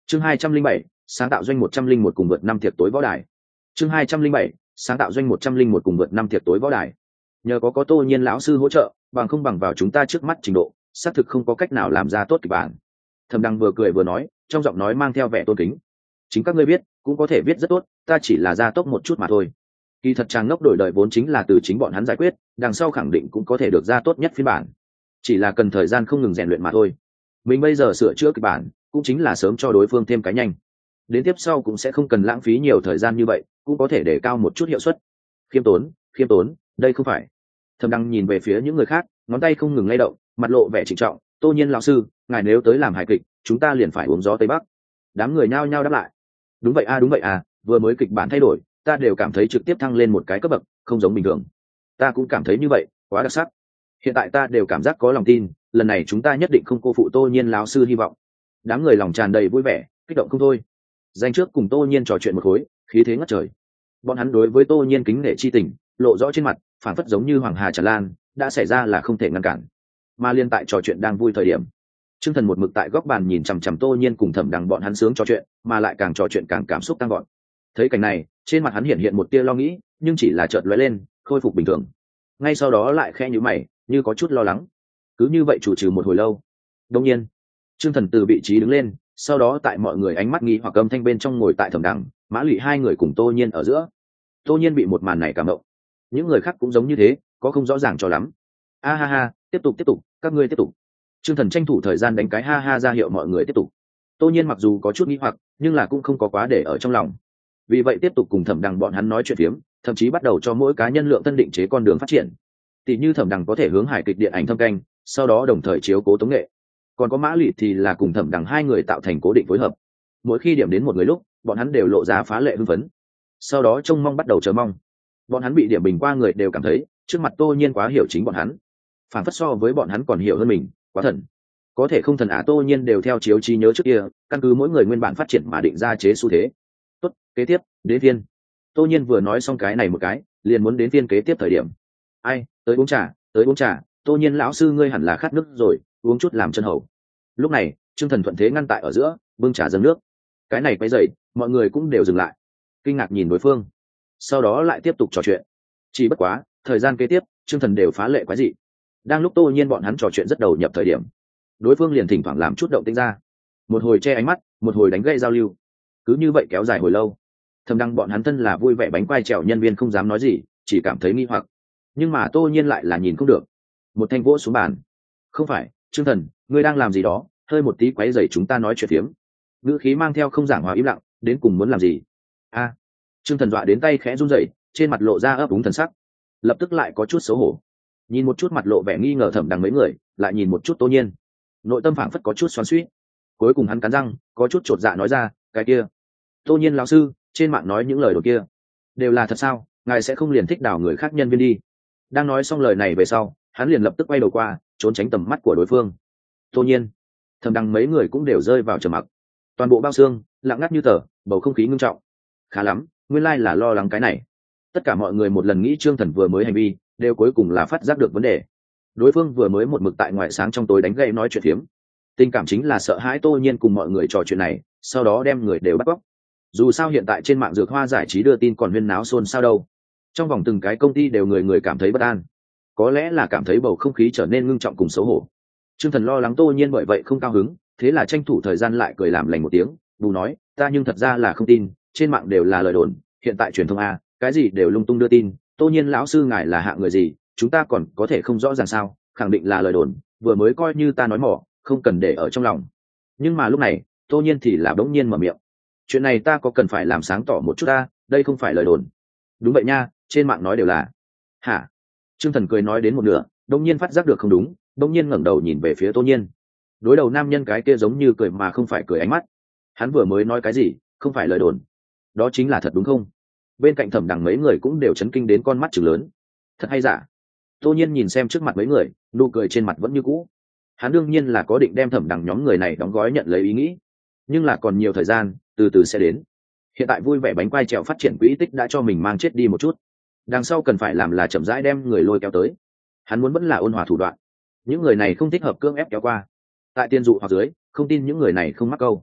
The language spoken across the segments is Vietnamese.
Chương 207, sáng tạo doanh 101 cùng vượt năm tiệc tối võ đài. Chương 207, sáng tạo doanh 101 cùng vượt năm tiệc tối võ đài. Nhờ có Tô Nhiên lão sư hỗ trợ, bằng không bằng vào chúng ta trước mắt trình độ, xác thực không có cách nào làm ra tốt kịch bản. Thẩm Đăng vừa cười vừa nói, trong giọng nói mang theo vẻ tôn kính. Chính các ngươi biết, cũng có thể viết rất tốt, ta chỉ là gia tốc một chút mà thôi. Kỳ thật Trang Ngốc đổi đời vốn chính là từ chính bọn hắn giải quyết, đằng sau khẳng định cũng có thể được ra tốt nhất phiên bản. Chỉ là cần thời gian không ngừng rèn luyện mà thôi. Mình bây giờ sửa chữa kịch bản, cũng chính là sớm cho đối phương thêm cái nhanh. Đến tiếp sau cũng sẽ không cần lãng phí nhiều thời gian như vậy, cũng có thể để cao một chút hiệu suất. Khiêm tốn, đây không phải. Thẩm Đăng nhìn về phía những người khác, ngón tay không ngừng lay động, mặt lộ vẻ trịnh trọng. Tô Nhiên lão sư, ngài nếu tới làm hài kịch, chúng ta liền phải uống gió tây bắc. Đám người nhao nhao đáp lại. Đúng vậy à, vừa mới kịch bản thay đổi, ta đều cảm thấy trực tiếp thăng lên một cái cấp bậc, không giống bình thường. Ta cũng cảm thấy như vậy, quá đặc sắc. Hiện tại ta đều cảm giác có lòng tin, lần này chúng ta nhất định không cô phụ Tô Nhiên lão sư hy vọng. Đám người lòng tràn đầy vui vẻ, kích động không thôi. Danh trước cùng Tô Nhiên trò chuyện một khối, khí thế ngất trời. Bọn hắn đối với Tô Nhiên kính nể chi tình lộ rõ trên mặt, phảng phất giống như hoàng hà tràn lan, đã xảy ra là không thể ngăn cản. Mà liên tại trò chuyện đang vui thời điểm, Trương Thần một mực tại góc bàn nhìn chằm chằm Tô Nhiên cùng Thẩm Đằng bọn hắn sướng trò chuyện, mà lại càng trò chuyện càng cảm xúc tăng vọt. Thấy cảnh này, trên mặt hắn hiện một tia lo nghĩ, nhưng chỉ là chợt lóe lên, khôi phục bình thường. Ngay sau đó lại khẽ nhíu mày, như có chút lo lắng. Cứ như vậy chủ trừ một hồi lâu. Đương nhiên, Trương Thần từ vị trí đứng lên, sau đó tại mọi người ánh mắt nghi hoặc âm thanh bên trong ngồi tại Thẩm Đằng, Mã Lụy hai người cùng Tô Nhiên ở giữa. Tô Nhiên bị một màn này cảm động. Những người khác cũng giống như thế, có không rõ ràng cho lắm. A ha ha, tiếp tục, các ngươi tiếp tục. Trương Thần tranh thủ thời gian đánh cái ha ha ra hiệu mọi người tiếp tục. Tô Nhiên mặc dù có chút nghi hoặc, nhưng là cũng không có quá để ở trong lòng. Vì vậy tiếp tục cùng Thẩm Đằng bọn hắn nói chuyện phiếm, thậm chí bắt đầu cho mỗi cá nhân lượng thân định chế con đường phát triển. Tỷ như Thẩm Đằng có thể hướng hài kịch điện ảnh thâm canh, sau đó đồng thời chiếu cố tống nghệ. Còn có Mã Lụy thì là cùng Thẩm Đằng hai người tạo thành cố định phối hợp. Mỗi khi điểm đến một người lúc, bọn hắn đều lộ ra phá lệ hưng phấn. Sau đó trông mong bắt đầu chờ mong. Bọn hắn bị điểm bình qua người đều cảm thấy, trước mặt Tô Nhiên quá hiểu chính bọn hắn. Phản phất so với bọn hắn còn hiểu hơn mình, quá thần. Có thể không thần Tô Nhiên đều theo chiếu trí nhớ trước kia, căn cứ mỗi người nguyên bản phát triển mà định ra chế xu thế. Tốt, kế tiếp, đến phiên. Tô Nhiên vừa nói xong cái này một cái, liền muốn đến phiên kế tiếp thời điểm. Ai, tới uống trà, Tô Nhiên lão sư ngươi hẳn là khát nước rồi, uống chút làm chân hầu. Lúc này, Trương Thần thuận thế ngăn tại ở giữa, bưng trà dâng nước. Cái này quay dậy, mọi người cũng đều dừng lại, kinh ngạc nhìn đối phương. Sau đó lại tiếp tục trò chuyện. Chỉ bất quá, thời gian kế tiếp, Trương Thần đều phá lệ quái dị. Đang lúc Tô Nhiên bọn hắn trò chuyện rất đầu nhập thời điểm, đối phương liền thỉnh thoảng làm chút động tĩnh ra, một hồi che ánh mắt, một hồi đánh gây giao lưu. Cứ như vậy kéo dài hồi lâu. Thẩm Đăng bọn hắn thân là vui vẻ bánh quai trèo nhân viên không dám nói gì, chỉ cảm thấy nghi hoặc. Nhưng mà Tô Nhiên lại là nhìn không được. Một thanh vỗ xuống bàn. Không phải, Trương Thần, ngươi đang làm gì đó, hơi một tí quấy rầy chúng ta nói chuyện phiếm. Ngữ khí mang theo không giảng hòa im lặng, đến cùng muốn làm gì? A. Trương Thần dọa đến tay khẽ run rẩy, trên mặt lộ ra ấp úng thần sắc. Lập tức lại có chút xấu hổ. Nhìn một chút mặt lộ vẻ nghi ngờ Thẩm Đằng mấy người, lại nhìn một chút Tô Nhiên. Nội tâm phảng phất có chút xoắn xuýt. Cuối cùng hắn cắn răng, có chút chột dạ nói ra, cái kia. Tô Nhiên lão sư, trên mạng nói những lời đồn kia, đều là thật sao? Ngài sẽ không liền thích đào người khác nhân viên đi? Đang nói xong lời này về sau, hắn liền lập tức quay đầu qua, trốn tránh tầm mắt của đối phương. Tô Nhiên, Thẩm Đằng mấy người cũng đều rơi vào trầm mặc. Toàn bộ bao xương lặng ngắt như tờ, bầu không khí ngưng trọng. Khá lắm, nguyên lai là lo lắng cái này. Tất cả mọi người một lần nghĩ Trương Thần vừa mới hành vi, đều cuối cùng là phát giác được vấn đề. Đối phương vừa mới một mực tại ngoài sáng trong tối đánh gậy nói chuyện phiếm. Tình cảm chính là sợ hãi Tô Nhiên cùng mọi người trò chuyện này, sau đó đem người đều bắt cóc. Dù sao hiện tại trên mạng dược hoa giải trí đưa tin còn huyên náo xôn xao đâu. Trong vòng từng cái công ty đều người người cảm thấy bất an. Có lẽ là cảm thấy bầu không khí trở nên ngưng trọng cùng xấu hổ. Trương Thần lo lắng Tô Nhiên bởi vậy không cao hứng, thế là tranh thủ thời gian lại cười làm lành một tiếng, bù nói, ta nhưng thật ra là không tin, trên mạng đều là lời đồn, hiện tại truyền thông a, cái gì đều lung tung đưa tin, Tô Nhiên lão sư ngài là hạng người gì, chúng ta còn có thể không rõ ràng sao? Khẳng định là lời đồn, vừa mới coi như ta nói mỏ, không cần để ở trong lòng. Nhưng mà lúc này, Tô Nhiên thì là bỗng nhiên mở miệng, chuyện này ta có cần phải làm sáng tỏ một chút ta, đây không phải lời đồn. Đúng vậy nha, trên mạng nói đều là. Hả? Trương Thần cười nói đến một nửa, bỗng nhiên phát giác được không đúng, bỗng nhiên ngẩng đầu nhìn về phía Tô Nhiên. Đối đầu nam nhân cái kia giống như cười mà không phải cười ánh mắt. Hắn vừa mới nói cái gì, không phải lời đồn. Đó chính là thật đúng không? Bên cạnh Thẩm Đằng mấy người cũng đều chấn kinh đến con mắt trừng lớn. Thật hay giả? Tô Nhiên nhìn xem trước mặt mấy người, nụ cười trên mặt vẫn như cũ. Hắn đương nhiên là có định đem Thẩm Đằng nhóm người này đóng gói nhận lấy ý nghĩ, nhưng là còn nhiều thời gian, từ từ sẽ đến. Hiện tại vui vẻ bánh quai trèo phát triển quỹ tích đã cho mình mang chết đi một chút, đằng sau cần phải làm là chậm rãi đem người lôi kéo tới. Hắn muốn vẫn là ôn hòa thủ đoạn, những người này không thích hợp cưỡng ép kéo qua. Tại tiên dụ hoặc dưới, không tin những người này không mắc câu.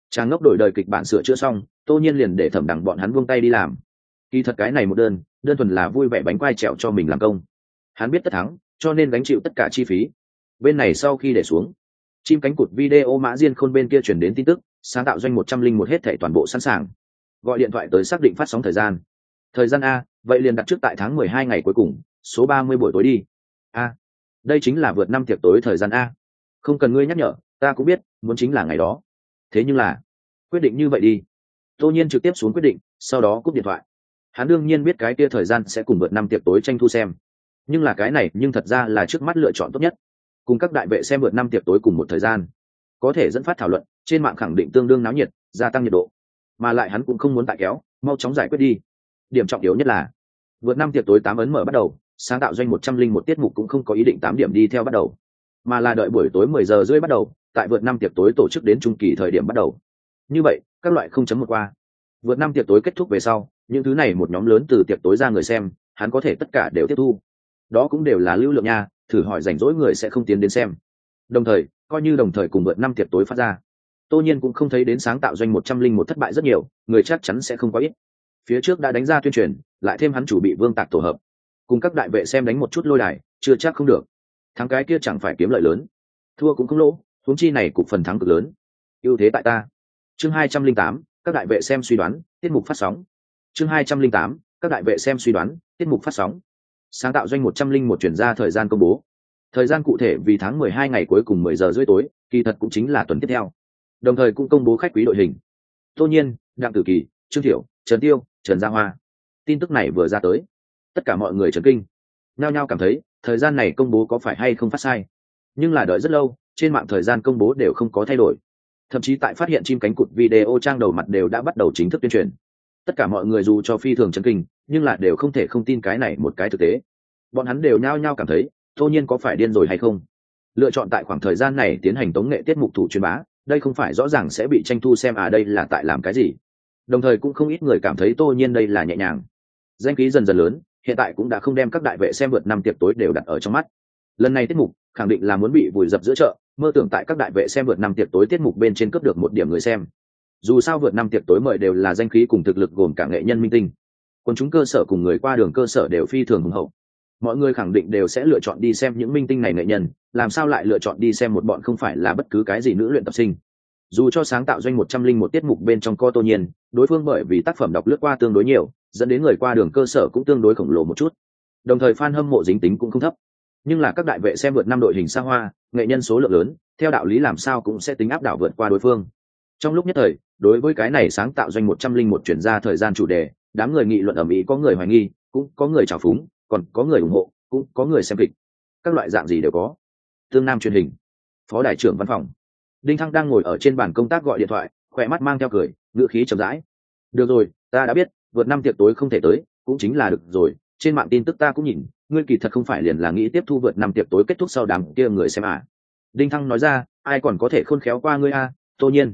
Trang ngốc đổi đời kịch bản sửa chữa xong, Tô Nhiên liền để Thẩm Đằng bọn hắn buông tay đi làm. Kỳ thật cái này một đơn thuần là vui vẻ bánh quai trèo cho mình làm công. Hắn biết tất thắng, cho nên gánh chịu tất cả chi phí. Bên này sau khi để xuống, chim cánh cụt video Mã Diên Khôn bên kia truyền đến tin tức, sáng tạo doanh 101 hết thảy toàn bộ sẵn sàng. Gọi điện thoại tới xác định phát sóng thời gian. Thời gian a, vậy liền đặt trước tại tháng 12 ngày cuối cùng, số 30 buổi tối đi. A, đây chính là vượt năm tiệc tối thời gian a. Không cần ngươi nhắc nhở, ta cũng biết, muốn chính là ngày đó. Thế nhưng là, quyết định như vậy đi. Tô Nhiên trực tiếp xuống quyết định, sau đó cúp điện thoại. Hắn đương nhiên biết cái kia thời gian sẽ cùng vượt năm tiệc tối tranh thu xem, nhưng là cái này nhưng thật ra là trước mắt lựa chọn tốt nhất. Cùng các đại vệ xem vượt năm tiệc tối cùng một thời gian, có thể dẫn phát thảo luận, trên mạng khẳng định tương đương náo nhiệt, gia tăng nhiệt độ. Mà lại hắn cũng không muốn tại kéo, mau chóng giải quyết đi. Điểm trọng yếu nhất là vượt năm tiệc tối 8 ấn mở bắt đầu, sáng tạo doanh 101 tiết mục cũng không có ý định 8 điểm đi theo bắt đầu, mà là đợi buổi tối 10 giờ rưỡi bắt đầu, tại vượt năm tiệc tối tổ chức đến trung kỳ thời điểm bắt đầu. Như vậy, các loại 0.1 qua. Vượt năm tiệc tối kết thúc về sau, những thứ này một nhóm lớn từ tiệc tối ra người xem, hắn có thể tất cả đều tiếp thu. Đó cũng đều là lưu lượng nha, thử hỏi rảnh rỗi người sẽ không tiến đến xem. Đồng thời, coi như đồng thời cùng vượt năm tiệc tối phát ra. Tô Nhiên cũng không thấy đến sáng tạo doanh 101 thất bại rất nhiều, người chắc chắn sẽ không quá ít. Phía trước đã đánh ra tuyên truyền, lại thêm hắn chủ bị Vương Tạc tổ hợp, cùng các đại vệ xem đánh một chút lôi đài, chưa chắc không được. Thắng cái kia chẳng phải kiếm lợi lớn, thua cũng không lỗ, huống chi này cục phần thắng cực lớn. Ưu thế tại ta. Chương 208, các đại vệ xem suy đoán, tiết mục phát sóng. Chương 208, các đại vệ xem suy đoán, tiết mục phát sóng. Sáng tạo doanh 101 chuyển ra thời gian công bố. Thời gian cụ thể vì tháng 12 ngày cuối cùng 10 giờ rưỡi tối, kỳ thật cũng chính là tuần tiếp theo. Đồng thời cũng công bố khách quý đội hình. Tô Nhiên, Đặng Tử Kỳ, Trương Thiểu, Trần Tiêu, Trần Gia Hoa. Tin tức này vừa ra tới, tất cả mọi người chấn kinh, nhao nhao cảm thấy thời gian này công bố có phải hay không phát sai. Nhưng là đợi rất lâu, trên mạng thời gian công bố đều không có thay đổi. Thậm chí tại phát hiện chim cánh cụt video trang đầu mặt đều đã bắt đầu chính thức tuyên truyền. Tất cả mọi người dù cho phi thường chấn kinh, nhưng là đều không thể không tin cái này một cái thực tế. Bọn hắn đều nhao nhao cảm thấy, Tô Nhiên có phải điên rồi hay không? Lựa chọn tại khoảng thời gian này tiến hành tống nghệ tiết mục thủ truyền bá, đây không phải rõ ràng sẽ bị tranh thu xem à, đây là tại làm cái gì? Đồng thời cũng không ít người cảm thấy Tô Nhiên đây là nhẹ nhàng. Danh khí dần dần lớn, hiện tại cũng đã không đem các đại vệ xem vượt năm tiệc tối đều đặt ở trong mắt. Lần này tiết mục khẳng định là muốn bị vùi dập giữa chợ, mơ tưởng tại các đại vệ xem vượt năm tiệc tối tiết mục bên trên cướp được một điểm người xem. Dù sao vượt năm tiệc tối mời đều là danh khí cùng thực lực gồm cả nghệ nhân minh tinh, quân chúng cơ sở cùng người qua đường cơ sở đều phi thường hùng hậu. Mọi người khẳng định đều sẽ lựa chọn đi xem những minh tinh này nghệ nhân, làm sao lại lựa chọn đi xem một bọn không phải là bất cứ cái gì nữ luyện tập sinh. Dù cho sáng tạo doanh 101 tiết mục bên trong có Tô Nhiên, đối phương bởi vì tác phẩm đọc lướt qua tương đối nhiều, dẫn đến người qua đường cơ sở cũng tương đối khổng lồ một chút. Đồng thời fan hâm mộ dính tính cũng không thấp. Nhưng là các đại vệ xem vượt năm đội hình xa hoa, nghệ nhân số lượng lớn, theo đạo lý làm sao cũng sẽ tính áp đảo vượt qua đối phương. Trong lúc nhất thời, đối với cái này sáng tạo doanh 101 chuyển ra thời gian chủ đề, đám người nghị luận ầm ĩ, có người hoài nghi, cũng có người trào phúng, còn có người ủng hộ, cũng có người xem kịch. Các loại dạng gì đều có. Tương Nam truyền hình, phó đại trưởng văn phòng Đinh Thăng đang ngồi ở trên bàn công tác gọi điện thoại, khỏe mắt mang theo cười, ngữ khí chậm rãi. Được rồi, ta đã biết, vượt năm tiệc tối không thể tới, cũng chính là được rồi. Trên mạng tin tức ta cũng nhìn, ngươi kỳ thật không phải liền là nghĩ tiếp thu vượt năm tiệc tối kết thúc sau đám kia người xem à? Đinh Thăng nói ra, ai còn có thể khôn khéo qua ngươi a? Tô Nhiên.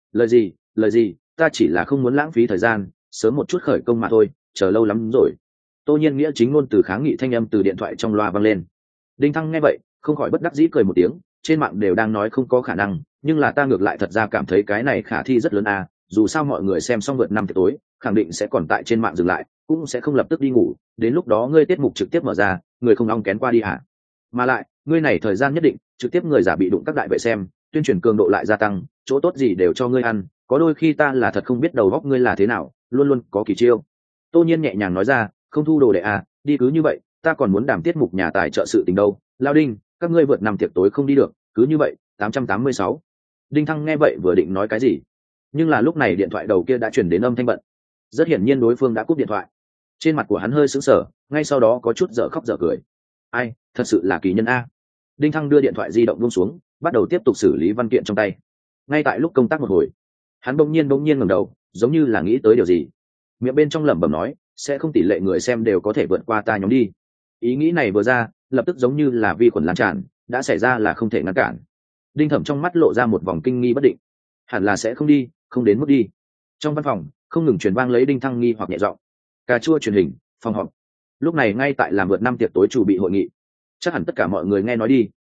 Lời gì, ta chỉ là không muốn lãng phí thời gian, sớm một chút khởi công mà thôi, chờ lâu lắm rồi. Tô Nhiên nghĩa chính ngôn từ kháng nghị thanh âm từ điện thoại trong loa vang lên. Đinh Thăng nghe vậy, không khỏi bất đắc dĩ cười một tiếng, trên mạng đều đang nói không có khả năng, nhưng là ta ngược lại thật ra cảm thấy cái này khả thi rất lớn à, dù sao mọi người xem xong vượt năm tiệc tối, khẳng định sẽ còn tại trên mạng dừng lại, cũng sẽ không lập tức đi ngủ, đến lúc đó ngươi tiết mục trực tiếp mở ra, người không ong kén qua đi hả? Mà lại, ngươi này thời gian nhất định, trực tiếp người giả bị đụng các đại vệ xem, tuyên truyền cường độ lại gia tăng, chỗ tốt gì đều cho ngươi ăn, có đôi khi ta là thật không biết đầu óc ngươi là thế nào, luôn luôn có kỳ chiêu. Tô Nhiên nhẹ nhàng nói ra, không thu đồ đệ à, đi cứ như vậy, ta còn muốn đảm tiết mục nhà tài trợ sự tình đâu, Lao Đinh, các ngươi vượt năm tiệc tối không đi được, cứ như vậy, 886. Đinh Thăng nghe vậy vừa định nói cái gì, nhưng là lúc này điện thoại đầu kia đã chuyển đến âm thanh bận. Rất hiển nhiên đối phương đã cúp điện thoại. Trên mặt của hắn hơi sững sờ, ngay sau đó có chút dở khóc dở cười. Ai, thật sự là kỳ nhân a. Đinh Thăng đưa điện thoại di động buông xuống, bắt đầu tiếp tục xử lý văn kiện trong tay. Ngay tại lúc công tác một hồi, hắn bỗng nhiên ngẩng đầu, giống như là nghĩ tới điều gì, miệng bên trong lẩm bẩm nói, sẽ không tỷ lệ người xem đều có thể vượt qua ta nhóm đi. Ý nghĩ này vừa ra, lập tức giống như là vi khuẩn lan tràn, đã xảy ra là không thể ngăn cản. Đinh Thẩm trong mắt lộ ra một vòng kinh nghi bất định, hẳn là sẽ không đi, không đến mức đi. Trong văn phòng không ngừng truyền vang lấy Đinh Thăng nghi hoặc nhẹ giọng. Cà chua truyền hình, phòng họp. Lúc này ngay tại làm vượt năm tiệc tối chủ bị hội nghị. Chắc hẳn tất cả mọi người nghe nói đi,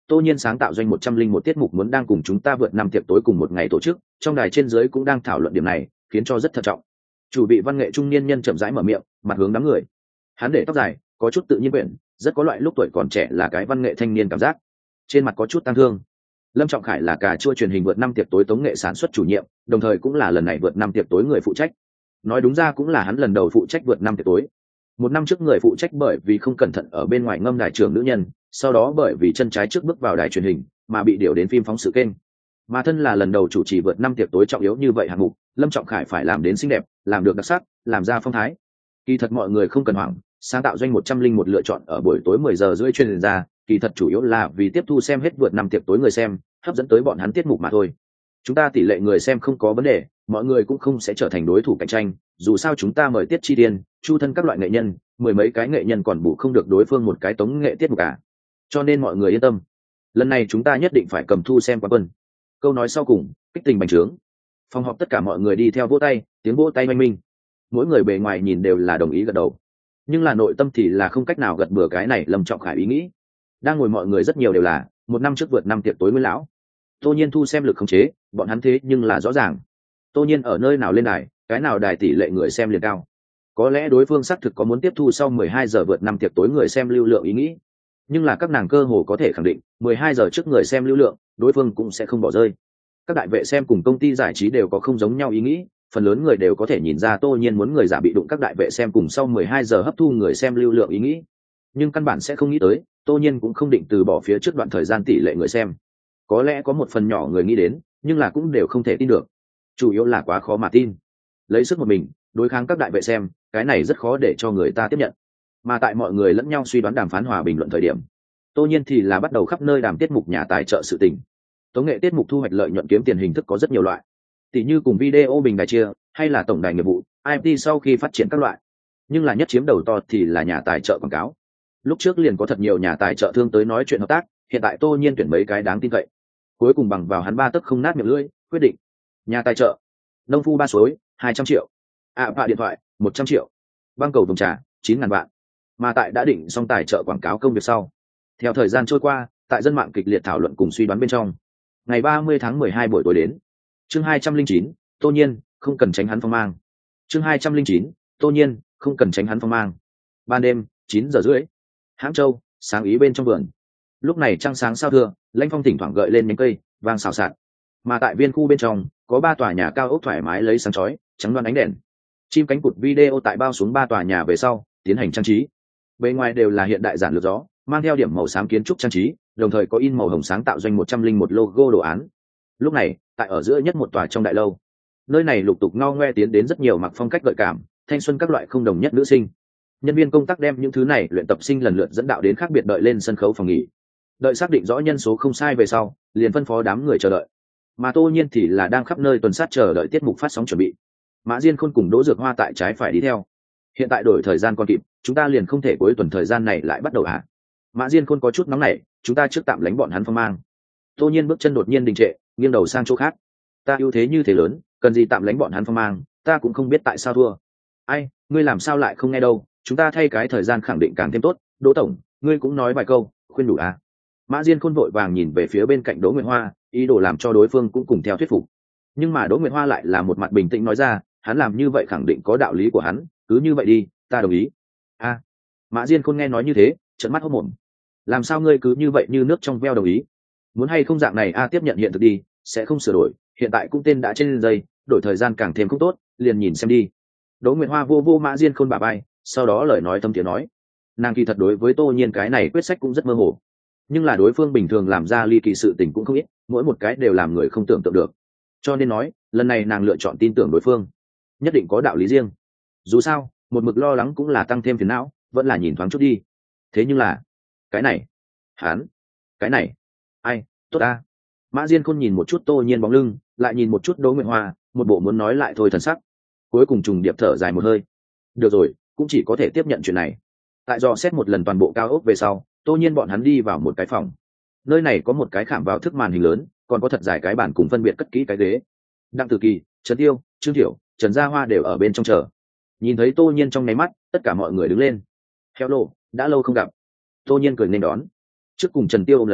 Tô Nhiên sáng tạo doanh 101 tiết mục muốn đang cùng chúng ta vượt năm tiệc tối cùng một ngày tổ chức, trong đài trên dưới cũng đang thảo luận điểm này, khiến cho rất thận trọng. Chủ bị văn nghệ trung niên nhân chậm rãi mở miệng, mặt hướng đám người. Hắn để tóc dài, có chút tự nhiên quyển, rất có loại lúc tuổi còn trẻ là cái văn nghệ thanh niên cảm giác. Trên mặt có chút tăng thương. Lâm Trọng Khải là cà chua truyền hình vượt năm tiệc tối tống nghệ sản xuất chủ nhiệm, đồng thời cũng là lần này vượt năm tiệc tối người phụ trách. Nói đúng ra cũng là hắn lần đầu phụ trách vượt năm tiệc tối. Một năm trước người phụ trách bởi vì không cẩn thận ở bên ngoài ngâm đài trưởng nữ nhân, sau đó bởi vì chân trái trước bước vào đài truyền hình mà bị điều đến phim phóng sự kênh. Mà thân là lần đầu chủ trì vượt năm tiệc tối trọng yếu như vậy hạng mục, Lâm Trọng Khải phải làm đến xinh đẹp, làm được đặc sắc, làm ra phong thái. Kỳ thật mọi người không cần hoảng, sáng tạo doanh 101 lựa chọn ở buổi tối 10 giờ rưỡi truyền ra, kỳ thật chủ yếu là vì tiếp thu xem hết vượt năm tiệc tối người xem, hấp dẫn tới bọn hắn tiết mục mà thôi. Chúng ta tỷ lệ người xem không có vấn đề, mọi người cũng không sẽ trở thành đối thủ cạnh tranh, dù sao chúng ta mời Tiết Chi Điên, Chu Thân các loại nghệ nhân, mười mấy cái nghệ nhân còn bù không được đối phương một cái tống nghệ tiết mục cả. Cho nên mọi người yên tâm, lần này chúng ta nhất định phải cầm thu xem quán quân. Câu nói sau cùng kích tình bành trướng, phòng họp tất cả mọi người đi theo vỗ tay, tiếng vỗ tay oanh minh. Mỗi người bề ngoài nhìn đều là đồng ý gật đầu, nhưng là nội tâm thì là không cách nào gật bừa cái này Lâm Trọng Khải ý nghĩ. Đang ngồi mọi người rất nhiều đều là một năm trước vượt năm tiệc tối nguyên lão. Tô Nhiên thu xem lực khống chế, bọn hắn thế nhưng là rõ ràng. Tô Nhiên ở nơi nào lên đài, cái nào đài tỷ lệ người xem liền cao. Có lẽ đối phương xác thực có muốn tiếp thu sau 12 giờ vượt năm tiệc tối người xem lưu lượng ý nghĩ, nhưng là các nàng cơ hồ có thể khẳng định 12 giờ trước người xem lưu lượng đối phương cũng sẽ không bỏ rơi. Các đại vệ xem cùng công ty giải trí đều có không giống nhau ý nghĩ, phần lớn người đều có thể nhìn ra Tô Nhiên muốn người giả bị đụng các đại vệ xem cùng sau 12 giờ hấp thu người xem lưu lượng ý nghĩ, nhưng căn bản sẽ không nghĩ tới Tô Nhiên cũng không định từ bỏ phía trước đoạn thời gian tỷ lệ người xem. Có lẽ có một phần nhỏ người nghĩ đến, nhưng là cũng đều không thể tin được, chủ yếu là quá khó mà tin. Lấy sức một mình đối kháng các đại vệ xem, cái này rất khó để cho người ta tiếp nhận. Mà tại mọi người lẫn nhau suy đoán đàm phán hòa bình luận thời điểm, Tô Nhiên thì là bắt đầu khắp nơi đàm tiết mục nhà tài trợ sự tình. Tống nghệ tiết mục thu hoạch lợi nhuận kiếm tiền hình thức có rất nhiều loại, tỷ như cùng video bình đài chia, hay là tổng đài nghiệp vụ, IMT sau khi phát triển các loại. Nhưng là nhất chiếm đầu to thì là nhà tài trợ quảng cáo. Lúc trước liền có thật nhiều nhà tài trợ thương tới nói chuyện hợp tác, hiện tại Tô Nhiên tuyển mấy cái đáng tin cậy. Cuối cùng bằng vào hắn ba tấc không nát miệng lưỡi, quyết định. Nhà tài trợ: nông phu ba suối, 200 triệu; vạ điện thoại, 100 triệu; băng cầu vòng trà, 9.000 vạn. Mà tại đã định xong tài trợ quảng cáo công việc sau, theo thời gian trôi qua, tại dân mạng kịch liệt thảo luận cùng suy đoán bên trong, ngày 30 tháng 12 buổi tối đến. Chương 209, Tô Nhiên, không cần tránh hắn phong mang. Chương 209, Tô Nhiên, không cần tránh hắn phong mang. Ban đêm, 9 giờ rưỡi. Hãng Châu, sáng ý bên trong vườn. Lúc này trăng sáng sao thưa, lãnh phong thỉnh thoảng gợi lên nhánh cây, vang xào xạc. Mà tại viên khu bên trong, có 3 tòa nhà cao ốc thoải mái lấy sáng chói, trắng đoán ánh đèn. Chim cánh cụt video tại bao xuống 3 tòa nhà về sau, tiến hành trang trí. Bên ngoài đều là hiện đại giản lược gió, mang theo điểm màu xám kiến trúc trang trí, đồng thời có in màu hồng sáng tạo doanh 101 logo đồ án. Lúc này, tại ở giữa nhất một tòa trong đại lâu, nơi này lục tục ngao ngoe tiến đến rất nhiều mặc phong cách gợi cảm, thanh xuân các loại không đồng nhất nữ sinh. Nhân viên công tác đem những thứ này luyện tập sinh lần lượt dẫn đạo đến khác biệt đợi lên sân khấu phòng nghỉ. Đợi xác định rõ nhân số không sai về sau, liền phân phó đám người chờ đợi. Mà Tô Nhiên thì là đang khắp nơi tuần sát chờ đợi tiết mục phát sóng chuẩn bị. Mã Diên Khôn cùng Đỗ Dược Hoa tại trái phải đi theo. Hiện tại đổi thời gian còn kịp, chúng ta liền không thể cuối tuần thời gian này lại bắt đầu hả? Mã Diên Khôn có chút nóng nảy, chúng ta trước tạm lánh bọn hắn phong mang. Tô Nhiên bước chân đột nhiên đình trệ, nghiêng đầu sang chỗ khác. Ta ưu thế như thế lớn, cần gì tạm lánh bọn hắn phong mang, ta cũng không biết tại sao thua. Ai, ngươi làm sao lại không nghe đâu, chúng ta thay cái thời gian khẳng định càng thêm tốt. Đỗ tổng, ngươi cũng nói vài câu, khuyên đủ à? Mã Diên Khôn vội vàng nhìn về phía bên cạnh Đỗ Nguyệt Hoa, ý đồ làm cho đối phương cũng cùng theo thuyết phục. Nhưng mà Đỗ Nguyệt Hoa lại là một mặt bình tĩnh nói ra, hắn làm như vậy khẳng định có đạo lý của hắn, cứ như vậy đi, ta đồng ý. A, Mã Diên Khôn nghe nói như thế, trợn mắt hốt mồm. Làm sao ngươi cứ như vậy như nước trong veo đồng ý? Muốn hay không dạng này tiếp nhận hiện thực đi, sẽ không sửa đổi, hiện tại cũng tên đã trên dây, đổi thời gian càng thêm không tốt, liền nhìn xem đi. Đỗ Nguyệt Hoa vô vô Mã Diên Khôn bả vai, sau đó lời nói thâm tiếng nói, nàng kỳ thật đối với Tô Nhiên cái này quyết sách cũng rất mơ hồ, nhưng là đối phương bình thường làm ra ly kỳ sự tình cũng không ít, mỗi một cái đều làm người không tưởng tượng được, cho nên nói lần này nàng lựa chọn tin tưởng đối phương, nhất định có đạo lý riêng. Dù sao một mực lo lắng cũng là tăng thêm phiền não, vẫn là nhìn thoáng chút đi. Thế nhưng là cái này, hắn, cái này, ai, tốt ta. Mã Diên Khôn nhìn một chút Tô Nhiên bóng lưng, lại nhìn một chút Đỗ Nguyệt Hoa, một bộ muốn nói lại thôi thần sắc. Cuối cùng trùng điệp thở dài một hơi. Được rồi, cũng chỉ có thể tiếp nhận chuyện này. Tại dò xét một lần toàn bộ cao ốc về sau, Tô Nhiên bọn hắn đi vào một cái phòng. Nơi này có một cái khảm vào thức màn hình lớn, còn có thật dài cái bàn cùng phân biệt cất kỹ cái ghế. Đặng Tử Kỳ, Trần Tiêu, Trương Thiểu, Trần Gia Hoa đều ở bên trong chờ. Nhìn thấy Tô Nhiên trong nháy mắt, tất cả mọi người đứng lên. Hello, đã lâu không gặp. Tô Nhiên cười nên đón. Trước cùng Trần Tiêu ôm lấy,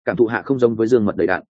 cảm thụ hạ không giống với dương mật đầy đạn.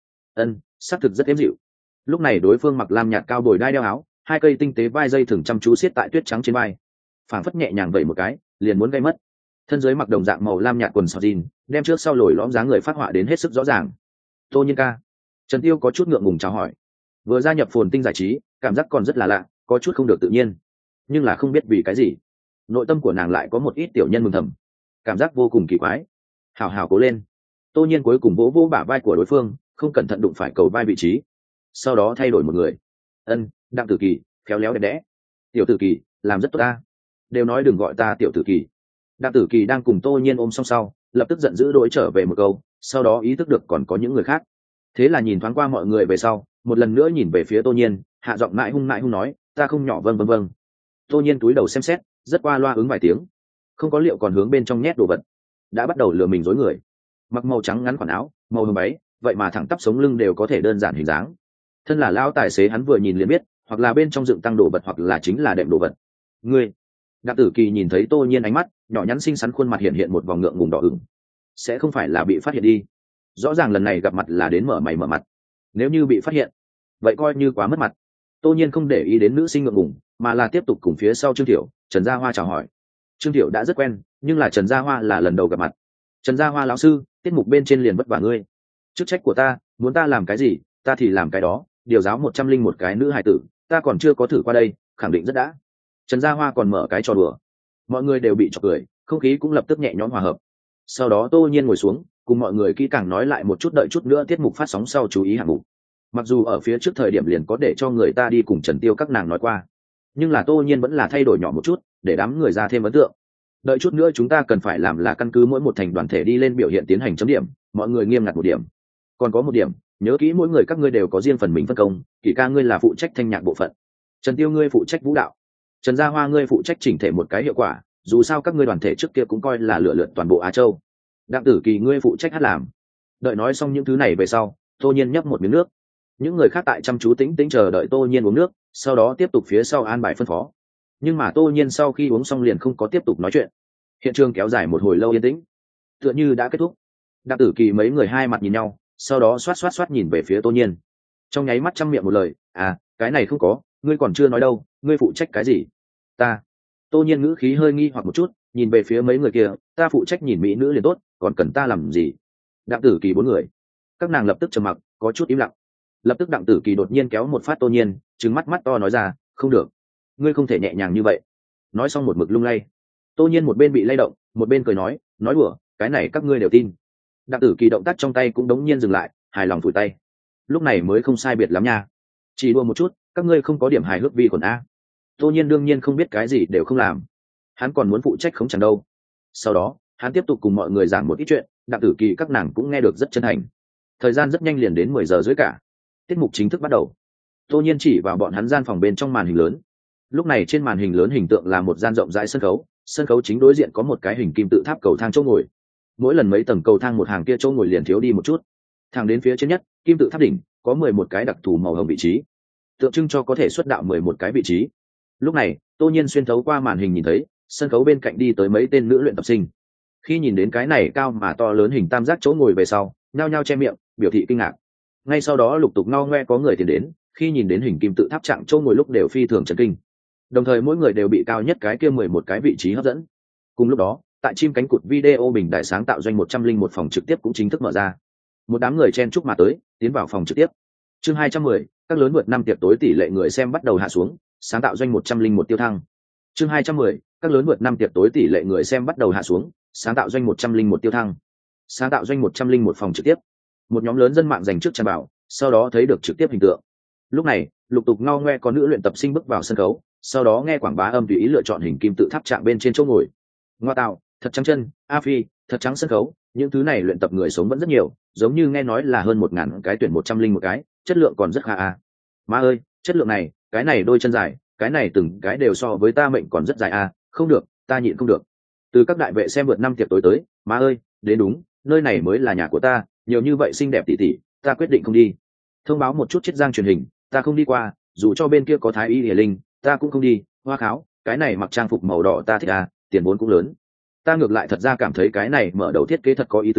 Xác thực rất êm dịu. Lúc này đối phương mặc lam nhạt cao bồi đai đeo áo, hai cây tinh tế vai dây thừng chăm chú siết tại tuyết trắng trên vai, phảng phất nhẹ nhàng vẩy một cái liền muốn gây mất. Thân dưới mặc đồng dạng màu lam nhạt quần sọt jean, đem trước sau lồi lõm dáng người phát họa đến hết sức rõ ràng. Tô Nhiên ca. Trần Tiêu có chút ngượng ngùng chào hỏi. Vừa gia nhập Phồn Tinh giải trí, cảm giác còn rất là lạ, có chút không được tự nhiên, nhưng là không biết vì cái gì, nội tâm của nàng lại có một ít tiểu nhân mừng thầm, cảm giác vô cùng kỳ quái. Hảo hảo cố lên. Tô Nhiên cuối cùng vỗ vỗ bả vai của đối phương, không cẩn thận đụng phải cầu vai vị trí, sau đó thay đổi một người. Đặng Tử Kỳ, khéo léo đẹp đẽ. Tiểu Tử Kỳ, làm rất tốt ta. Đều nói đừng gọi ta Tiểu Tử Kỳ. Đặng Tử Kỳ đang cùng Tô Nhiên ôm song sau, lập tức giận dữ đối trở về một câu, sau đó ý thức được còn có những người khác, thế là nhìn thoáng qua mọi người về sau, một lần nữa nhìn về phía Tô Nhiên, hạ giọng mãi hung nói, ta không nhỏ. Vâng. Tô Nhiên túi đầu xem xét, rất qua loa ứng vài tiếng, không có liệu còn hướng bên trong nhét đồ vật, đã bắt đầu lừa mình dối người. Mặc màu trắng ngắn khoản áo, màu hồng váy, vậy mà thẳng tắp sống lưng đều có thể đơn giản hình dáng. Thân là lão tài xế hắn vừa nhìn liền biết, hoặc là bên trong dựng tăng đồ vật hoặc là chính là đệm đồ vật. Ngươi. Đặng Tử Kỳ nhìn thấy Tô Nhiên ánh mắt nhỏ nhắn xinh xắn, khuôn mặt hiện một vòng ngượng ngùng đỏ ửng. Sẽ không phải là bị phát hiện đi? Rõ ràng lần này gặp mặt là đến mở mày mở mặt, nếu như bị phát hiện vậy coi như quá mất mặt. Tô Nhiên không để ý đến nữ sinh ngượng ngùng, mà là tiếp tục cùng phía sau Trương Thiệu, Trần Gia Hoa chào hỏi. Trương Thiệu đã rất quen, nhưng là Trần Gia Hoa là lần đầu gặp mặt. Trần Gia Hoa lão sư, tiết mục bên trên liền vất vả ngươi. Chức trách của ta, muốn ta làm cái gì ta thì làm cái đó, điều giáo 101 cái nữ hài tử ta còn chưa có thử qua đây, khẳng định rất đã. Trần Gia Hoa còn mở cái trò đùa, mọi người đều bị chọc cười, không khí cũng lập tức nhẹ nhõm hòa hợp. Sau đó Tô Nhiên ngồi xuống, cùng mọi người kỹ càng nói lại một chút, đợi chút nữa tiết mục phát sóng sau chú ý hạng mục. Mặc dù ở phía trước thời điểm liền có để cho người ta đi cùng Trần Tiêu các nàng nói qua, nhưng là Tô Nhiên vẫn là thay đổi nhỏ một chút, để đám người ra thêm ấn tượng. Đợi chút nữa chúng ta cần phải làm là căn cứ mỗi một thành đoàn thể đi lên biểu hiện tiến hành chấm điểm, mọi người nghiêm ngặt một điểm. Còn có một điểm, nhớ kỹ mỗi người các ngươi đều có riêng phần mình phân công, Kỷ ca ngươi là phụ trách thanh nhạc bộ phận, Trần Tiêu ngươi phụ trách vũ đạo, Trần Gia Hoa ngươi phụ trách chỉnh thể một cái hiệu quả, dù sao các ngươi đoàn thể trước kia cũng coi là lựa lượn toàn bộ Á Châu. Đặng Tử Kỳ ngươi phụ trách hát làm. Đợi nói xong những thứ này về sau, Tô Nhiên nhấp một miếng nước. Những người khác tại chăm chú tĩnh tĩnh chờ đợi Tô Nhiên uống nước, sau đó tiếp tục phía sau an bài phân phó. Nhưng mà Tô Nhiên sau khi uống xong liền không có tiếp tục nói chuyện. Hiện trường kéo dài một hồi lâu yên tĩnh, tựa như đã kết thúc. Đặng Tử Kỳ mấy người hai mặt nhìn nhau, sau đó xoát nhìn về phía Tô Nhiên. Trong nháy mắt trăm miệng một lời, cái này không có, ngươi còn chưa nói đâu, ngươi phụ trách cái gì? Ta. Tô Nhiên ngữ khí hơi nghi hoặc một chút, nhìn về phía mấy người kia, ta phụ trách nhìn mỹ nữ liền tốt, còn cần ta làm gì? Đặng Tử Kỳ bốn người, các nàng lập tức trầm mặc, có chút im lặng. Lập tức Đặng Tử Kỳ đột nhiên kéo một phát Tô Nhiên, trừng mắt to nói ra, không được, ngươi không thể nhẹ nhàng như vậy. Nói xong một mực lung lay. Tô Nhiên một bên bị lay động, một bên cười nói đùa, cái này các ngươi đều tin. Đặng Tử Kỳ động tác trong tay cũng đống nhiên dừng lại, hài lòng phủi tay. Lúc này mới không sai biệt lắm nha, chỉ đùa một chút, các ngươi không có điểm hài hước vi khuẩn a. Tô Nhiên đương nhiên không biết cái gì đều không làm, hắn còn muốn phụ trách không chẳng đâu. Sau đó hắn tiếp tục cùng mọi người giảng một ít chuyện, Đặng Tử Kỳ các nàng cũng nghe được rất chân thành. Thời gian rất nhanh liền đến 10 giờ rưỡi cả, tiết mục chính thức bắt đầu. Tô Nhiên chỉ vào bọn hắn gian phòng bên trong màn hình lớn. Lúc này trên màn hình lớn hình tượng là một gian rộng rãi sân khấu chính đối diện có một cái hình kim tự tháp cầu thang chỗ ngồi. Mỗi lần mấy tầng cầu thang một hàng kia chỗ ngồi liền thiếu đi một chút. Thẳng đến phía trên nhất, kim tự tháp đỉnh, có 11 cái đặc thù màu hồng vị trí, tượng trưng cho có thể xuất đạo 11 cái vị trí. Lúc này, Tô Nhiên xuyên thấu qua màn hình nhìn thấy, sân khấu bên cạnh đi tới mấy tên nữ luyện tập sinh. Khi nhìn đến cái này cao mà to lớn hình tam giác chỗ ngồi về sau, nhao nhao che miệng, biểu thị kinh ngạc. Ngay sau đó lục tục ngao ngoe có người tiến đến, khi nhìn đến hình kim tự tháp trạng chỗ ngồi lúc đều phi thường chấn kinh. Đồng thời mỗi người đều bị cao nhất cái kia 11 cái vị trí hấp dẫn. Cùng lúc đó, tại chim cánh cụt video bình đại sáng tạo doanh 101 phòng trực tiếp cũng chính thức mở ra. Một đám người chen chúc mà tới, tiến vào phòng trực tiếp. Chương 210, các lớn vượt năm tiệc tối tỷ lệ người xem bắt đầu hạ xuống, sáng tạo doanh 101 tiêu thăng. Chương 210, các lớn vượt năm tiệc tối tỷ lệ người xem bắt đầu hạ xuống, sáng tạo doanh 101 tiêu thăng. Sáng tạo doanh 101 phòng trực tiếp. Một nhóm lớn dân mạng dành trước tràn bảo, sau đó thấy được trực tiếp hình tượng. Lúc này, lục tục ngao ngoe có nữ luyện tập sinh bước vào sân khấu, sau đó nghe quảng bá âm tùy ý lựa chọn hình kim tự tháp trạng bên trên chỗ ngồi. Ngoa tạo, thật trắng chân, a phi, thật trắng sân khấu, những thứ này luyện tập người sống vẫn rất nhiều, giống như nghe nói là hơn 1000 cái tuyển 101 cái, chất lượng còn rất khá a. Má ơi, chất lượng này, cái này đôi chân dài, cái này từng cái đều so với ta mệnh còn rất dài a, không được, ta nhịn không được. Từ các đại vệ xem vượt năm tiệc tối tới, má ơi, đến đúng, nơi này mới là nhà của ta, nhiều như vậy xinh đẹp tỷ tỷ, ta quyết định không đi. Thông báo một chút chiết giang truyền hình, ta không đi qua, dù cho bên kia có thái y hiển linh, ta cũng không đi. Hoa kháo, cái này mặc trang phục màu đỏ ta thích à, tiền vốn cũng lớn. Ta ngược lại thật ra cảm thấy cái này mở đầu thiết kế thật có ý tứ,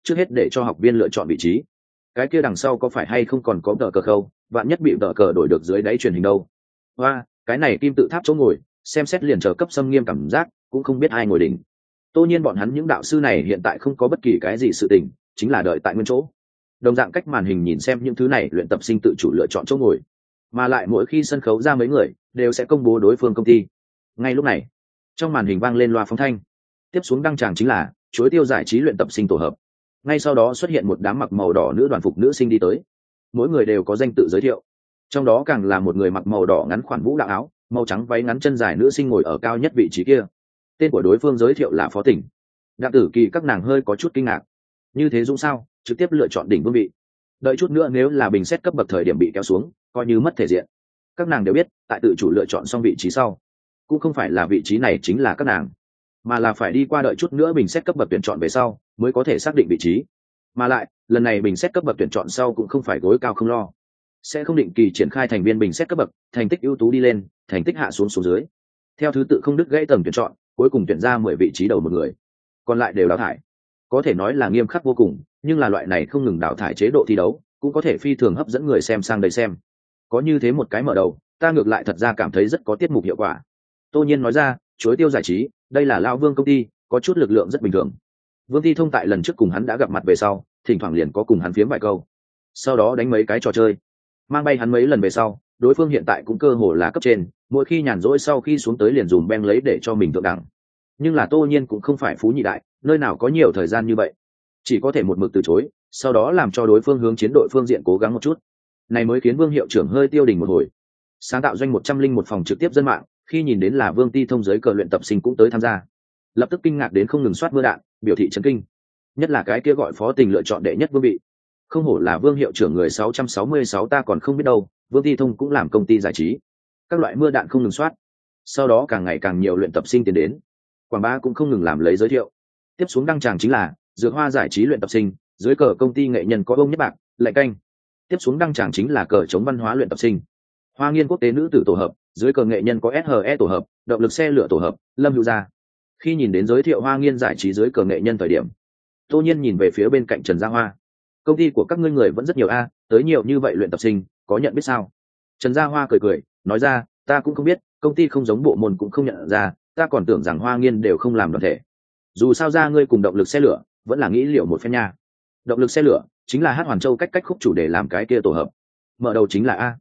trước hết để cho học viên lựa chọn vị trí. Cái kia đằng sau có phải hay không còn có tờ cờ khâu, vạn nhất bị tờ cờ đổi được dưới đáy truyền hình đâu. Hoa, cái này kim tự tháp chỗ ngồi, xem xét liền chờ cấp xâm nghiêm cảm giác, cũng không biết ai ngồi đỉnh. Tô nhiên bọn hắn những đạo sư này hiện tại không có bất kỳ cái gì sự tình, chính là đợi tại nguyên chỗ. Đồng dạng cách màn hình nhìn xem những thứ này luyện tập sinh tự chủ lựa chọn chỗ ngồi, mà lại mỗi khi sân khấu ra mấy người đều sẽ công bố đối phương công ty. Ngay lúc này, trong màn hình vang lên loa phóng thanh, tiếp xuống đăng tràng chính là chuối tiêu giải trí luyện tập sinh tổ hợp. Ngay sau đó xuất hiện một đám mặc màu đỏ nữ đoàn phục nữ sinh đi tới, mỗi người đều có danh tự giới thiệu, trong đó càng là một người mặc màu đỏ ngắn khoản vũ đạo áo, màu trắng váy ngắn chân dài nữ sinh ngồi ở cao nhất vị trí kia. Tên của đối phương giới thiệu là Phó Tỉnh. Đặng Tử Kỳ các nàng hơi có chút kinh ngạc, như thế dũng sao trực tiếp lựa chọn đỉnh vương vị, đợi chút nữa nếu là bình xét cấp bậc thời điểm bị kéo xuống coi như mất thể diện. Các nàng đều biết tại tự chủ lựa chọn xong vị trí sau, cũng không phải là vị trí này chính là các nàng, mà là phải đi qua đợi chút nữa bình xét cấp bậc tuyển chọn về sau mới có thể xác định vị trí. Mà lại lần này bình xét cấp bậc tuyển chọn sau cũng không phải gối cao không lo, sẽ không định kỳ triển khai thành viên bình xét cấp bậc, thành tích ưu tú đi lên, thành tích hạ xuống dưới, theo thứ tự không đứt gãy tầng tuyển chọn, cuối cùng tuyển ra 10 vị trí đầu một người, còn lại đều đào thải. Có thể nói là nghiêm khắc vô cùng, nhưng là loại này không ngừng đào thải chế độ thi đấu cũng có thể phi thường hấp dẫn người xem sang đây xem. Có như thế một cái mở đầu, ta ngược lại thật ra cảm thấy rất có tiết mục hiệu quả. Tô nhiên nói ra, chuối tiêu giải trí, đây là Lão Vương công ty, có chút lực lượng rất bình thường. Vương Thi Thông tại lần trước cùng hắn đã gặp mặt về sau, thỉnh thoảng liền có cùng hắn phiếm vài câu, sau đó đánh mấy cái trò chơi, mang bay hắn mấy lần về sau, đối phương hiện tại cũng cơ hồ là cấp trên, mỗi khi nhàn rỗi sau khi xuống tới liền dùm beng lấy để cho mình thượng đẳng. Nhưng là Tô nhiên cũng không phải phú nhị đại, nơi nào có nhiều thời gian như vậy, chỉ có thể một mực từ chối, sau đó làm cho đối phương hướng chiến đội phương diện cố gắng một chút. Này mới khiến Vương hiệu trưởng hơi tiêu đình một hồi. Sáng tạo doanh 101 phòng trực tiếp dân mạng, khi nhìn đến là Vương Ti Thông giới cờ luyện tập sinh cũng tới tham gia, lập tức kinh ngạc đến không ngừng soát mưa đạn, biểu thị chấn kinh. Nhất là cái kia gọi Phó Tình lựa chọn đệ nhất vương vị. Không hổ là Vương hiệu trưởng người 666, ta còn không biết đâu, Vương Ti Thông cũng làm công ty giải trí. Các loại mưa đạn không ngừng soát. Sau đó càng ngày càng nhiều luyện tập sinh tiến đến. Quảng bá cũng không ngừng làm lấy giới thiệu. Tiếp xuống đăng tràng chính là Dược Hoa giải trí luyện tập sinh, dưới cờ công ty nghệ nhân có ông nhất bạc, lại canh. Tiếp xuống đăng tràng chính là cờ chống văn hóa luyện tập sinh, Hoa Nghiên quốc tế nữ tử tổ hợp, dưới cờ nghệ nhân có SHE tổ hợp, động lực xe lửa tổ hợp, Lâm Hữu Gia. Khi nhìn đến giới thiệu Hoa Nghiên giải trí dưới cờ nghệ nhân thời điểm, Tô nhiên nhìn về phía bên cạnh Trần Gia Hoa. Công ty của các ngươi người vẫn rất nhiều a, tới nhiều như vậy luyện tập sinh, có nhận biết sao? Trần Gia Hoa cười cười, nói ra, ta cũng không biết, công ty không giống bộ môn cũng không nhận ra, ta còn tưởng rằng Hoa Nghiên đều không làm đoàn thể. Dù sao ra ngươi cùng động lực xe lửa, vẫn là nghĩ liệu một phen nha. Động lực xe lửa chính là Hát Hoàn Châu cách khúc chủ đề làm cái kia tổ hợp. Mở đầu chính là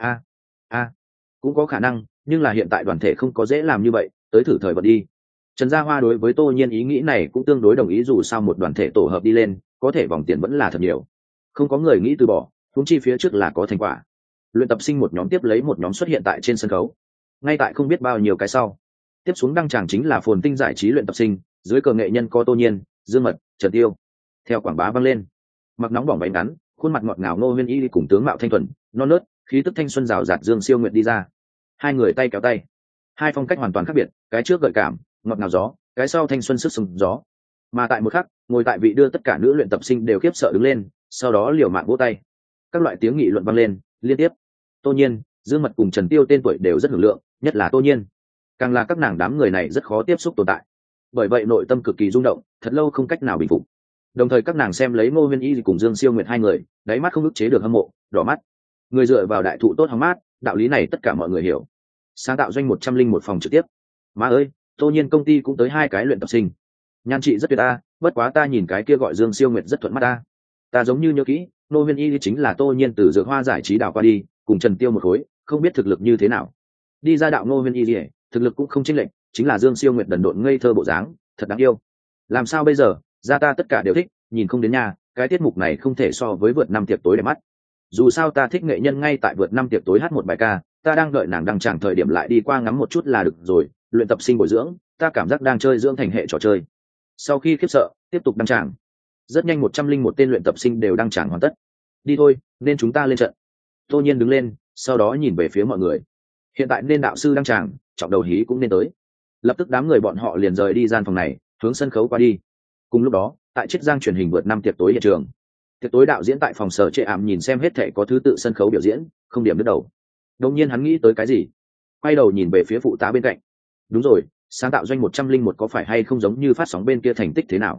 a cũng có khả năng, nhưng là hiện tại đoàn thể không có dễ làm như vậy, tới thử thời vận đi. Trần Gia Hoa đối với Tô nhiên ý nghĩ này cũng tương đối đồng ý, dù sao một đoàn thể tổ hợp đi lên, có thể vòng tiền vẫn là thật nhiều. Không có người nghĩ từ bỏ, huống chi phía trước là có thành quả. Luyện tập sinh một nhóm tiếp lấy một nhóm xuất hiện tại trên sân khấu. Ngay tại không biết bao nhiêu cái sau, tiếp xuống đăng tràng chính là Phồn Tinh giải trí luyện tập sinh, dưới cờ nghệ nhân có Tô nhiên, Dương Mật, Trần Tiêu. Theo quảng bá vang lên, mặc nóng bỏng váy ngắn, khuôn mặt ngọt ngào Ngô Huyên Y cùng tướng mạo thanh thuần, non nớt, khí tức thanh xuân rào rạt Dương Siêu Nguyệt đi ra. Hai người tay kéo tay, hai phong cách hoàn toàn khác biệt, cái trước gợi cảm, ngọt ngào gió, cái sau thanh xuân sức sống gió. Mà tại một khắc, ngồi tại vị đưa tất cả nữ luyện tập sinh đều khiếp sợ đứng lên, sau đó liều mạng vỗ tay. Các loại tiếng nghị luận vang lên liên tiếp. Tô nhiên, Dương Mật cùng Trần Tiêu tên tuổi đều rất hưởng lượng, nhất là Tô nhiên, càng là các nàng đám người này rất khó tiếp xúc tồn tại. Bởi vậy nội tâm cực kỳ rung động, thật lâu không cách nào bình phục. Đồng thời các nàng xem lấy Ngô Huyên Y cùng Dương Siêu Nguyệt hai người, đáy mắt không ức chế được hâm mộ, đỏ mắt. Người dựa vào đại thụ tốt hóng mát, đạo lý này tất cả mọi người hiểu. Sáng tạo doanh 101 phòng trực tiếp. Má ơi, Tô nhiên công ty cũng tới hai cái luyện tập sinh. Nhan chị rất tuyệt ta, bất quá ta nhìn cái kia gọi Dương Siêu Nguyệt rất thuận mắt ta. Ta giống như nhớ kỹ, Ngô Huyên Y chính là Tô nhiên từ Dược Hoa giải trí đào qua đi, cùng Trần Tiêu một khối, không biết thực lực như thế nào. Đi ra đạo Ngô Huyên Y, thực lực cũng không chênh lệch, chính là Dương Siêu Nguyệt đần độn ngây thơ bộ dáng, thật đáng yêu. Làm sao bây giờ, ra ta tất cả đều thích, nhìn không đến nhà, cái tiết mục này không thể so với vượt năm tiệc tối đẹp mắt. Dù sao ta thích nghệ nhân ngay tại vượt năm tiệc tối hát một bài ca, ta đang đợi nàng đăng tràng thời điểm lại đi qua ngắm một chút là được rồi. Luyện tập sinh bồi dưỡng, ta cảm giác đang chơi dưỡng thành hệ trò chơi. Sau khi khiếp sợ, tiếp tục đăng tràng. Rất nhanh 101 tên luyện tập sinh đều đăng tràng hoàn tất. Đi thôi, nên chúng ta lên trận. Tô nhiên đứng lên, sau đó nhìn về phía mọi người. Hiện tại nên đạo sư đăng tràng, trọng đầu hí cũng nên tới. Lập tức đám người bọn họ liền rời đi gian phòng này, hướng sân khấu qua đi. Cùng lúc đó, tại Chiết Giang truyền hình vượt năm tiệc tối hiện trường, tiệc tối đạo diễn tại phòng sở trệ ảm nhìn xem hết thảy có thứ tự sân khấu biểu diễn, không điểm đứt đầu. Đột nhiên hắn nghĩ tới cái gì, quay đầu nhìn về phía phụ tá bên cạnh. Đúng rồi, sáng tạo doanh 101 có phải hay không giống như phát sóng bên kia thành tích thế nào?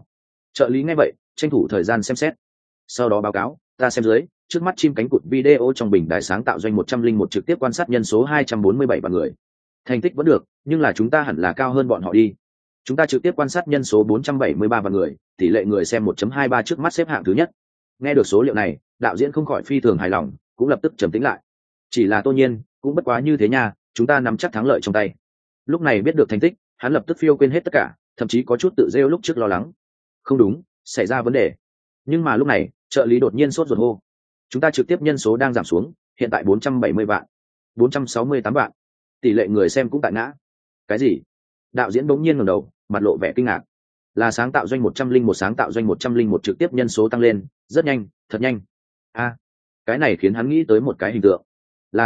Trợ lý nghe vậy tranh thủ thời gian xem xét, sau đó báo cáo ta xem dưới, trước mắt chim cánh cụt video trong bình đại sáng tạo doanh 101 trực tiếp quan sát nhân số 247 vạn người. Thành tích vẫn được, nhưng là chúng ta hẳn là cao hơn bọn họ đi. Chúng ta trực tiếp quan sát nhân số 473 vạn người, tỷ lệ người xem 1.23 trước mắt xếp hạng thứ nhất. Nghe được số liệu này, đạo diễn không khỏi phi thường hài lòng, cũng lập tức trầm tĩnh lại. Chỉ là Tô Nhiên, cũng bất quá như thế nha, chúng ta nắm chắc thắng lợi trong tay. Lúc này biết được thành tích, hắn lập tức phiêu quên hết tất cả, thậm chí có chút tự rêu lúc trước lo lắng. Không đúng, xảy ra vấn đề. Nhưng mà lúc này, trợ lý đột nhiên sốt ruột hô. Chúng ta trực tiếp nhân số đang giảm xuống, hiện tại 470 vạn, 468 vạn. Tỷ lệ người xem cũng tại ngã. Cái gì? Đạo diễn bỗng nhiên ngẩng đầu, mặt lộ vẻ kinh ngạc. Là sáng tạo doanh 101 sáng tạo doanh 101 trực tiếp nhân số tăng lên, rất nhanh, thật nhanh. Cái này khiến hắn nghĩ tới một cái hình tượng. Là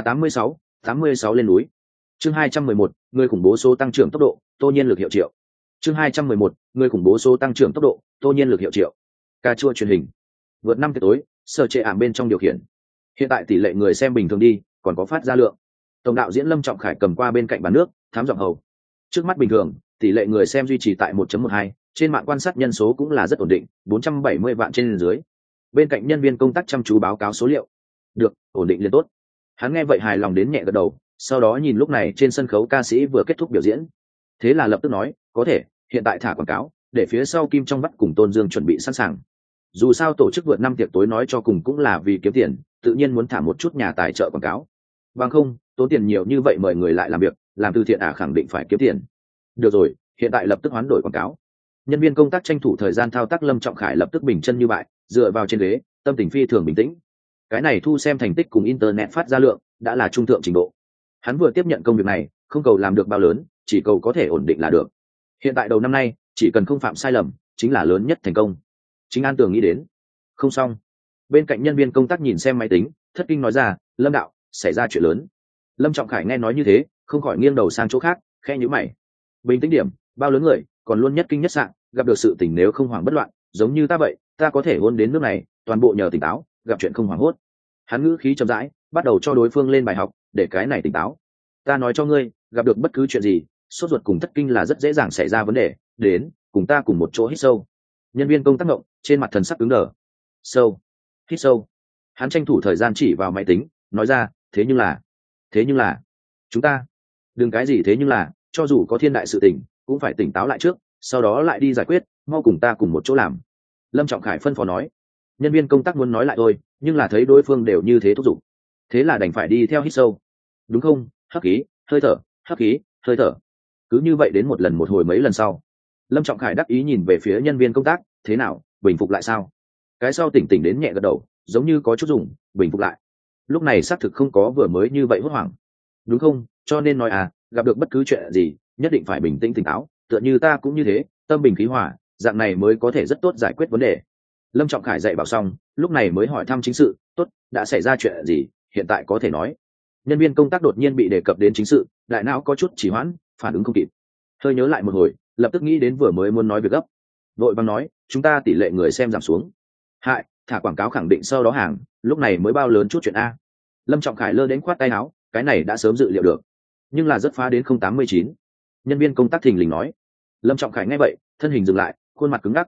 86 lên núi. Chương 211, người khủng bố số tăng trưởng tốc độ, Tô Nhiên lực hiệu triệu. Chương 211, người khủng bố số tăng trưởng tốc độ, Tô Nhiên lực hiệu triệu. Cà chua truyền hình. Vượt 5 giờ tối, sở trệ ảm bên trong điều khiển. Hiện tại tỷ lệ người xem bình thường đi, còn có phát ra lượng. Tổng đạo diễn Lâm Trọng Khải cầm qua bên cạnh bàn nước, thám giọng hầu. Trước mắt bình thường, tỷ lệ người xem duy trì tại 1.12, trên mạng quan sát nhân số cũng là rất ổn định, 470 vạn trên dưới. Bên cạnh nhân viên công tác chăm chú báo cáo số liệu. Được, ổn định liền tốt. Hắn nghe vậy hài lòng đến nhẹ gật đầu, sau đó nhìn lúc này trên sân khấu ca sĩ vừa kết thúc biểu diễn. Thế là lập tức nói, có thể, hiện tại thả quảng cáo, để phía sau Kim Trong Vắt cùng Tôn Dương chuẩn bị sẵn sàng. Dù sao tổ chức vượt 5 tiệc tối nói cho cùng cũng là vì kiếm tiền, tự nhiên muốn thả một chút nhà tài trợ quảng cáo. Bằng không, tốn tiền nhiều như vậy mời người lại làm việc, làm từ thiện khẳng định phải kiếm tiền. Được rồi, hiện tại lập tức hoán đổi quảng cáo. Nhân viên công tác tranh thủ thời gian thao tác. Lâm Trọng Khải lập tức bình chân như bại, dựa vào trên ghế, tâm tình phi thường bình tĩnh. Cái này thu xem thành tích cùng internet phát ra lượng đã là trung thượng trình độ. Hắn vừa tiếp nhận công việc này, không cầu làm được bao lớn, chỉ cầu có thể ổn định là được. Hiện tại đầu năm nay, chỉ cần không phạm sai lầm, chính là lớn nhất thành công. Chính An Tường nghĩ đến. Không xong. Bên cạnh nhân viên công tác nhìn xem máy tính, thất kinh nói ra, Lâm đạo, xảy ra chuyện lớn. Lâm Trọng Khải nghe nói như thế, không khỏi nghiêng đầu sang chỗ khác, khẽ nhíu mày. Bình tĩnh điểm, bao lớn người, còn luôn nhất kinh nhất sạn, gặp được sự tình nếu không hoảng bất loạn, giống như ta vậy, ta có thể hôn đến nước này, toàn bộ nhờ tỉnh táo, gặp chuyện không hoảng hốt. Hắn ngữ khí chậm rãi, bắt đầu cho đối phương lên bài học, để cái này tỉnh táo. Ta nói cho ngươi, gặp được bất cứ chuyện gì, sốt ruột cùng thất kinh là rất dễ dàng xảy ra vấn đề, đến, cùng ta cùng một chỗ hít sâu. Nhân viên công tác ngộng, trên mặt thần sắc cứng đờ. Sâu, hít sâu. Hắn tranh thủ thời gian chỉ vào máy tính, nói ra, thế nhưng là, chúng ta, đừng cái gì thế nhưng là, cho dù có thiên đại sự tình, cũng phải tỉnh táo lại trước, sau đó lại đi giải quyết, mau cùng ta cùng một chỗ làm. Lâm Trọng Khải phân phó nói. Nhân viên công tác muốn nói lại thôi, nhưng là thấy đối phương đều như thế thúc giục, thế là đành phải đi theo hít sâu. Đúng không? Hấp khí, hơi thở, hấp khí, hơi thở. Cứ như vậy đến một lần một hồi mấy lần sau. Lâm Trọng Khải đắc ý nhìn về phía nhân viên công tác, thế nào, bình phục lại sao? Cái sau tỉnh tỉnh đến nhẹ gật đầu, giống như có chút dùng, bình phục lại. Lúc này xác thực không có vừa mới như vậy hốt hoảng. Đúng không? Cho nên nói gặp được bất cứ chuyện gì, nhất định phải bình tĩnh tỉnh táo, tựa như ta cũng như thế, tâm bình khí hòa, dạng này mới có thể rất tốt giải quyết vấn đề. Lâm Trọng Khải dạy bảo xong, lúc này mới hỏi thăm chính sự, tốt, đã xảy ra chuyện gì, hiện tại có thể nói. Nhân viên công tác đột nhiên bị đề cập đến chính sự, đại não có chút trì hoãn, phản ứng không kịp. Hơi nhớ lại một hồi, lập tức nghĩ đến vừa mới muốn nói việc gấp. Vội vàng nói, chúng ta tỷ lệ người xem giảm xuống. Hại, thả quảng cáo khẳng định sau đó hàng, lúc này mới bao lớn chút chuyện a. Lâm Trọng Khải lơ đến khoát tay áo, cái này đã sớm dự liệu được, nhưng là rất phá đến 089. Nhân viên công tác thình lình nói. Lâm Trọng Khải nghe vậy, thân hình dừng lại, khuôn mặt cứng ngắc.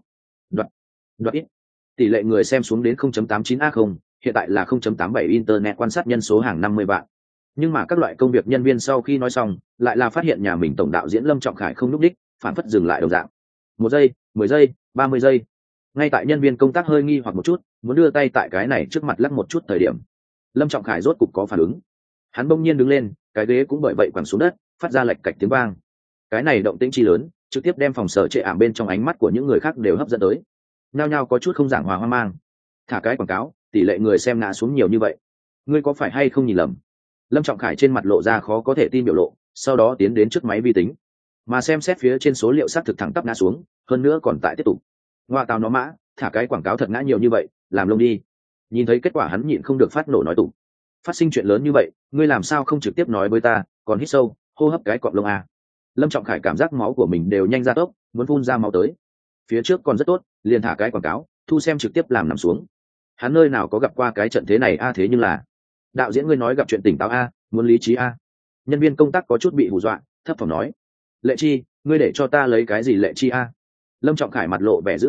Đoạt ít. Tỷ lệ người xem xuống đến 0.89 hiện tại là 0.87 internet quan sát nhân số hàng 50 vạn. Nhưng mà các loại công việc nhân viên sau khi nói xong, lại là phát hiện nhà mình tổng đạo diễn Lâm Trọng Khải không lúc đích, phản phất dừng lại đồng dạng. 1 giây, 10 giây, 30 giây. Ngay tại nhân viên công tác hơi nghi hoặc một chút, muốn đưa tay tại cái này trước mặt lắc một chút thời điểm, Lâm Trọng Khải rốt cục có phản ứng. Hắn bỗng nhiên đứng lên, cái ghế cũng bởi vậy quẳng xuống đất, phát ra lạch cạch tiếng vang. Cái này động tĩnh chi lớn, trực tiếp đem phòng sở trệ ảm bên trong ánh mắt của những người khác đều hấp dẫn tới. Nhao nhao có chút không giảng hòa hoang mang. Thả cái quảng cáo, tỷ lệ người xem ngã xuống nhiều như vậy, ngươi có phải hay không nhìn lầm? Lâm Trọng Khải trên mặt lộ ra khó có thể tin biểu lộ, sau đó tiến đến trước máy vi tính, mà xem xét phía trên số liệu xác thực thẳng tắp ngã xuống, hơn nữa còn tại tiếp tục. Ngoa tào nó mã, thả cái quảng cáo thật ngã nhiều như vậy, làm lông đi. Nhìn thấy kết quả hắn nhịn không được phát nổ nói tụng. Phát sinh chuyện lớn như vậy, ngươi làm sao không trực tiếp nói với ta, còn hít sâu, hô hấp cái cọp lông à. Lâm Trọng Khải cảm giác máu của mình đều nhanh ra tốc, muốn phun ra máu tới. Phía trước còn rất tốt, liền thả cái quảng cáo, thu xem trực tiếp làm nằm xuống. Hắn nơi nào có gặp qua cái trận thế này thế nhưng là đạo diễn ngươi nói gặp chuyện tỉnh táo muốn lý trí nhân viên công tác có chút bị hù dọa, thấp thỏm nói, Lệ Chi, ngươi để cho ta lấy cái gì Lệ Chi Lâm Trọng Khải mặt lộ vẻ dữ tợn,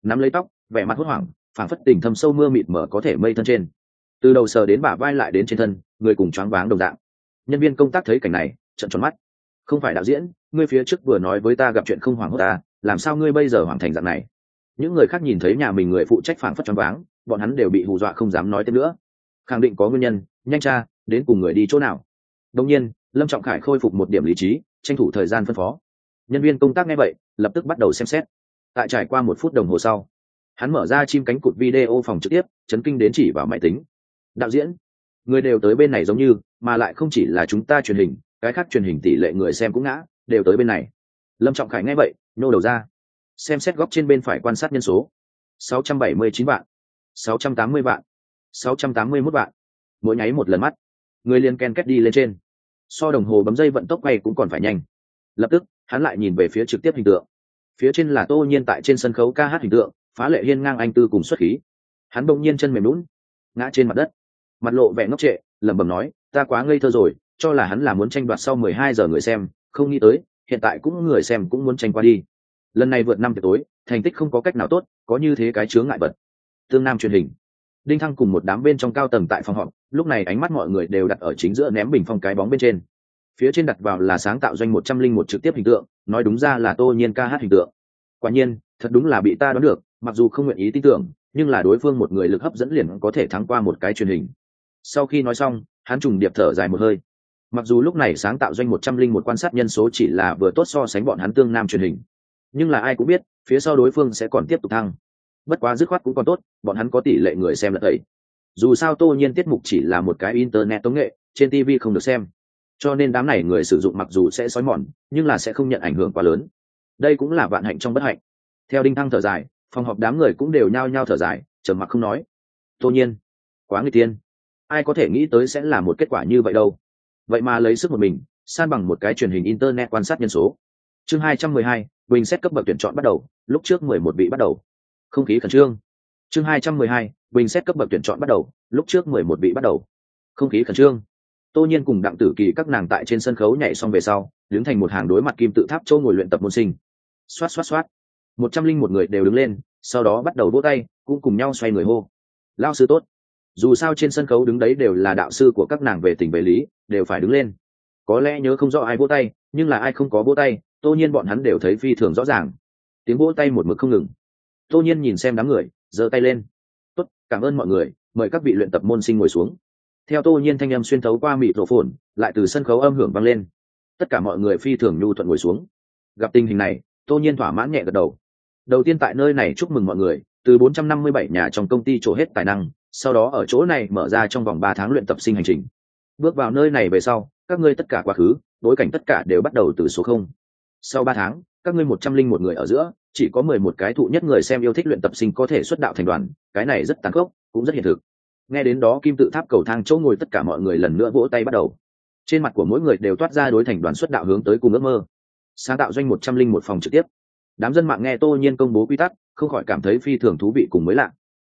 nắm lấy tóc, vẻ mặt hốt hoảng, phảng phất tình thâm sâu mưa mịt mờ có thể mây thân trên, từ đầu sờ đến bả vai lại đến trên thân, người cùng choáng váng đồng dạng. Nhân viên công tác thấy cảnh này trợn tròn mắt. Không phải đạo diễn, ngươi phía trước vừa nói với ta gặp chuyện không hoảng hốt ta, làm sao ngươi bây giờ hoàn thành dạng này? Những người khác nhìn thấy nhà mình người phụ trách phảng phất choáng váng, bọn hắn đều bị hù dọa không dám nói tiếp nữa. Khẳng định có nguyên nhân, nhanh tra, đến cùng người đi chỗ nào. Đương nhiên, Lâm Trọng Khải khôi phục một điểm lý trí, tranh thủ thời gian phân phó. Nhân viên công tác nghe vậy, lập tức bắt đầu xem xét. Tại trải qua 1 phút đồng hồ sau, hắn mở ra chim cánh cụt video phòng trực tiếp, chấn kinh đến chỉ vào máy tính. Đạo diễn, người đều tới bên này giống như, mà lại không chỉ là chúng ta truyền hình, cái khác truyền hình tỷ lệ người xem cũng ngã, đều tới bên này. Lâm Trọng Khải nghe vậy, nhô đầu ra, xem xét góc trên bên phải quan sát nhân số. 679 vạn, 680 vạn, 681 vạn. Mỗi nháy một lần mắt, người liền ken kết đi lên trên. So đồng hồ bấm dây vận tốc quay cũng còn phải nhanh. Lập tức, hắn lại nhìn về phía trực tiếp hình tượng. Phía trên là Tô Nhiên tại trên sân khấu ca hát hình tượng, phá lệ hiên ngang anh tư cùng xuất khí. Hắn bỗng nhiên chân mềm nhũn, ngã trên mặt đất, mặt lộ vẻ ngốc trệ, lẩm bẩm nói, ta quá ngây thơ rồi, cho là hắn là muốn tranh đoạt sau 12 giờ người xem, không nghĩ tới, hiện tại cũng người xem cũng muốn tranh qua đi. Lần này vượt 5 giờ tối, thành tích không có cách nào tốt, có như thế cái chướng ngại vật. Tương Nam truyền hình, Đinh Thăng cùng một đám bên trong cao tầng tại phòng họp, lúc này ánh mắt mọi người đều đặt ở chính giữa ném bình phong cái bóng bên trên. Phía trên đặt vào là sáng tạo doanh 101 trực tiếp hình tượng, nói đúng ra là Tô Nhiên ca hát hình tượng. Quả nhiên, thật đúng là bị ta đoán được, mặc dù không nguyện ý tin tưởng, nhưng là đối phương một người lực hấp dẫn liền có thể thắng qua một cái truyền hình. Sau khi nói xong, hắn trùng điệp thở dài một hơi. Mặc dù lúc này sáng tạo doanh 101 quan sát nhân số chỉ là vừa tốt so sánh bọn hắn Tương Nam truyền hình, nhưng là ai cũng biết, phía sau đối phương sẽ còn tiếp tục thăng. Bất quá dứt khoát cũng còn tốt, bọn hắn có tỷ lệ người xem lật tẩy. Dù sao Tô Nhiên tiết mục chỉ là một cái internet tống nghệ, trên TV không được xem, cho nên đám này người sử dụng mặc dù sẽ xói mòn, nhưng là sẽ không nhận ảnh hưởng quá lớn. Đây cũng là vạn hạnh trong bất hạnh. Theo Đinh Thăng thở dài, phòng họp đám người cũng đều nhao nhao thở dài, trầm mặc không nói. Tô Nhiên, quá nguy tiên, ai có thể nghĩ tới sẽ là một kết quả như vậy đâu. Vậy mà lấy sức một mình, san bằng một cái truyền hình internet quan sát nhân số. Chương 212, bình xét cấp bậc tuyển chọn bắt đầu, lúc trước 11 vị bắt đầu. Không khí khẩn trương. Chương 212, bình xét cấp bậc tuyển chọn bắt đầu, lúc trước 11 vị bắt đầu. Không khí khẩn trương. Tô Nhiên cùng Đặng Tử Kỳ các nàng tại trên sân khấu nhảy xong về sau, đứng thành một hàng đối mặt kim tự tháp châu ngồi luyện tập môn sinh. Xoát xoát xoát. 101 người đều đứng lên, sau đó bắt đầu vỗ tay, cũng cùng nhau xoay người hô. Lao sư tốt. Dù sao trên sân khấu đứng đấy đều là đạo sư của các nàng về tình về lý, đều phải đứng lên. Có lẽ nhớ không rõ ai vỗ tay, nhưng là ai không có vỗ tay, Tô Nhiên bọn hắn đều thấy phi thường rõ ràng. Tiếng vỗ tay một mực không ngừng. Tô Nhiên nhìn xem đám người, giơ tay lên. Tốt, cảm ơn mọi người, mời các vị luyện tập môn sinh ngồi xuống. Theo Tô Nhiên thanh âm xuyên thấu qua mịt rổ phồn, lại từ sân khấu âm hưởng vang lên. Tất cả mọi người phi thường nhu thuận ngồi xuống. Gặp tình hình này, Tô Nhiên thỏa mãn nhẹ gật đầu. Đầu tiên tại nơi này chúc mừng mọi người, từ 457 nhà trong công ty trổ hết tài năng, sau đó ở chỗ này mở ra trong vòng 3 tháng luyện tập sinh hành trình. Bước vào nơi này về sau, các ngươi tất cả quá khứ, bối cảnh tất cả đều bắt đầu từ số 0. Sau 3 tháng, các ngươi 101 người ở giữa, chỉ có 11 cái thụ nhất người xem yêu thích luyện tập sinh có thể xuất đạo thành đoàn, cái này rất tàn khốc, cũng rất hiện thực. Nghe đến đó kim tự tháp cầu thang chỗ ngồi tất cả mọi người lần nữa vỗ tay bắt đầu. Trên mặt của mỗi người đều toát ra đối thành đoàn xuất đạo hướng tới cùng ước mơ. Sáng tạo doanh 101 phòng trực tiếp. Đám dân mạng nghe Tô Nhiên công bố quy tắc, không khỏi cảm thấy phi thường thú vị cùng mới lạ.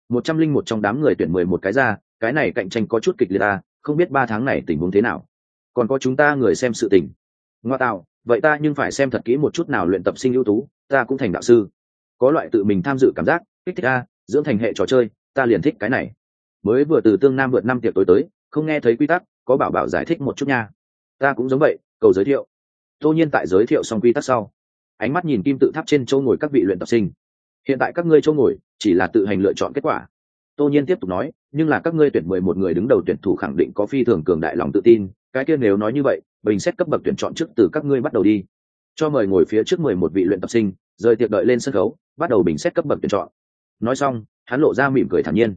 101 trong đám người tuyển 11 cái ra, cái này cạnh tranh có chút kịch liệt ta, không biết 3 tháng này tình huống thế nào. Còn có chúng ta người xem sự tình. Ngoa tạo, vậy ta nhưng phải xem thật kỹ một chút nào luyện tập sinh ưu tú, ta cũng thành đạo sư. Có loại tự mình tham dự cảm giác, kích thích a, dưỡng thành hệ trò chơi, ta liền thích cái này. Mới vừa từ Tương Nam vượt 5 tiệc tối tới, không nghe thấy quy tắc, có bảo bảo giải thích một chút nha. Ta cũng giống vậy, cầu giới thiệu. Tô Nhiên tại giới thiệu xong quy tắc sau, ánh mắt nhìn kim tự tháp trên chỗ ngồi các vị luyện tập sinh. Hiện tại các ngươi chỗ ngồi chỉ là tự hành lựa chọn kết quả. Tô Nhiên tiếp tục nói, nhưng là các ngươi tuyển 11 người đứng đầu tuyển thủ khẳng định có phi thường cường đại lòng tự tin, cái kia nếu nói như vậy, bình xét cấp bậc tuyển chọn trước từ các ngươi bắt đầu đi. Cho mời ngồi phía trước 11 vị luyện tập sinh, rời tiệc đợi lên sân khấu, bắt đầu bình xét cấp bậc tuyển chọn. Nói xong, hắn lộ ra mỉm cười thản nhiên.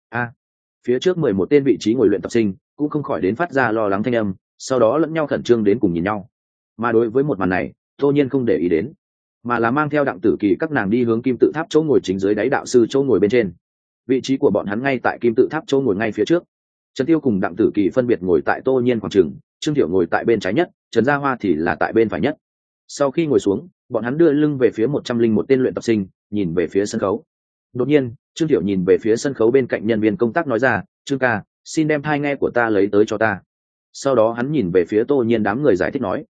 Phía trước 11 tên vị trí ngồi luyện tập sinh cũng không khỏi đến phát ra lo lắng thanh âm, sau đó lẫn nhau khẩn trương đến cùng nhìn nhau. Mà đối với một màn này, Tô Nhiên không để ý đến, mà là mang theo Đặng Tử Kỳ các nàng đi hướng kim tự tháp chỗ ngồi chính dưới đáy đạo sư chỗ ngồi bên trên. Vị trí của bọn hắn ngay tại kim tự tháp chỗ ngồi ngay phía trước. Trần Tiêu cùng Đặng Tử Kỳ phân biệt ngồi tại Tô Nhiên khoảng trường, Trương Thiệu ngồi tại bên trái nhất, Trần Gia Hoa thì là tại bên phải nhất. Sau khi ngồi xuống, bọn hắn đưa lưng về phía 101 tên luyện tập sinh, nhìn về phía sân khấu. Đột nhiên, Trương Thiệu nhìn về phía sân khấu bên cạnh nhân viên công tác nói ra, Trương ca, xin đem tai nghe của ta lấy tới cho ta. Sau đó hắn nhìn về phía Tô Nhiên đám người giải thích nói,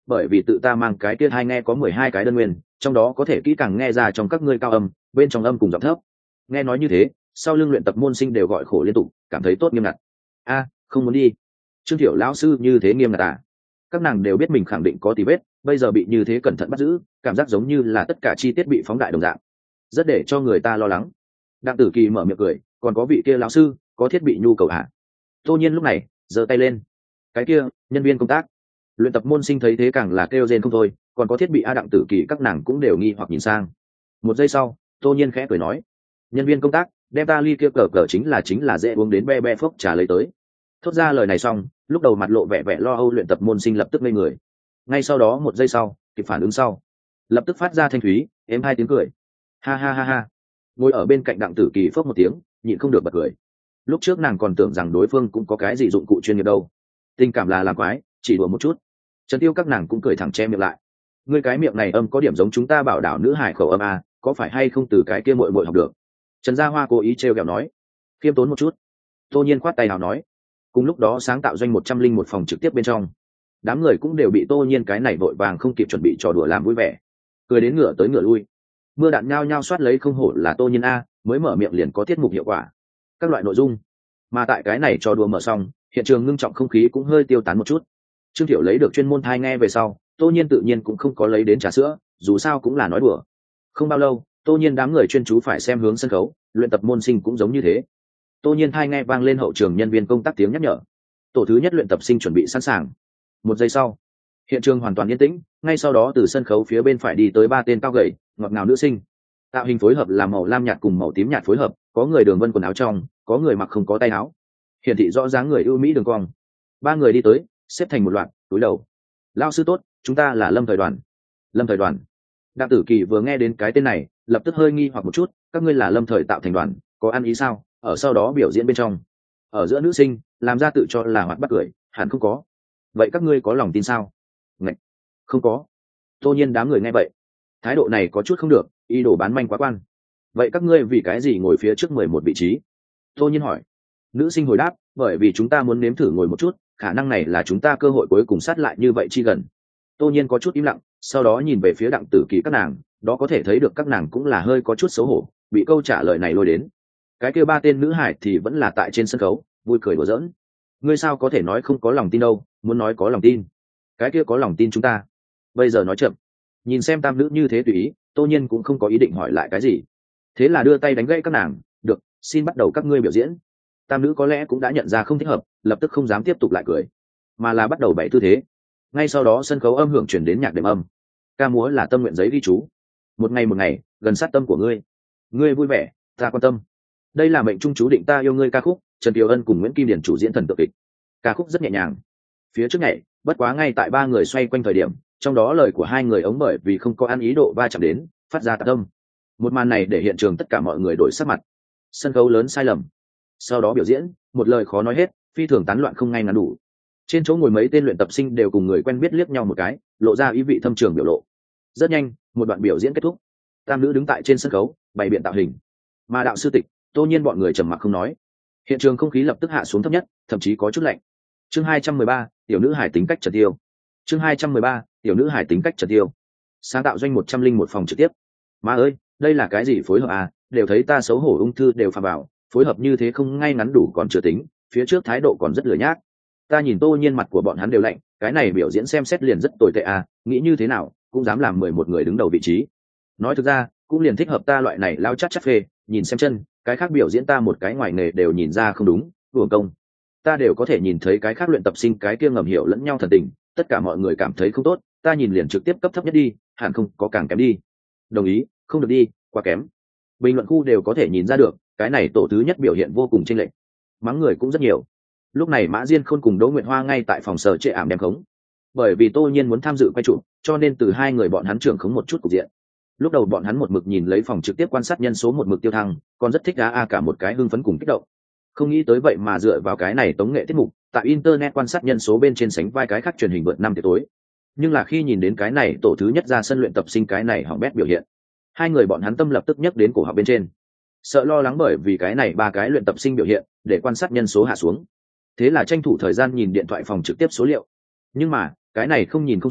bởi vì tự ta mang cái kia hai nghe có 12 cái đơn nguyên, trong đó có thể kỹ càng nghe ra trong các ngươi cao âm, bên trong âm cùng giọng thấp. Nghe nói như thế, sau lưng luyện tập môn sinh đều gọi khổ liên tục, cảm thấy tốt nghiêm ngặt. A, không muốn đi. Trương Thiểu lão sư như thế nghiêm ngặt à? Các nàng đều biết mình khẳng định có tí vết, bây giờ bị như thế cẩn thận bắt giữ, cảm giác giống như là tất cả chi tiết bị phóng đại đồng dạng, rất để cho người ta lo lắng. Đặng Tử Kỳ mở miệng cười, còn có vị kia lão sư, có thiết bị nhu cầu à? Tô Nhiên lúc này giơ tay lên. Cái kia, nhân viên công tác. Luyện tập môn sinh thấy thế càng là kêu rên không thôi, còn có thiết bị A. Đặng Tử Kỳ các nàng cũng đều nghi hoặc nhìn sang. Một giây sau, Tô Nhiên khẽ cười nói, nhân viên công tác, đem ta ly kia cờ cờ chính là dễ uống đến be be phốc trà lấy tới. Thốt ra lời này xong, lúc đầu mặt lộ vẻ vẻ lo âu luyện tập môn sinh lập tức ngây người. Ngay sau đó một giây sau, kịp phản ứng sau, lập tức phát ra thanh thúy êm hai tiếng cười. Ha ha ha ha. Ngồi ở bên cạnh Đặng Tử Kỳ phốc một tiếng, nhịn không được bật cười. Lúc trước nàng còn tưởng rằng đối phương cũng có cái gì dụng cụ chuyên nghiệp đâu, tình cảm là làm quái, chỉ đùa một chút. Trần Tiêu các nàng cũng cười thẳng che miệng lại. Ngươi cái miệng này âm có điểm giống chúng ta bảo đảo nữ hải khẩu âm a, có phải hay không từ cái kia muội muội học được? Trần Gia Hoa cố ý trêu ghẹo nói. Khiêm tốn một chút. Tô Nhiên khoát tay nào nói. Cùng lúc đó sáng tạo doanh 101 phòng trực tiếp bên trong, đám người cũng đều bị Tô Nhiên cái này vội vàng không kịp chuẩn bị trò đùa làm vui vẻ, cười đến ngửa tới ngửa lui. Mưa đạn nhao nhao soát lấy, không hổ là Tô Nhiên a, mới mở miệng liền có tiết mục hiệu quả. Các loại nội dung. Mà tại cái này trò đùa mở xong, hiện trường ngưng trọng không khí cũng hơi tiêu tán một chút. Trương Thiệu lấy được chuyên môn thai nghe về sau, Tô Nhiên tự nhiên cũng không có lấy đến trà sữa, dù sao cũng là nói đùa. Không bao lâu, Tô Nhiên đám người chuyên chú phải xem hướng sân khấu, luyện tập môn sinh cũng giống như thế. Tô Nhiên thai nghe vang lên hậu trường nhân viên công tác tiếng nhắc nhở. Tổ thứ nhất luyện tập sinh chuẩn bị sẵn sàng. Một giây sau, hiện trường hoàn toàn yên tĩnh, ngay sau đó từ sân khấu phía bên phải đi tới ba tên cao gầy, ngọt ngào nữ sinh. Tạo hình phối hợp là màu lam nhạt cùng màu tím nhạt phối hợp, có người đường vân quần áo trong, có người mặc không có tay áo. Hiển thị rõ dáng người ưu mỹ đường cong. Ba người đi tới, xếp thành một loạt, túi đầu. Lao sư tốt, chúng ta là Lâm Thời Đoàn. Lâm Thời Đoàn. Đặng Tử Kỳ vừa nghe đến cái tên này, lập tức hơi nghi hoặc một chút, các ngươi là Lâm Thời tạo thành đoàn, có ăn ý sao? Ở sau đó biểu diễn bên trong. Ở giữa nữ sinh, làm ra tự cho là hoạt bắt cười, hẳn không có. Vậy các ngươi có lòng tin sao? Ngạch, không có. Tô Nhiên đám người nghe vậy, thái độ này có chút không được, ý đồ bán manh quá quan. Vậy các ngươi vì cái gì ngồi phía trước 11 vị trí? Tô Nhiên hỏi. Nữ sinh hồi đáp, bởi vì chúng ta muốn nếm thử ngồi một chút, khả năng này là chúng ta cơ hội cuối cùng sát lại như vậy chi gần. Tô Nhiên có chút im lặng, sau đó nhìn về phía Đặng Tử Kỳ các nàng, đó có thể thấy được các nàng cũng là hơi có chút xấu hổ, bị câu trả lời này lôi đến. Cái kia ba tên nữ hải thì vẫn là tại trên sân khấu, vui cười đùa giỡn. Ngươi sao có thể nói không có lòng tin đâu, muốn nói có lòng tin. Cái kia có lòng tin chúng ta. Bây giờ nói chậm. Nhìn xem tam nữ như thế tùy ý, Tô Nhiên cũng không có ý định hỏi lại cái gì. Thế là đưa tay đánh gãy các nàng, được, xin bắt đầu các ngươi biểu diễn. Tam nữ có lẽ cũng đã nhận ra không thích hợp, lập tức không dám tiếp tục lại cười, mà là bắt đầu bày tư thế. Ngay sau đó sân khấu âm hưởng chuyển đến nhạc đệm âm. Ca múa là tâm nguyện giấy ghi chú. Một ngày, gần sát tâm của ngươi. Ngươi vui vẻ, ta quan tâm. Đây là mệnh trung chú định ta yêu ngươi ca khúc, Trần Kiều Ân cùng Nguyễn Kim Điển chủ diễn thần tượng kịch. Ca khúc rất nhẹ nhàng. Phía trước nhảy, bất quá ngay tại ba người xoay quanh thời điểm, trong đó lời của hai người ống bởi vì không có ăn ý độ va chạm đến, phát ra tạc âm. Một màn này để hiện trường tất cả mọi người đổi sắc mặt. Sân khấu lớn sai lầm. Sau đó biểu diễn, một lời khó nói hết, phi thường tán loạn không ngay ngắn đủ. Trên chỗ ngồi mấy tên luyện tập sinh đều cùng người quen biết liếc nhau một cái, lộ ra ý vị thâm trường biểu lộ. Rất nhanh, một đoạn biểu diễn kết thúc. Tam nữ đứng tại trên sân khấu, bày biện tạo hình. Mà đạo sư tịch, Tô Nhiên bọn người trầm mặc không nói. Hiện trường không khí lập tức hạ xuống thấp nhất, thậm chí có chút lạnh. Chương 213, tiểu nữ hải tính cách Trần Tiêu. Chương 213, tiểu nữ hải tính cách Trần Tiêu. Sáng tạo doanh 101 phòng trực tiếp. Má ơi, đây là cái gì phối hợp à, đều thấy ta xấu hổ ung thư đều phà vào, phối hợp như thế không ngay ngắn đủ còn chưa tính, phía trước thái độ còn rất lười nhác. Ta nhìn Tô Nhiên mặt của bọn hắn đều lạnh, cái này biểu diễn xem xét liền rất tồi tệ à, nghĩ như thế nào cũng dám làm 11 người đứng đầu vị trí. Nói thực ra, cũng liền thích hợp ta loại này lao chắc phê, nhìn xem chân, cái khác biểu diễn ta một cái ngoài nghề đều nhìn ra không đúng, uổng công. Ta đều có thể nhìn thấy cái khác luyện tập sinh cái kia ngầm hiểu lẫn nhau thần tình, tất cả mọi người cảm thấy không tốt, ta nhìn liền trực tiếp cấp thấp nhất đi, hẳn không có càng kém đi. Đồng ý, không được đi, quá kém. Bình luận khu đều có thể nhìn ra được, cái này tổ thứ nhất biểu hiện vô cùng chênh lệch. Mắng người cũng rất nhiều. Lúc này Mã Diên Khôn cùng Đỗ Nguyệt Hoa ngay tại phòng sở trệ ảm đem khống. Bởi vì Tô Nhiên muốn tham dự quay trụ, cho nên từ hai người bọn hắn trưởng khống một chút cục diện. Lúc đầu bọn hắn một mực nhìn lấy phòng trực tiếp quan sát nhân số một mực tiêu thăng, còn rất thích đá cả một cái hưng phấn cùng kích động. Không nghĩ tới vậy mà dựa vào cái này tống nghệ tiết mục, tại internet quan sát nhân số bên trên sánh vai cái khác truyền hình vượt 5 tiệc tối. Nhưng là khi nhìn đến cái này tổ thứ nhất ra sân luyện tập sinh cái này hỏng bét biểu hiện, hai người bọn hắn tâm lập tức nhắc đến cổ họng bên trên. Sợ lo lắng bởi vì cái này ba cái luyện tập sinh biểu hiện, để quan sát nhân số hạ xuống. Thế là tranh thủ thời gian nhìn điện thoại phòng trực tiếp số liệu. Nhưng mà, cái này không nhìn không sao,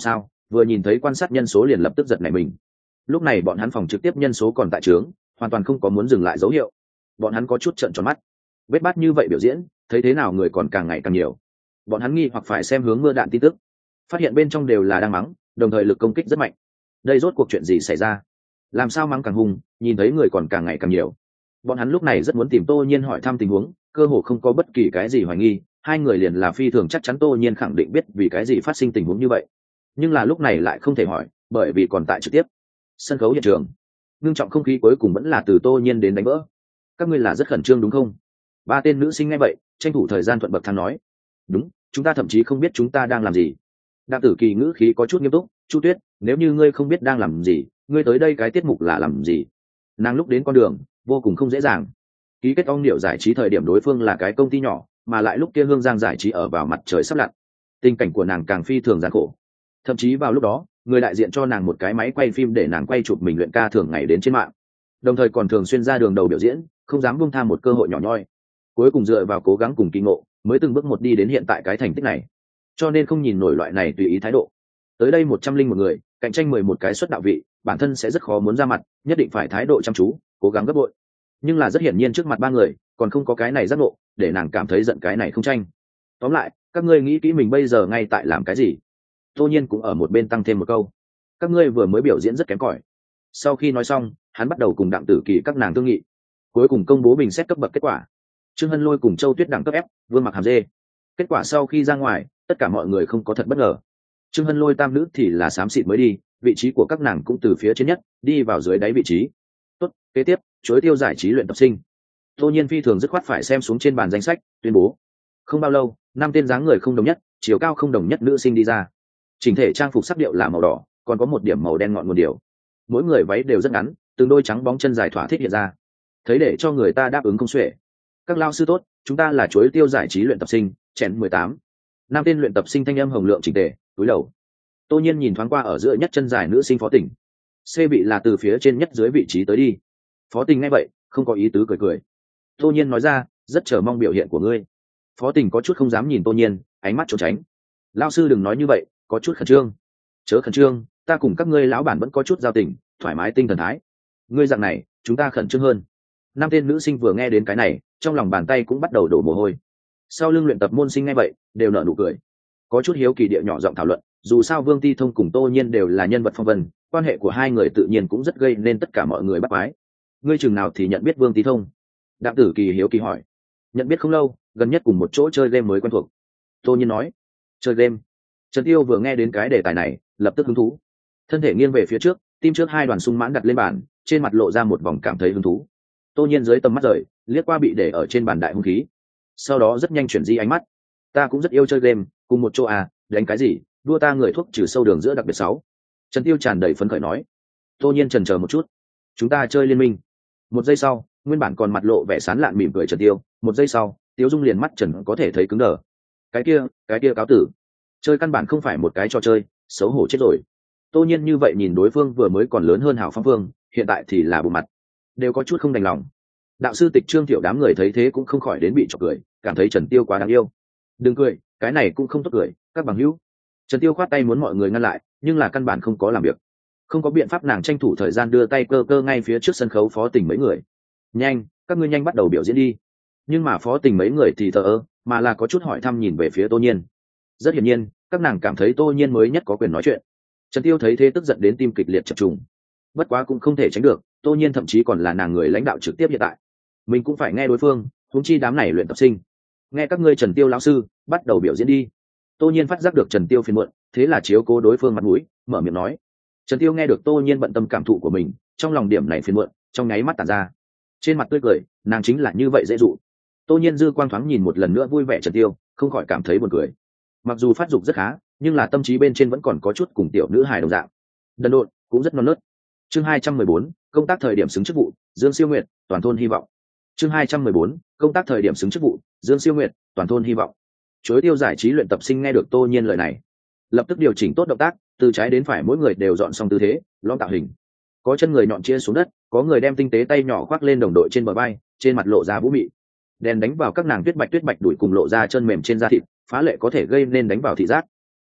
vừa nhìn thấy quan sát nhân số liền lập tức giật nảy mình. Lúc này bọn hắn phòng trực tiếp nhân số còn tại trướng, hoàn toàn không có muốn dừng lại dấu hiệu. Bọn hắn có chút trợn tròn mắt. Vết bát như vậy biểu diễn, thấy thế nào người còn càng ngày càng nhiều. Bọn hắn nghi hoặc phải xem hướng mưa đạn tin tức, phát hiện bên trong đều là đang mắng, đồng thời lực công kích rất mạnh. Đây rốt cuộc chuyện gì xảy ra? Làm sao mắng càng hung, nhìn thấy người còn càng ngày càng nhiều. Bọn hắn lúc này rất muốn tìm Tô Nhiên hỏi thăm tình huống, cơ hồ không có bất kỳ cái gì hoài nghi, hai người liền là phi thường chắc chắn Tô Nhiên khẳng định biết vì cái gì phát sinh tình huống như vậy. Nhưng là lúc này lại không thể hỏi, bởi vì còn tại trực tiếp. Sân khấu hiện trường, ngưng trọng không khí cuối cùng vẫn là từ Tô Nhiên đến đánh vỡ. Các ngươi là rất khẩn trương đúng không? Ba tên nữ sinh nghe vậy, tranh thủ thời gian thuận bậc thang nói. Đúng, chúng ta thậm chí không biết chúng ta đang làm gì. Đặng Tử Kỳ ngữ khí có chút nghiêm túc. Chu Tuyết, nếu như ngươi không biết đang làm gì, ngươi tới đây cái tiết mục là làm gì? Nàng lúc đến con đường vô cùng không dễ dàng. Ký kết ong điệu giải trí thời điểm đối phương là cái công ty nhỏ, mà lại lúc kia Hương Giang giải trí ở vào mặt trời sắp lặn, tình cảnh của nàng càng phi thường gian khổ. Thậm chí vào lúc đó, người đại diện cho nàng một cái máy quay phim để nàng quay chụp mình luyện ca thường ngày đến trên mạng, đồng thời còn thường xuyên ra đường đầu biểu diễn, không dám buông tha một cơ hội nhỏ nhoi. Cuối cùng dựa vào cố gắng cùng kỳ ngộ, mới từng bước một đi đến hiện tại cái thành tích này. Cho nên không nhìn nổi loại này tùy ý thái độ. Tới đây 101 người, cạnh tranh 11 cái suất đạo vị, bản thân sẽ rất khó muốn ra mặt, nhất định phải thái độ chăm chú, cố gắng gấp bội. Nhưng là rất hiển nhiên trước mặt ba người, còn không có cái này giác ngộ, để nàng cảm thấy giận cái này không tranh. Tóm lại, các ngươi nghĩ kỹ mình bây giờ ngay tại làm cái gì? Tô Nhiên cũng ở một bên tăng thêm một câu. Các ngươi vừa mới biểu diễn rất kém cỏi. Sau khi nói xong, hắn bắt đầu cùng Đặng Tử Kỳ các nàng thương nghị. Cuối cùng công bố bình xét cấp bậc kết quả. Trương Hân Lôi cùng Châu Tuyết đẳng cấp F, Vương Mặc hàm D. Kết quả sau khi ra ngoài, tất cả mọi người không có thật bất ngờ. Trương Hân Lôi tam nữ thì là xám xịt mới đi, vị trí của các nàng cũng từ phía trên nhất đi vào dưới đáy vị trí. Tốt, kế tiếp, chuỗi tiêu giải trí luyện tập sinh. Tô Nhiên phi thường dứt khoát phải xem xuống trên bàn danh sách, tuyên bố. Không bao lâu, 5 tên dáng người không đồng nhất, chiều cao không đồng nhất nữ sinh đi ra. Chỉnh thể trang phục sắc điệu là màu đỏ, còn có một điểm màu đen ngọn nguồn điều. Mỗi người váy đều rất ngắn, từng đôi trắng bóng chân dài thỏa thích hiện ra. Thấy để cho người ta đáp ứng không xuể. Các lao sư tốt, chúng ta là chuỗi tiêu giải trí luyện tập sinh, chén 18. 5 tên luyện tập sinh thanh âm hồng lượng chỉnh tề, túi đầu. Tô Nhiên nhìn thoáng qua ở giữa nhất chân dài nữ sinh Phó Tình. C vị là từ phía trên nhất dưới vị trí tới đi. Phó Tình nghe vậy, không có ý tứ cười cười. Tô Nhiên nói ra, rất chờ mong biểu hiện của ngươi. Phó Tình có chút không dám nhìn Tô Nhiên, ánh mắt trốn tránh. Lão sư đừng nói như vậy, có chút khẩn trương. Chớ khẩn trương, ta cùng các ngươi lão bản vẫn có chút giao tình, thoải mái tinh thần thái. Ngươi dạng này, chúng ta khẩn trương hơn. 5 tên nữ sinh vừa nghe đến cái này, trong lòng bàn tay cũng bắt đầu đổ mồ hôi. Sau lưng luyện tập môn sinh nghe vậy, đều nở nụ cười. Có chút hiếu kỳ địa nhỏ giọng thảo luận, dù sao Vương Ti Thông cùng Tô Nhiên đều là nhân vật phong vân, quan hệ của hai người tự nhiên cũng rất gây nên tất cả mọi người bắt bái. Ngươi chừng nào thì nhận biết Vương Ti Thông? Đặng Tử Kỳ hiếu kỳ hỏi. Nhận biết không lâu, gần nhất cùng một chỗ chơi game mới quen thuộc. Tô Nhiên nói. Chơi game? Trần Tiêu vừa nghe đến cái đề tài này, lập tức hứng thú. Thân thể nghiêng về phía trước, tim trước hai đoàn sung mãn đặt lên bàn, trên mặt lộ ra một vòng cảm thấy hứng thú. Tô Nhiên dưới tầm mắt rời, liếc qua bị để ở trên bàn đại hung khí. Sau đó rất nhanh chuyển di ánh mắt. Ta cũng rất yêu chơi game, cùng một chỗ à, đánh cái gì, đua ta người thuốc trừ sâu đường giữa đặc biệt 6. Trần Tiêu tràn đầy phấn khởi nói. Tô Nhiên chần chờ một chút. Chúng ta chơi liên minh. Một giây sau, nguyên bản còn mặt lộ vẻ sán lạn mỉm cười Trần Tiêu, một giây sau, Tiêu Dung liền mắt Trần có thể thấy cứng đờ. Cái kia cáo tử. Chơi căn bản không phải một cái trò chơi, xấu hổ chết rồi. Tô Nhiên như vậy nhìn đối phương vừa mới còn lớn hơn Hảo Phong Phương, hiện tại thì là bù mặt, đều có chút không đành lòng. Đạo sư Tịch Trương Tiểu đám người thấy thế cũng không khỏi đến bị chọc cười, cảm thấy Trần Tiêu quá đáng yêu. Đừng cười, cái này cũng không tốt cười, các bằng hữu. Trần Tiêu khoát tay muốn mọi người ngăn lại, nhưng là căn bản không có làm việc. Không có biện pháp, nàng tranh thủ thời gian đưa tay cơ ngay phía trước sân khấu Phó Tình mấy người. Nhanh, các ngươi nhanh bắt đầu biểu diễn đi. Nhưng mà Phó Tình mấy người thì thờ ơ, mà là có chút hỏi thăm nhìn về phía Tô Nhiên. Rất hiển nhiên, các nàng cảm thấy Tô Nhiên mới nhất có quyền nói chuyện. Trần Tiêu thấy thế tức giận đến tim kịch liệt chập trùng. Bất quá cũng không thể tránh được, Tô Nhiên thậm chí còn là nàng người lãnh đạo trực tiếp hiện tại. Mình cũng phải nghe đối phương, huống chi đám này luyện tập sinh. Nghe các ngươi Trần Tiêu lão sư, bắt đầu biểu diễn đi. Tô Nhiên phát giác được Trần Tiêu phiền muộn, thế là chiếu cố đối phương mặt mũi, mở miệng nói. Trần Tiêu nghe được Tô Nhiên bận tâm cảm thụ của mình, trong lòng điểm này phiền muộn, trong nháy mắt tản ra. Trên mặt tươi cười, nàng chính là như vậy dễ dụ. Tô Nhiên dư quang thoáng nhìn một lần nữa vui vẻ Trần Tiêu, không khỏi cảm thấy buồn cười. Mặc dù phát dục rất khá, nhưng là tâm trí bên trên vẫn còn có chút cùng tiểu nữ hài đồng dạng. Đần độn, cũng rất non nớt. Chương 214, công tác thời điểm xứng chức vụ, Dương Siêu Nguyệt, toàn thôn hy vọng. Chương 214, công tác thời điểm xứng chức vụ, Dương Siêu Nguyệt, toàn thôn hy vọng. Chuỗi tiêu giải trí luyện tập sinh nghe được Tô Nhiên lời này, lập tức điều chỉnh tốt động tác, từ trái đến phải mỗi người đều dọn xong tư thế, lõm tạo hình. Có chân người nhọn chia xuống đất, có người đem tinh tế tay nhỏ khoác lên đồng đội trên bờ vai, trên mặt lộ ra vũ mị. Đèn đánh vào các nàng tuyết bạch đuổi cùng lộ ra chân mềm trên da thịt, phá lệ có thể gây nên đánh vào thị giác.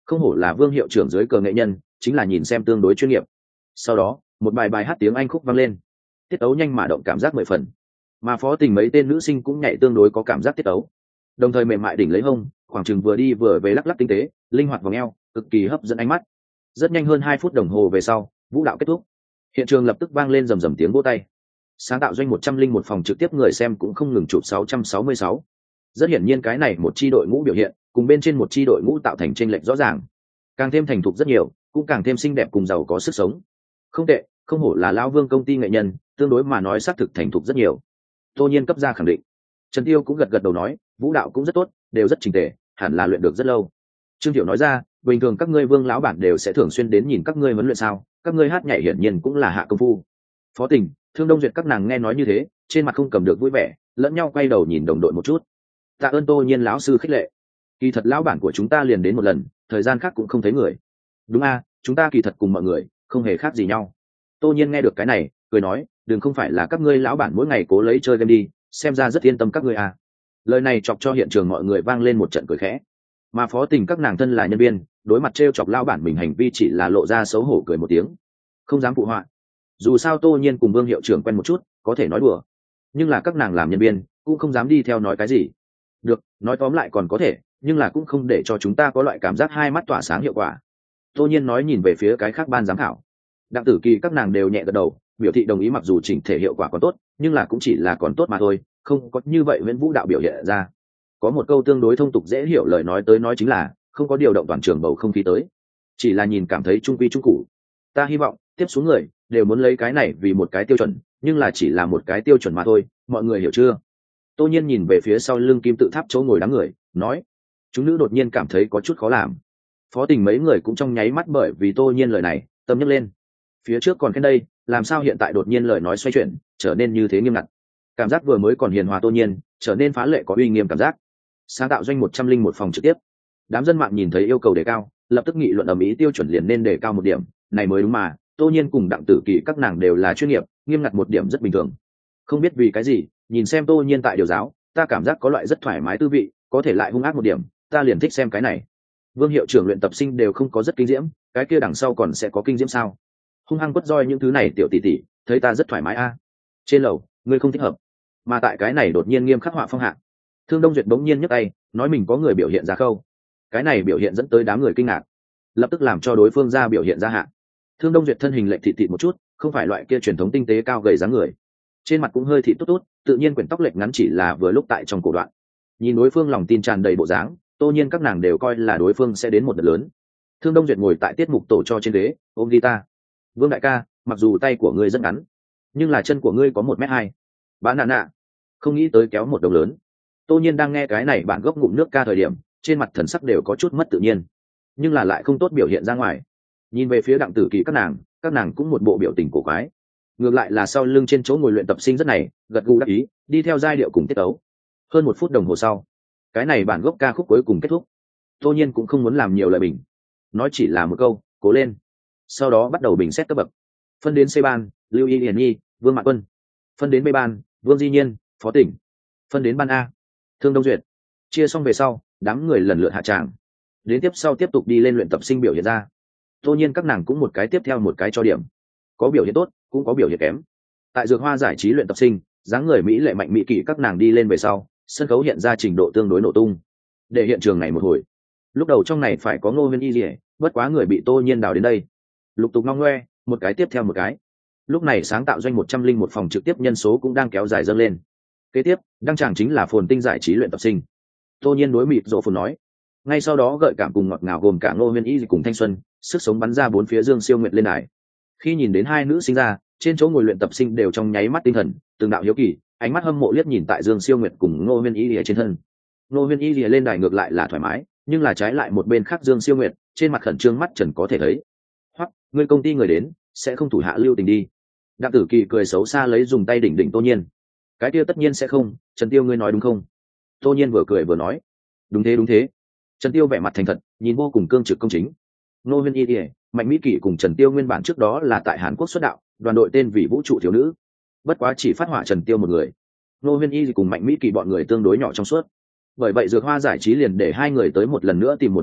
không hổ là Vương hiệu trưởng dưới cờ nghệ nhân, chính là nhìn xem tương đối chuyên nghiệp. Sau đó một bài hát tiếng Anh khúc vang lên, tiết tấu nhanh mà động, cảm giác 10 phần. Mà Phó Tình mấy tên nữ sinh cũng nhảy tương đối có cảm giác tiết tấu, đồng thời mềm mại đỉnh lấy hông, khoảng chừng vừa đi vừa về lắc lắc tinh tế, linh hoạt vòng eo, cực kỳ hấp dẫn ánh mắt. Rất nhanh, hơn 2 phút đồng hồ về sau, vũ đạo kết thúc, hiện trường lập tức vang lên rầm rầm tiếng vỗ tay. Sáng tạo doanh 101 phòng trực tiếp người xem cũng không ngừng chụp 666. Rất hiển nhiên cái này một chi đội ngũ biểu hiện cùng bên trên một chi đội ngũ tạo thành chênh lệch rõ ràng, càng thêm thành thục rất nhiều, cũng càng thêm xinh đẹp cùng giàu có sức sống. Không tệ, không hổ là lão Vương công ty nghệ nhân, tương đối mà nói xác thực thành thục rất nhiều. Tô Nhiên cấp ra khẳng định. Trần Tiêu cũng gật gật đầu nói, vũ đạo cũng rất tốt, đều rất chỉnh tề, hẳn là luyện được rất lâu. Trương Thiệu nói ra, bình thường các ngươi Vương lão bản đều sẽ thường xuyên đến nhìn các ngươi huấn luyện sao? Các ngươi hát nhảy hiển nhiên cũng là hạ công phu. Phó Tình, Thương Đông Duyệt các nàng nghe nói như thế, trên mặt không cầm được vui vẻ, lẫn nhau quay đầu nhìn đồng đội một chút. Tạ ơn Tô Nhiên lão sư khích lệ. Kỳ thật lão bản của chúng ta liền đến một lần, thời gian khác cũng không thấy người. Đúng a, chúng ta kỳ thật cùng mọi người không hề khác gì nhau. Tô Nhiên nghe được cái này, cười nói, đừng không phải là các ngươi lão bản mỗi ngày cố lấy chơi game đi, xem ra rất yên tâm các ngươi à. Lời này chọc cho hiện trường mọi người vang lên một trận cười khẽ. Mà Phó Tình các nàng thân là nhân viên, đối mặt trêu chọc lão bản mình hành vi chỉ là lộ ra xấu hổ cười một tiếng, không dám phụ họa. Dù sao Tô Nhiên cùng Vương hiệu trưởng quen một chút, có thể nói đùa, nhưng là các nàng làm nhân viên cũng không dám đi theo nói cái gì. Được, nói tóm lại còn có thể, nhưng là cũng không để cho chúng ta có loại cảm giác hai mắt tỏa sáng hiệu quả. Tô Nhiên nói nhìn về phía cái khác ban giám khảo. Đặng Tử Kỳ các nàng đều nhẹ gật đầu, biểu thị đồng ý, mặc dù chỉnh thể hiệu quả còn tốt, nhưng là cũng chỉ là còn tốt mà thôi, không có như vậy Nguyễn Vũ đạo biểu hiện ra. Có một câu tương đối thông tục dễ hiểu lời nói tới nói chính là không có điều động toàn trường bầu không khí tới, chỉ là nhìn cảm thấy trung quy trung cụ. Ta hy vọng tiếp xuống người đều muốn lấy cái này vì một cái tiêu chuẩn, nhưng là chỉ là một cái tiêu chuẩn mà thôi, mọi người hiểu chưa? Tô Nhiên nhìn về phía sau lưng kim tự tháp chỗ ngồi đám người, nói. Chúng nữ đột nhiên cảm thấy có chút khó làm. Phó Tình mấy người cũng trong nháy mắt bởi vì Tô Nhiên lời này tâm nhấc lên. Phía trước còn khen đây, làm sao hiện tại đột nhiên lời nói xoay chuyển, trở nên như thế nghiêm ngặt. Cảm giác vừa mới còn hiền hòa Tô Nhiên, trở nên phá lệ có uy nghiêm cảm giác. Sáng tạo doanh 101 phòng trực tiếp. Đám dân mạng nhìn thấy yêu cầu đề cao, lập tức nghị luận ầm ĩ, tiêu chuẩn liền nên đề cao một điểm, này mới đúng mà. Tô Nhiên cùng Đặng Tử Kỳ các nàng đều là chuyên nghiệp, nghiêm ngặt một điểm rất bình thường. Không biết vì cái gì, nhìn xem Tô Nhiên tại điều giáo, ta cảm giác có loại rất thoải mái tư vị, có thể lại hung ác một điểm, ta liền thích xem cái này. Vương hiệu trưởng luyện tập sinh đều không có rất kinh diễm, cái kia đằng sau còn sẽ có kinh diễm sao? Hung hăng quất roi những thứ này tiểu tỷ tỷ, thấy ta rất thoải mái a. Trên lầu, ngươi không thích hợp. Mà tại cái này đột nhiên nghiêm khắc họa phong hạ. Thương Đông Duyệt bỗng nhiên nhấc tay, nói mình có người biểu hiện ra khâu. Cái này biểu hiện dẫn tới đám người kinh ngạc, lập tức làm cho đối phương ra biểu hiện ra hạ. Thương Đông Duyệt thân hình lệch thịt thịt một chút, không phải loại kia truyền thống tinh tế cao gầy dáng người, trên mặt cũng hơi thịt tốt tốt, tự nhiên quyển tóc lệch ngắn chỉ là vừa lúc tại trong cổ đoạn. Nhìn đối phương lòng tin tràn đầy bộ dáng, Tô Nhiên các nàng đều coi là đối phương sẽ đến một đợt lớn. Thương Đông Duyệt ngồi tại tiết mục tổ cho trên ghế, ôm guitar. Vương đại ca, mặc dù tay của ngươi rất ngắn, nhưng là chân của ngươi có 1m2. Bán nạ nạ, không nghĩ tới kéo một đồng lớn. Tô Nhiên đang nghe cái này bản gốc ngụm nước ca thời điểm, trên mặt thần sắc đều có chút mất tự nhiên, nhưng là lại không tốt biểu hiện ra ngoài. Nhìn về phía Đặng Tử Kỳ các nàng cũng một bộ biểu tình cổ quái. Ngược lại là sau lưng trên chỗ ngồi luyện tập sinh rất này, gật gù đắc ý, đi theo giai điệu cùng tiết tấu. Hơn 1 phút đồng hồ sau, cái này bản gốc ca khúc cuối cùng kết thúc. Tô Nhiên cũng không muốn làm nhiều lời bình, nói chỉ là một câu, cố lên. Sau đó bắt đầu bình xét cấp bậc. Phân đến C ban, Lưu Y Hiển Nhi, Vương Mạn Quân. Phân đến B ban, Vương Di Nhiên, Phó Tỉnh. Phân đến ban A, Thương Đông Duyệt. Chia xong về sau, đám người lần lượt hạ tràng. Đến tiếp sau tiếp tục đi lên luyện tập sinh biểu hiện ra. Tô Nhiên các nàng cũng một cái tiếp theo một cái cho điểm. Có biểu hiện tốt, cũng có biểu hiện kém. Tại Dược Hoa giải trí luyện tập sinh, dáng người mỹ lệ mạnh mỹ kỷ các nàng đi lên về sau, sân khấu hiện ra trình độ tương đối nổ tung. Để hiện trường này một hồi. Lúc đầu trong này phải có Ngô Huyên Y Liễu, bất quá người bị Tô Nhiên đào đến đây. Lục tục ngong ngoe, một cái tiếp theo một cái. Lúc này sáng tạo doanh 101 phòng trực tiếp nhân số cũng đang kéo dài dâng lên. Kế tiếp, đăng tràng chính là Phồn Tinh giải trí luyện tập sinh. Tô Nhiên đối mịt rộ phồn nói. Ngay sau đó gợi cảm cùng ngọt ngào gồm cả Ngô Huyên Y cùng thanh xuân, sức sống bắn ra bốn phía Dương Siêu Nguyệt lên đài. Khi nhìn đến hai nữ sinh ra, trên chỗ ngồi luyện tập sinh đều trong nháy mắt tinh thần, từng đạo hiếu kỳ, ánh mắt hâm mộ liếc nhìn tại Dương Siêu Nguyệt cùng Ngô Huyên Y lìa trên thân. Ngô Huyên Y lìa lên đài ngược lại là thoải mái, nhưng là trái lại một bên khác Dương Siêu Nguyệt, trên mặt khẩn trương mắt trần có thể thấy. Hoặc, người công ty người đến, sẽ không thủ hạ lưu tình đi. Đặng Tử Kỳ cười xấu xa lấy dùng tay đỉnh đỉnh Tô Nhiên. Cái kia tất nhiên sẽ không, Trần Tiêu ngươi nói đúng không? Tô Nhiên vừa cười vừa nói. Đúng thế. Trần Tiêu vẻ mặt thành thật, nhìn vô cùng cương trực công chính. Ngô Huyên Y lìa, Mạnh Mỹ Kỷ cùng Trần Tiêu nguyên bản trước đó là tại Hàn Quốc xuất đạo, đoàn đội tên vì Vũ trụ thiếu nữ. Bất quá chỉ phát họa Trần Tiêu một người. Ngô Huyên Y cùng Mạnh Mỹ Kỷ bọn người tương đối nhỏ trong suốt. Bởi vậy Dược Hoa giải trí liền để hai người tới một lần nữa tìm một cơ hội,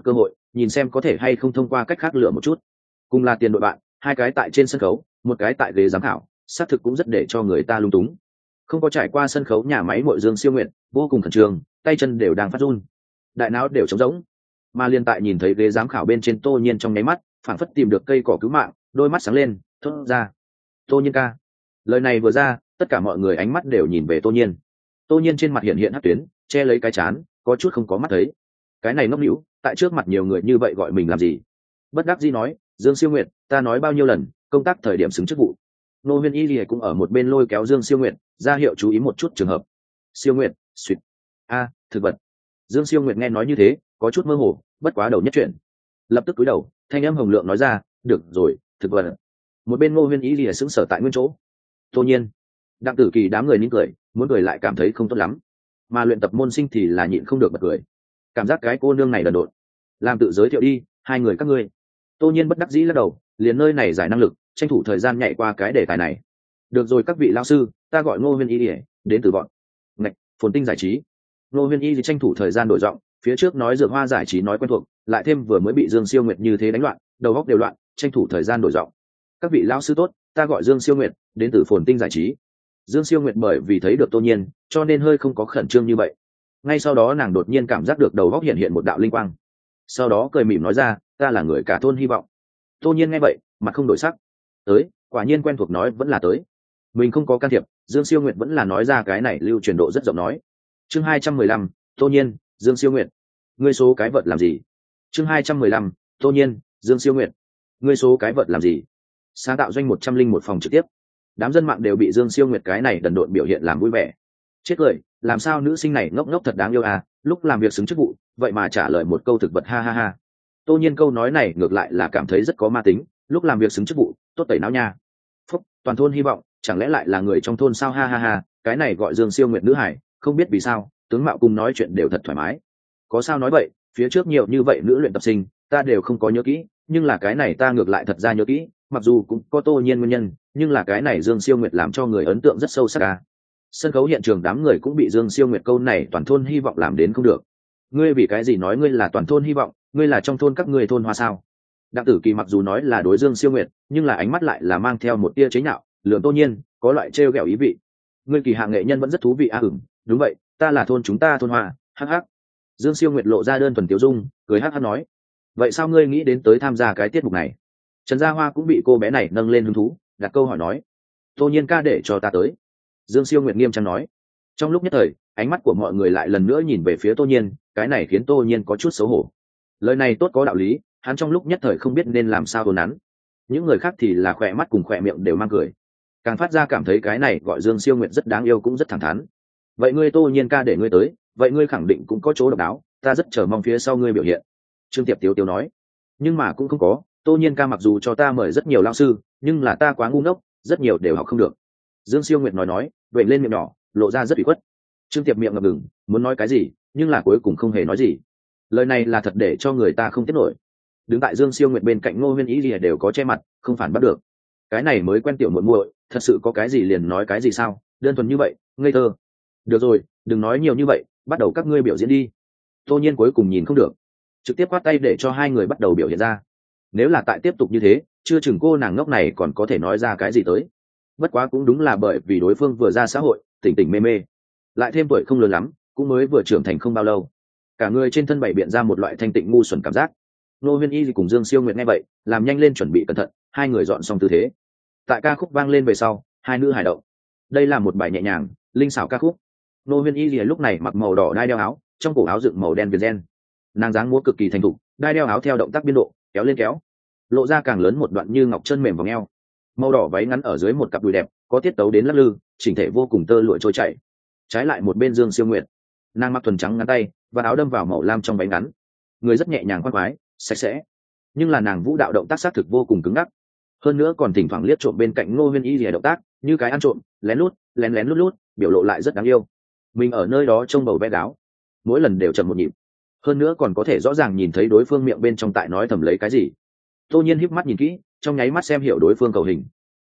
nhìn xem có thể hay không thông qua cách khác lựa một chút. Cùng là tiền đội bạn, hai cái tại trên sân khấu, một cái tại ghế giám khảo, xác thực cũng rất để cho người ta lung túng. Không có trải qua sân khấu nhà máy mội Dương Siêu Nguyện, vô cùng khẩn trương, tay chân đều đang phát run, đại não đều trống rỗng. Mà liên tại nhìn thấy ghế giám khảo bên trên Tô Nhiên trong nháy mắt, phản phất tìm được cây cỏ cứu mạng, đôi mắt sáng lên, thốt ra: Tô Nhiên ca. Lời này vừa ra, tất cả mọi người ánh mắt đều nhìn về Tô Nhiên. Tô Nhiên trên mặt hiện hiện hắc tuyến, che lấy cái chán, có chút không có mắt thấy. Cái này ngốc nĩu, tại trước mặt nhiều người như vậy gọi mình làm gì? Bất đắc dĩ nói: Dương Siêu Nguyệt, ta nói bao nhiêu lần, công tác thời điểm xứng chức vụ. Nô Huyên Y Lìa cũng ở một bên lôi kéo Dương Siêu Nguyệt, ra hiệu chú ý một chút trường hợp. Siêu Nguyệt, suýt. Thực vật. Dương Siêu Nguyệt nghe nói như thế, có chút mơ hồ, bất quá đầu nhất chuyện. Lập tức cúi đầu, thanh âm hồng lượng nói ra: được rồi, thực vật. Một bên Ngô Huyên Y Lìa sững sờ tại nguyên chỗ. Tô Nhiên, Đặng Tử Kỳ đám người nín cười, muốn cười lại cảm thấy không tốt lắm, mà luyện tập môn sinh thì là nhịn không được bật cười. Cảm giác cái cô nương này đần độn. Làm tự giới thiệu đi, hai người các ngươi. Tô Nhiên bất đắc dĩ lắc đầu, liền nơi này giải năng lực, tranh thủ thời gian nhảy qua cái đề tài này. Được rồi các vị lão sư, ta gọi Ngô Huyên Y Lìa, đến từ bọn ngạch Phồn Tinh giải trí. Ngô Huyên Y thì tranh thủ thời gian đổi giọng, phía trước nói Dược Hoa giải trí nói quen thuộc, lại thêm vừa mới bị Dương Siêu Nguyệt như thế đánh loạn, đầu óc đều loạn, tranh thủ thời gian đổi giọng. Các vị lão sư tốt, ta gọi Dương Siêu Nguyệt, đến từ Phồn Tinh giải trí. Dương Siêu Nguyệt bởi vì thấy được Tô Nhiên, cho nên hơi không có khẩn trương như vậy. Ngay sau đó nàng đột nhiên cảm giác được đầu óc hiện hiện một đạo linh quang, sau đó cười mỉm nói ra: ta là người cả thôn hy vọng. Tô Nhiên nghe vậy, mặt không đổi sắc. Tới, quả nhiên quen thuộc nói vẫn là tới. Mình không có can thiệp, Dương Siêu Nguyệt vẫn là nói ra cái này lưu truyền độ rất rộng nói. Chương 215, Tô Nhiên, Dương Siêu Nguyệt. Ngươi số cái vật làm gì? Chương 215, Tô Nhiên, Dương Siêu Nguyệt. Ngươi số cái vật làm gì? Sáng tạo doanh 101 phòng trực tiếp. Đám dân mạng đều bị Dương Siêu Nguyệt cái này đần độn biểu hiện làm vui vẻ. Chết cười, làm sao nữ sinh này ngốc ngốc thật đáng yêu à, lúc làm việc xứng chức vụ, vậy mà trả lời một câu thực vật ha ha ha. Tô Nhiên câu nói này ngược lại là cảm thấy rất có ma tính, lúc làm việc xứng chức vụ, tốt tẩy não nha. Phúc, toàn thôn hy vọng, chẳng lẽ lại là người trong thôn sao ha ha ha, cái này gọi Dương Siêu Nguyệt nữ hải, không biết vì sao, tướng mạo cùng nói chuyện đều thật thoải mái. Có sao nói vậy, phía trước nhiều như vậy nữ luyện tập sinh, ta đều không có nhớ kỹ, nhưng là cái này ta ngược lại thật ra nhớ kỹ, mặc dù cũng có Tô Nhiên nguyên nhân, nhưng là cái này Dương Siêu Nguyệt làm cho người ấn tượng rất sâu sắc à. Sân khấu hiện trường đám người cũng bị Dương Siêu Nguyệt câu này toàn thôn hy vọng làm đến không được. Ngươi vì cái gì nói ngươi là toàn thôn hy vọng, ngươi là trong thôn các ngươi thôn hoa sao? Đặng Tử Kỳ mặc dù nói là đối Dương Siêu Nguyệt, nhưng là ánh mắt lại là mang theo một tia chế nhạo, lườm Tô Nhiên, có loại trêu ghẹo ý vị. Ngươi kỳ hạ nghệ nhân vẫn rất thú vị a. Đúng vậy, ta là thôn chúng ta thôn hoa, hắc hắc. Dương Siêu Nguyệt lộ ra đơn thuần tiêu dung, cười hắc hắc nói: vậy sao ngươi nghĩ đến tới tham gia cái tiết mục này? Trần Gia Hoa cũng bị cô bé này nâng lên hứng thú, đặt câu hỏi nói: Tô Nhiên ca để cho ta tới. Dương Siêu Nguyệt nghiêm trang nói. Trong lúc nhất thời, ánh mắt của mọi người lại lần nữa nhìn về phía Tô Nhiên, cái này khiến Tô Nhiên có chút xấu hổ. Lời này tốt có đạo lý, hắn trong lúc nhất thời không biết nên làm sao tồn nắn. Những người khác thì là khỏe mắt cùng khỏe miệng đều mang cười, càng phát ra cảm thấy cái này gọi Dương Siêu Nguyệt rất đáng yêu cũng rất thẳng thắn. Vậy ngươi Tô Nhiên ca để ngươi tới, vậy ngươi khẳng định cũng có chỗ độc đáo, ta rất chờ mong phía sau ngươi biểu hiện. Trương Tiệp Tiếu Tiếu nói. Nhưng mà cũng không có, Tô Nhiên ca mặc dù cho ta mời rất nhiều lao sư, nhưng là ta quá ngu ngốc, rất nhiều đều học không được. Dương Siêu Nguyệt nói, vậy lên miệng nhỏ, lộ ra rất ủy khuất. Trương Tiệp miệng ngập ngừng, muốn nói cái gì, nhưng là cuối cùng không hề nói gì. Lời này là thật để cho người ta không tiếp nổi. Đứng tại Dương Siêu Nguyệt bên cạnh Ngô Huyên Ý gì đều có che mặt, không phản bắt được. Cái này mới quen tiểu muội muội, thật sự có cái gì liền nói cái gì sao, đơn thuần như vậy, ngây thơ. Được rồi, đừng nói nhiều như vậy, bắt đầu các ngươi biểu diễn đi. Tô Nhiên cuối cùng nhìn không được, trực tiếp quát tay để cho hai người bắt đầu biểu hiện ra. Nếu là tại tiếp tục như thế, chưa chừng cô nàng ngốc này còn có thể nói ra cái gì tới. Bất quá cũng đúng là bởi vì đối phương vừa ra xã hội, tỉnh tỉnh mê mê, lại thêm tuổi không lớn lắm, cũng mới vừa trưởng thành không bao lâu, cả người trên thân bày biện ra một loại thanh tịnh ngu xuẩn cảm giác. Nô Huyên Y cùng Dương Siêu Nguyệt nghe vậy, làm nhanh lên chuẩn bị cẩn thận, hai người dọn xong tư thế. Tại ca khúc vang lên về sau, hai nữ hài động. Đây là một bài nhẹ nhàng, linh xảo ca khúc. Nô Huyên Y lúc này mặc màu đỏ đai đeo áo, trong cổ áo dựng màu đen viền ren. Nàng dáng múa cực kỳ thành thục, đai đeo áo theo động tác biên độ, kéo lên kéo, lộ ra càng lớn một đoạn như ngọc chân mềm vòng eo. Màu đỏ váy ngắn ở dưới một cặp đùi đẹp, có tiết tấu đến lắc lư, chỉnh thể vô cùng tơ lụa trôi chảy. Trái lại một bên Dương Siêu Nguyệt, nàng mặc thuần trắng ngắn tay và áo đâm vào màu lam trong váy ngắn, người rất nhẹ nhàng khoan khoái, sạch sẽ, nhưng là nàng vũ đạo động tác xác thực vô cùng cứng ngắc, hơn nữa còn thỉnh thoảng liếc trộm bên cạnh Ngô Huyên Y lìa động tác như cái ăn trộm, lén lút lén lén lút lút, biểu lộ lại rất đáng yêu. Mình ở nơi đó trông bầu bé gáo, mỗi lần đều chậm một nhịp, hơn nữa còn có thể rõ ràng nhìn thấy đối phương miệng bên trong tại nói thầm lấy cái gì. Tô Nhiên híp mắt nhìn kỹ, trong nháy mắt xem hiểu đối phương cầu hình.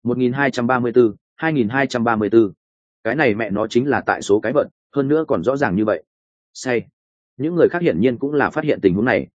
1234, 2234. Cái này mẹ nó chính là tại số cái vận, hơn nữa còn rõ ràng như vậy. Say. Những người khác hiển nhiên cũng là phát hiện tình huống này,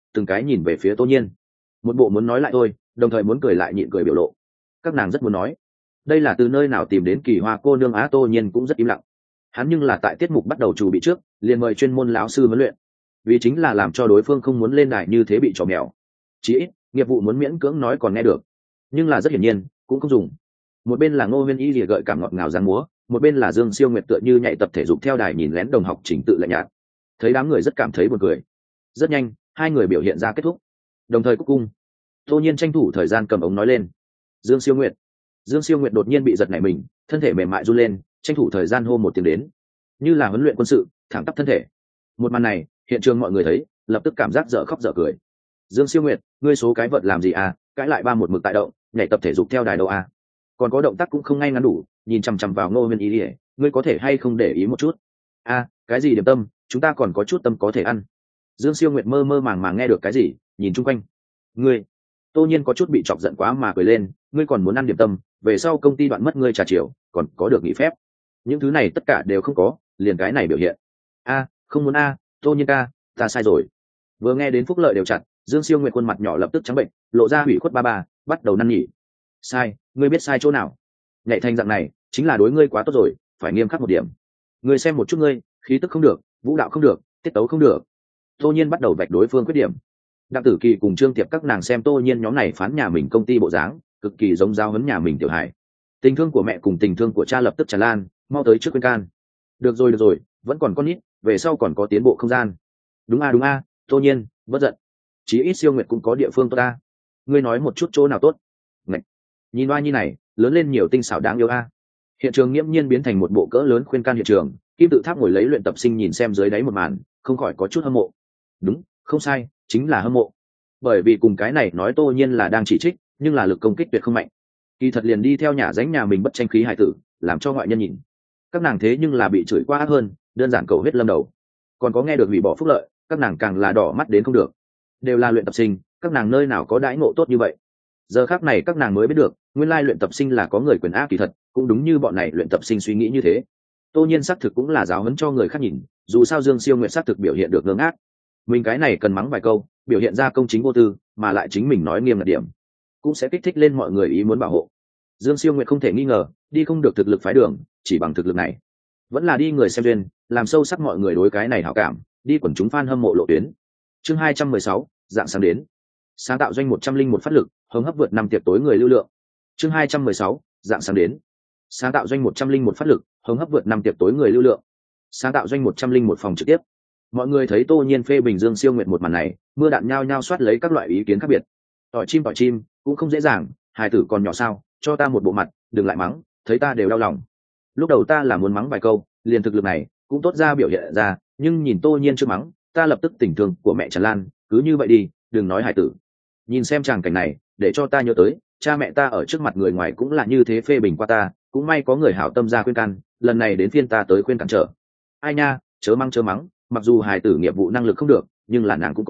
từng cái nhìn về phía Tô Nhiên, một bộ muốn nói lại thôi, đồng thời muốn cười lại nhịn cười biểu lộ. Các nàng rất muốn nói, đây là từ nơi nào tìm đến kỳ hoa cô nương á. Tô Nhiên cũng rất im lặng, hắn nhưng là tại tiết mục bắt đầu chuẩn bị trước liền mời chuyên môn lão sư huấn luyện, vì chính là làm cho đối phương không muốn lên đài như thế bị trò mèo. Chí ít nghiệp vụ muốn miễn cưỡng nói còn nghe được, nhưng là rất hiển nhiên cũng không dùng. Một bên là Ngô Huyên Y lìa gợi cảm ngọt ngào giang múa, một bên là Dương Siêu Nguyệt tựa như nhảy tập thể dục theo đài nhìn lén đồng học chỉnh tự lạnh nhạt, thấy đám người rất cảm thấy buồn cười. Rất nhanh hai người biểu hiện ra kết thúc, đồng thời cúc cung. Tô Nhiên tranh thủ thời gian cầm ống nói lên, Dương Siêu Nguyệt. Dương Siêu Nguyệt đột nhiên bị giật nảy mình, thân thể mềm mại run lên, tranh thủ thời gian hô một tiếng đến, như là huấn luyện quân sự, thẳng tắp thân thể. Một màn này hiện trường mọi người thấy lập tức cảm giác dở khóc dở cười. Dương Siêu Nguyệt, ngươi số cái vật làm gì à, cãi lại ba một mực tại động, nhảy tập thể dục theo đài đâu à, còn có động tác cũng không ngay ngắn đủ, nhìn chằm chằm vào Ngô Huyên Y lìa, ngươi có thể hay không để ý một chút a, cái gì điểm tâm, chúng ta còn có chút tâm có thể ăn. Dương Siêu Nguyệt mơ mơ màng màng nghe được cái gì, nhìn chung quanh. Ngươi. Tô Nhiên có chút bị chọc giận quá mà cười lên, ngươi còn muốn ăn điểm tâm, về sau công ty đoạn mất ngươi trà chiều, còn có được nghỉ phép, những thứ này tất cả đều không có, liền cái này biểu hiện. A, không muốn a, Tô Nhiên ca, ta sai rồi. Vừa nghe đến phúc lợi đều chặt, Dương Siêu Nguyệt khuôn mặt nhỏ lập tức trắng bệnh, lộ ra hủy khuất ba, bắt đầu năn nỉ. Sai, ngươi biết sai chỗ nào? Nhạy thành dạng này chính là đối ngươi quá tốt rồi, phải nghiêm khắc một điểm. Ngươi xem một chút ngươi, khí tức không được, vũ đạo không được, tiết tấu không được. Tô Nhiên bắt đầu vạch đối phương khuyết điểm. Đặng Tử Kỳ cùng Trương Tiệp các nàng xem Tô Nhiên nhóm này phán nhà mình công ty bộ dáng, cực kỳ giống giáo huấn nhà mình tiểu hải. Tình thương của mẹ cùng tình thương của cha lập tức tràn lan, mau tới trước khuyên can. Được rồi, vẫn còn con nít, về sau còn có tiến bộ không gian. Đúng a, Tô Nhiên, bất giận. Chí ít Siêu Nguyệt cũng có địa phương tốt ta. Ngươi nói một chút chỗ nào tốt? Ngậy. Nhìn oa nhi này, lớn lên nhiều tinh xảo đáng yêu a. Hiện trường nghiễm nhiên biến thành một bộ cỡ lớn khuyên can hiện trường, Kim Tự Tháp ngồi lấy luyện tập sinh nhìn xem dưới đáy một màn, không khỏi có chút hâm mộ. Đúng, không sai, chính là hâm mộ. Bởi vì cùng cái này nói Tô Nhiên là đang chỉ trích, nhưng là lực công kích tuyệt không mạnh. Kỳ thật liền đi theo nhà dánh nhà mình bất tranh khí hài tử, làm cho ngoại nhân nhìn. Các nàng thế nhưng là bị chửi quá ác hơn, đơn giản cầu huyết lâm đầu. Còn có nghe được hủy bỏ phúc lợi, các nàng càng là đỏ mắt đến không được. Đều là luyện tập sinh, các nàng nơi nào có đãi ngộ tốt như vậy. Giờ khác này các nàng mới biết được, nguyên lai luyện tập sinh là có người quyền ác, kỳ thật cũng đúng như bọn này luyện tập sinh suy nghĩ như thế. Tô Nhiên xác thực cũng là giáo huấn cho người khác nhìn, dù sao Dương Siêu Nguyệt xác thực biểu hiện được ngơ ngác. Mình cái này cần mắng vài câu, biểu hiện ra công chính vô tư, mà lại chính mình nói nghiêm ngặt điểm, cũng sẽ kích thích lên mọi người ý muốn bảo hộ. Dương Siêu Nguyệt không thể nghi ngờ, đi không được thực lực phái đường, chỉ bằng thực lực này, vẫn là đi người xem duyên, làm sâu sắc mọi người đối cái này hảo cảm, đi quần chúng fan hâm mộ lộ tuyến. Chương 216, dạng sáng đến. Sáng tạo doanh 101 phát lực, hống hấp vượt 5 tiệc tối người lưu lượng. Chương 216, dạng sáng đến. Sáng tạo doanh 101 phát lực, hống hấp vượt 5 tiệc tối người lưu lượng. Sáng tạo doanh 101 phòng trực tiếp. Mọi người thấy Tô Nhiên phê bình Dương Siêu Nguyệt một màn này, mưa đạn nhao nhao soát lấy các loại ý kiến khác biệt. Tỏi chim cũng không dễ dàng, hài tử còn nhỏ sao, cho ta một bộ mặt, đừng lại mắng, thấy ta đều đau lòng. Lúc đầu ta là muốn mắng vài câu, liền thực lực này cũng tốt ra biểu hiện ra, nhưng nhìn Tô Nhiên chưa mắng, ta lập tức tình thương của mẹ tràn lan, cứ như vậy đi, đừng nói hài tử. Nhìn xem tràng cảnh này, để cho ta nhớ tới, cha mẹ ta ở trước mặt người ngoài cũng là như thế phê bình qua ta, cũng may có người hảo tâm ra khuyên can, lần này đến phiên ta tới khuyên cản trở. Ai nha, chớ mắng, mặc dù hài tử nghiệp vụ năng lực không được, nhưng là nàng cũng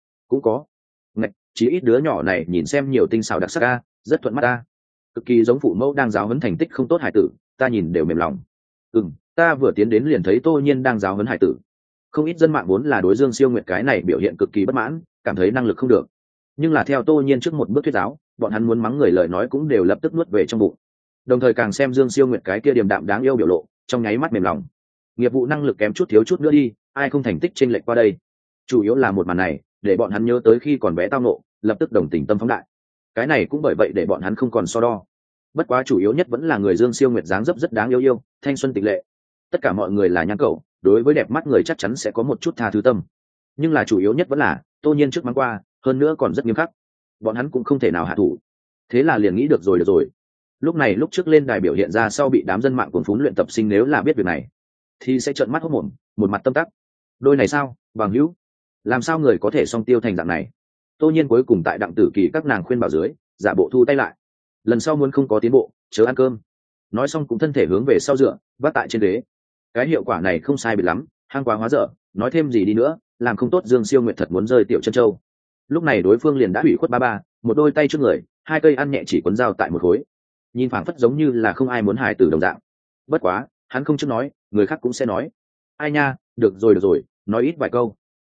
có. Ngạch, chỉ ít đứa nhỏ này nhìn xem nhiều tinh xảo đặc sắc a, rất thuận mắt ta. Cực kỳ giống phụ mẫu đang giáo huấn thành tích không tốt hài tử, ta nhìn đều mềm lòng. Ta vừa tiến đến liền thấy Tô Nhiên đang giáo huấn hài tử. Không ít dân mạng vốn là đối Dương Siêu Nguyệt cái này biểu hiện cực kỳ bất mãn, cảm thấy năng lực không được. Nhưng là theo Tô Nhiên trước một bước thuyết giáo, bọn hắn muốn mắng người lời nói cũng đều lập tức nuốt về trong bụng. Đồng thời càng xem Dương Siêu Nguyệt cái kia điềm đạm đáng yêu biểu lộ, trong nháy mắt mềm lòng. Nghiệp vụ năng lực kém chút thiếu chút nữa đi, ai không thành tích chênh lệch qua đây. Chủ yếu là một màn này, để bọn hắn nhớ tới khi còn bé tao nộ, lập tức đồng tình tâm phóng đại. Cái này cũng bởi vậy để bọn hắn không còn so đo. Bất quá chủ yếu nhất vẫn là người Dương Siêu Nguyệt dáng dấp rất đáng yêu, thanh xuân tịch lệ. Tất cả mọi người là nhan cẩu, đối với đẹp mắt người chắc chắn sẽ có một chút tha thứ tâm. Nhưng là chủ yếu nhất vẫn là Tô Nhiên trước mắng qua, hơn nữa còn rất nghiêm khắc, bọn hắn cũng không thể nào hạ thủ. Thế là liền nghĩ được rồi. Lúc trước lên đài biểu hiện ra sau bị đám dân mạng cuồng phún luyện tập sinh nếu là biết việc này thì sẽ trợn mắt hốt mồm, một mặt tâm tắc. Đôi này sao, bằng hữu, làm sao người có thể song tiêu thành dạng này? Tô Nhiên cuối cùng tại Đặng Tử Kỳ các nàng khuyên bảo dưới, giả bộ thu tay lại. Lần sau muốn không có tiến bộ, chớ ăn cơm. Nói xong cũng thân thể hướng về sau dựa, vắt tại trên ghế. Cái hiệu quả này không sai biệt lắm, hang quá hóa dở, nói thêm gì đi nữa, làm không tốt Dương Siêu Nguyệt thật muốn rơi tiểu chân châu. Lúc này đối phương liền đã hủy khuất ba, một đôi tay trước người, hai cây ăn nhẹ chỉ quấn dao tại một khối, nhìn phảng phất giống như là không ai muốn hài tử đồng dạng. Bất quá hắn không trước nói, người khác cũng sẽ nói. Ai nha, được rồi, nói ít vài câu.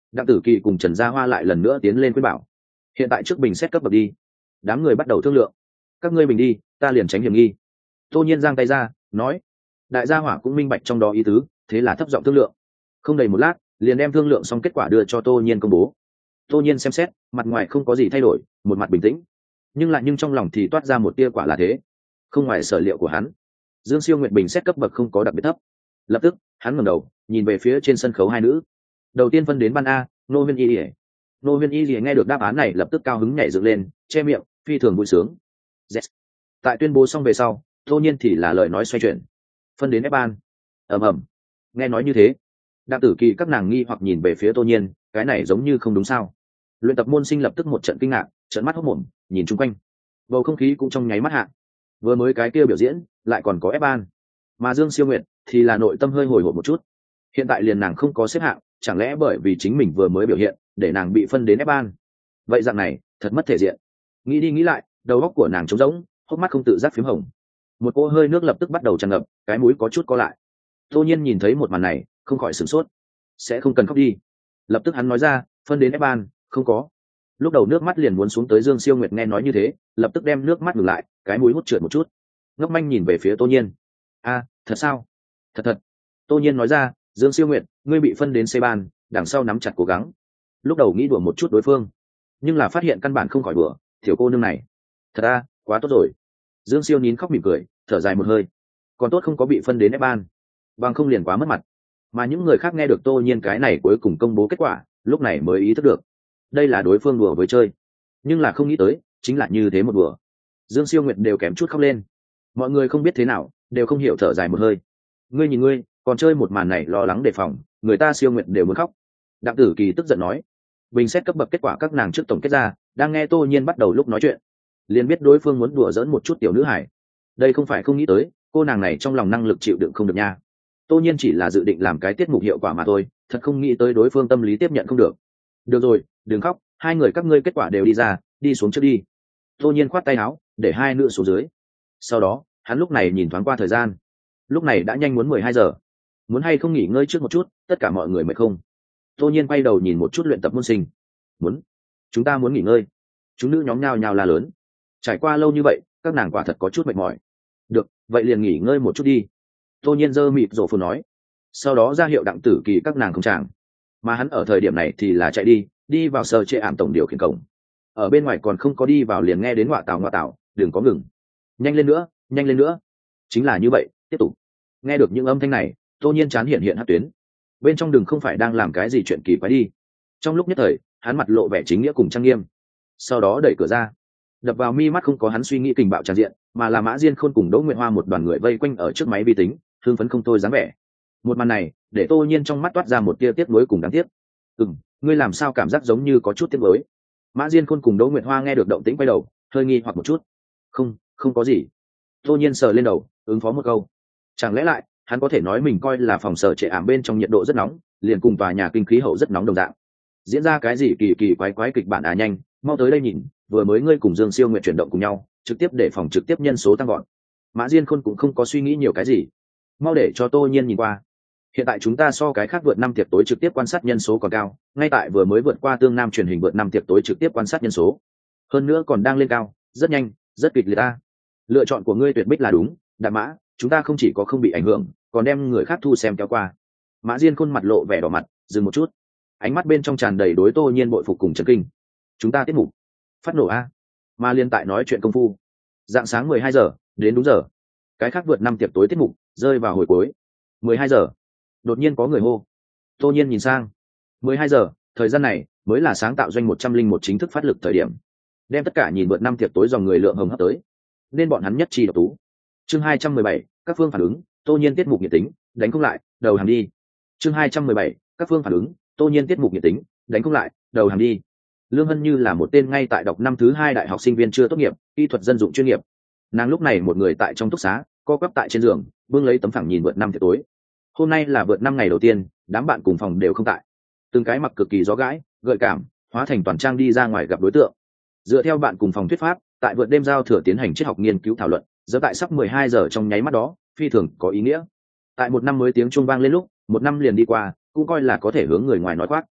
Đặng Tử Kỳ cùng Trần Gia Hoa lại lần nữa tiến lên khuyên bảo. Hiện tại trước bình xét cấp bậc đi. Đám người bắt đầu thương lượng. Các ngươi bình đi, ta liền tránh hiểm nghi. Tô Nhiên giang tay ra, nói. Đại gia hỏa cũng minh bạch trong đó ý tứ, thế là thấp giọng thương lượng. Không đầy một lát, liền đem thương lượng xong kết quả đưa cho Tô Nhiên công bố. Tô Nhiên xem xét, mặt ngoài không có gì thay đổi, một mặt bình tĩnh. Nhưng trong lòng thì toát ra một tia quả là thế. Không ngoài sở liệu của hắn, Dương Siêu Nguyệt bình xét cấp bậc không có đặc biệt thấp. Lập tức, hắn ngẩng đầu, nhìn về phía trên sân khấu hai nữ. Đầu tiên phân đến ban A, Nô Huyên Y. Nô Huyên Y nghe được đáp án này lập tức cao hứng nhảy dựng lên, che miệng, phi thường vui sướng. Yes. Tại tuyên bố xong về sau, Tô Nhiên thì là lời nói xoay chuyển. Phân đến F ban. Ầm ầm. Nghe nói như thế, Đặng Tử Kỳ các nàng nghi hoặc nhìn về phía Tô Nhiên, cái này giống như không đúng sao? Luyện tập môn sinh lập tức một trận kinh ngạc, trợn mắt hốt mồm, nhìn chung quanh. Bầu không khí cũng trong nháy mắt hạ. Vừa mới cái kia biểu diễn, lại còn có F ban. Mà Dương Siêu Nguyệt thì là nội tâm hơi hồi hộp một chút. Hiện tại liền nàng không có xếp hạng, chẳng lẽ bởi vì chính mình vừa mới biểu hiện, để nàng bị phân đến F ban? Vậy dạng này, thật mất thể diện. Nghĩ đi nghĩ lại, đầu óc của nàng trống rỗng, hốc mắt không tự giác phím hồng. Một cỗ hơi nước lập tức bắt đầu tràn ngập, cái mũi có chút co lại. Tô Nhiên nhìn thấy một màn này, không khỏi sửng sốt. Sẽ không cần khóc đi. Lập tức hắn nói ra, phân đến F ban, không có. Lúc đầu nước mắt liền muốn xuống tới. Dương Siêu Nguyệt nghe nói như thế, lập tức đem nước mắt ngừng lại, cái mũi hút trượt một chút. Ngốc manh nhìn về phía Tô Nhiên. A, thật sao? Thật. Tô Nhiên nói ra, Dương Siêu Nguyệt, ngươi bị phân đến C ban, đằng sau nắm chặt cố gắng. Lúc đầu nghĩ đùa một chút đối phương, nhưng là phát hiện căn bản không khỏi đùa, tiểu cô nương này. Thật a, quá tốt rồi. Dương Siêu nín khóc mỉm cười, thở dài một hơi. Còn tốt không có bị phân đến F ban, bằng không liền quá mất mặt. Mà những người khác nghe được Tô Nhiên cái này cuối cùng công bố kết quả, lúc này mới ý thức được, đây là đối phương đùa với chơi, nhưng là không nghĩ tới, chính là như thế một đùa. Dương Siêu Nguyệt đều kém chút khóc lên. Mọi người không biết thế nào, đều không hiểu, thở dài một hơi. Ngươi nhìn ngươi, còn chơi một màn này lo lắng đề phòng, người ta Siêu Nguyệt đều muốn khóc. Đặng Tử Kỳ tức giận nói. Bình xét cấp bậc kết quả các nàng trước tổng kết ra, đang nghe Tô Nhiên bắt đầu lúc nói chuyện, liền biết đối phương muốn đùa giỡn một chút tiểu nữ hải. Đây không phải không nghĩ tới, cô nàng này trong lòng năng lực chịu đựng không được nha. Tô Nhiên chỉ là dự định làm cái tiết mục hiệu quả mà thôi, thật không nghĩ tới đối phương tâm lý tiếp nhận không được. Được rồi, đừng khóc, hai người các ngươi kết quả đều đi ra, đi xuống trước đi. Tô Nhiên khoát tay áo, để hai nữ xuống dưới. Sau đó, hắn lúc này nhìn thoáng qua thời gian. Lúc này đã nhanh muốn 12 giờ. Muốn hay không nghỉ ngơi trước một chút, tất cả mọi người mệt không? Tô Nhiên quay đầu nhìn một chút luyện tập môn sinh. Muốn. Chúng ta muốn nghỉ ngơi. Chúng nữ nhóm nhao nhao la lớn. Trải qua lâu như vậy, các nàng quả thật có chút mệt mỏi. Được, vậy liền nghỉ ngơi một chút đi. Tô Nhiên giơ mịt rổ phồn nói. Sau đó ra hiệu Đặng Tử Kỳ các nàng không chàng. Mà hắn ở thời điểm này thì là chạy đi vào sở trệ ảm tổng điều khiển cổng. Ở bên ngoài còn không có đi vào liền nghe đến ngoạ tảo, đừng có ngừng. Nhanh lên nữa. Chính là như vậy, tiếp tục. Nghe được những âm thanh này, Tô Nhiên chán hiện hắc tuyến. Bên trong đừng không phải đang làm cái gì chuyện kỳ quái đi. Trong lúc nhất thời, hắn mặt lộ vẻ chính nghĩa cùng trang nghiêm. Sau đó đẩy cửa ra. Đập vào mi mắt không có hắn suy nghĩ kình bạo tràn diện, mà là Mã Diên Khôn cùng Đỗ Nguyệt Hoa một đoàn người vây quanh ở trước máy vi tính, hưng phấn không thôi dáng vẻ. Một màn này, để Tô Nhiên trong mắt toát ra một tia tiếc nuối cùng đáng tiếc. Ngươi làm sao cảm giác giống như có chút tiếc nuối? Mã Diên Khôn cùng Đỗ Nguyệt Hoa nghe được động tĩnh quay đầu, hơi nghi hoặc một chút. Không có gì. Tô Nhiên sờ lên đầu, ứng phó một câu. Chẳng lẽ lại, hắn có thể nói mình coi là phòng sở trệ ảm bên trong nhiệt độ rất nóng, liền cùng tòa nhà kinh khí hậu rất nóng đồng dạng. Diễn ra cái gì kỳ kỳ quái kịch bản nhanh, mau tới đây nhìn, vừa mới ngươi cùng Dương Siêu Nguyệt chuyển động cùng nhau, trực tiếp để phòng trực tiếp nhân số tăng gọn. Mã Diên Khôn cũng không có suy nghĩ nhiều cái gì, mau để cho Tô Nhiên nhìn qua. Hiện tại chúng ta so cái khác vượt 5 tiệc tối trực tiếp quan sát nhân số còn cao, ngay tại vừa mới vượt qua Tương Nam truyền hình vượt 5 tiệc tối trực tiếp quan sát nhân số, hơn nữa còn đang lên cao, rất nhanh, rất kịch liệt ta. Lựa chọn của ngươi tuyệt bích là đúng, Đạm Mã, chúng ta không chỉ có không bị ảnh hưởng, còn đem người khác thu xem kéo qua. Mã Diên Khôn mặt lộ vẻ đỏ mặt, dừng một chút, ánh mắt bên trong tràn đầy đối Tô Nhiên bội phục cùng chấn kinh. Chúng ta tiết mục phát nổ a. Mà liên tại nói chuyện công phu, dạng sáng 12 giờ đến đúng giờ, cái khác vượt 5 tiệc tối tiết mục rơi vào hồi cuối. 12 giờ, đột nhiên có người hô. Tô Nhiên nhìn sang. 12 giờ, thời gian này mới là sáng tạo doanh 101 chính thức phát lực thời điểm, đem tất cả nhìn vượt 5 tiệc tối dòng người lượng hồng hấp tới, nên bọn hắn nhất chi độc tú. Chương 217, các phương phản ứng. Tô Nhiên tiết mục nhiệt tính, đánh không lại, đầu hàng đi. Chương 217, các phương phản ứng. Tô Nhiên tiết mục nhiệt tính, đánh không lại, đầu hàng đi. Lương Hân Như là một tên ngay tại đọc năm thứ 2 đại học sinh viên chưa tốt nghiệp, kỹ thuật dân dụng chuyên nghiệp. Nàng lúc này một người tại trong túc xá, co quắp tại trên giường, bưng lấy tấm phẳng nhìn vượt 5 tiệc tối. Hôm nay là vượt 5 ngày đầu tiên, đám bạn cùng phòng đều không tại. Từng cái mặc cực kỳ gió gãi, gợi cảm, hóa thành toàn trang đi ra ngoài gặp đối tượng. Dựa theo bạn cùng phòng thuyết pháp, tại vượt đêm giao thừa tiến hành triết học nghiên cứu thảo luận, giờ tại sắp 12 giờ trong nháy mắt đó, phi thường có ý nghĩa. Tại một năm mới tiếng chuông vang lên lúc, một năm liền đi qua, cũng coi là có thể hướng người ngoài nói khoác.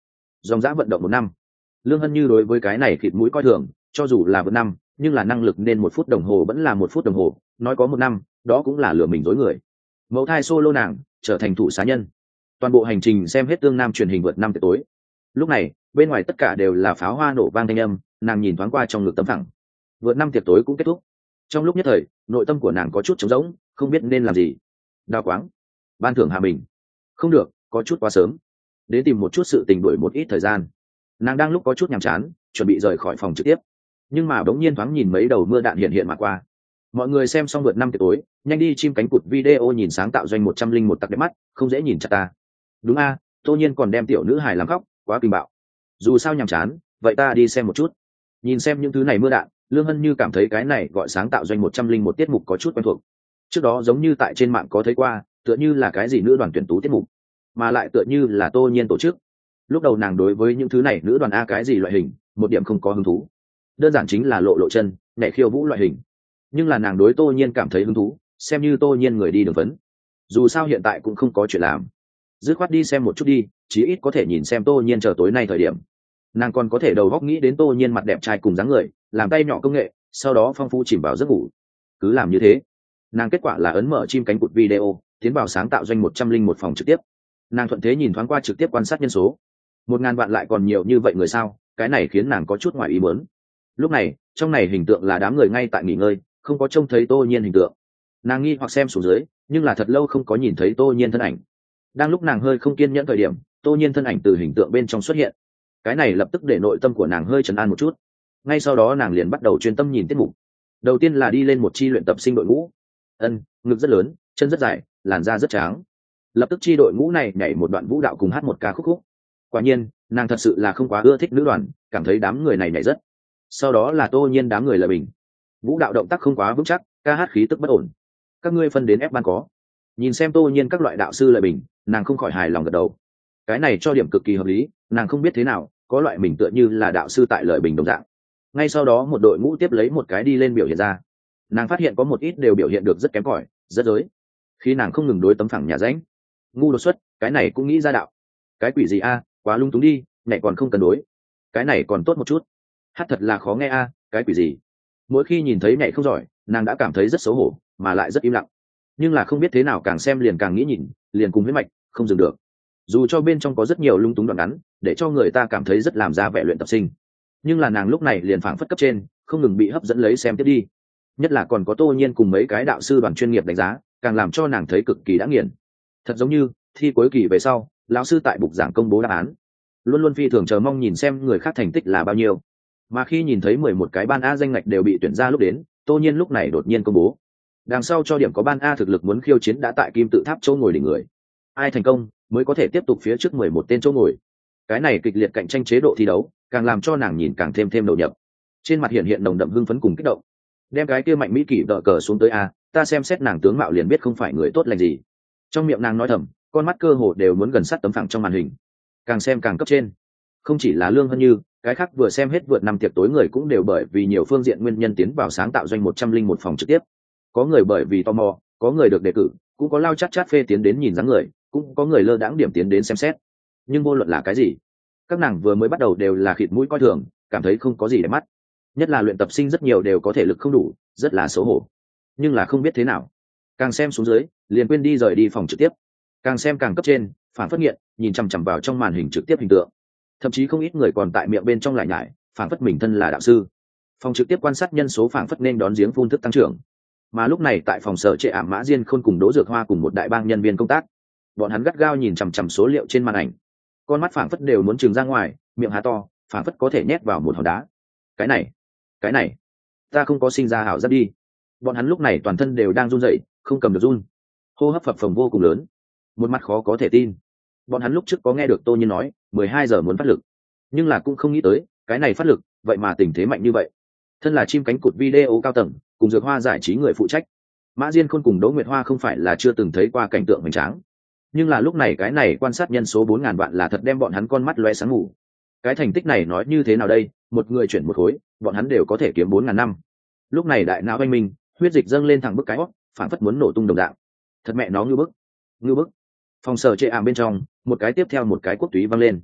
dòng dã vận động 1 năm. Lương Hân Như đối với cái này khịt mũi coi thường, cho dù là vượt năm nhưng là năng lực nên 1 phút đồng hồ vẫn là 1 phút đồng hồ, nói có 1 năm đó cũng là lừa mình dối người. Mẫu thai solo nàng trở thành thủ xá nhân. Toàn bộ hành trình xem hết tương nam truyền hình vượt năm tối. Lúc này bên ngoài tất cả đều là pháo hoa nổ vang thanh âm, nàng nhìn thoáng qua trong ngực tấm phẳng. Vượt năm tiệc tối cũng kết thúc. Trong lúc nhất thời nội tâm của nàng có chút trống rỗng, không biết nên làm gì. Đào quáng, ban thưởng Hà Bình. Không được, có chút quá sớm. Đến tìm một chút sự tình đuổi một ít thời gian. Nàng đang lúc có chút nhàm chán, chuẩn bị rời khỏi phòng trực tiếp, nhưng mà bỗng nhiên thoáng nhìn mấy đầu mưa đạn hiện hiện mà qua. Mọi người xem xong vượt năm tiệc tối, nhanh đi chim cánh cụt video nhìn sáng tạo doanh 101 tặc đẹp mắt, không dễ nhìn chặt ta. Đúng a, Tô Nhiên còn đem tiểu nữ hài làm khóc, quá kinh bạo. Dù sao nhàm chán, vậy ta đi xem một chút. Nhìn xem những thứ này mưa đạn, Lương Hân Như cảm thấy cái này gọi sáng tạo doanh 101 tiết mục có chút quen thuộc. Trước đó giống như tại trên mạng có thấy qua, tựa như là cái gì nữ đoàn tuyển tú tiết mục, mà lại tựa như là Tô Nhiên tổ chức. Lúc đầu nàng đối với những thứ này nữ đoàn a cái gì loại hình, một điểm không có hứng thú. Đơn giản chính là lộ lộ chân, nhảy khiêu vũ loại hình. Nhưng là nàng đối Tô Nhiên cảm thấy hứng thú, xem như Tô Nhiên người đi đường vấn. Dù sao hiện tại cũng không có chuyện làm, dứt khoát đi xem một chút đi, chí ít có thể nhìn xem Tô Nhiên chờ tối nay thời điểm. Nàng còn có thể đầu góc nghĩ đến Tô Nhiên mặt đẹp trai cùng dáng người, làm tay nhỏ công nghệ, sau đó phong phú chìm vào giấc ngủ. Cứ làm như thế, nàng kết quả là ấn mở chim cánh cụt video, tiến vào sáng tạo doanh 101 phòng trực tiếp. Nàng thuận thế nhìn thoáng qua trực tiếp quan sát nhân số. 1000 vạn lại còn nhiều như vậy người sao, cái này khiến nàng có chút ngoài ý muốn. Lúc này trong này hình tượng là đám người ngay tại nghỉ ngơi, không có trông thấy Tô Nhiên hình tượng. Nàng nghi hoặc xem xuống dưới, nhưng là thật lâu không có nhìn thấy Tô Nhiên thân ảnh. Đang lúc nàng hơi không kiên nhẫn thời điểm, Tô Nhiên thân ảnh từ hình tượng bên trong xuất hiện. Cái này lập tức để nội tâm của nàng hơi trấn an một chút. Ngay sau đó nàng liền bắt đầu chuyên tâm nhìn tiết mục. Đầu tiên là đi lên một chi luyện tập sinh đội ngũ. Ngực rất lớn, chân rất dài, làn da rất trắng. Lập tức chi đội ngũ này nhảy một đoạn vũ đạo cùng hát một ca khúc. Quả nhiên nàng thật sự là không quá ưa thích nữ đoàn, cảm thấy đám người này nhảy rất. Sau đó là Tô Nhiên đám người là bình. Vũ đạo động tác không quá vững chắc, ca hát khí tức bất ổn. Các ngươi phân đến ép ban có. Nhìn xem Tô Nhiên các loại đạo sư lợi bình, nàng không khỏi hài lòng gật đầu. Cái này cho điểm cực kỳ hợp lý, nàng không biết thế nào có loại mình tựa như là đạo sư tại lợi bình đồng dạng. Ngay sau đó một đội ngũ tiếp lấy một cái đi lên biểu hiện ra. Nàng phát hiện có một ít đều biểu hiện được rất kém cỏi, rất dối. Khi nàng không ngừng đối tấm phẳng nhà ránh, ngu đột xuất, cái này cũng nghĩ ra đạo. Cái quỷ gì a, quá lung túng đi, nhảy còn không cần đối. Cái này còn tốt một chút. Hát thật là khó nghe a, cái quỷ gì. Mỗi khi nhìn thấy nhảy không giỏi, nàng đã cảm thấy rất xấu hổ, mà lại rất im lặng. Nhưng là không biết thế nào càng xem liền càng nghĩ nhìn, liền cùng huyết mạch, không dừng được. Dù cho bên trong có rất nhiều lung túng đoạn ngắn, để cho người ta cảm thấy rất làm ra vẻ luyện tập sinh. Nhưng là nàng lúc này liền phảng phất cấp trên, không ngừng bị hấp dẫn lấy xem tiếp đi. Nhất là còn có Tô Nhiên cùng mấy cái đạo sư đoàn chuyên nghiệp đánh giá, càng làm cho nàng thấy cực kỳ đã nghiền. Thật giống như thi cuối kỳ về sau, lão sư tại bục giảng công bố đáp án, luôn luôn phi thường chờ mong nhìn xem người khác thành tích là bao nhiêu. Mà khi nhìn thấy 11 cái ban A danh ngạch đều bị tuyển ra lúc đến, Tô Nhiên lúc này đột nhiên công bố, đằng sau cho điểm có ban A thực lực muốn khiêu chiến đã tại kim tự tháp chỗ ngồi đỉnh người. Ai thành công mới có thể tiếp tục phía trước 11 tên chỗ ngồi. Cái này kịch liệt cạnh tranh chế độ thi đấu, càng làm cho nàng nhìn càng thêm đầu nhập. Trên mặt hiện hiện nồng đậm hưng phấn cùng kích động. Đem cái kia mạnh mỹ kỷ đỡ cờ xuống tới A, ta xem xét nàng tướng mạo liền biết không phải người tốt lành gì. Trong miệng nàng nói thầm, con mắt cơ hồ đều muốn gần sát tấm phẳng trong màn hình. Càng xem càng cấp trên. Không chỉ là Lương Hân Như, cái khác vừa xem hết vượt năm tiệc tối người cũng đều bởi vì nhiều phương diện nguyên nhân tiến vào sáng tạo doanh 101 phòng trực tiếp. Có người bởi vì tò mò, có người được đề cử, cũng có lao chát chát phê tiến đến nhìn dáng người, cũng có người lơ đãng điểm tiến đến xem xét. Nhưng vô luận là cái gì, các nàng vừa mới bắt đầu đều là khịt mũi coi thường, cảm thấy không có gì để mắt. Nhất là luyện tập sinh rất nhiều đều có thể lực không đủ, rất là xấu hổ. Nhưng là không biết thế nào, càng xem xuống dưới, liền quên đi rời đi phòng trực tiếp. Càng xem càng cấp trên, phản phất nghiện, nhìn chằm chằm vào trong màn hình trực tiếp hình tượng. Thậm chí không ít người còn tại miệng bên trong lại nhải, phản phất mình thân là đạo sư. Phòng trực tiếp quan sát nhân số phản phất nên đón giếng phun thức tăng trưởng. Mà lúc này tại phòng sở trệ ảm Mã Diên Khôn cùng Đỗ Dược Hoa cùng một đại bang nhân viên công tác, bọn hắn gắt gao nhìn chằm chằm số liệu trên màn ảnh, con mắt phảng phất đều muốn trừng ra ngoài, miệng há to, phảng phất có thể nhét vào một hòn đá. Cái này, ta không có sinh ra hảo giác đi. Bọn hắn lúc này toàn thân đều đang run rẩy, không cầm được run, hô hấp phập phồng vô cùng lớn, một mặt khó có thể tin. Bọn hắn lúc trước có nghe được Tô Nhiên nói 12 giờ muốn phát lực, nhưng là cũng không nghĩ tới cái này phát lực vậy mà tình thế mạnh như vậy. Thân là chim cánh cụt video cao tầng cùng Dược Hoa giải trí người phụ trách, Mã Diên Khôn cùng Đỗ Nguyệt Hoa không phải là chưa từng thấy qua cảnh tượng hoành tráng, nhưng là lúc này cái này quan sát nhân số 4000 vạn là thật đem bọn hắn con mắt lóe sáng ngủ. Cái thành tích này nói như thế nào đây, một người chuyển một khối, bọn hắn đều có thể kiếm 4000 năm. Lúc này đại não anh minh, huyết dịch dâng lên thẳng bức cái hót, phản phất muốn nổ tung đồng dạng. Thật mẹ nó ngưu bức. Phòng sở trệ ảm bên trong, một cái tiếp theo một cái quốc túy văng lên.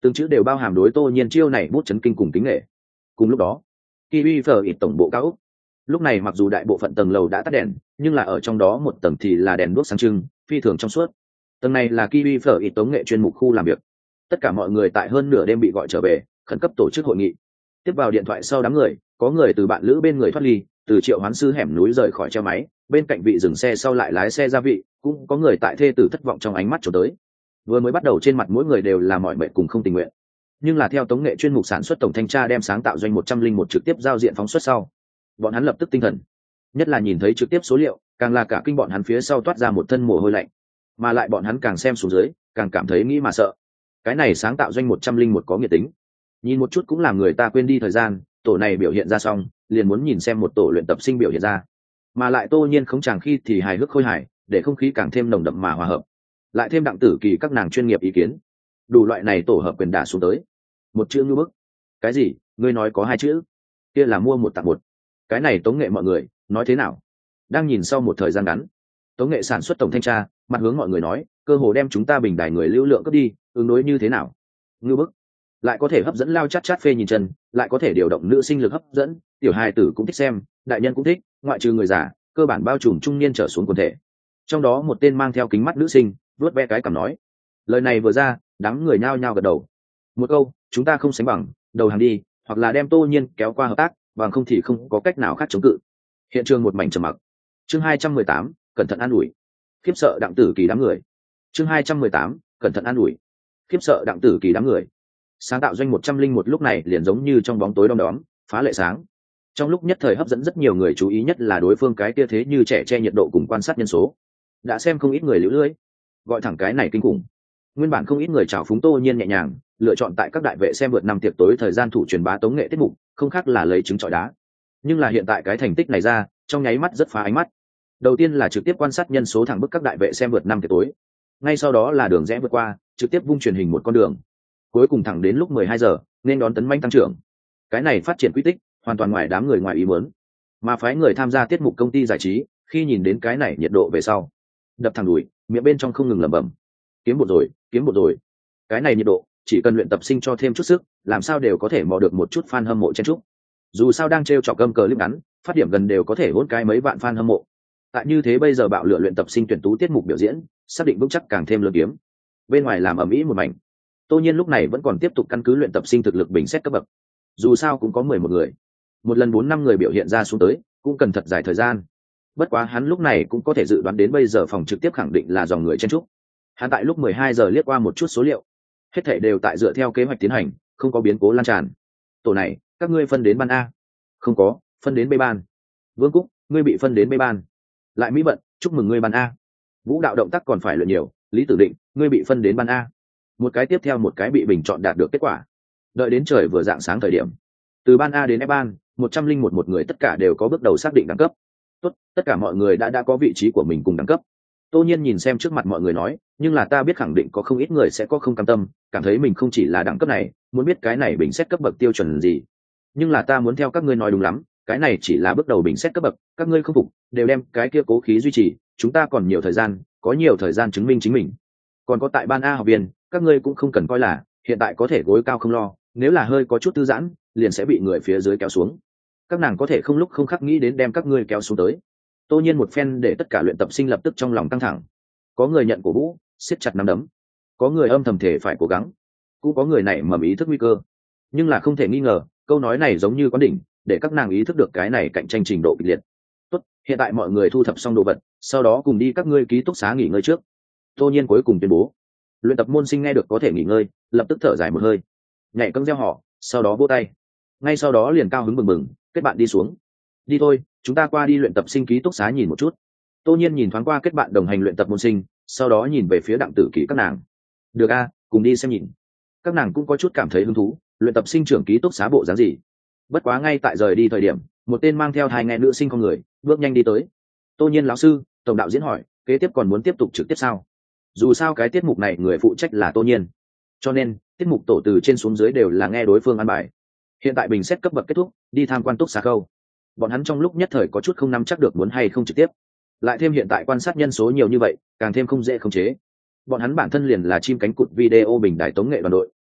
từng chữ đều bao hàm đối Tô Nhiên chiêu này bút chấn kinh cùng kính nghệ. Cùng lúc đó, Kiwi phở ít tổng bộ cao ốc. Lúc này mặc dù đại bộ phận tầng lầu đã tắt đèn, nhưng là ở trong đó một tầng thì là đèn đuốc sáng trưng, phi thường trong suốt. Tầng này là Kiwi phở ít tống nghệ chuyên mục khu làm việc. Tất cả mọi người tại hơn nửa đêm bị gọi trở về, khẩn cấp tổ chức hội nghị. Tiếp vào điện thoại sau đám người, có người từ bạn lữ bên người thoát ly, từ triệu hoán sư hẻm núi rời khỏi treo máy, bên cạnh vị dừng xe sau lại lái xe ra vị, cũng có người tại thê tử thất vọng trong ánh mắt trốn tới. Vừa mới bắt đầu trên mặt mỗi người đều là mỏi mệt cùng không tình nguyện, nhưng là theo tống nghệ chuyên mục sản xuất tổng thanh tra đem sáng tạo doanh 101 trực tiếp giao diện phóng xuất sau, bọn hắn lập tức tinh thần, nhất là nhìn thấy trực tiếp số liệu, càng là cả kinh bọn hắn phía sau toát ra một thân mồ hôi lạnh, mà lại bọn hắn càng xem xuống dưới, càng cảm thấy nghĩ mà sợ. Cái này sáng tạo doanh 101 có nghiệt tính, nhìn một chút cũng làm người ta quên đi thời gian. Tổ này biểu hiện ra xong, liền muốn nhìn xem một tổ luyện tập sinh biểu hiện ra, mà lại Tô Nhiên không chàng khi thì hài hước khôi hài, để không khí càng thêm nồng đậm mà hòa hợp, lại thêm Đặng Tử Kỳ các nàng chuyên nghiệp ý kiến, đủ loại này tổ hợp quyền đả xuống tới. Một chữ như bức. Cái gì? Ngươi nói có hai chữ? Kia là mua một tặng một. Cái này tống nghệ mọi người nói thế nào? Đang nhìn sau một thời gian ngắn, tống nghệ sản xuất tổng thanh tra mặt hướng mọi người nói, cơ hồ đem chúng ta bình đài người lưu lượng cướp đi, ứng đối như thế nào? Ngưu bức. Lại có thể hấp dẫn lao chát chát phê nhìn chân, lại có thể điều động nữ sinh lực hấp dẫn, tiểu hài tử cũng thích xem, đại nhân cũng thích, ngoại trừ người già, cơ bản bao trùm trung niên trở xuống quần thể. Trong đó một tên mang theo kính mắt nữ sinh vuốt ve cái cằm nói, lời này vừa ra, đám người nhao nhao gật đầu. Một câu, chúng ta không sánh bằng, đầu hàng đi, hoặc là đem Tô Nhiên kéo qua hợp tác, bằng không thì không có cách nào khác chống cự. Hiện trường một mảnh trầm mặc. Chương 218, cẩn thận an ủi. Khiếp sợ Đặng Tử Kỳ đám người. Chương 218, cẩn thận an ủi. Khiếp sợ Đặng Tử Kỳ đám người. Sáng tạo doanh 101 lúc này liền giống như trong bóng tối đom đóm, phá lệ sáng. Trong lúc nhất thời hấp dẫn rất nhiều người chú ý, nhất là đối phương cái kia thế như trẻ che nhiệt độ cùng quan sát nhân số. Đã xem không ít người liễu lưỡi, gọi thẳng cái này kinh khủng. Nguyên bản không ít người chào phúng Tô Nhiên nhẹ nhàng, lựa chọn tại các đại vệ xem vượt năm tiệc tối thời gian thủ truyền bá tống nghệ tiết mục, không khác là lấy trứng trọi đá. Nhưng là hiện tại cái thành tích này ra, trong nháy mắt rất phá ánh mắt. Đầu tiên là trực tiếp quan sát nhân số thẳng bức các đại vệ xem vượt năm tiệc tối, ngay sau đó là đường rẽ vượt qua, trực tiếp vung truyền hình một con đường, cuối cùng thẳng đến lúc 12 giờ nên đón tấn manh tăng trưởng. Cái này phát triển quy tích hoàn toàn ngoài đám người ngoài ý muốn, mà phái người tham gia tiết mục công ty giải trí khi nhìn đến cái này nhiệt độ về sau, đập thẳng đùi, miệng bên trong không ngừng lẩm bẩm, kiếm một rồi, kiếm một rồi. Cái này nhiệt độ, chỉ cần luyện tập sinh cho thêm chút sức, làm sao đều có thể mò được một chút fan hâm mộ chen chúc. Dù sao đang treo chọc gâm cờ clip ngắn, phát điểm gần đều có thể hôn cái mấy vạn fan hâm mộ. Tại như thế bây giờ bạo lựa luyện tập sinh tuyển tú tiết mục biểu diễn, xác định vững chắc càng thêm lớn kiếm. Bên ngoài làm ầm ĩ một mảnh. Tô Nhiên lúc này vẫn còn tiếp tục căn cứ luyện tập sinh thực lực bình xét cấp bậc. Dù sao cũng có 11 người, một lần 4-5 người biểu hiện ra xuống tới, cũng cần thật dài thời gian. Bất quá hắn lúc này cũng có thể dự đoán đến bây giờ phòng trực tiếp khẳng định là dòng người chen chúc. Hắn tại lúc 12 giờ liếc qua một chút số liệu, hết thảy đều tại dựa theo kế hoạch tiến hành, không có biến cố lan tràn. Tổ này, các ngươi phân đến ban A? Không có, phân đến B ban. Vương Cúc, ngươi bị phân đến B ban. Lại Mỹ Bận, chúc mừng ngươi ban A. Vũ đạo động tác còn phải luyện nhiều, Lý Tử Định, ngươi bị phân đến ban A. Một cái tiếp theo một cái bị bình chọn đạt được kết quả. Đợi đến trời vừa rạng sáng thời điểm, từ ban A đến F ban, 101 một người tất cả đều có bước đầu xác định đẳng cấp. Tốt, tất cả mọi người đã có vị trí của mình cùng đẳng cấp. Tô Nhiên nhìn xem trước mặt mọi người nói, nhưng là ta biết khẳng định có không ít người sẽ có không cam tâm, cảm thấy mình không chỉ là đẳng cấp này, muốn biết cái này bình xét cấp bậc tiêu chuẩn gì. Nhưng là ta muốn theo các ngươi nói đúng lắm, cái này chỉ là bước đầu bình xét cấp bậc, các ngươi không phục, đều đem cái kia cố khí duy trì, chúng ta còn nhiều thời gian, có nhiều thời gian chứng minh chính mình. Còn có tại ban A học viên, các ngươi cũng không cần coi là, hiện tại có thể gối cao không lo, nếu là hơi có chút thư giãn, liền sẽ bị người phía dưới kéo xuống. Các nàng có thể không lúc không khắc nghĩ đến đem các ngươi kéo xuống tới. Tô Nhiên một phen để tất cả luyện tập sinh lập tức trong lòng căng thẳng. Có người nhận cổ vũ, siết chặt nắm đấm. Có người âm thầm thể phải cố gắng. Cũng có người này mầm ý thức nguy cơ. Nhưng là không thể nghi ngờ, câu nói này giống như quán đỉnh, để các nàng ý thức được cái này cạnh tranh trình độ kịch liệt. Tốt, hiện tại mọi người thu thập xong đồ vật, sau đó cùng đi các ngươi ký túc xá nghỉ ngơi trước. Tô Nhiên cuối cùng tuyên bố. Luyện tập môn sinh nghe được có thể nghỉ ngơi, lập tức thở dài một hơi, nhảy cẫng reo họ, sau đó vỗ tay. Ngay sau đó liền cao hứng bừng bừng, kết bạn đi xuống. Đi thôi, chúng ta qua đi luyện tập sinh ký túc xá nhìn một chút. Tô Nhiên nhìn thoáng qua kết bạn đồng hành luyện tập môn sinh, sau đó nhìn về phía Đặng Tử Kỳ các nàng. Được a, cùng đi xem nhìn. Các nàng cũng có chút cảm thấy hứng thú, luyện tập sinh trưởng ký túc xá bộ dáng gì. Bất quá ngay tại rời đi thời điểm, một tên mang theo hai nghe nữ sinh con người, bước nhanh đi tới. Tô Nhiên lão sư, tổng đạo diễn hỏi, kế tiếp còn muốn tiếp tục trực tiếp sao? Dù sao cái tiết mục này người phụ trách là Tô Nhiên, cho nên tiết mục tổ từ trên xuống dưới đều là nghe đối phương ăn bài. Hiện tại bình xét cấp bậc kết thúc, đi tham quan túc xá khâu. Bọn hắn trong lúc nhất thời có chút không nắm chắc được muốn hay không trực tiếp, lại thêm hiện tại quan sát nhân số nhiều như vậy, càng thêm không dễ khống chế. Bọn hắn bản thân liền là chim cánh cụt video bình đài tống nghệ đoàn đội,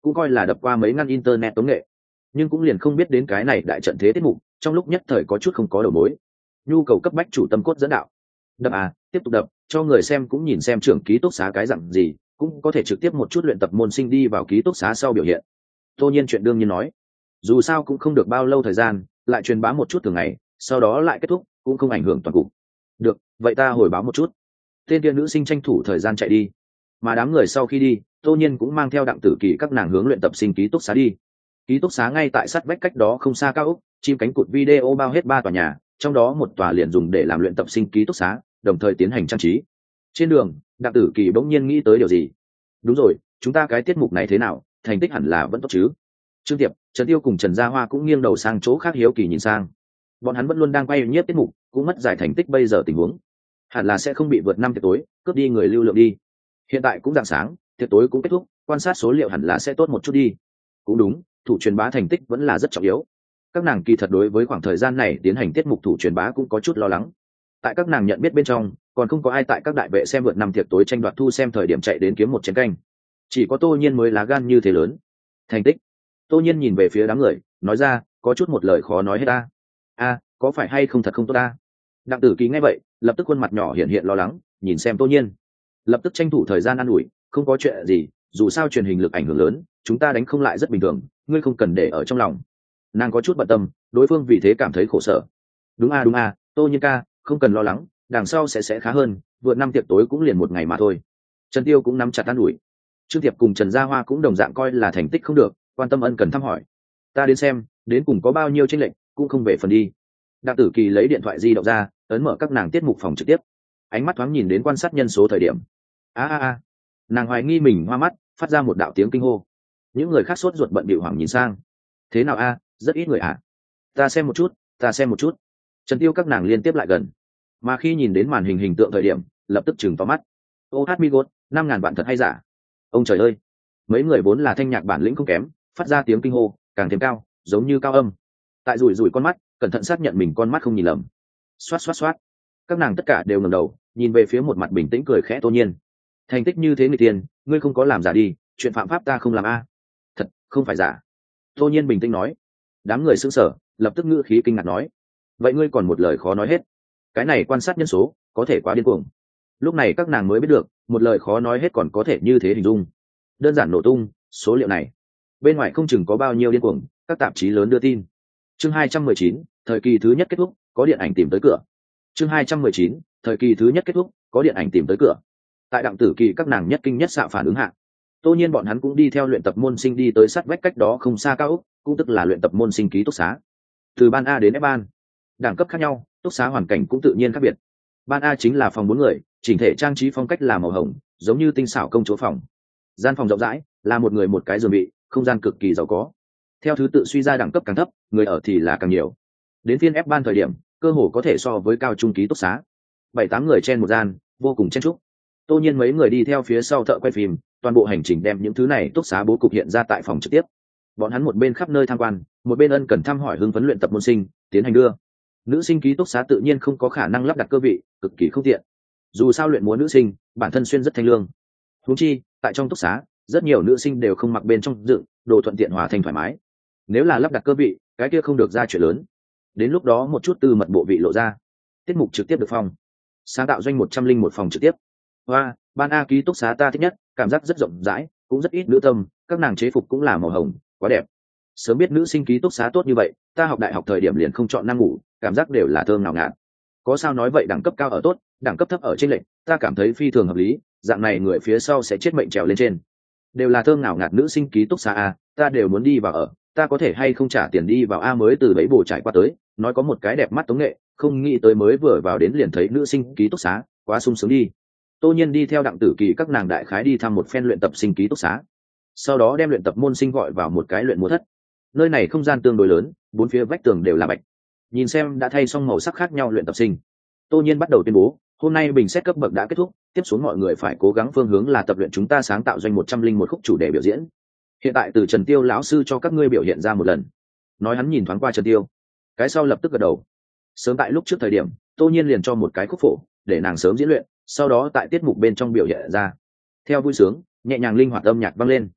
cũng coi là đập qua mấy ngăn internet tống nghệ, nhưng cũng liền không biết đến cái này đại trận thế tiết mục, trong lúc nhất thời có chút không có đầu mối. Nhu cầu cấp bách chủ tâm cốt dẫn đạo. Đập à, tiếp tục đập, cho người xem cũng nhìn xem trưởng ký túc xá cái dặn gì, cũng có thể trực tiếp một chút luyện tập môn sinh đi vào ký túc xá sau biểu hiện. Tô Nhiên chuyện đương nhiên nói, dù sao cũng không được bao lâu thời gian, lại truyền bá một chút thường ngày, sau đó lại kết thúc, cũng không ảnh hưởng toàn cục. Được, vậy ta hồi báo một chút. Tên kia nữ sinh tranh thủ thời gian chạy đi, mà đám người sau khi đi, Tô Nhiên cũng mang theo Đặng Tử Kỳ các nàng hướng luyện tập sinh ký túc xá đi. Ký túc xá ngay tại sát vách cách đó không xa cao ốc, chim cánh cụt video bao hết 3 tòa nhà, trong đó một tòa liền dùng để làm luyện tập sinh ký túc xá, đồng thời tiến hành trang trí. Trên đường, Đặng Tử Kỳ bỗng nhiên nghĩ tới điều gì. Đúng rồi, chúng ta cái tiết mục này thế nào, thành tích hẳn là vẫn tốt chứ? Trương Tiệp, Trần Tiêu cùng Trần Gia Hoa cũng nghiêng đầu sang chỗ khác hiếu kỳ nhìn sang. Bọn hắn vẫn luôn đang quay nhiếp tiết mục, cũng mất giải thành tích bây giờ tình huống, hẳn là sẽ không bị vượt 5 tiệc tối cướp đi người lưu lượng đi. Hiện tại cũng rạng sáng, tiệc tối cũng kết thúc, quan sát số liệu hẳn là sẽ tốt một chút đi. Cũng đúng, thủ truyền bá thành tích vẫn là rất trọng yếu. Các nàng kỳ thật đối với khoảng thời gian này tiến hành tiết mục thủ truyền bá cũng có chút lo lắng. Tại các nàng nhận biết bên trong, còn không có ai tại các đại vệ xem vượt 5 tiệc tối tranh đoạt thu xem thời điểm chạy đến kiếm một chén canh. Chỉ có Tô Nhiên mới lá gan như thế lớn. Thành tích. Tô Nhiên nhìn về phía đám người, nói ra, có chút một lời khó nói hết ta. A, có phải hay không thật không tốt ta? Đặng Tử Kỳ nghe vậy, lập tức khuôn mặt nhỏ hiện hiện lo lắng, nhìn xem Tô Nhiên. Lập tức tranh thủ thời gian an ủi, không có chuyện gì, dù sao truyền hình lực ảnh hưởng lớn, chúng ta đánh không lại rất bình thường, ngươi không cần để ở trong lòng. Nàng có chút bận tâm, đối phương vì thế cảm thấy khổ sở. Đúng a, Tô Nhiên ca, không cần lo lắng, đằng sau sẽ khá hơn, vượt 5 tiệc tối cũng liền một ngày mà thôi. Trần Tiêu cũng nắm chặt an ủi. Trương Tiệp cùng Trần Gia Hoa cũng đồng dạng coi là thành tích không được, quan tâm ân cần thăm hỏi. Ta đến xem, đến cùng có bao nhiêu chênh lệch, cũng không về phần đi. Đặng Tử Kỳ lấy điện thoại di động ra, ấn mở các nàng tiết mục phòng trực tiếp, ánh mắt thoáng nhìn đến quan sát nhân số thời điểm. A, nàng hoài nghi mình hoa mắt, phát ra một đạo tiếng kinh hô. Những người khác sốt ruột bận bịu hoảng nhìn sang. Thế nào a, rất ít người à? Ta xem một chút. Trần Tiêu các nàng liên tiếp lại gần, mà khi nhìn đến màn hình hình tượng thời điểm, lập tức chừng to mắt. Ô hát mi gốt, 5.000 vạn thật hay giả? Ông trời ơi! Mấy người vốn là thanh nhạc bản lĩnh không kém, phát ra tiếng kinh hô, càng thêm cao, giống như cao âm. Tại rủi con mắt, cẩn thận xác nhận mình con mắt không nhìn lầm. Xoát. Các nàng tất cả đều ngẩng đầu, nhìn về phía một mặt bình tĩnh cười khẽ Tô Nhiên. Thành tích như thế người tiền, ngươi không có làm giả đi, chuyện phạm pháp ta không làm a. Thật, không phải giả. Tô Nhiên bình tĩnh nói. Đám người sững sờ, lập tức ngữ khí kinh ngạc nói. Vậy ngươi còn một lời khó nói hết. Cái này quan sát nhân số, có thể quá điên cuồng. Lúc này các nàng mới biết được, một lời khó nói hết còn có thể như thế hình dung. Đơn giản nổ tung, số liệu này. Bên ngoài không chừng có bao nhiêu điên cuồng, các tạp chí lớn đưa tin. Chương 219, thời kỳ thứ nhất kết thúc, có điện ảnh tìm tới cửa. Chương 219, thời kỳ thứ nhất kết thúc, có điện ảnh tìm tới cửa. Tại Đặng Tử Kỳ các nàng nhất kinh nhất xạ phản ứng hạ. Tô Nhiên bọn hắn cũng đi theo luyện tập môn sinh đi tới sát vách cách đó không xa cao ốc, cũng tức là luyện tập môn sinh ký túc xá. Từ ban A đến F ban, đẳng cấp khác nhau, túc xá hoàn cảnh cũng tự nhiên khác biệt. Ban A chính là phòng 4 người, chỉnh thể trang trí phong cách là màu hồng, giống như tinh xảo công chúa phòng. Gian phòng rộng rãi, là một người một cái giường bị, không gian cực kỳ giàu có. Theo thứ tự suy ra đẳng cấp càng thấp, người ở thì là càng nhiều. Đến phiên F ban thời điểm, cơ hồ có thể so với cao trung ký túc xá. 7-8 người trên một gian, vô cùng chen chúc. Tô Nhiên mấy người đi theo phía sau thợ quay phim, toàn bộ hành trình đem những thứ này túc xá bố cục hiện ra tại phòng trực tiếp. Bọn hắn một bên khắp nơi tham quan, một bên ân cần thăm hỏi hứng vấn luyện tập môn sinh, tiến hành đưa. Nữ sinh ký túc xá tự nhiên không có khả năng lắp đặt cơ vị, cực kỳ không tiện. Dù sao luyện múa nữ sinh, bản thân xuyên rất thanh lương. Huống chi, tại trong túc xá, rất nhiều nữ sinh đều không mặc bên trong dựng, đồ thuận tiện hòa thanh thoải mái. Nếu là lắp đặt cơ vị, cái kia không được ra chuyện lớn. Đến lúc đó một chút tư mật bộ vị lộ ra. Tiết mục trực tiếp được phong. Sáng tạo doanh 101 phòng trực tiếp. Hoa, ban A ký túc xá ta thích nhất, cảm giác rất rộng rãi, cũng rất ít nữ tâm, các nàng chế phục cũng là màu hồng, quá đẹp. Sớm biết nữ sinh ký túc xá tốt như vậy, ta học đại học thời điểm liền không chọn năng ngủ, cảm giác đều là thơm nào ngạt. Có sao nói vậy, đẳng cấp cao ở tốt, đẳng cấp thấp ở trên lệnh, ta cảm thấy phi thường hợp lý, dạng này người phía sau sẽ chết mệnh trèo lên trên. Đều là thơm nào ngạt nữ sinh ký túc xá A, ta đều muốn đi vào ở, ta có thể hay không trả tiền đi vào A mới từ bấy bổ trải qua tới, nói có một cái đẹp mắt tống nghệ, không nghĩ tới mới vừa vào đến liền thấy nữ sinh ký túc xá, quá sung sướng đi. Tô Nhiên đi theo Đặng Tử Kỳ các nàng đại khái đi thăm một phen luyện tập sinh ký túc xá, sau đó đem luyện tập môn sinh gọi vào một cái luyện múa thất. Nơi này không gian tương đối lớn, 4 phía vách tường đều là bạch. Nhìn xem đã thay xong màu sắc khác nhau luyện tập sinh, Tô Nhiên bắt đầu tuyên bố, hôm nay bình xét cấp bậc đã kết thúc, tiếp xuống mọi người phải cố gắng phương hướng là tập luyện chúng ta sáng tạo doanh 101 khúc chủ đề biểu diễn. Hiện tại từ Trần Tiêu lão sư cho các ngươi biểu hiện ra một lần. Nói hắn nhìn thoáng qua Trần Tiêu, cái sau lập tức gật đầu. Sớm tại lúc trước thời điểm, Tô Nhiên liền cho một cái khúc phổ để nàng sớm diễn luyện, sau đó tại tiết mục bên trong biểu hiện ra. Theo vui sướng, nhẹ nhàng linh hoạt âm nhạc vang lên.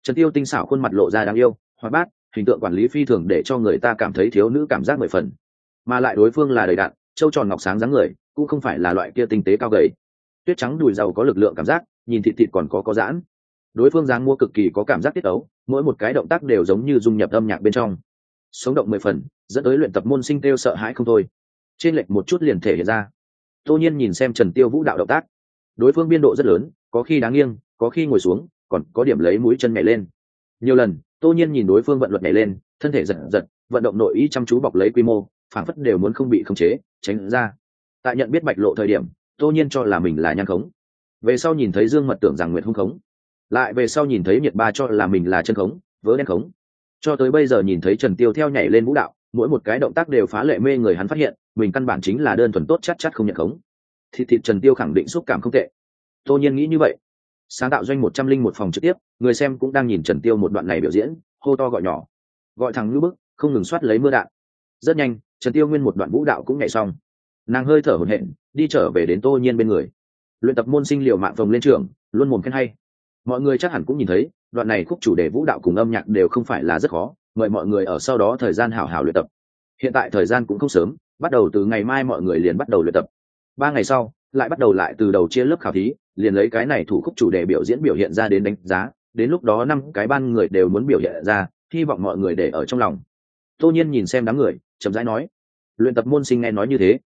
Trần Tiêu tinh xảo khuôn mặt lộ ra đáng yêu hoạt bát, hình tượng quản lý phi thường để cho người ta cảm thấy thiếu nữ cảm giác 10 phần, mà lại đối phương là đầy đặn trâu tròn ngọc sáng dáng người, cũng không phải là loại kia tinh tế cao gầy. Tuyết trắng đùi giàu có lực lượng cảm giác, nhìn thịt thịt còn có giãn. Đối phương dáng mua cực kỳ có cảm giác tiết ấu, mỗi một cái động tác đều giống như dung nhập âm nhạc bên trong, sống động 10 phần, dẫn tới luyện tập môn sinh kêu sợ hãi không thôi. Trên lệch một chút liền thể hiện ra. Tô Nhiên nhìn xem Trần Tiêu vũ đạo động tác, đối phương biên độ rất lớn, có khi đáng nghiêng, có khi ngồi xuống, còn có điểm lấy mũi chân nhảy lên. Nhiều lần, Tô Nhiên nhìn đối phương vận luật nhảy lên, thân thể giật giật, vận động nội ý chăm chú bọc lấy quy mô, phảng phất đều muốn không bị khống chế, tránh ra. Tại nhận biết bạch lộ thời điểm, Tô Nhiên cho là mình là nhan khống. Về sau nhìn thấy Dương Mật tưởng rằng Nguyệt hung khống, lại về sau nhìn thấy Nhiệt Ba cho là mình là chân khống, vớ đen khống. Cho tới bây giờ nhìn thấy Trần Tiêu theo nhảy lên vũ đạo, mỗi một cái động tác đều phá lệ mê người, hắn phát hiện mình căn bản chính là đơn thuần tốt chắc không nhận khống. Thịt Trần Tiêu khẳng định xúc cảm không tệ. Tô Nhiên nghĩ như vậy. Sáng tạo doanh 101 phòng trực tiếp, người xem cũng đang nhìn Trần Tiêu một đoạn này biểu diễn, hô to gọi nhỏ, gọi thằng như bức, không ngừng soát lấy mưa đạn. Rất nhanh, Trần Tiêu nguyên một đoạn vũ đạo cũng nhảy xong. Nàng hơi thở hổn hển, đi trở về đến Tô Nhiên bên người. Luyện tập môn sinh liều mạng vòng lên trường, luôn mồm khen hay. Mọi người chắc hẳn cũng nhìn thấy, đoạn này khúc chủ đề vũ đạo cùng âm nhạc đều không phải là rất khó, mời mọi người ở sau đó thời gian hảo hảo luyện tập. Hiện tại thời gian cũng không sớm, bắt đầu từ ngày mai mọi người liền bắt đầu luyện tập. 3 ngày sau, lại bắt đầu lại từ đầu chia lớp khảo thí, liền lấy cái này thủ khúc chủ đề biểu diễn biểu hiện ra đến đánh giá, đến lúc đó 5 cái ban người đều muốn biểu hiện ra, hy vọng mọi người để ở trong lòng. Tô Nhiên nhìn xem đám người, chậm rãi nói, luyện tập môn sinh nghe nói như thế,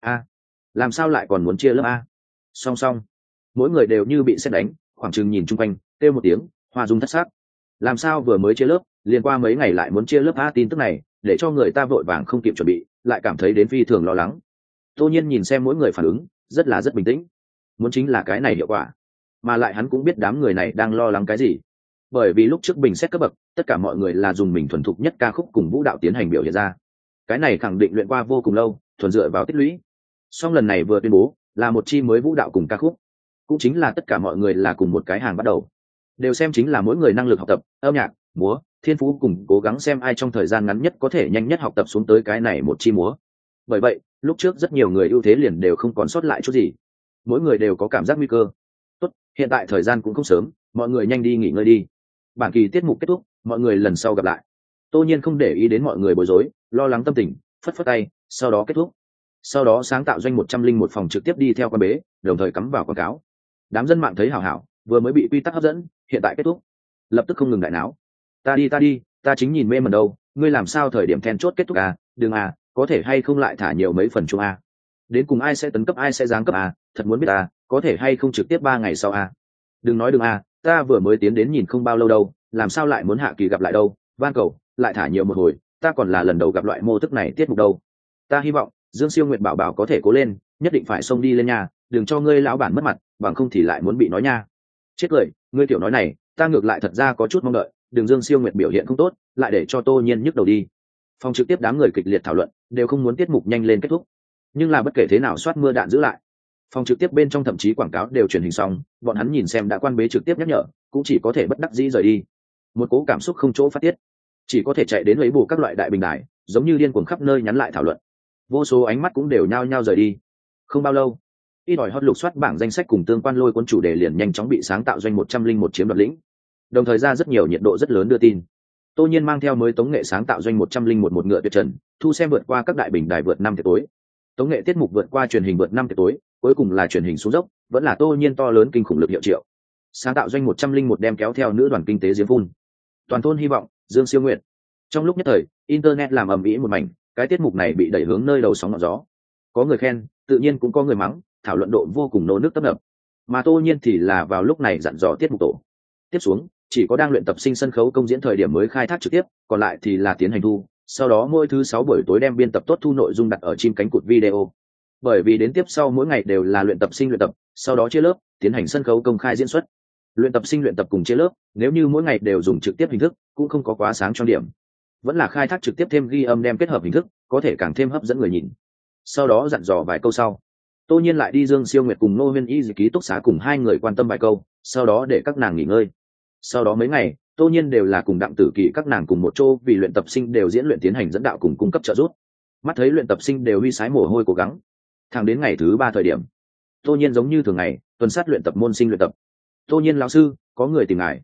làm sao lại còn muốn chia lớp a? Song song, mỗi người đều như bị sét đánh, khoảng chừng nhìn chung quanh, kêu một tiếng, hoa dung thất sắc. Làm sao vừa mới chia lớp, liền qua mấy ngày lại muốn chia lớp a? Tin tức này để cho người ta vội vàng không kịp chuẩn bị, lại cảm thấy đến phi thường lo lắng. Tô Nhiên nhìn xem mỗi người phản ứng, rất bình tĩnh, muốn chính là cái này hiệu quả, mà lại hắn cũng biết đám người này đang lo lắng cái gì, bởi vì lúc trước bình xét cấp bậc, tất cả mọi người là dùng mình thuần thục nhất ca khúc cùng vũ đạo tiến hành biểu hiện ra, cái này khẳng định luyện qua vô cùng lâu, thuần dựa vào tích lũy. Song lần này vừa tuyên bố là một chi mới vũ đạo cùng ca khúc, cũng chính là tất cả mọi người là cùng một cái hàng bắt đầu, đều xem chính là mỗi người năng lực học tập âm nhạc múa thiên phú, cùng cố gắng xem ai trong thời gian ngắn nhất có thể nhanh nhất học tập xuống tới cái này một chi múa. Bởi vậy lúc trước rất nhiều người ưu thế liền đều không còn sót lại chút gì, mỗi người đều có cảm giác nguy cơ. Tốt, hiện tại thời gian cũng không sớm, mọi người nhanh đi nghỉ ngơi đi, bản kỳ tiết mục kết thúc, mọi người lần sau gặp lại. Tô Nhiên không để ý đến mọi người bối rối lo lắng tâm tình, phất phất tay, sau đó kết thúc. Sau đó sáng tạo doanh 101 phòng trực tiếp đi theo quan bế, đồng thời cắm vào quảng cáo. Đám dân mạng thấy hảo hảo, vừa mới bị quy tắc hấp dẫn, hiện tại kết thúc, lập tức không ngừng đại náo. Ta đi, ta chính nhìn mê mẩn đâu, ngươi làm sao thời điểm then chốt kết thúc à, đừng à, có thể hay không lại thả nhiều mấy phần chung à. Đến cùng ai sẽ tấn cấp ai sẽ giáng cấp à, thật muốn biết à, có thể hay không trực tiếp 3 ngày sau à. Đừng nói đừng à, ta vừa mới tiến đến nhìn không bao lâu đâu, làm sao lại muốn hạ kỳ gặp lại đâu, van cầu, lại thả nhiều một hồi, ta còn là lần đầu gặp loại mô thức này tiết mục đâu. Ta hy vọng Dương Siêu Nguyệt bảo bảo có thể cố lên, nhất định phải xông đi lên nha, đừng cho ngươi lão bản mất mặt, bằng không thì lại muốn bị nói nha. Chết cười, ngươi tiểu nói này, ta ngược lại thật ra có chút mong đợi, đừng Dương Siêu Nguyệt biểu hiện không tốt, lại để cho Tô Nhiên nhức đầu đi. Phòng trực tiếp đám người kịch liệt thảo luận, đều không muốn tiết mục nhanh lên kết thúc, nhưng là bất kể thế nào soát mưa đạn giữ lại. Phòng trực tiếp bên trong thậm chí quảng cáo đều truyền hình xong, bọn hắn nhìn xem đã quan bế trực tiếp nhắc nhở, cũng chỉ có thể bất đắc dĩ rời đi. Một cố cảm xúc không chỗ phát tiết, chỉ có thể chạy đến lấy bù các loại đại bình đài, giống như điên cuồng khắp nơi nhắn lại thảo luận. Vô số ánh mắt cũng đều nhao nhao rời đi. Không bao lâu, ít ỏi hot lục soát bảng danh sách cùng tương quan lôi cuốn chủ đề liền nhanh chóng bị sáng tạo doanh 101 chiếm đoạt lĩnh. Đồng thời ra rất nhiều nhiệt độ rất lớn đưa tin. Tô Nhiên mang theo mới tống nghệ sáng tạo doanh 101 một ngựa tuyệt trần, thu xem vượt qua các đại bình đài vượt 5 tiệc tối. Tống nghệ tiết mục vượt qua truyền hình vượt 5 tiệc tối, cuối cùng là truyền hình xuống dốc, vẫn là Tô Nhiên to lớn kinh khủng lực hiệu triệu. Sáng tạo doanh 101 đem kéo theo nữ đoàn kinh tế giếng phun. Toàn thôn hy vọng, Dương Siêu Nguyệt. Trong lúc nhất thời, internet làm ầm ĩ một mảnh, cái tiết mục này bị đẩy hướng nơi đầu sóng ngọn gió. Có người khen, tự nhiên cũng có người mắng, thảo luận độ vô cùng nô nước tấp nập. Mà Tô Nhiên thì là vào lúc này dặn dò tiết mục tổ. Tiếp xuống, chỉ có đang luyện tập sinh sân khấu công diễn thời điểm mới khai thác trực tiếp, còn lại thì là tiến hành thu, sau đó mỗi thứ 6 buổi tối đem biên tập tốt thu nội dung đặt ở chim cánh cụt video. Bởi vì đến tiếp sau mỗi ngày đều là luyện tập sinh luyện tập, sau đó chia lớp, tiến hành sân khấu công khai diễn xuất. Luyện tập sinh luyện tập cùng chia lớp, nếu như mỗi ngày đều dùng trực tiếp hình thức, cũng không có quá sáng cho điểm. Vẫn là khai thác trực tiếp thêm ghi âm đem kết hợp hình thức, có thể càng thêm hấp dẫn người nhìn. Sau đó dặn dò vài câu sau, Tô Nhiên lại đi Dương Siêu Nguyệt cùng Nô Huyên Y dự ký túc xá cùng hai người quan tâm vài câu, sau đó để các nàng nghỉ ngơi. Sau đó mấy ngày, Tô Nhiên đều là cùng Đặng Tử Kỳ các nàng cùng một chỗ, vì luyện tập sinh đều diễn luyện tiến hành dẫn đạo cùng cung cấp trợ giúp. Mắt thấy luyện tập sinh đều huy sái mồ hôi cố gắng. Thẳng đến ngày thứ 3 thời điểm, Tô Nhiên giống như thường ngày, tuần sát luyện tập môn sinh luyện tập. Tô Nhiên lão sư, có người tìm ngài.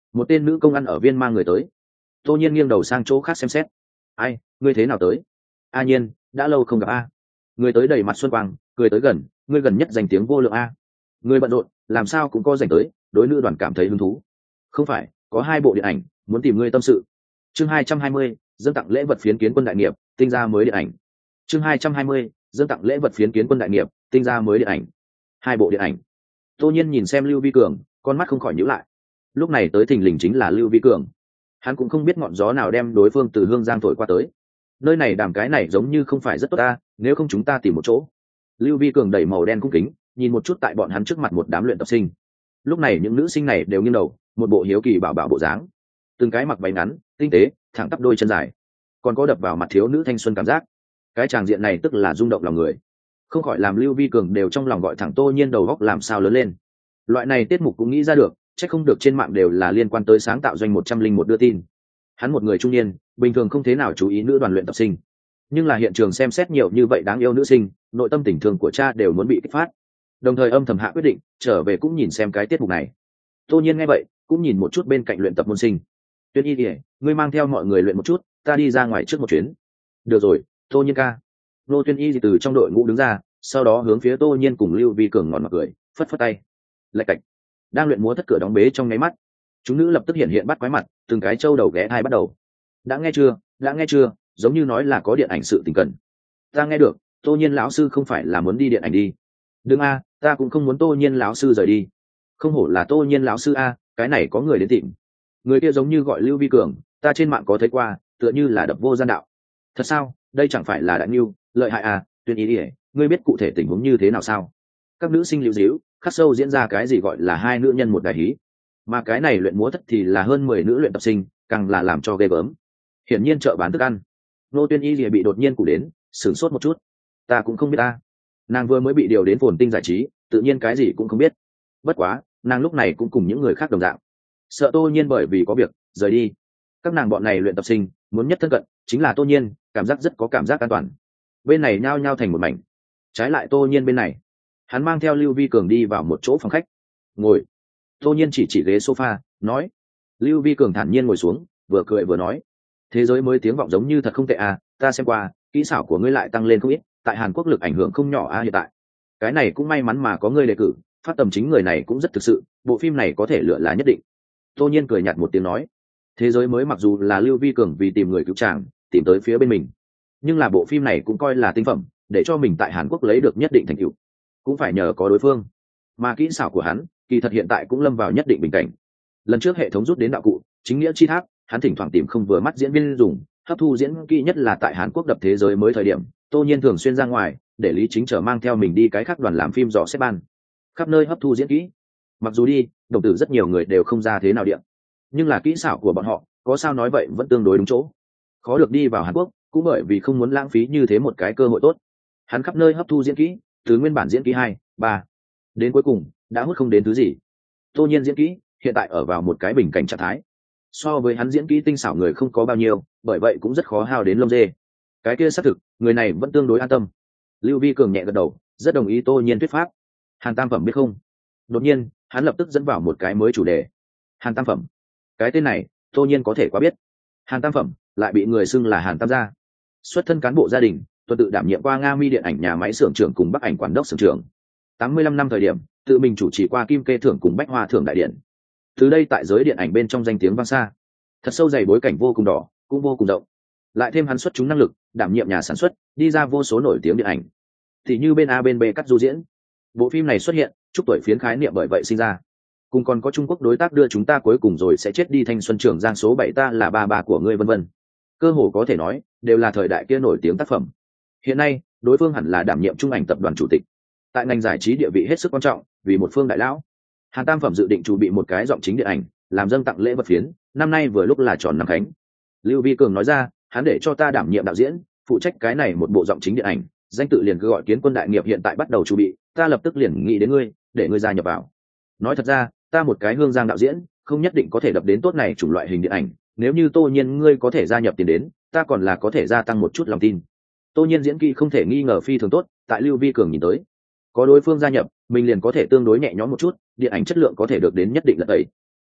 một tên nữ công ăn ở viên mang người tới. Tô nhiên nghiêng đầu sang chỗ khác xem xét. Ai, ngươi thế nào tới? A nhiên, đã lâu không gặp a. Người tới đầy mặt xuân quang, cười tới gần, ngươi gần nhất danh tiếng vô lượng a. Người bận rộn, làm sao cũng có dành tới, đối nữ đoàn cảm thấy hứng thú. Không phải, có 2 bộ điện ảnh muốn tìm ngươi tâm sự. Chương 220, dâng tặng lễ vật phiến kiến quân đại nghiệp, tinh ra mới điện ảnh. Chương 220, dâng tặng lễ vật phiến kiến quân đại nghiệp, tinh ra mới điện ảnh. 2 bộ điện ảnh. Tô nhiên nhìn xem Lưu Vi Cường, con mắt không khỏi nhíu lại. Lúc này tới thình lình chính là Lưu Vi Cường. Hắn cũng không biết ngọn gió nào đem đối phương từ Hương Giang thổi qua tới. Nơi này đàm cái này giống như không phải rất tốt ta, nếu không chúng ta tìm một chỗ. Lưu Vi Cường đẩy màu đen cung kính, nhìn một chút tại bọn hắn trước mặt một đám luyện tập sinh. Lúc này những nữ sinh này đều nghiêng đầu, một bộ hiếu kỳ bảo bảo bộ dáng. Từng cái mặc váy ngắn, tinh tế, thẳng tắp đôi chân dài, còn có đập vào mặt thiếu nữ thanh xuân cảm giác. Cái tràng diện này tức là rung động lòng người, không khỏi làm Lưu Vi Cường đều trong lòng gọi thẳng Tô nhiên đầu góc làm sao lớn lên. Loại này tiết mục cũng nghĩ ra được, chắc không được trên mạng đều là liên quan tới sáng tạo doanh 101 đưa tin. Hắn một người trung niên, bình thường không thế nào chú ý nữ đoàn luyện tập sinh, nhưng là hiện trường xem xét nhiều như vậy đáng yêu nữ sinh, nội tâm tình thương của cha đều muốn bị kích phát. Đồng thời âm thầm hạ quyết định trở về cũng nhìn xem cái tiết mục này. Tô nhiên nghe vậy cũng nhìn một chút bên cạnh luyện tập môn sinh. Tuyên Y ỉa, ngươi mang theo mọi người luyện một chút, ta đi ra ngoài trước một chuyến. Được rồi, Tô nhiên ca. Nô Tuyên Y từ trong đội ngũ đứng ra, sau đó hướng phía Tô nhiên cùng Lưu Vi Cường ngọn mặt cười, phất phất tay. Lạch cạch. Đang luyện múa thất cửa đóng bế trong nháy mắt, chúng nữ lập tức hiện hiện bắt quái mặt, từng cái trâu đầu ghé thai bắt đầu. Đã nghe chưa, đã nghe chưa, giống như nói là có điện ảnh sự tình cần. Ta nghe được, Tô nhiên lão sư không phải là muốn đi điện ảnh đi. Đừng a, ta cũng không muốn Tô nhiên lão sư rời đi. Không hổ là Tô nhiên lão sư a, cái này có người đến tìm. Người kia giống như gọi Lưu Vi Cường, ta trên mạng có thấy qua, tựa như là đập vô gian đạo. Thật sao? Đây chẳng phải là đại nhiêu, lợi hại à? Tuyên ý ỉa, ngươi biết cụ thể tình huống như thế nào sao? Các nữ sinh liễu díu, khắc sâu diễn ra cái gì gọi là 2 nữ nhân một đại hí, mà cái này luyện múa thất thì là hơn 10 nữ luyện tập sinh, càng là làm cho ghê gớm. Hiển nhiên chợ bán thức ăn. Nô Tuyên Y bị đột nhiên cụ đến, sửng sốt một chút. Ta cũng không biết ta. Nàng vừa mới bị điều đến Phồn Tinh giải trí, tự nhiên cái gì cũng không biết. Bất quá, nàng lúc này cũng cùng những người khác đồng dạng, sợ Tô nhiên bởi vì có việc rời đi. Các nàng bọn này luyện tập sinh muốn nhất thân cận chính là Tô nhiên, cảm giác rất có cảm giác an toàn. Bên này nhao nhao thành một mảnh. Trái lại Tô nhiên bên này, hắn mang theo Lưu Vi Cường đi vào một chỗ phòng khách, ngồi. Tô nhiên chỉ ghế sofa, nói. Lưu Vi Cường thản nhiên ngồi xuống, vừa cười vừa nói. Thế giới mới tiếng vọng giống như thật không tệ à, ta xem qua, kỹ xảo của ngươi lại tăng lên không ít, tại Hàn Quốc lực ảnh hưởng không nhỏ à hiện tại. Cái này cũng may mắn mà có ngươi đề cử, phát tầm chính người này cũng rất thực sự, bộ phim này có thể lựa là nhất định. Tô nhiên cười nhạt một tiếng nói. Thế giới mới mặc dù là Lưu Vi Cường vì tìm người cứu chàng, tìm tới phía bên mình, nhưng là bộ phim này cũng coi là tinh phẩm, để cho mình tại Hàn Quốc lấy được nhất định thành tựu, cũng phải nhờ có đối phương. Mà kỹ xảo của hắn, kỳ thật hiện tại cũng lâm vào nhất định bình cảnh. Lần trước hệ thống rút đến đạo cụ, chính nghĩa chi tháp, hắn thỉnh thoảng tìm không vừa mắt diễn viên dùng, hấp thu diễn kỹ nhất là tại Hàn Quốc đập thế giới mới thời điểm, Tô nhiên thường xuyên ra ngoài, để Lý Chính Trở mang theo mình đi cái khác đoàn làm phim dò xét ban, khắp nơi hấp thu diễn kỹ. Mặc dù đi, đồng tử rất nhiều người đều không ra thế nào điện, nhưng là kỹ xảo của bọn họ, có sao nói vậy vẫn tương đối đúng chỗ. Khó được đi vào Hàn Quốc, cũng bởi vì không muốn lãng phí như thế một cái cơ hội tốt. Hắn khắp nơi hấp thu diễn kỹ, từ nguyên bản diễn kỹ 2, 3, đến cuối cùng đã hút không đến thứ gì. Tô nhiên diễn kỹ hiện tại ở vào một cái bình cảnh trạng thái, so với hắn diễn kỹ tinh xảo người không có bao nhiêu, bởi vậy cũng rất khó hao đến lông dê. Cái kia xác thực, người này vẫn tương đối an tâm. Lưu Vi Cường nhẹ gật đầu, rất đồng ý Tô nhiên thuyết pháp. Hàn tam phẩm biết không? Đột nhiên hắn lập tức dẫn vào một cái mới chủ đề. Hàn tam phẩm, cái tên này Tô nhiên có thể quá biết. Hàn tam phẩm lại bị người xưng là Hàn tam gia, xuất thân cán bộ gia đình, tuần tự đảm nhiệm qua Nga Mi điện ảnh nhà máy xưởng trưởng cùng Bắc ảnh quản đốc xưởng trưởng. 85 năm thời điểm tự mình chủ trì qua Kim Kê thưởng cùng Bách Hoa thưởng đại điện. Từ đây tại giới điện ảnh bên trong danh tiếng vang xa, thật sâu dày bối cảnh vô cùng đỏ, cũng vô cùng rộng. Lại thêm hắn xuất chúng năng lực, đảm nhiệm nhà sản xuất, đi ra vô số nổi tiếng điện ảnh. Thì như bên A bên B cắt du diễn. Bộ phim này xuất hiện, chúc tuổi phiến khái niệm bởi vậy sinh ra. Cùng còn có Trung Quốc đối tác đưa chúng ta cuối cùng rồi sẽ chết đi thanh xuân trưởng giang số 7 ta là ba của ngươi vân vân. Cơ hồ có thể nói, đều là thời đại kia nổi tiếng tác phẩm. Hiện nay, đối phương hẳn là đảm nhiệm trung ảnh tập đoàn chủ tịch. Tại ngành giải trí địa vị hết sức quan trọng, vì một phương đại lão. Hàn tam phẩm dự định chuẩn bị một cái giọng chính điện ảnh, làm dâng tặng lễ vật phiến, năm nay vừa lúc là tròn năm khánh. Lưu Vi Cường nói ra, hắn để cho ta đảm nhiệm đạo diễn, phụ trách cái này một bộ giọng chính điện ảnh, danh tự liền cứ gọi Kiến Quân đại nghiệp hiện tại bắt đầu chuẩn bị, ta lập tức liền nghĩ đến ngươi, để ngươi gia nhập vào. Nói thật ra, ta một cái Hương Giang đạo diễn, không nhất định có thể đập đến tốt này chủng loại hình điện ảnh, nếu như Tô nhiên ngươi có thể gia nhập tiền đến, ta còn là có thể gia tăng một chút lòng tin. Tô nhiên diễn kỹ không thể nghi ngờ phi thường tốt, tại Lưu Vi Cường nhìn tới, có đối phương gia nhập, mình liền có thể tương đối nhẹ nhõm một chút, điện ảnh chất lượng có thể được đến nhất định là tẩy.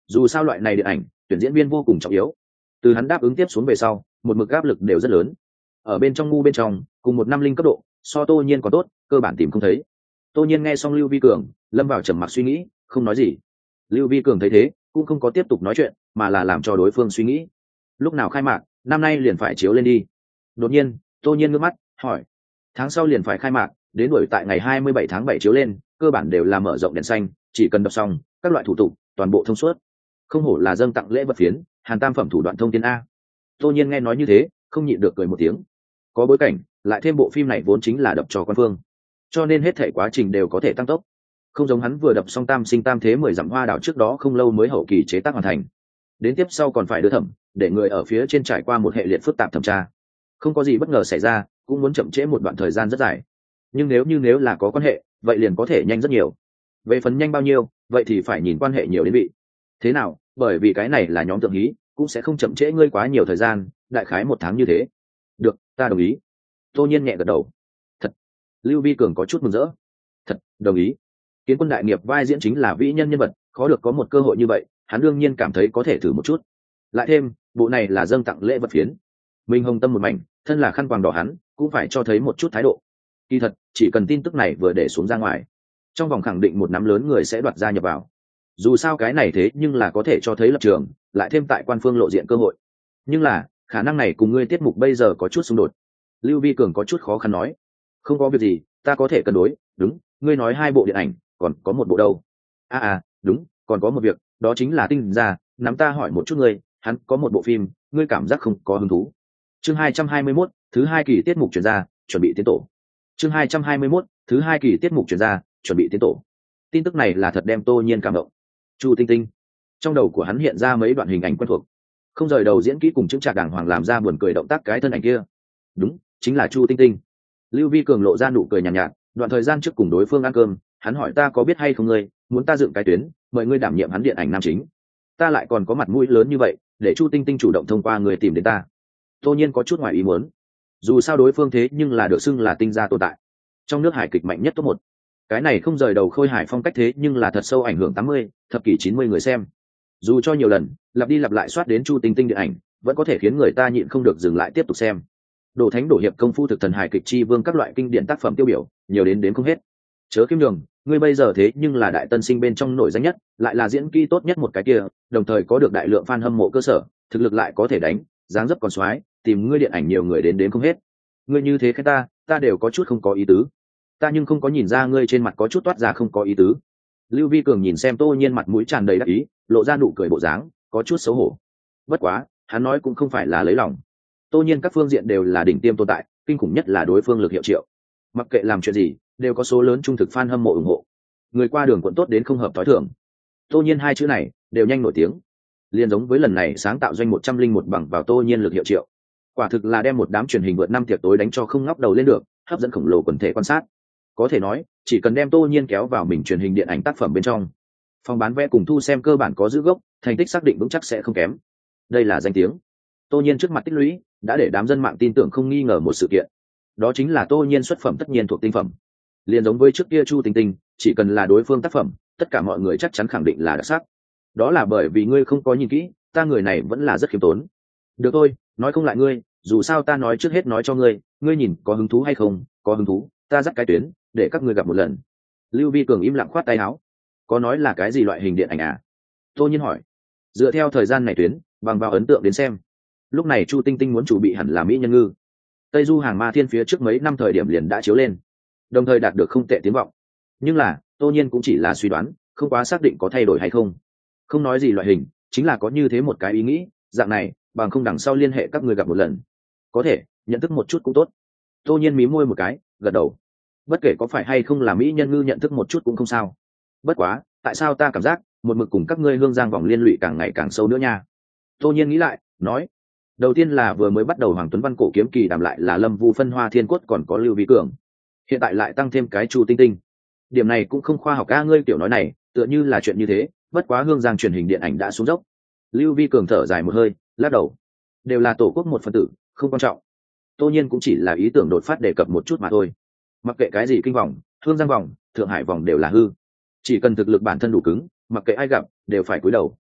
Dù sao loại này điện ảnh tuyển diễn viên vô cùng trọng yếu, từ hắn đáp ứng tiếp xuống về sau một mực áp lực đều rất lớn. Ở bên trong ngu bên trong cùng một năm linh cấp độ so Tô Nhiên còn tốt, cơ bản tìm không thấy. Tô Nhiên nghe xong Lưu Vi Cường lâm vào trầm mặc suy nghĩ, không nói gì. Lưu Vi Cường thấy thế cũng không có tiếp tục nói chuyện, mà là làm cho đối phương suy nghĩ lúc nào khai mạc, năm nay liền phải chiếu lên đi. Đột nhiên Tô Nhiên ngước mắt hỏi, tháng sau liền phải khai mạc, đến đuổi tại ngày 27 tháng 7 chiếu lên, cơ bản đều là mở rộng đèn xanh, chỉ cần đọc xong các loại thủ tục toàn bộ thông suốt. Không hổ là dâng tặng lễ vật phiến, Hàn tam phẩm thủ đoạn thông tiên a. Tô Nhiên nghe nói như thế không nhịn được cười một tiếng. Có bối cảnh, lại thêm bộ phim này vốn chính là đập cho quan phương, cho nên hết thể quá trình đều có thể tăng tốc. Không giống hắn vừa đập xong tam sinh tam thế 10 dặm hoa đảo trước đó không lâu mới hậu kỳ chế tác hoàn thành, đến tiếp sau còn phải đưa thẩm, để người ở phía trên trải qua một hệ liệt phức tạp thẩm tra. Không có gì bất ngờ xảy ra cũng muốn chậm trễ một đoạn thời gian rất dài, nhưng nếu là có quan hệ vậy liền có thể nhanh rất nhiều. Về phần nhanh bao nhiêu vậy thì phải nhìn quan hệ nhiều đến vị thế nào, bởi vì cái này là nhóm tượng hí, cũng sẽ không chậm trễ ngươi quá nhiều thời gian, đại khái 1 tháng như thế. Được, ta đồng ý. Tô Nhiên nhẹ gật đầu. Thật. Lưu Vi Cường có chút mừng rỡ. Thật, đồng ý. Kiến Quân đại nghiệp vai diễn chính là vĩ nhân nhân vật, khó được có một cơ hội như vậy, hắn đương nhiên cảm thấy có thể thử một chút. Lại thêm bộ này là dâng tặng lễ vật phiến, Minh Hồng tâm một mảnh, thân là khăn quàng đỏ hắn cũng phải cho thấy một chút thái độ. Kỳ thật chỉ cần tin tức này vừa để xuống ra ngoài, trong vòng khẳng định một nắm lớn người sẽ đoạt gia nhập vào. Dù sao cái này thế nhưng là có thể cho thấy lập trường, lại thêm tại quan phương lộ diện cơ hội. Nhưng là khả năng này cùng ngươi tiết mục bây giờ có chút xung đột. Lưu Vi Cường có chút khó khăn nói. Không có việc gì, ta có thể cân đối. Đúng, ngươi nói 2 bộ điện ảnh, còn có một bộ đâu? Đúng, còn có một việc, đó chính là Tinh Gia, nắm ta hỏi một chút ngươi, hắn có một bộ phim, ngươi cảm giác không có hứng thú. Chương 221, thứ 2 kỳ tiết mục chuyển ra, chuẩn bị tiến tổ. Chương 221, thứ 2 kỳ tiết mục chuyển ra, chuẩn bị tiến tổ. Tin tức này là thật đem Tô Nhiên cảm động. Chu Tinh Tinh, trong đầu của hắn hiện ra mấy đoạn hình ảnh quen thuộc, không rời đầu diễn kỹ cùng chứng trạc đàng hoàng làm ra buồn cười động tác cái thân ảnh kia. Đúng, chính là Chu Tinh Tinh. Lưu Vi Cường lộ ra nụ cười nhàn nhạt, đoạn thời gian trước cùng đối phương ăn cơm, hắn hỏi ta có biết hay không ngươi muốn ta dựng cái tuyến, mời ngươi đảm nhiệm hắn điện ảnh nam chính. Ta lại còn có mặt mũi lớn như vậy, để Chu Tinh Tinh chủ động thông qua người tìm đến ta. Tô Nhiên có chút ngoài ý muốn. Dù sao đối phương thế nhưng là được xưng là tinh gia tồn tại, trong nước hài kịch mạnh nhất top 1. Cái này không rời đầu khôi hài phong cách thế nhưng là thật sâu ảnh hưởng 80, thập kỷ 90 người xem. Dù cho nhiều lần lặp đi lặp lại soát đến Chu Tinh Tinh điện ảnh, vẫn có thể khiến người ta nhịn không được dừng lại tiếp tục xem. Đồ thánh đổ hiệp công phu thực thần hài kịch chi vương các loại kinh điển tác phẩm tiêu biểu nhiều đến không hết. Chớ khiêm nhường, ngươi bây giờ thế nhưng là đại tân sinh bên trong nổi danh nhất, lại là diễn kỹ tốt nhất một cái kia, đồng thời có được đại lượng fan hâm mộ cơ sở, thực lực lại có thể đánh, dáng dấp còn xoái, tìm ngươi điện ảnh nhiều người đến không hết. Ngươi như thế khen ta đều có chút không có ý tứ. Ta nhưng không có nhìn ra ngươi trên mặt có chút toát ra không có ý tứ. Lưu Vi Cường nhìn xem Tô Nhiên mặt mũi tràn đầy đắc ý, lộ ra nụ cười bộ dáng, có chút xấu hổ. Bất quá, hắn nói cũng không phải là lấy lòng. Tô Nhiên các phương diện đều là đỉnh tiêm tồn tại, kinh khủng nhất là đối phương lực hiệu triệu. Mặc kệ làm chuyện gì, đều có số lớn trung thực fan hâm mộ ủng hộ. Người qua đường quận tốt đến không hợp tối thường. Tô Nhiên 2 chữ này đều nhanh nổi tiếng. Liên giống với lần này sáng tạo doanh 101 bằng vào Tô Nhiên lực hiệu triệu. Quả thực là đem một đám truyền hình vượt 5 tiệc tối đánh cho không ngóc đầu lên được, hấp dẫn khổng lồ quần thể quan sát. Có thể nói, chỉ cần đem Tô Nhiên kéo vào mình truyền hình điện ảnh tác phẩm bên trong, phòng bán vé cùng thu xem cơ bản có giữ gốc, thành tích xác định vững chắc sẽ không kém. Đây là danh tiếng. Tô Nhiên trước mặt tích lũy, đã để đám dân mạng tin tưởng không nghi ngờ một sự kiện. Đó chính là Tô Nhiên xuất phẩm tất nhiên thuộc tinh phẩm. Liên giống với trước kia Chu Tinh Tinh, chỉ cần là đối phương tác phẩm, tất cả mọi người chắc chắn khẳng định là đặc sắc. Đó là bởi vì ngươi không có nhìn kỹ, ta người này vẫn là rất khiêm tốn. Được thôi, nói không lại ngươi, dù sao ta nói trước hết nói cho ngươi, ngươi nhìn có hứng thú hay không, có hứng thú, ta dắt cái tuyến, để các ngươi gặp một lần. Lưu Vi Cường im lặng khoát tay áo. Có nói là cái gì loại hình điện ảnh à? Tô Nhiên hỏi. Dựa theo thời gian này tuyến, bằng vào ấn tượng đến xem, lúc này Chu Tinh Tinh muốn chủ bị hẳn là Mỹ Nhân Ngư. Tây Du Hàng Ma Thiên phía trước mấy năm thời điểm liền đã chiếu lên, đồng thời đạt được không tệ tiếng vọng. Nhưng là Tô Nhiên cũng chỉ là suy đoán, không quá xác định có thay đổi hay không. Không nói gì loại hình, chính là có như thế một cái ý nghĩ, dạng này, bằng không đằng sau liên hệ các người gặp một lần. Có thể, nhận thức một chút cũng tốt. Tô Nhiên mí môi một cái, gật đầu. Bất kể có phải hay không là Mỹ Nhân Ngư nhận thức một chút cũng không sao. Bất quá, tại sao ta cảm giác một mực cùng các ngươi hương giang vòng liên lụy càng ngày càng sâu nữa nha? Tô Nhiên nghĩ lại, nói. Đầu tiên là vừa mới bắt đầu Hoàng Tuấn Văn cổ kiếm kỳ đàm lại là Lâm Vu phân Hoa Thiên Quất còn có Lưu Vi Cường. Hiện tại lại tăng thêm cái Chu Tinh Tinh. Điểm này cũng không khoa học a, ngươi tiểu nói này, tựa như là chuyện như thế, bất quá hương giang truyền hình điện ảnh đã xuống dốc. Lưu Vi Cường thở dài một hơi, lắc đầu. Đều là tổ quốc một phần tử, không quan trọng. Tô Nhiên cũng chỉ là ý tưởng đột phát đề cập một chút mà thôi. Mặc kệ cái gì kinh vòng, hương giang vòng, thượng hải vòng đều là hư. Chỉ cần thực lực bản thân đủ cứng, mặc kệ ai gặp, đều phải cúi đầu.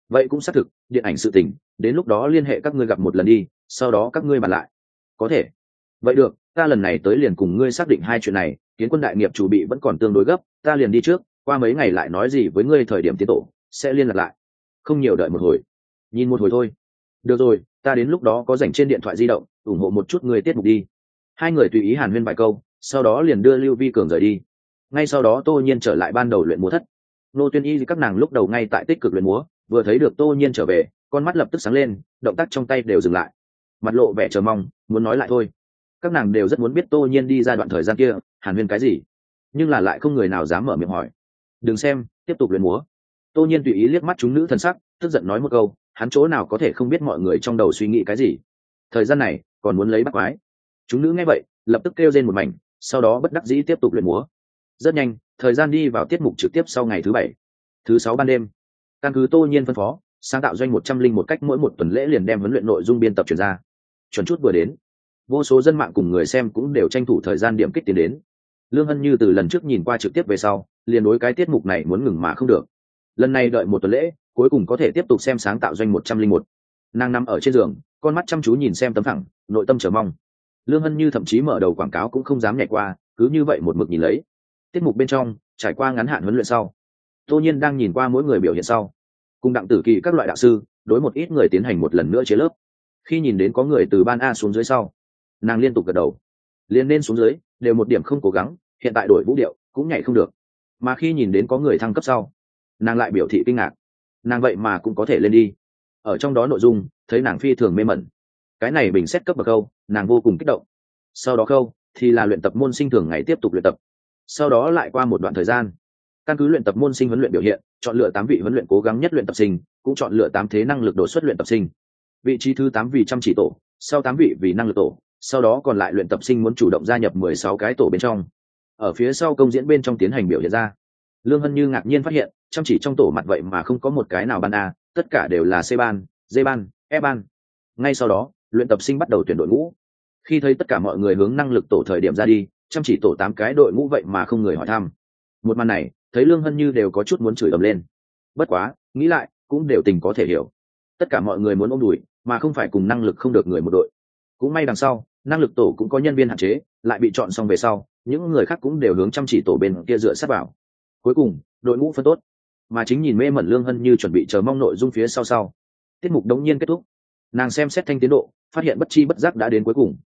vậy cũng xác thực, điện ảnh sự tình, đến lúc đó liên hệ các ngươi gặp một lần đi, sau đó các ngươi bàn lại. Có thể. Vậy được, ta lần này tới liền cùng ngươi xác định hai chuyện này, Kiến Quân đại nghiệp chủ bị vẫn còn tương đối gấp, ta liền đi trước, qua mấy ngày lại nói gì với ngươi thời điểm tiến tổ, sẽ liên lạc lại. Không nhiều, đợi một hồi. Nhìn một hồi thôi. Được rồi, ta đến lúc đó có rảnh trên điện thoại di động, ủng hộ một chút người tiết mục đi. Hai người tùy ý hàn huyên vài câu, sau đó liền đưa Lưu Vi Cường rời đi. Ngay sau đó Tô Nhiên trở lại ban đầu luyện múa thất. Nô Tuyên Y các nàng lúc đầu ngay tại tích cực luyện múa, vừa thấy được Tô Nhiên trở về, con mắt lập tức sáng lên, động tác trong tay đều dừng lại, mặt lộ vẻ chờ mong, muốn nói lại thôi. Các nàng đều rất muốn biết Tô Nhiên đi ra đoạn thời gian kia hàn huyên cái gì, nhưng là lại không người nào dám mở miệng hỏi. Đừng xem, tiếp tục luyện múa. Tô Nhiên tùy ý liếc mắt chúng nữ thân sắc, tức giận nói một câu, hắn chỗ nào có thể không biết mọi người trong đầu suy nghĩ cái gì. Thời gian này còn muốn lấy bắt quái. Chúng nữ nghe vậy lập tức kêu lên một mảnh, sau đó bất đắc dĩ tiếp tục luyện múa. Rất nhanh, thời gian đi vào tiết mục trực tiếp sau ngày thứ 7. Thứ 6 ban đêm, căn cứ Tô Nhiên phân phó, sáng tạo doanh 101 cách mỗi một tuần lễ liền đem huấn luyện nội dung biên tập truyền ra. Chuẩn chút vừa đến, vô số dân mạng cùng người xem cũng đều tranh thủ thời gian điểm kích tiến đến. Lương Hân Như từ lần trước nhìn qua trực tiếp về sau, liền đối cái tiết mục này muốn ngừng mà không được. Lần này đợi một tuần lễ, cuối cùng có thể tiếp tục xem sáng tạo doanh 101. Nàng nằm ở trên giường, con mắt chăm chú nhìn xem tấm phẳng, nội tâm chờ mong. Lương Hân Như thậm chí mở đầu quảng cáo cũng không dám nhảy qua, cứ như vậy một mực nhìn lấy. Tiết mục bên trong, trải qua ngắn hạn huấn luyện sau, Tô Nhiên đang nhìn qua mỗi người biểu hiện sau, cùng Đặng Tử Kỳ các loại đạo sư, đối một ít người tiến hành một lần nữa chế lớp. Khi nhìn đến có người từ ban A xuống dưới sau, nàng liên tục gật đầu. Liên nên xuống dưới, đều một điểm không cố gắng, hiện tại đổi vũ điệu cũng nhảy không được. Mà khi nhìn đến có người thăng cấp sau, nàng lại biểu thị kinh ngạc. Nàng vậy mà cũng có thể lên đi. Ở trong đó nội dung, thấy nàng phi thường mê mẩn. Cái này bình xét cấp bậc câu, nàng vô cùng kích động. Sau đó câu thì là luyện tập môn sinh thường ngày tiếp tục luyện tập. Sau đó lại qua một đoạn thời gian, căn cứ luyện tập môn sinh huấn luyện biểu hiện, chọn lựa 8 vị huấn luyện cố gắng nhất luyện tập sinh, cũng chọn lựa 8 thế năng lực đột xuất luyện tập sinh. Vị trí thứ 8 vì chăm chỉ tổ, sau 8 vị vì năng lực tổ, sau đó còn lại luyện tập sinh muốn chủ động gia nhập 16 cái tổ bên trong. Ở phía sau công diễn bên trong tiến hành biểu hiện ra. Lương Hân Như ngạc nhiên phát hiện, chăm chỉ trong tổ mặt vậy mà không có một cái nào ban A, tất cả đều là C ban, D ban, E ban. Ngay sau đó, luyện tập sinh bắt đầu tuyển đội ngũ. Khi thấy tất cả mọi người hướng năng lực tổ thời điểm ra đi, chăm chỉ tổ 8 cái đội ngũ vậy mà không người hỏi thăm. Một màn này, thấy Lương Hân Như đều có chút muốn chửi ầm lên. Bất quá, nghĩ lại, cũng đều tình có thể hiểu. Tất cả mọi người muốn ôm đùi, mà không phải cùng năng lực không được người một đội. Cũng may đằng sau, năng lực tổ cũng có nhân viên hạn chế, lại bị chọn xong về sau, những người khác cũng đều hướng chăm chỉ tổ bên kia dựa sát vào. Cuối cùng, đội ngũ phân tốt. Mà chính nhìn mê mẩn Lương Hân Như chuẩn bị chờ mong nội dung phía sau. Tiết mục đống nhiên kết thúc. Nàng xem xét thanh tiến độ, phát hiện bất chi bất giác đã đến cuối cùng.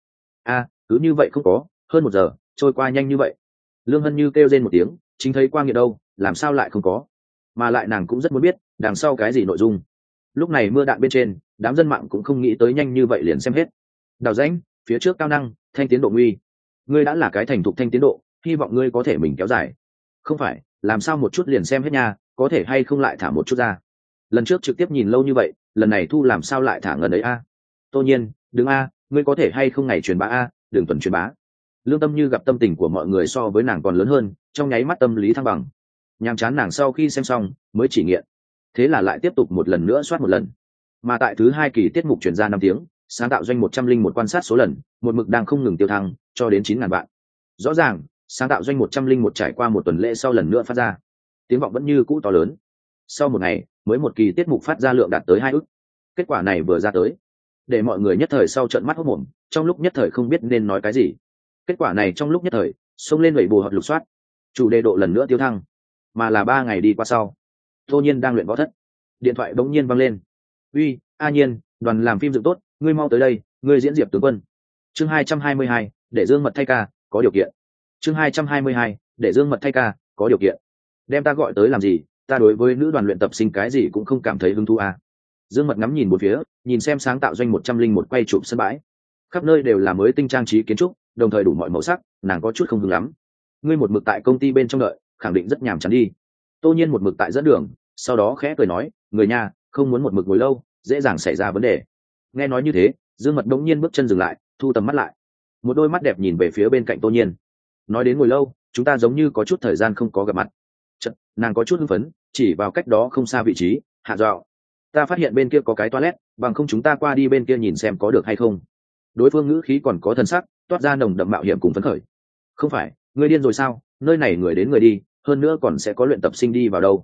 Cứ như vậy không có, hơn 1 giờ, trôi qua nhanh như vậy. Lương Hân Như kêu rên một tiếng, chính thấy qua nghiệt đâu, làm sao lại không có. Mà lại nàng cũng rất muốn biết, đằng sau cái gì nội dung. Lúc này mưa đạn bên trên, đám dân mạng cũng không nghĩ tới nhanh như vậy liền xem hết. Đào rãnh, phía trước cao năng, thanh tiến độ nguy. Ngươi đã là cái thành thục thanh tiến độ, hy vọng ngươi có thể mình kéo dài. Không phải, làm sao một chút liền xem hết nha, có thể hay không lại thả một chút ra. Lần trước trực tiếp nhìn lâu như vậy, lần này thu làm sao lại thả ngần ấy a? Tô Nhiên, đừng a, ngươi có thể hay không ngày truyền bá a, đừng tuần truyền bá. Lương Tâm Như gặp tâm tình của mọi người so với nàng còn lớn hơn, trong nháy mắt tâm lý thăng bằng. Nhàm chán nàng sau khi xem xong, mới chỉ nghiện. Thế là lại tiếp tục một lần nữa soát một lần. Mà tại thứ 2 kỳ tiết mục truyền ra 5 tiếng, sáng tạo doanh 101 quan sát số lần, một mực đang không ngừng tiêu thăng, cho đến 9.000 vạn. Rõ ràng, sáng tạo doanh 101 trải qua một tuần lễ sau lần nữa phát ra, tiếng vọng vẫn như cũ to lớn. Sau một ngày, mới một kỳ tiết mục phát ra lượng đạt tới 2 ức. Kết quả này vừa ra tới, để mọi người nhất thời sau trận mắt hốt mồm, trong lúc nhất thời không biết nên nói cái gì. Kết quả này trong lúc nhất thời, xông lên lẩy bù hợp lục soát, chủ đề độ lần nữa tiêu thăng. Mà là 3 ngày đi qua sau, Tô Nhiên đang luyện võ thất, điện thoại bỗng nhiên vang lên. Uy, A Nhiên, đoàn làm phim dựng tốt, ngươi mau tới đây, ngươi diễn Diệp tướng quân. Chương 222, để Dương Mật thay ca, có điều kiện. Chương 222, để Dương Mật thay ca, có điều kiện. Đem ta gọi tới làm gì, ta đối với nữ đoàn luyện tập sinh cái gì cũng không cảm thấy hứng thú à. Dương Mật ngắm nhìn một phía, nhìn xem sáng tạo doanh 101 quay chụp sân bãi. Khắp nơi đều là mới tinh trang trí kiến trúc, đồng thời đủ mọi màu sắc, nàng có chút không hứng lắm. Ngươi một mực tại công ty bên trong đợi, khẳng định rất nhàm chán đi. Tô Nhiên một mực tại dẫn đường, sau đó khẽ cười nói, người nhà, không muốn một mực ngồi lâu, dễ dàng xảy ra vấn đề. Nghe nói như thế, Dương Mật đống nhiên bước chân dừng lại, thu tầm mắt lại. Một đôi mắt đẹp nhìn về phía bên cạnh Tô Nhiên. Nói đến ngồi lâu, chúng ta giống như có chút thời gian không có gặp mặt. Chật, nàng có chút hưng phấn, chỉ vào cách đó không xa vị trí, hạ dọa. Ta phát hiện bên kia có cái toilet, bằng không chúng ta qua đi bên kia nhìn xem có được hay không. Đối phương ngữ khí còn có thần sắc, toát ra nồng đậm mạo hiểm cùng phấn khởi. Không phải, ngươi điên rồi sao, nơi này người đến người đi, hơn nữa còn sẽ có luyện tập sinh đi vào đâu.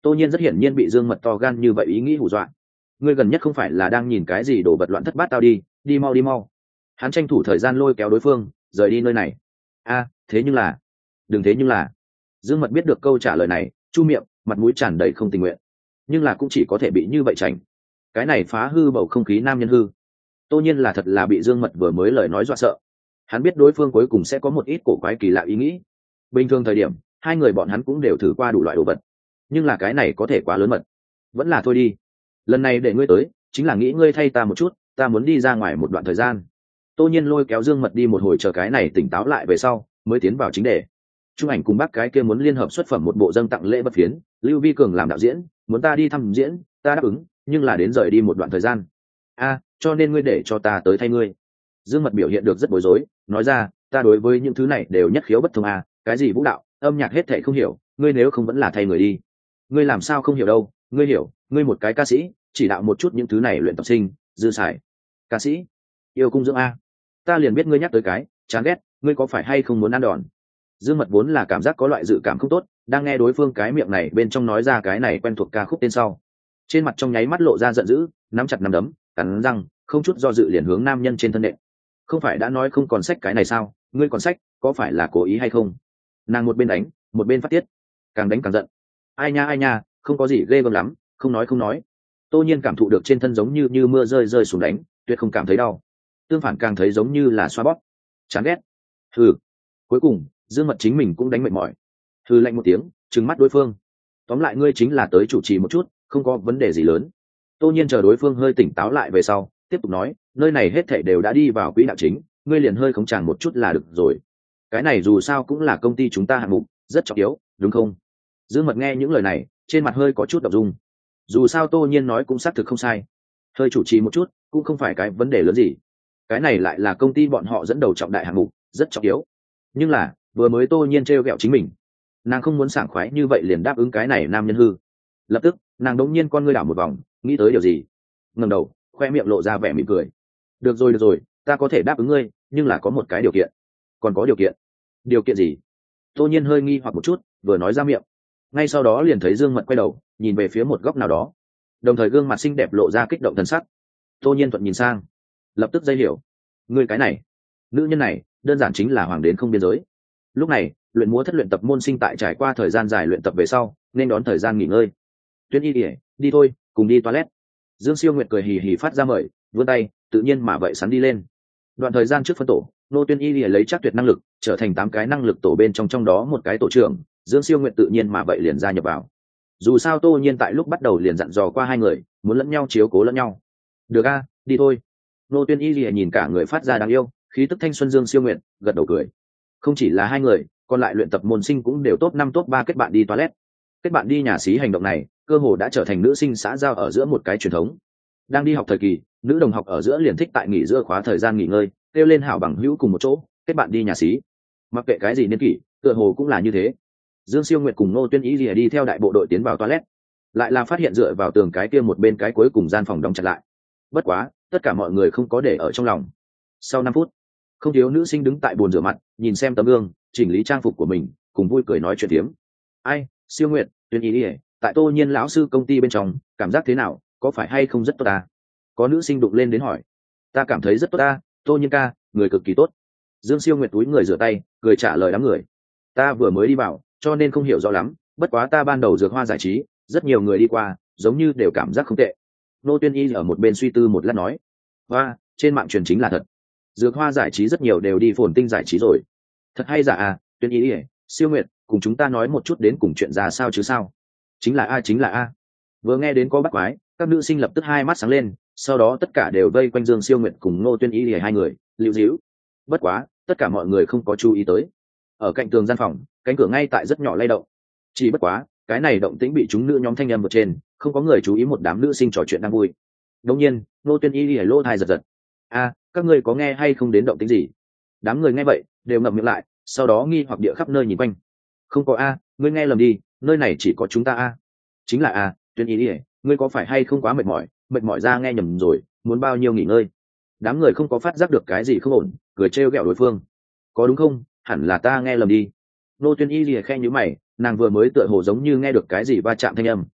Tô Nhiên rất hiển nhiên bị Dương Mật to gan như vậy ý nghĩ hù dọa. Ngươi gần nhất không phải là đang nhìn cái gì đồ vật loạn thất bát tao đi, đi mau đi mau. Hắn tranh thủ thời gian lôi kéo đối phương rời đi nơi này. Thế nhưng là, đừng thế nhưng là. Dương Mật biết được câu trả lời này, chu miệng, mặt mũi tràn đầy không tình nguyện, nhưng là cũng chỉ có thể bị như vậy tránh. Cái này phá hư bầu không khí nam nhân hư. Tô Nhiên là thật là bị Dương Mật vừa mới lời nói dọa sợ. Hắn biết đối phương cuối cùng sẽ có một ít cổ quái kỳ lạ ý nghĩ. Bình thường thời điểm hai người bọn hắn cũng đều thử qua đủ loại đồ vật, nhưng là cái này có thể quá lớn mật. Vẫn là thôi đi, lần này để ngươi tới chính là nghĩ ngươi thay ta một chút, ta muốn đi ra ngoài một đoạn thời gian. Tô Nhiên lôi kéo Dương Mật đi một hồi, chờ cái này tỉnh táo lại về sau mới tiến vào chính đề. Trung ảnh cùng bác cái kia muốn liên hợp xuất phẩm một bộ dâng tặng lễ bất phiến, Lưu Vi Cường làm đạo diễn, muốn ta đi thăm diễn, ta đáp ứng, nhưng là đến rời đi một đoạn thời gian. Cho nên ngươi để cho ta tới thay ngươi. Dương Mật biểu hiện được rất bối rối, nói ra, ta đối với những thứ này đều nhất khiếu bất thông cái gì vũ đạo, âm nhạc hết thảy không hiểu, ngươi nếu không vẫn là thay người đi. Ngươi làm sao không hiểu đâu, ngươi hiểu, ngươi một cái ca sĩ, chỉ đạo một chút những thứ này luyện tập sinh, dư xài. Ca sĩ, yêu cung dưỡng ta liền biết ngươi nhắc tới cái, chán ghét, ngươi có phải hay không muốn ăn đòn. Dương Mật vốn là cảm giác có loại dự cảm không tốt, đang nghe đối phương cái miệng này bên trong nói ra cái này quen thuộc ca khúc tên sau, trên mặt trong nháy mắt lộ ra giận dữ, nắm chặt nắm đấm, cắn răng, không chút do dự liền hướng nam nhân trên thân nện. Không phải đã nói không còn sách cái này sao, ngươi còn sách, có phải là cố ý hay không? Nàng một bên đánh một bên phát tiết, càng đánh càng giận. Ai nha, không có gì ghê gớm lắm, không nói. Tô Nhiên cảm thụ được trên thân giống như mưa rơi xuống đánh, tuyệt không cảm thấy đau, tương phản càng thấy giống như là xoa bóp. Chán ghét. Cuối cùng Dương Mật chính mình cũng đánh mệt mỏi, lạnh một tiếng, trừng mắt đối phương. Tóm lại ngươi chính là tới chủ trì một chút, không có vấn đề gì lớn. Tô Nhiên chờ đối phương hơi tỉnh táo lại về sau tiếp tục nói, nơi này hết thảy đều đã đi vào quỹ đạo chính, ngươi liền hơi khống tràng một chút là được rồi. Cái này dù sao cũng là công ty chúng ta hạng mục rất trọng yếu, đúng không? Dương Mật nghe những lời này trên mặt hơi có chút động dung. Dù sao Tô Nhiên nói cũng xác thực không sai, hơi chủ trì một chút cũng không phải cái vấn đề lớn gì. Cái này lại là công ty bọn họ dẫn đầu trọng đại hạng mục rất trọng yếu. Nhưng là vừa mới Tô Nhiên trêu ghẹo chính mình, nàng không muốn sảng khoái như vậy liền đáp ứng cái này nam nhân hư. Lập tức nàng đống nhiên con ngươi đảo một vòng, nghĩ tới điều gì, ngẩng đầu khoe miệng lộ ra vẻ mỉm cười. Được rồi, ta có thể đáp ứng ngươi, nhưng là có một cái điều kiện. Còn có điều kiện? Điều kiện gì? Tô Nhiên hơi nghi hoặc một chút, vừa nói ra miệng, ngay sau đó liền thấy Dương Mật quay đầu nhìn về phía một góc nào đó, đồng thời gương mặt xinh đẹp lộ ra kích động thần sắc. Tô Nhiên thuận nhìn sang, lập tức dây hiểu, ngươi cái này nữ nhân này đơn giản chính là hoàng đến không biên giới. Lúc này luyện múa thất luyện tập môn sinh tại trải qua thời gian dài luyện tập về sau nên đón thời gian nghỉ ngơi. Tuyên Y ỉa, đi thôi, cùng đi toilet. Dương Siêu Nguyệt cười hì hì phát ra mời, vươn tay tự nhiên mà vậy sắn đi lên. Đoạn thời gian trước phân tổ, Nô Tuyên Y ỉa lấy chắc tuyệt năng lực trở thành 8 cái năng lực tổ bên trong đó một cái tổ trưởng, Dương Siêu Nguyệt tự nhiên mà vậy liền gia nhập vào. Dù sao Tô Nhiên tại lúc bắt đầu liền dặn dò qua hai người muốn lẫn nhau chiếu cố lẫn nhau. Được đi thôi. Nô Tuyên Y ỉa nhìn cả người phát ra đáng yêu khí tức thanh xuân Dương Siêu Nguyệt gật đầu cười. Không chỉ là hai người, còn lại luyện tập môn sinh cũng đều top 5 top 3 kết bạn đi toilet. Kết bạn đi nhà xí hành động này cơ hồ đã trở thành nữ sinh xã giao ở giữa một cái truyền thống. Đang đi học thời kỳ, nữ đồng học ở giữa liền thích tại nghỉ giữa khóa thời gian nghỉ ngơi kêu lên hảo bằng hữu cùng một chỗ kết bạn đi nhà xí. Mặc kệ cái gì niên kỷ, tựa hồ cũng là như thế. Dương Siêu Nguyệt cùng Nô Tuyên Ý lìa đi theo đại bộ đội tiến vào toilet, lại là phát hiện dựa vào tường cái kia một bên cái cuối cùng gian phòng đóng chặt lại. Bất quá tất cả mọi người không có để ở trong lòng. Sau 5 phút, không thiếu nữ sinh đứng tại bồn rửa mặt nhìn xem tấm gương chỉnh lý trang phục của mình, cùng vui cười nói chuyện tiếm. Ai, Siêu Nguyệt, Tuyên Ý lìa, tại Tô Nhiên lão sư công ty bên trong cảm giác thế nào, có phải hay không rất tốt Có nữ sinh đụng lên đến hỏi. Ta cảm thấy rất tốt Tô Nhiên ca, người cực kỳ tốt. Dương Siêu Nguyệt túi người rửa tay cười trả lời đám người. Ta vừa mới đi vào cho nên không hiểu rõ lắm, bất quá ta ban đầu Dược Hoa giải trí rất nhiều người đi qua giống như đều cảm giác không tệ. Nô Tuyên Y ở một bên suy tư một lát nói. Trên mạng truyền chính là thật, Dược Hoa giải trí rất nhiều đều đi Phồn Tinh giải trí rồi. Thật hay giả Tuyên Y, Siêu Nguyệt, cùng chúng ta nói một chút đến cùng chuyện ra sao chứ sao. Chính là A. Vừa nghe đến có bắt quái, các nữ sinh lập tức hai mắt sáng lên, sau đó tất cả đều vây quanh Dương Siêu Nguyệt cùng Nô Tuyên Y hai người lưu díu. Bất quá tất cả mọi người không có chú ý tới, ở cạnh tường gian phòng cánh cửa ngay tại rất nhỏ lay động. Chỉ bất quá cái này động tĩnh bị chúng nữ nhóm thanh âm vượt trên, không có người chú ý một đám nữ sinh trò chuyện đang vui. Đột nhiên Nô Tuyên Y lô thai giật. Các ngươi có nghe hay không đến động tĩnh gì? Đám người nghe vậy đều ngậm miệng lại, sau đó nghi hoặc địa khắp nơi nhìn quanh. Không có ngươi nghe lầm đi, nơi này chỉ có chúng ta Chính là Tuyên Y, ngươi có phải hay không quá mệt mỏi ra nghe nhầm rồi, muốn bao nhiêu nghỉ ngơi. Đám người không có phát giác được cái gì không ổn, cười trêu ghẹo đối phương. Có đúng không, hẳn là ta nghe lầm đi. Nô Tuyên Y lìa khe nhíu mày, nàng vừa mới tựa hồ giống như nghe được cái gì va chạm thanh âm,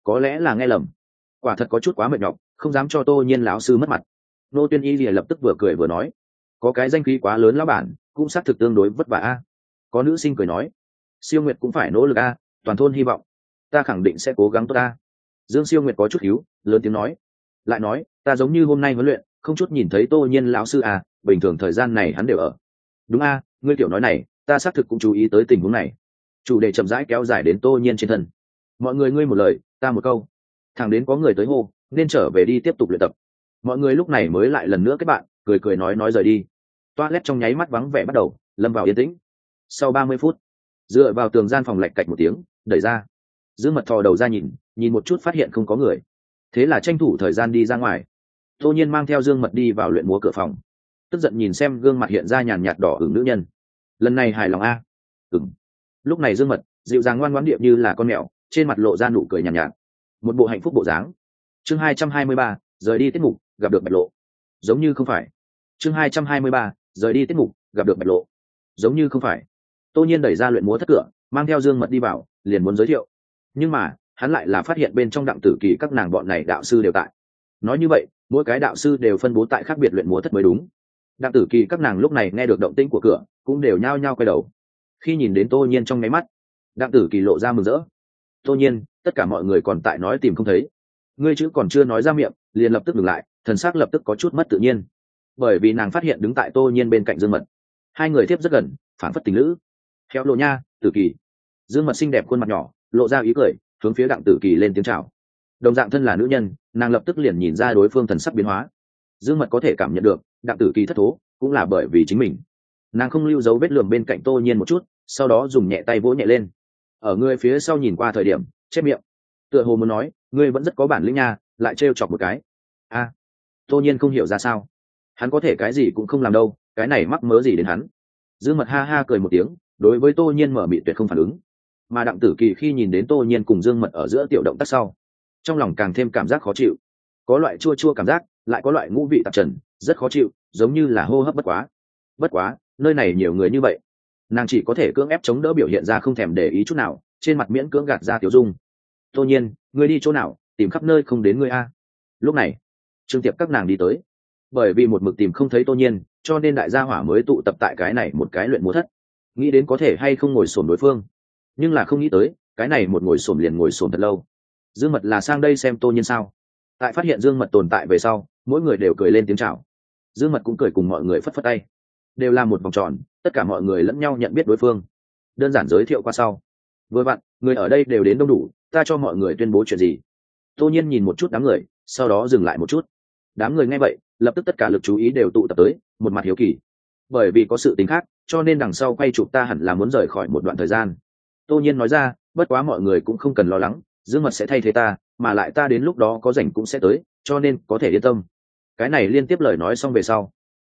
có lẽ là nghe lầm, quả thật có chút quá mệt nhọc, không dám cho Tô Nhiên lão sư mất mặt. Nô Tuyên Y lìa lập tức vừa cười vừa nói, có cái danh khí quá lớn lão bản cũng xác thực tương đối vất vả a. Có nữ sinh cười nói, Siêu Nguyệt cũng phải nỗ lực a, toàn thôn hy vọng, ta khẳng định sẽ cố gắng tốt a. Dương Siêu Nguyệt có chút hiếu lớn tiếng nói, lại nói ta giống như hôm nay huấn luyện không chút nhìn thấy Tô Nhiên lão sư à, bình thường thời gian này hắn đều ở. Đúng a, ngươi tiểu nói này ta xác thực cũng chú ý tới tình huống này. Chủ đề chậm rãi kéo dài đến Tô Nhiên trên thân, mọi người ngươi một lời ta một câu, thẳng đến có người tới hô nên trở về đi tiếp tục luyện tập, mọi người lúc này mới lại lần nữa kết bạn cười cười nói rời đi. Toilet trong nháy mắt vắng vẻ bắt đầu lâm vào yên tĩnh. Sau 30 phút, dựa vào tường gian phòng lạch cạch một tiếng đẩy ra, Dương Mật thò đầu ra nhìn một chút phát hiện không có người, thế là tranh thủ thời gian đi ra ngoài. Tô Nhiên mang theo Dương Mật đi vào luyện múa cửa phòng, tức giận nhìn xem gương mặt hiện ra nhàn nhạt đỏ ửng nữ nhân, lần này hài lòng a? Ừm. Lúc này Dương Mật dịu dàng ngoan ngoãn điệp như là con mèo, trên mặt lộ ra nụ cười nhàn nhạt, một bộ hạnh phúc bộ dáng. Chương 223, rời đi tiết mục gặp được Bạch Lộ, giống như không phải. Chương 223, rời đi tiết mục gặp được Bạch Lộ, giống như không phải. Tô Nhiên đẩy ra luyện múa thất cửa, mang theo Dương Mật đi vào, liền muốn giới thiệu, nhưng mà hắn lại là phát hiện bên trong Đặng Tử Kỳ các nàng bọn này đạo sư đều tại. Nói như vậy mỗi cái đạo sư đều phân bố tại khác biệt luyện múa thất mới đúng. Đặng Tử Kỳ các nàng lúc này nghe được động tĩnh của cửa cũng đều nhao nhao quay đầu, khi nhìn đến Tô Nhiên trong máy mắt, Đặng Tử Kỳ lộ ra mừng rỡ. Tô Nhiên, tất cả mọi người còn tại nói tìm không thấy, ngươi chữ còn chưa nói ra miệng liền lập tức dừng lại, thần sắc lập tức có chút mất tự nhiên, bởi vì nàng phát hiện đứng tại Tô Nhiên bên cạnh Dương Mật, hai người tiếp rất gần phản phất tình lữ. Khéo lộ nha Tử Kỳ. Dương Mật xinh đẹp khuôn mặt nhỏ lộ ra ý cười, hướng phía Đặng Tử Kỳ lên tiếng chào. Đồng dạng thân là nữ nhân, nàng lập tức liền nhìn ra đối phương thần sắc biến hóa. Dương Mật có thể cảm nhận được Đặng Tử Kỳ thất thố cũng là bởi vì chính mình. Nàng không lưu dấu vết lườm bên cạnh Tô Nhiên một chút, sau đó dùng nhẹ tay vỗ nhẹ lên ở người phía sau, nhìn qua thời điểm chép miệng, tựa hồ muốn nói ngươi vẫn rất có bản lĩnh nha, lại trêu chọc một cái. A, Tô Nhiên không hiểu ra sao, hắn có thể cái gì cũng không làm đâu, cái này mắc mớ gì đến hắn. Dương Mật ha ha cười một tiếng, đối với Tô Nhiên mở mịt tuyệt không phản ứng. Mà Đặng Tử Kỳ khi nhìn đến Tô Nhiên cùng Dương Mật ở giữa tiểu động tác sau, trong lòng càng thêm cảm giác khó chịu, có loại chua chua cảm giác, lại có loại ngũ vị tạp trần, rất khó chịu, giống như là hô hấp bất quá nơi này nhiều người như vậy, nàng chỉ có thể cưỡng ép chống đỡ biểu hiện ra không thèm để ý chút nào, trên mặt miễn cưỡng gạt ra tiểu dung. Tô Nhiên, ngươi đi chỗ nào, tìm khắp nơi không đến ngươi a. Lúc này Trương Tiệp các nàng đi tới, bởi vì một mực tìm không thấy Tô Nhiên, cho nên đại gia hỏa mới tụ tập tại cái này một cái luyện múa thất, nghĩ đến có thể hay không ngồi xổm đối phương, nhưng là không nghĩ tới cái này một ngồi xổm liền ngồi xổm thật lâu. Dương Mật là sang đây xem Tô Nhiên sao? Tại phát hiện Dương Mật tồn tại về sau, mỗi người đều cười lên tiếng chào. Dương Mật cũng cười cùng mọi người phất phất tay, đều là một vòng tròn, tất cả mọi người lẫn nhau nhận biết đối phương. Đơn giản giới thiệu qua sau, vừa vặn người ở đây đều đến đông đủ, ta cho mọi người tuyên bố chuyện gì. Tô Nhiên nhìn một chút đám người, sau đó dừng lại một chút. Đám người nghe vậy lập tức tất cả lực chú ý đều tụ tập tới, một mặt hiếu kỳ, bởi vì có sự tình khác cho nên đằng sau quay chụp ta hẳn là muốn rời khỏi một đoạn thời gian. Tô Nhiên nói ra, bất quá mọi người cũng không cần lo lắng, Dương Mật sẽ thay thế ta, mà lại ta đến lúc đó có rảnh cũng sẽ tới, cho nên có thể yên tâm. Cái này liên tiếp lời nói xong về sau,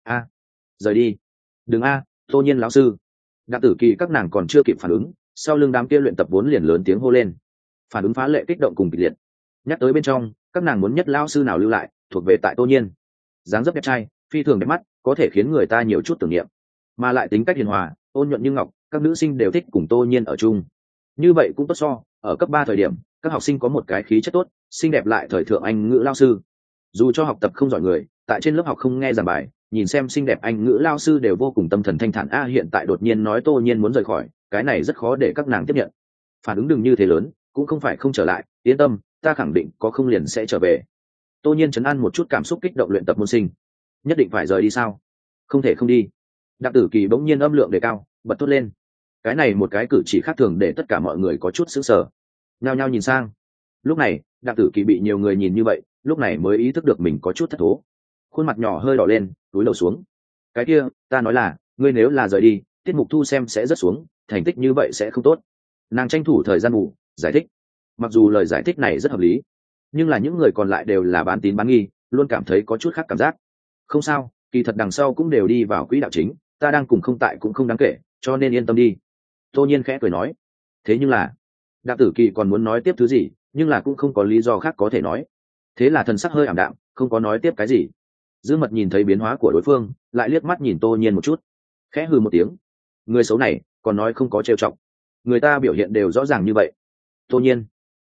rời đi. Đừng Tô Nhiên lão sư. Đặng Tử Kỳ các nàng còn chưa kịp phản ứng, sau lưng đám kia luyện tập vốn liền lớn tiếng hô lên, phản ứng phá lệ kích động cùng kịch liệt. Nhắc tới bên trong, các nàng muốn nhất lão sư nào lưu lại, thuộc về tại Tô Nhiên. Dáng dấp đẹp trai, phi thường đẹp mắt, có thể khiến người ta nhiều chút tưởng niệm, mà lại tính cách hiền hòa, ôn nhuận như ngọc, các nữ sinh đều thích cùng Tô Nhiên ở chung. Như vậy cũng tốt so ở cấp 3 thời điểm, các học sinh có một cái khí chất tốt, xinh đẹp lại thời thượng Anh ngữ lao sư. Dù cho học tập không giỏi người, tại trên lớp học không nghe giảng bài, nhìn xem xinh đẹp Anh ngữ lao sư đều vô cùng tâm thần thanh thản. Hiện tại đột nhiên nói Tô Nhiên muốn rời khỏi, cái này rất khó để các nàng tiếp nhận. Phản ứng đừng như thế lớn, cũng không phải không trở lại, yên tâm, ta khẳng định có không liền sẽ trở về. Tô Nhiên trấn an một chút cảm xúc kích động luyện tập môn sinh. Nhất định phải rời đi sao? Không thể không đi. Đặng Tử Kỳ bỗng nhiên âm lượng đề cao, bật thốt lên. Cái này một cái cử chỉ khác thường để tất cả mọi người có chút sững sờ, nhao nhao nhìn sang. Lúc này Đặng Tử Kỳ bị nhiều người nhìn như vậy, lúc này mới ý thức được mình có chút thất thố, khuôn mặt nhỏ hơi đỏ lên, túi đầu xuống. Cái kia, ta nói là, ngươi nếu là rời đi, tiết mục thu xem sẽ rất xuống, thành tích như vậy sẽ không tốt. Nàng tranh thủ thời gian ngủ giải thích. Mặc dù lời giải thích này rất hợp lý, nhưng là những người còn lại đều là bán tín bán nghi, luôn cảm thấy có chút khác cảm giác. Không sao, kỳ thật đằng sau cũng đều đi vào quỹ đạo chính, ta đang cùng không tại cũng không đáng kể, cho nên yên tâm đi. Tô Nhiên khẽ cười nói. Thế nhưng là Đặng Tử Kỳ còn muốn nói tiếp thứ gì, nhưng là cũng không có lý do khác có thể nói, thế là thần sắc hơi ảm đạm, không có nói tiếp cái gì. Dương Mật nhìn thấy biến hóa của đối phương, lại liếc mắt nhìn Tô Nhiên một chút, khẽ hừ một tiếng. Người xấu này còn nói không có trêu chọc, người ta biểu hiện đều rõ ràng như vậy. Tô Nhiên,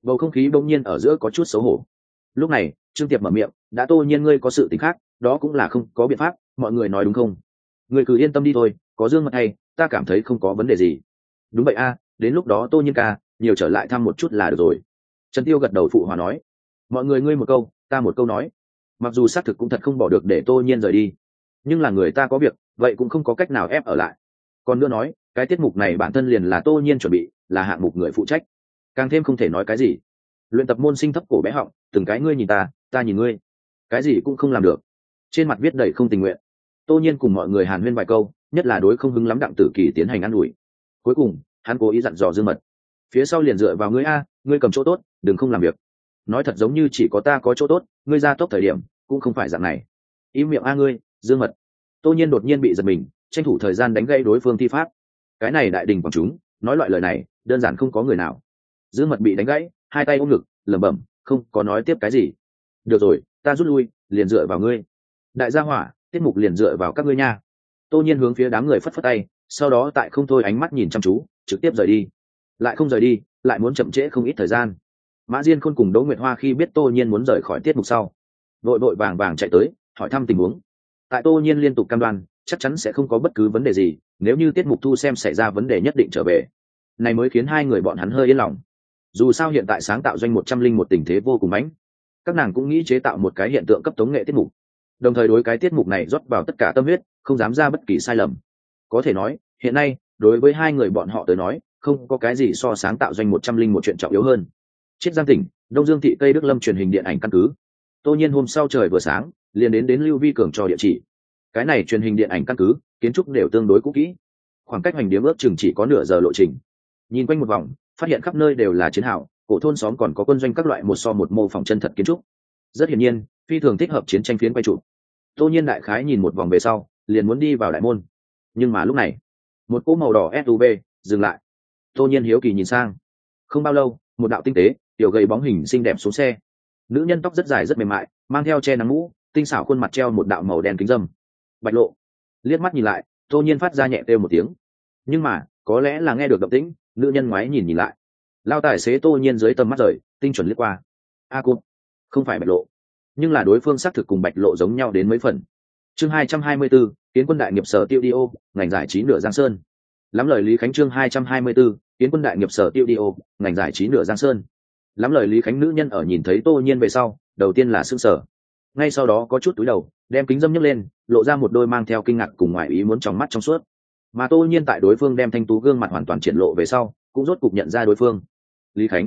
bầu không khí bỗng nhiên ở giữa có chút xấu hổ. Lúc này Trương Tiệp mở miệng, đã Tô Nhiên ngươi có sự tình khác, đó cũng là không có biện pháp, mọi người nói đúng không? Ngươi cứ yên tâm đi thôi, có Dương Mật hay, ta cảm thấy không có vấn đề gì. Đúng vậy a, đến lúc đó Tô Nhiên ca nhiều trở lại thăm một chút là được rồi. Trần Tiêu gật đầu phụ hòa nói. Mọi người ngươi một câu ta một câu nói, mặc dù xác thực cũng thật không bỏ được để Tô Nhiên rời đi, nhưng là người ta có việc vậy cũng không có cách nào ép ở lại. Còn nữa nói cái tiết mục này bản thân liền là Tô Nhiên chuẩn bị, là hạng mục người phụ trách, càng thêm không thể nói cái gì. Luyện tập môn sinh thấp cổ bé họng, từng cái ngươi nhìn ta nhìn ngươi, cái gì cũng không làm được, trên mặt viết đầy không tình nguyện. Tô Nhiên cùng mọi người hàn huyên vài câu, nhất là đối không hứng lắm Đặng Tử Kỳ tiến hành ăn ủi. Cuối cùng hắn cố ý dặn dò Dương Mật, phía sau liền dựa vào ngươi a, ngươi cầm chỗ tốt đừng không làm việc. Nói thật giống như chỉ có ta có chỗ tốt, ngươi ra tốc thời điểm cũng không phải dạng này. Im miệng a ngươi, Dương Mật. Tô Nhiên đột nhiên bị giật mình, tranh thủ thời gian đánh gây đối phương thi pháp. Cái này đại đình quảng chúng nói loại lời này đơn giản không có người nào. Dương Mật bị đánh gãy, hai tay ôm ngực lẩm bẩm, không có nói tiếp cái gì. Được rồi, ta rút lui, liền dựa vào ngươi. Đại gia hỏa, tiết mục liền dựa vào các ngươi nha. Tô Nhiên hướng phía đám người phất phất tay, sau đó tại không thôi ánh mắt nhìn chăm chú, trực tiếp rời đi. Lại không rời đi, lại muốn chậm trễ không ít thời gian. Mã Diên Khôn cùng Đỗ Nguyệt Hoa khi biết Tô Nhiên muốn rời khỏi tiết mục sau, vội vội vàng vàng chạy tới hỏi thăm tình huống. Tại Tô Nhiên liên tục cam đoan chắc chắn sẽ không có bất cứ vấn đề gì, nếu như tiết mục thu xem xảy ra vấn đề nhất định trở về. Này mới khiến hai người bọn hắn hơi yên lòng. Dù sao hiện tại sáng tạo doanh 101 tình thế vô cùng mãnh, các nàng cũng nghĩ chế tạo một cái hiện tượng cấp tống nghệ tiết mục, đồng thời đối cái tiết mục này rót vào tất cả tâm huyết, không dám ra bất kỳ sai lầm. Có thể nói hiện nay đối với hai người bọn họ tới nói không có cái gì so sáng tạo doanh 101 chuyện trọng yếu hơn. Chiết Giang tỉnh Đông Dương thị Tây Đức Lâm truyền hình điện ảnh căn cứ. Tô Nhiên hôm sau trời vừa sáng liền đến Lưu Vi Cường cho địa chỉ. Cái này truyền hình điện ảnh căn cứ kiến trúc đều tương đối cũ kỹ, khoảng cách hành điếm ước chừng chỉ có nửa giờ lộ trình. Nhìn quanh một vòng phát hiện khắp nơi đều là chiến hào, cổ thôn xóm còn có quân doanh các loại một so một mô phỏng chân thật kiến trúc, rất hiển nhiên phi thường thích hợp chiến tranh phiến quay chụp. Tô Nhiên đại khái nhìn một vòng về sau liền muốn đi vào đại môn, nhưng mà lúc này một cỗ màu đỏ SUV dừng lại. Tô Nhiên hiếu kỳ nhìn sang, không bao lâu một đạo tinh tế tiểu gầy bóng hình xinh đẹp xuống xe. Nữ nhân tóc rất dài rất mềm mại, mang theo che nắng mũ, tinh xảo khuôn mặt treo một đạo màu đen kính dâm. Bạch Lộ. Liếc mắt nhìn lại, Tô Nhiên phát ra nhẹ kêu một tiếng, nhưng mà có lẽ là nghe được động tĩnh, nữ nhân ngoái nhìn lại. Lao tài xế Tô Nhiên dưới tầm mắt rời tinh chuẩn liếc qua. A cô, không phải Bạch Lộ, nhưng là đối phương xác thực cùng Bạch Lộ giống nhau đến mấy phần. Chương 224, Kiến Quân Đại Nghiệp Sở Tiêu Dio, ngành giải trí nửa Giang Sơn. Lắm lời Lý Khánh. Chương 224, Kiến Quân Đại Nghiệp Sở Tiêu Dio, ngành giải trí nửa Giang Sơn. Lắm lời Lý Khánh nữ nhân ở nhìn thấy Tô Nhiên về sau, đầu tiên là sững sờ, ngay sau đó có chút túi đầu, đem kính dâm nhấc lên, lộ ra một đôi mang theo kinh ngạc cùng ngoại ý muốn trong mắt trong suốt. Mà Tô Nhiên tại đối phương đem thanh tú gương mặt hoàn toàn triển lộ về sau, cũng rốt cục nhận ra đối phương. Lý Khánh,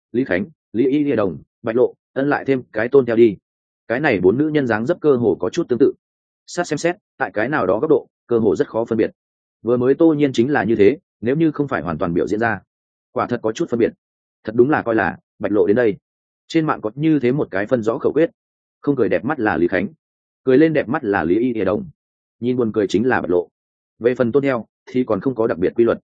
Lý Y Lìa Đồng, Bạch Lộ, ân lại thêm cái Tôn theo đi. Cái này bốn nữ nhân dáng dấp cơ hồ có chút tương tự. Sát xem xét, tại cái nào đó góc độ, cơ hồ rất khó phân biệt. Vừa mới Tô Nhiên chính là như thế, nếu như không phải hoàn toàn biểu diễn ra, quả thật có chút phân biệt. Thật đúng là coi là Bạch Lộ đến đây. Trên mạng có như thế một cái phân rõ khẩu quyết, không cười đẹp mắt là Lý Khánh, cười lên đẹp mắt là Lý Y Lìa Đồng, nhìn buồn cười chính là Bạch Lộ. Về phần Tôn theo thì còn không có đặc biệt quy luật.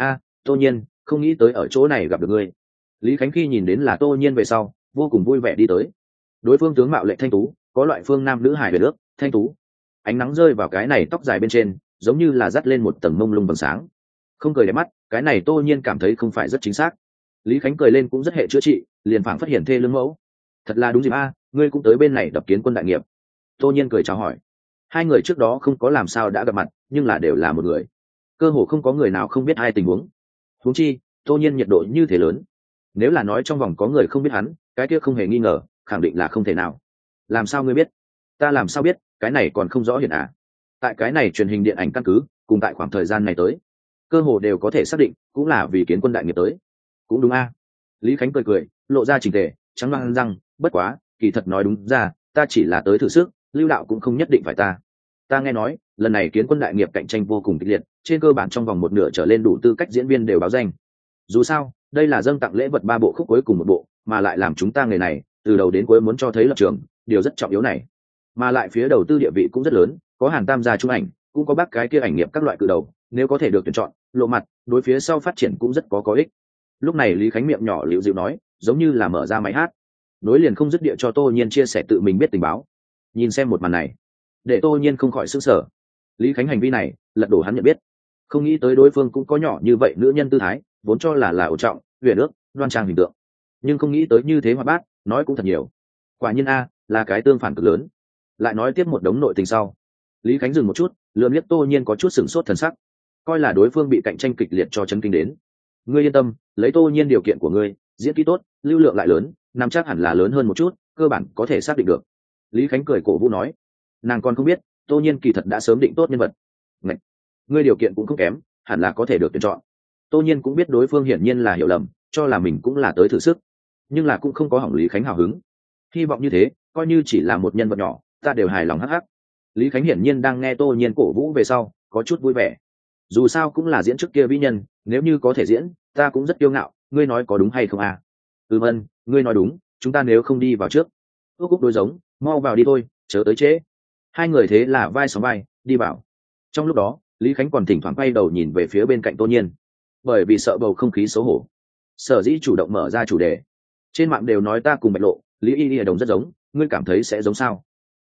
Tô Nhiên, không nghĩ tới ở chỗ này gặp được ngươi. Lý Khánh khi nhìn đến là Tô Nhiên về sau vô cùng vui vẻ đi tới. Đối phương tướng mạo lệnh thanh tú, có loại phương nam nữ hài về nước thanh tú, ánh nắng rơi vào cái này tóc dài bên trên giống như là dắt lên một tầng mông lung vầng sáng. Không cười đẹp mắt, cái này Tô Nhiên cảm thấy không phải rất chính xác. Lý Khánh cười lên cũng rất hệ chữa trị, liền phảng phát hiện thê lương mẫu. Thật là đúng dịp ngươi cũng tới bên này đập Kiến Quân Đại Nghiệp. Tô Nhiên cười chào hỏi. Hai người trước đó không có làm sao đã gặp mặt, nhưng là đều là một người, cơ hồ không có người nào không biết hai tình huống. Huống chi Tô Nhiên nhiệt độ như thế lớn, nếu là nói trong vòng có người không biết hắn, cái kia không hề nghi ngờ khẳng định là không thể nào. Làm sao ngươi biết? Ta làm sao biết? Cái này còn không rõ hiện tại cái này truyền hình điện ảnh căn cứ cùng tại khoảng thời gian này tới, cơ hồ đều có thể xác định cũng là vì Kiến Quân Đại Nghiệp tới. Cũng đúng Lý Khánh cười cười, lộ ra chỉnh tề trắng loang răng, bất quá kỳ thật nói đúng ra, ta chỉ là tới thử sức, lưu đạo cũng không nhất định phải ta nghe nói lần này Kiến Quân Đại Nghiệp cạnh tranh vô cùng kịch liệt, trên cơ bản trong vòng một nửa trở lên đủ tư cách diễn viên đều báo danh. Dù sao đây là dâng tặng lễ vật 3 bộ khúc cuối cùng một bộ, mà lại làm chúng ta người này từ đầu đến cuối muốn cho thấy lập trường, điều rất trọng yếu này. Mà lại phía đầu tư địa vị cũng rất lớn, có Hàn Tam gia chụp ảnh, cũng có bác cái kia ảnh nghiệp các loại cự đầu, nếu có thể được tuyển chọn lộ mặt, đối phía sau phát triển cũng rất có ích. Lúc này Lý Khánh miệng nhỏ liễu dịu nói, giống như là mở ra máy hát, nối liền không dứt địa cho Tô Nhiên chia sẻ tự mình biết tình báo. Nhìn xem một màn này, để Tô Nhiên không khỏi sửng sở. Lý Khánh hành vi này lật đổ hắn nhận biết, không nghĩ tới đối phương cũng có nhỏ như vậy nữ nhân tư thái, vốn cho là ổn trọng huyền ước đoan trang hình tượng, nhưng không nghĩ tới như thế hoạt bát, nói cũng thật nhiều. Quả nhiên a, là cái tương phản cực lớn. Lại nói tiếp một đống nội tình sau, Lý Khánh dừng một chút, lườm liếc Tô Nhiên có chút sửng sốt thần sắc, coi là đối phương bị cạnh tranh kịch liệt cho chấn kinh đến. Ngươi yên tâm, lấy Tô Nhiên điều kiện của ngươi, diễn kỹ tốt, lưu lượng lại lớn, nắm chắc hẳn là lớn hơn một chút, cơ bản có thể xác định được. Lý Khánh cười cổ vũ nói, nàng còn không biết, Tô Nhiên kỳ thật đã sớm định tốt nhân vật. Ngạch, ngươi điều kiện cũng không kém, hẳn là có thể được tuyển chọn. Tô Nhiên cũng biết đối phương hiển nhiên là hiểu lầm, cho là mình cũng là tới thử sức, nhưng là cũng không có hỏng Lý Khánh hào hứng. Hy vọng như thế, coi như chỉ là một nhân vật nhỏ, ta đều hài lòng hắc hắc. Lý Khánh hiển nhiên đang nghe Tô Nhiên cổ vũ về sau, có chút vui vẻ. Dù sao cũng là diễn trước kia vĩ nhân, nếu như có thể diễn, ta cũng rất kiêu ngạo, ngươi nói có đúng hay không à? Ân, ngươi nói đúng, chúng ta nếu không đi vào trước. Ước Cúc đối giống, mau vào đi thôi, chớ tới trễ. Hai người thế là vai sóng vai, đi vào. Trong lúc đó, Lý Khánh còn thỉnh thoảng quay đầu nhìn về phía bên cạnh Tô Nhiên, bởi vì sợ bầu không khí xấu hổ, sở dĩ chủ động mở ra chủ đề. Trên mạng đều nói ta cùng Bạch Lộ, Lý Y đồng rất giống, ngươi cảm thấy sẽ giống sao?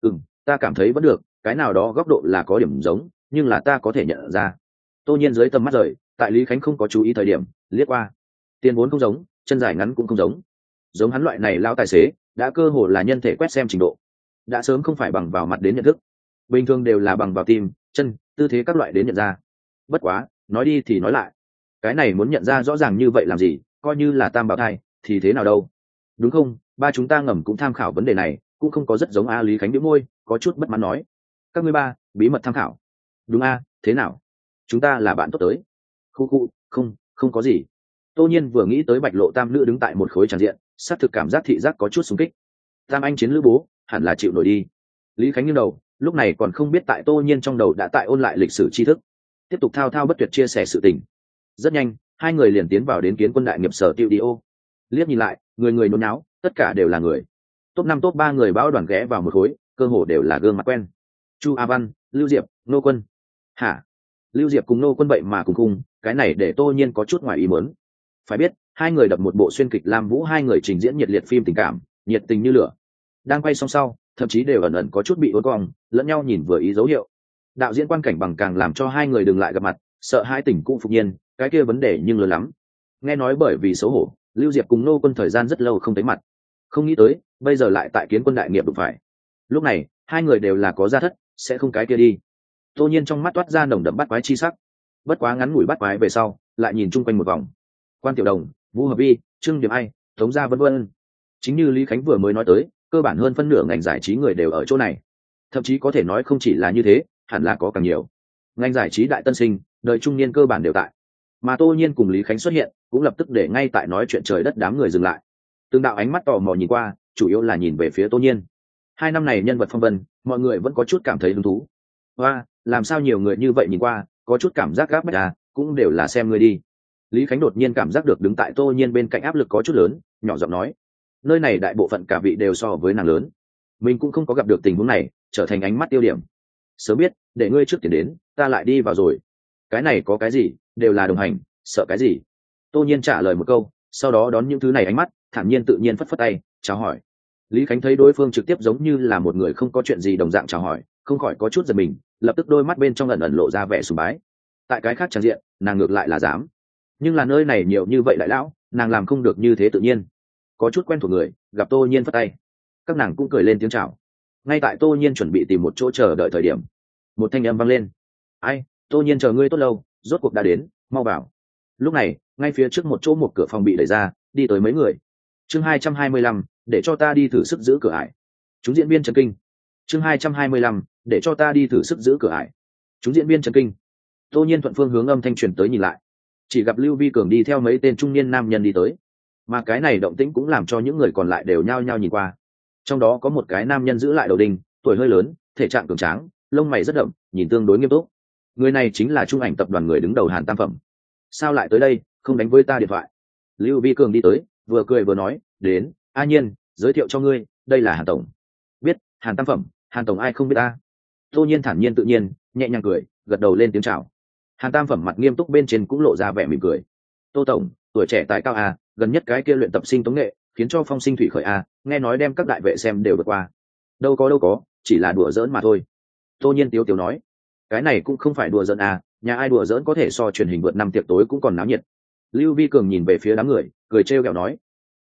Ta cảm thấy vẫn được, cái nào đó góc độ là có điểm giống, nhưng là ta có thể nhận ra. Tô Nhiên dưới tầm mắt rời, tại Lý Khánh không có chú ý thời điểm, liếc qua. Tiền vốn không giống, chân dài ngắn cũng không giống. Giống hắn loại này lao tài xế, đã cơ hồ là nhân thể quét xem trình độ, đã sớm không phải bằng vào mặt đến nhận thức, bình thường đều là bằng vào tim, chân, tư thế các loại đến nhận ra. Bất quá, nói đi thì nói lại, cái này muốn nhận ra rõ ràng như vậy làm gì, coi như là tam bảo thai thì thế nào đâu, đúng không? Ba chúng ta ngầm cũng tham khảo vấn đề này, cũng không có rất giống a. Lý Khánh bĩu môi, có chút bất mãn nói, các ngươi ba bí mật tham khảo? Đúng a, thế nào, chúng ta là bạn tốt tới. Khu, không có gì. Tô Nhiên vừa nghĩ tới Bạch Lộ tam nữ đứng tại một khối tràn diện, sát thực cảm giác thị giác có chút xung kích. Tam anh chiến lữ bố hẳn là chịu nổi đi. Lý Khánh nghiêng đầu, lúc này còn không biết tại Tô Nhiên trong đầu đã tại ôn lại lịch sử tri thức, tiếp tục thao thao bất tuyệt chia sẻ sự tình. Rất nhanh, hai người liền tiến vào đến Kiến Quân đại nghiệp sở studio. Liếc nhìn lại, người người nôn náo, tất cả đều là người. Top 5 top 3 người bão đoàn ghé vào một khối, cơ hồ đều là gương mặt quen. Chu A Văn, Lưu Diệp, Nô Quân. Hả? Lưu Diệp cùng Nô Quân vậy mà cùng khung, cái này để Tô Nhiên có chút ngoài ý muốn. Phải biết, hai người đập một bộ xuyên kịch Lam Vũ, hai người trình diễn nhiệt liệt phim tình cảm, nhiệt tình như lửa. Đang quay xong sau, thậm chí đều ẩn ẩn có chút bị uốn cong, lẫn nhau nhìn vừa ý dấu hiệu. Đạo diễn quan cảnh bằng càng làm cho hai người đừng lại gặp mặt, sợ hai tình cũ phục nhiên, cái kia vấn đề nhưng lớn lắm. Nghe nói bởi vì xấu hổ, Lưu Diệp cùng Nô Quân thời gian rất lâu không thấy mặt. Không nghĩ tới, bây giờ lại tại Kiến Quân đại nghiệp đụng phải. Lúc này, hai người đều là có gia thất, sẽ không cái kia đi. Tô Nhiên trong mắt toát ra nồng đậm bắt quái chi sắc. Bất quá ngắn ngủi bắt quái về sau, lại nhìn chung quanh một vòng. Quan Tiểu Đồng, Vũ Hợp Vi, Trương Điểm Ai, Tống Gia vân vân. Chính như Lý Khánh vừa mới nói tới, cơ bản hơn phân nửa ngành giải trí người đều ở chỗ này. Thậm chí có thể nói không chỉ là như thế, hẳn là có càng nhiều. Ngành giải trí đại tân sinh, đời trung niên cơ bản đều tại. Mà Tô Nhiên cùng Lý Khánh xuất hiện, cũng lập tức để ngay tại nói chuyện trời đất đám người dừng lại. Từng đạo ánh mắt tò mò nhìn qua, chủ yếu là nhìn về phía Tô Nhiên. 2 năm này nhân vật phong vân, mọi người vẫn có chút cảm thấy hứng thú. Và làm sao nhiều người như vậy nhìn qua, có chút cảm giác gáp bách à, cũng đều là xem người đi. Lý Khánh đột nhiên cảm giác được đứng tại Tô Nhiên bên cạnh áp lực có chút lớn, nhỏ giọng nói, nơi này đại bộ phận cả vị đều so với nàng lớn, mình cũng không có gặp được tình huống này, trở thành ánh mắt tiêu điểm. Sớm biết, để ngươi trước tiền đến, ta lại đi vào rồi. Cái này có cái gì, đều là đồng hành, sợ cái gì? Tô Nhiên trả lời một câu, sau đó đón những thứ này ánh mắt, thản nhiên tự nhiên phất phất tay, chào hỏi. Lý Khánh thấy đối phương trực tiếp giống như là một người không có chuyện gì đồng dạng chào hỏi, không khỏi có chút giật mình, lập tức đôi mắt bên trong ẩn ẩn lộ ra vẻ sùng bái. Tại cái khác tràn diện, nàng ngược lại là dám, nhưng là nơi này nhiều như vậy đại lão, nàng làm không được như thế tự nhiên. Có chút quen thuộc người, gặp Tô Nhiên phất tay, các nàng cũng cười lên tiếng chào. Ngay tại Tô Nhiên chuẩn bị tìm một chỗ chờ đợi thời điểm, một thanh âm vang lên, ai, Tô Nhiên chờ ngươi tốt lâu, rốt cuộc đã đến, mau vào. Lúc này, ngay phía trước một chỗ một cửa phòng bị đẩy ra, đi tới mấy người. Chương 225, để cho ta đi thử sức giữ cửa ải. Chúng diễn viên chấn kinh. Chương 225, để cho ta đi thử sức giữ cửa ải. Chúng diễn viên chấn kinh. Tô Nhiên thuận phương hướng âm thanh truyền tới nhìn lại, chỉ gặp Lưu Vi Cường đi theo mấy tên trung niên nam nhân đi tới, mà cái này động tĩnh cũng làm cho những người còn lại đều nhao nhao nhìn qua. Trong đó có một cái nam nhân giữ lại đầu đinh, tuổi hơi lớn, thể trạng cường tráng, lông mày rất đậm, nhìn tương đối nghiêm túc. Người này chính là Trung Ảnh tập đoàn người đứng đầu Hàn Tam Phẩm. Sao lại tới đây, không đánh với ta điện thoại? Lưu Vi Cường đi tới, vừa cười vừa nói, đến, A Nhiên, giới thiệu cho ngươi, đây là Hàn tổng. Biết, Hàn Tam Phẩm, Hàn tổng ai không biết ta? Tô Nhiên thản nhiên tự nhiên, nhẹ nhàng cười, gật đầu lên tiếng chào. Hàn Tam Phẩm mặt nghiêm túc bên trên cũng lộ ra vẻ mỉm cười. Tô tổng, tuổi trẻ tài cao a, gần nhất cái kia luyện tập sinh tống nghệ, khiến cho phong sinh thủy khởi a, nghe nói đem các đại vệ xem đều vượt qua. Đâu có, chỉ là đùa giỡn mà thôi. Tô Nhiên tiếu tiếu nói, cái này cũng không phải đùa giỡn a, nhà ai đùa giỡn có thể so truyền hình vượt 5 tiệc tối cũng còn náo nhiệt. Lưu Vi Cường nhìn về phía đám người, cười trêu ghẹo nói, hại,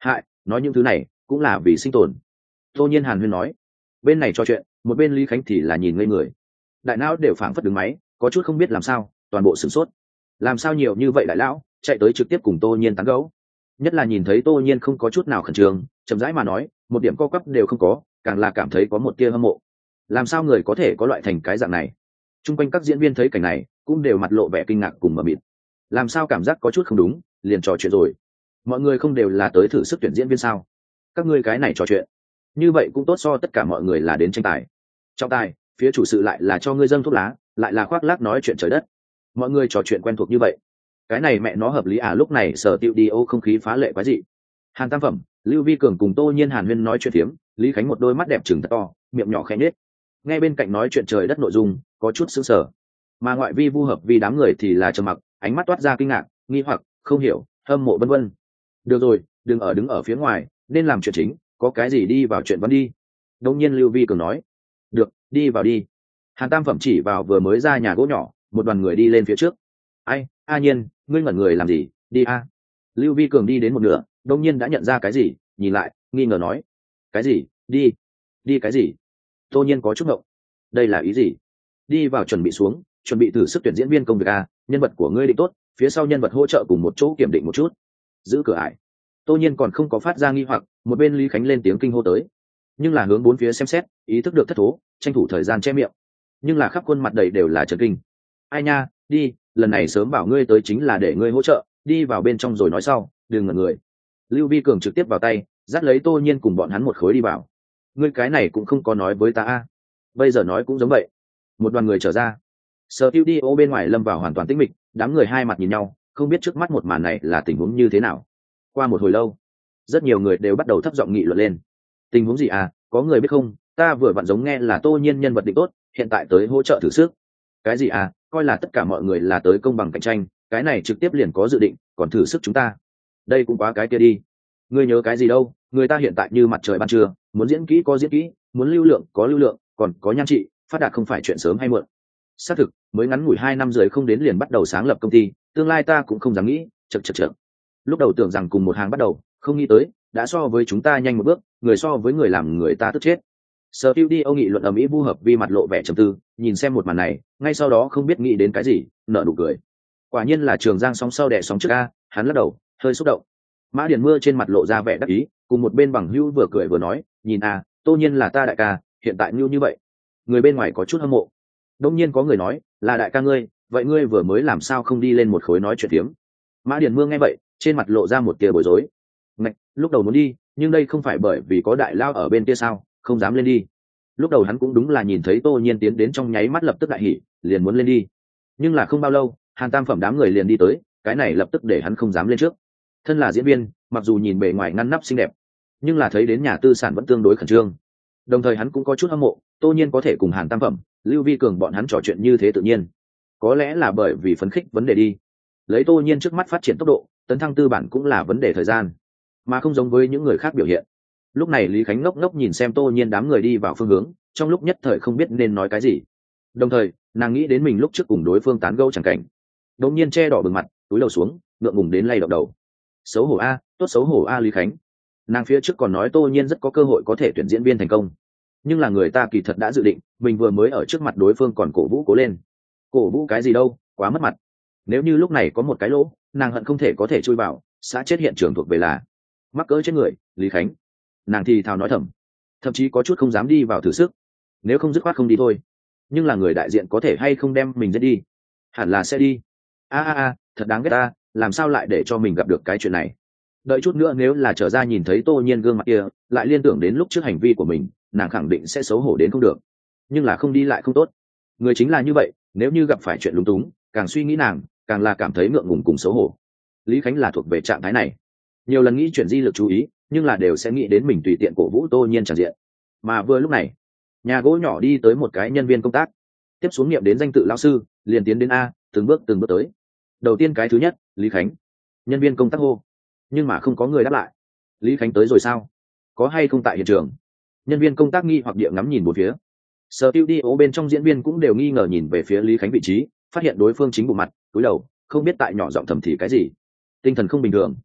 nói những thứ này cũng là vì sinh tồn. Tô Nhiên Hàn Huyên nói. Bên này trò chuyện, một bên Lý Khánh thì là nhìn ngây người, đại não đều phảng phất đứng máy, có chút không biết làm sao, toàn bộ sửng sốt. Làm sao nhiều như vậy đại lão chạy tới trực tiếp cùng Tô Nhiên tán gẫu, nhất là nhìn thấy Tô Nhiên không có chút nào khẩn trương, chậm rãi mà nói, một điểm co quắp đều không có, càng là cảm thấy có một tia hâm mộ. Làm sao người có thể có loại thành cái dạng này? Trung quanh các diễn viên thấy cảnh này cũng đều mặt lộ vẻ kinh ngạc cùng mờ mịt. Làm sao cảm giác có chút không đúng, liền trò chuyện rồi. Mọi người không đều là tới thử sức tuyển diễn viên sao? Các ngươi cái này trò chuyện như vậy cũng tốt, so tất cả mọi người là đến tranh tài. Trọng tài, phía chủ sự lại là cho ngươi dâng thuốc lá, lại là khoác lác nói chuyện trời đất. Mọi người trò chuyện quen thuộc như vậy, cái này mẹ nó hợp lý à? Lúc này sở tiệu đi ô không khí phá lệ quái dị. Hàn Tam Phẩm, Lưu Vi Cường cùng Tô Nhiên Hàn Huyên nói chuyện phiếm, Lý Khánh một đôi mắt đẹp trừng thật to, miệng nhỏ khẽ nhếch. Nghe bên cạnh nói chuyện trời đất nội dung, có chút sững sờ. Mà ngoại vi vu hợp vì đám người thì là trầm mặc, ánh mắt toát ra kinh ngạc, nghi hoặc, không hiểu, hâm mộ vân vân. Được rồi, đừng ở đứng ở phía ngoài, nên làm chuyện chính, có cái gì đi vào chuyện văn đi. Đông nhiên Lưu Vi Cường nói. Được, đi vào đi. Hàn Tam Phẩm chỉ vào vừa mới ra nhà gỗ nhỏ, một đoàn người đi lên phía trước. Ai, A Nhiên, ngươi ngẩn người làm gì, đi a. Lưu Vi Cường đi đến một nửa, đông nhiên đã nhận ra cái gì, nhìn lại, nghi ngờ nói. Cái gì, đi cái gì? Tô Nhiên có chút ngộng, đây là ý gì? Đi vào chuẩn bị xuống, chuẩn bị thử sức tuyển diễn viên công việc a, nhân vật của ngươi định tốt, phía sau nhân vật hỗ trợ cùng một chỗ kiểm định một chút, giữ cửa ải. Tô Nhiên còn không có phát ra nghi hoặc, một bên Lý Khánh lên tiếng kinh hô tới, nhưng là hướng bốn phía xem xét, ý thức được thất thố, tranh thủ thời gian che miệng, nhưng là khắp khuôn mặt đầy đều là chấn kinh. Ai nha, đi, lần này sớm bảo ngươi tới chính là để ngươi hỗ trợ, đi vào bên trong rồi nói sau, đừng ngẩn người. Lưu Vi Cường trực tiếp vào tay, dắt lấy Tô Nhiên cùng bọn hắn một khối đi vào. Ngươi cái này cũng không có nói với ta a. Bây giờ nói cũng giống vậy. Một đoàn người trở ra, studio bên ngoài lâm vào hoàn toàn tĩnh mịch, đám người hai mặt nhìn nhau, không biết trước mắt một màn này là tình huống như thế nào. Qua một hồi lâu, rất nhiều người đều bắt đầu thấp giọng nghị luận lên. Tình huống gì à, có người biết không, ta vừa vặn giống nghe là Tô Nhiên nhân vật định tốt, hiện tại tới hỗ trợ thử sức. Cái gì à, coi là tất cả mọi người là tới công bằng cạnh tranh, cái này trực tiếp liền có dự định, còn thử sức chúng ta. Đây cũng quá cái kia đi. Ngươi nhớ cái gì đâu, người ta hiện tại như mặt trời ban trưa, muốn diễn kỹ có diễn kỹ, muốn lưu lượng có lưu lượng, còn có nhan trị, phát đạt không phải chuyện sớm hay muộn. Xác thực, mới ngắn ngủi 2 năm rưỡi không đến liền bắt đầu sáng lập công ty, tương lai ta cũng không dám nghĩ, chậc. Lúc đầu tưởng rằng cùng một hàng bắt đầu, không nghĩ tới, đã so với chúng ta nhanh một bước, người so với người làm người ta tức chết. Studio nghị luận ở Mỹ vu hợp vi mặt lộ vẻ trầm tư, nhìn xem một màn này, ngay sau đó không biết nghĩ đến cái gì, nở nụ cười. Quả nhiên là Trường Giang sóng sau đẻ sóng trước a, hắn lắc đầu, hơi xúc động. Mã Điền Mưa trên mặt lộ ra vẻ đắc ý, cùng một bên bằng hữu vừa cười vừa nói, nhìn a, Tô Nhiên là ta đại ca, hiện tại như vậy. Người bên ngoài có chút hâm mộ. Đông nhiên có người nói, là đại ca ngươi, vậy ngươi vừa mới làm sao không đi lên một khối nói chuyện tiếm? Mã Điền Mưa nghe vậy, trên mặt lộ ra một tia bối rối. Ngạch, lúc đầu muốn đi, nhưng đây không phải bởi vì có đại lao ở bên kia sao, không dám lên đi. Lúc đầu hắn cũng đúng là nhìn thấy Tô Nhiên tiến đến trong nháy mắt lập tức đại hỉ, liền muốn lên đi. Nhưng là không bao lâu, Hàn Tam Phẩm đám người liền đi tới, cái này lập tức để hắn không dám lên trước. Thân là diễn viên, mặc dù nhìn bề ngoài ngăn nắp xinh đẹp, nhưng là thấy đến nhà tư sản vẫn tương đối khẩn trương. Đồng thời hắn cũng có chút hâm mộ, Tô Nhiên có thể cùng Hàn Tam Phẩm, Lưu Vi Cường bọn hắn trò chuyện như thế tự nhiên. Có lẽ là bởi vì phấn khích vấn đề đi. Lấy Tô Nhiên trước mắt phát triển tốc độ, tấn thăng tư bản cũng là vấn đề thời gian, mà không giống với những người khác biểu hiện. Lúc này Lý Khánh ngốc ngốc nhìn xem Tô Nhiên đám người đi vào phương hướng, trong lúc nhất thời không biết nên nói cái gì. Đồng thời, nàng nghĩ đến mình lúc trước cùng đối phương tán gẫu chẳng cảnh. Đột nhiên che đỏ bừng mặt, túi đầu xuống, ngượng ngùng đến lay động đầu. Xấu hổ a, tốt xấu hổ a Lý Khánh. Nàng phía trước còn nói Tô Nhiên rất có cơ hội có thể tuyển diễn viên thành công. Nhưng là người ta kỳ thật đã dự định, mình vừa mới ở trước mặt đối phương còn cổ vũ cố lên. Cổ vũ cái gì đâu, quá mất mặt. Nếu như lúc này có một cái lỗ, nàng hận không thể có thể chui vào, xã chết hiện trường thuộc về là mắc cỡ chết người, Lý Khánh. Nàng thì thào nói thậm chí có chút không dám đi vào thử sức. Nếu không dứt khoát không đi thôi. Nhưng là người đại diện có thể hay không đem mình giết đi? Hẳn là sẽ đi. A, thật đáng ghét ta, làm sao lại để cho mình gặp được cái chuyện này? Đợi chút nữa nếu là trở ra nhìn thấy Tô Nhiên gương mặt kia, lại liên tưởng đến lúc trước hành vi của mình, nàng khẳng định sẽ xấu hổ đến không được. Nhưng là không đi lại không tốt. Người chính là như vậy, nếu như gặp phải chuyện lúng túng, càng suy nghĩ nàng, càng là cảm thấy ngượng ngùng cùng xấu hổ. Lý Khánh là thuộc về trạng thái này. Nhiều lần nghĩ chuyển di lực chú ý, nhưng là đều sẽ nghĩ đến mình tùy tiện cổ vũ Tô Nhiên tràn diện. Mà vừa lúc này, nhà gỗ nhỏ đi tới một cái nhân viên công tác, tiếp xuống niệm đến danh tự lão sư, liền tiến đến a, từng bước tới. Đầu tiên cái thứ nhất, Lý Khánh. Nhân viên công tác hô, nhưng mà không có người đáp lại. Lý Khánh tới rồi sao? Có hay không tại hiện trường? Nhân viên công tác nghi hoặc địa ngắm nhìn một phía. Studio bên trong diễn viên cũng đều nghi ngờ nhìn về phía Lý Khánh vị trí, phát hiện đối phương chính bộ mặt, cúi đầu, không biết tại nhỏ giọng thầm thì cái gì. Tinh thần không bình thường.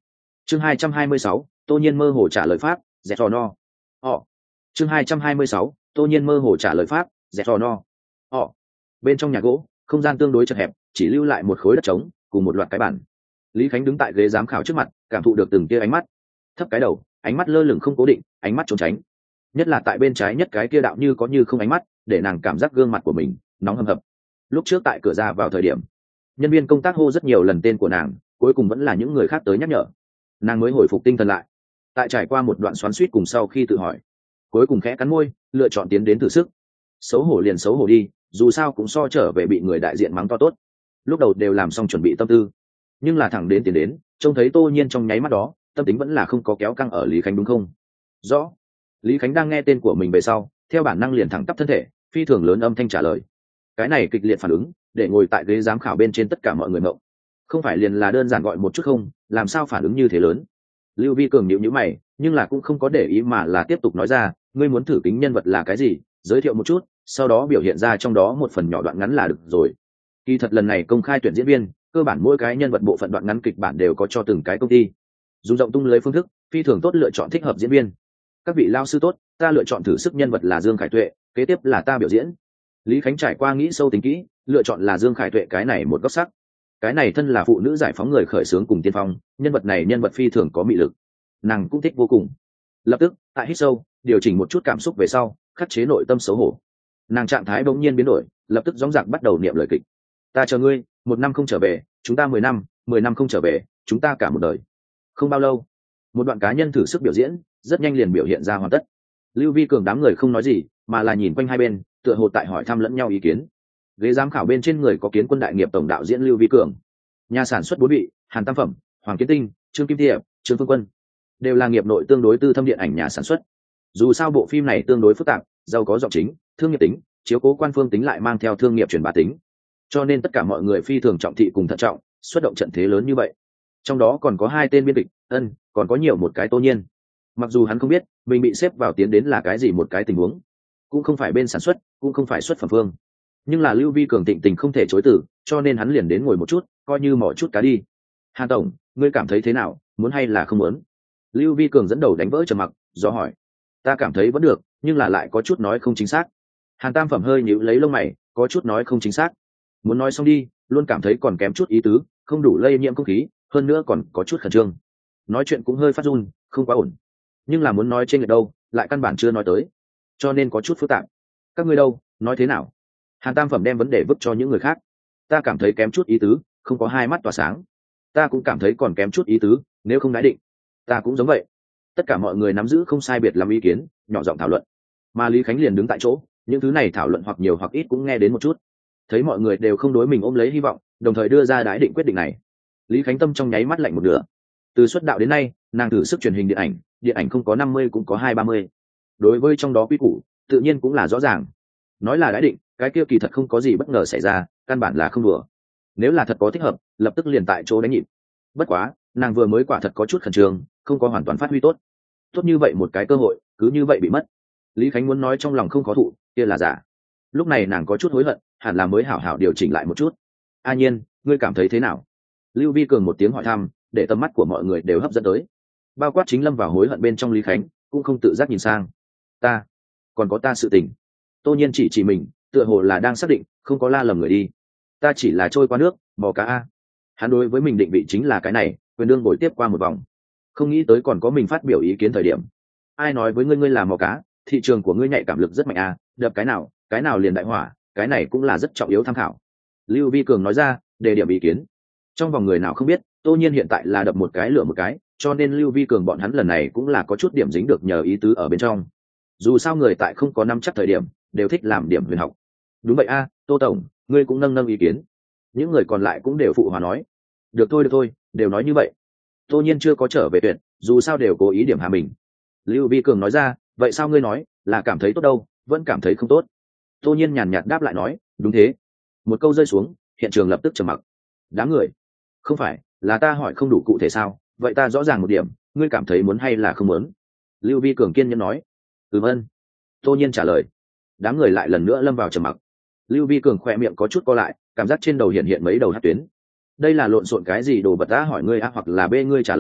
Chương 226, Tô Nhiên mơ hồ trả lời pháp, dẹt rò no. Họ. Chương 226, Tô Nhiên mơ hồ trả lời pháp, dẹt rò no. Họ. Bên trong nhà gỗ, không gian tương đối chật hẹp, chỉ lưu lại một khối đất trống cùng một loạt cái bàn. Lý Khánh đứng tại ghế giám khảo trước mặt, cảm thụ được từng tia ánh mắt. Thấp cái đầu, ánh mắt lơ lửng không cố định, ánh mắt trốn tránh. Nhất là tại bên trái nhất cái kia đạo như có như không ánh mắt, để nàng cảm giác gương mặt của mình nóng hầm hập. Lúc trước tại cửa ra vào thời điểm, nhân viên công tác hô rất nhiều lần tên của nàng, cuối cùng vẫn là những người khác tới nhắc nhở. Nàng mới hồi phục tinh thần lại. Tại trải qua một đoạn xoắn xuýt cùng sau khi tự hỏi, cuối cùng khẽ cắn môi, lựa chọn tiến đến thử sức. Xấu hổ liền xấu hổ đi, dù sao cũng so trở về bị người đại diện mắng to tốt. Lúc đầu đều làm xong chuẩn bị tâm tư, nhưng là thẳng đến tiến đến, trông thấy Tô Nhiên trong nháy mắt đó, tâm tính vẫn là không có kéo căng ở Lý Khánh đúng không? Rõ. Lý Khánh đang nghe tên của mình về sau, theo bản năng liền thẳng tắp thân thể, phi thường lớn âm thanh trả lời. Cái này kịch liệt phản ứng, để ngồi tại ghế giám khảo bên trên tất cả mọi người mộng. Không phải liền là đơn giản gọi một chút không, làm sao phản ứng như thế lớn? Lưu Vi Cường nhíu nhíu mày, nhưng là cũng không có để ý mà là tiếp tục nói ra, ngươi muốn thử kính nhân vật là cái gì, giới thiệu một chút, sau đó biểu hiện ra trong đó một phần nhỏ đoạn ngắn là được rồi. Kỳ thật lần này công khai tuyển diễn viên, cơ bản mỗi cái nhân vật bộ phận đoạn ngắn kịch bản đều có cho từng cái công ty. Dùng rộng tung lưới phương thức, phi thường tốt lựa chọn thích hợp diễn viên. Các vị lao sư tốt, ta lựa chọn thử sức nhân vật là Dương Khải Tuệ, kế tiếp là ta biểu diễn. Lý Khánh trải qua nghĩ sâu tính kỹ, lựa chọn là Dương Khải Tuệ cái này một góc sắc. Cái này thân là phụ nữ giải phóng người khởi xướng cùng tiên phong, nhân vật này nhân vật phi thường có mị lực, nàng cũng thích vô cùng. Lập tức tại hít sâu, điều chỉnh một chút cảm xúc về sau, khắc chế nội tâm xấu hổ. Nàng trạng thái bỗng nhiên biến đổi, lập tức dõng dạc bắt đầu niệm lời kịch. Ta chờ ngươi, 1 năm không trở về, chúng ta 10 năm, 10 năm không trở về, chúng ta cả một đời. Không bao lâu, một đoạn cá nhân thử sức biểu diễn rất nhanh liền biểu hiện ra hoàn tất. Lưu Vi Cường đám người không nói gì, mà là nhìn quanh hai bên, tựa hồ tại hỏi thăm lẫn nhau ý kiến. Ghế giám khảo bên trên người có Kiến Quân đại nghiệp tổng đạo diễn Lưu Vi Cường, nhà sản xuất 4 vị, Hàn Tam Phẩm, Hoàng Kiến Tinh, Trương Kim Thiệp, Trương Phương Quân, đều là nghiệp nội tương đối tư thâm điện ảnh nhà sản xuất. Dù sao bộ phim này tương đối phức tạp, giàu có giọng chính, thương nghiệp tính, chiếu cố quan phương tính lại mang theo thương nghiệp truyền bá tính, cho nên tất cả mọi người phi thường trọng thị cùng thận trọng, xuất động trận thế lớn như vậy. Trong đó còn có 2 tên biên kịch, còn có nhiều một cái Tô Nhiên. Mặc dù hắn không biết mình bị xếp vào tiến đến là cái gì một cái tình huống, cũng không phải bên sản xuất, cũng không phải xuất phẩm phương, nhưng là Lưu Vi Cường tịnh tình không thể chối từ, cho nên hắn liền đến ngồi một chút, coi như mỏ chút cá đi. Hàn tổng, ngươi cảm thấy thế nào, muốn hay là không muốn? Lưu Vi Cường dẫn đầu đánh vỡ trầm mặc, do hỏi. Ta cảm thấy vẫn được, nhưng là lại có chút nói không chính xác. Hàn Tam Phẩm hơi nhíu lấy lông mày, có chút nói không chính xác. Muốn nói xong đi, luôn cảm thấy còn kém chút ý tứ, không đủ lây nhiễm không khí, hơn nữa còn có chút khẩn trương. Nói chuyện cũng hơi phát run, không quá ổn. Nhưng là muốn nói trên lệch đâu, lại căn bản chưa nói tới, cho nên có chút phức tạp. Các ngươi đâu, nói thế nào? Hàn Tam Phẩm đem vấn đề vứt cho những người khác. Ta cảm thấy kém chút ý tứ, không có 2 mắt tỏa sáng. Ta cũng cảm thấy còn kém chút ý tứ, nếu không đái định. Ta cũng giống vậy. Tất cả mọi người nắm giữ không sai biệt làm ý kiến, nhỏ giọng thảo luận. Mà Lý Khánh liền đứng tại chỗ, những thứ này thảo luận hoặc nhiều hoặc ít cũng nghe đến một chút. Thấy mọi người đều không đối mình ôm lấy hy vọng, đồng thời đưa ra đái định quyết định này, Lý Khánh tâm trong nháy mắt lạnh một nửa. Từ xuất đạo đến nay, nàng thử sức truyền hình điện ảnh không có 50 cũng có 2-30. Đối với trong đó quy củ, tự nhiên cũng là rõ ràng. Nói là đái định, cái kia kỳ thật không có gì bất ngờ xảy ra, căn bản là không đùa. Nếu là thật có thích hợp, lập tức liền tại chỗ đánh nhịp. Bất quá, nàng vừa mới quả thật có chút khẩn trương, không có hoàn toàn phát huy tốt. Tốt như vậy một cái cơ hội, cứ như vậy bị mất. Lý Khánh muốn nói trong lòng không có thụ, kia là giả. Lúc này nàng có chút hối hận, hẳn là mới hảo hảo điều chỉnh lại một chút. A Nhiên, ngươi cảm thấy thế nào? Lưu Vi Cường một tiếng hỏi thăm, để tầm mắt của mọi người đều hấp dẫn tới. Bao quát chính lâm vào hối hận bên trong Lý Khánh, cũng không tự giác nhìn sang. Ta, còn có ta sự tình. Tô Nhiên chỉ mình, tựa hồ là đang xác định, không có la lầm người đi. Ta chỉ là trôi qua nước, mò cá a. Hắn đối với mình định vị chính là cái này, quyền đương bồi tiếp qua một vòng. Không nghĩ tới còn có mình phát biểu ý kiến thời điểm. Ai nói với ngươi là mò cá, thị trường của ngươi nhạy cảm lực rất mạnh a, đập cái nào liền đại hỏa, cái này cũng là rất trọng yếu tham khảo. Lưu Vi Cường nói ra, đề điểm ý kiến. Trong vòng người nào không biết, Tô Nhiên hiện tại là đập một cái lửa một cái, cho nên Lưu Vi Cường bọn hắn lần này cũng là có chút điểm dính được nhờ ý tứ ở bên trong. Dù sao người tại không có nắm chắc thời điểm, đều thích làm điểm huyền học. Đúng vậy a, Tô tổng, ngươi cũng nâng ý kiến. Những người còn lại cũng đều phụ hòa nói. Được thôi, đều nói như vậy. Tô Nhiên chưa có trở về tuyệt, dù sao đều cố ý điểm hạ mình. Lưu Vi Cường nói ra, vậy sao ngươi nói, là cảm thấy tốt đâu, vẫn cảm thấy không tốt. Tô Nhiên nhàn nhạt đáp lại nói, đúng thế. Một câu rơi xuống, hiện trường lập tức trầm mặc. Đám người, không phải, là ta hỏi không đủ cụ thể sao, vậy ta rõ ràng một điểm, ngươi cảm thấy muốn hay là không muốn? Lưu Vi Cường kiên nhẫn nói. Ân. Tô Nhiên trả lời. Đám người lại lần nữa lâm vào trầm mặc. Lưu Vi Cường khỏe miệng có chút co lại, cảm giác trên đầu hiện mấy đầu hạt tuyến. Đây là lộn xộn cái gì đồ vật, ta hỏi ngươi a hoặc là b ngươi trả lời,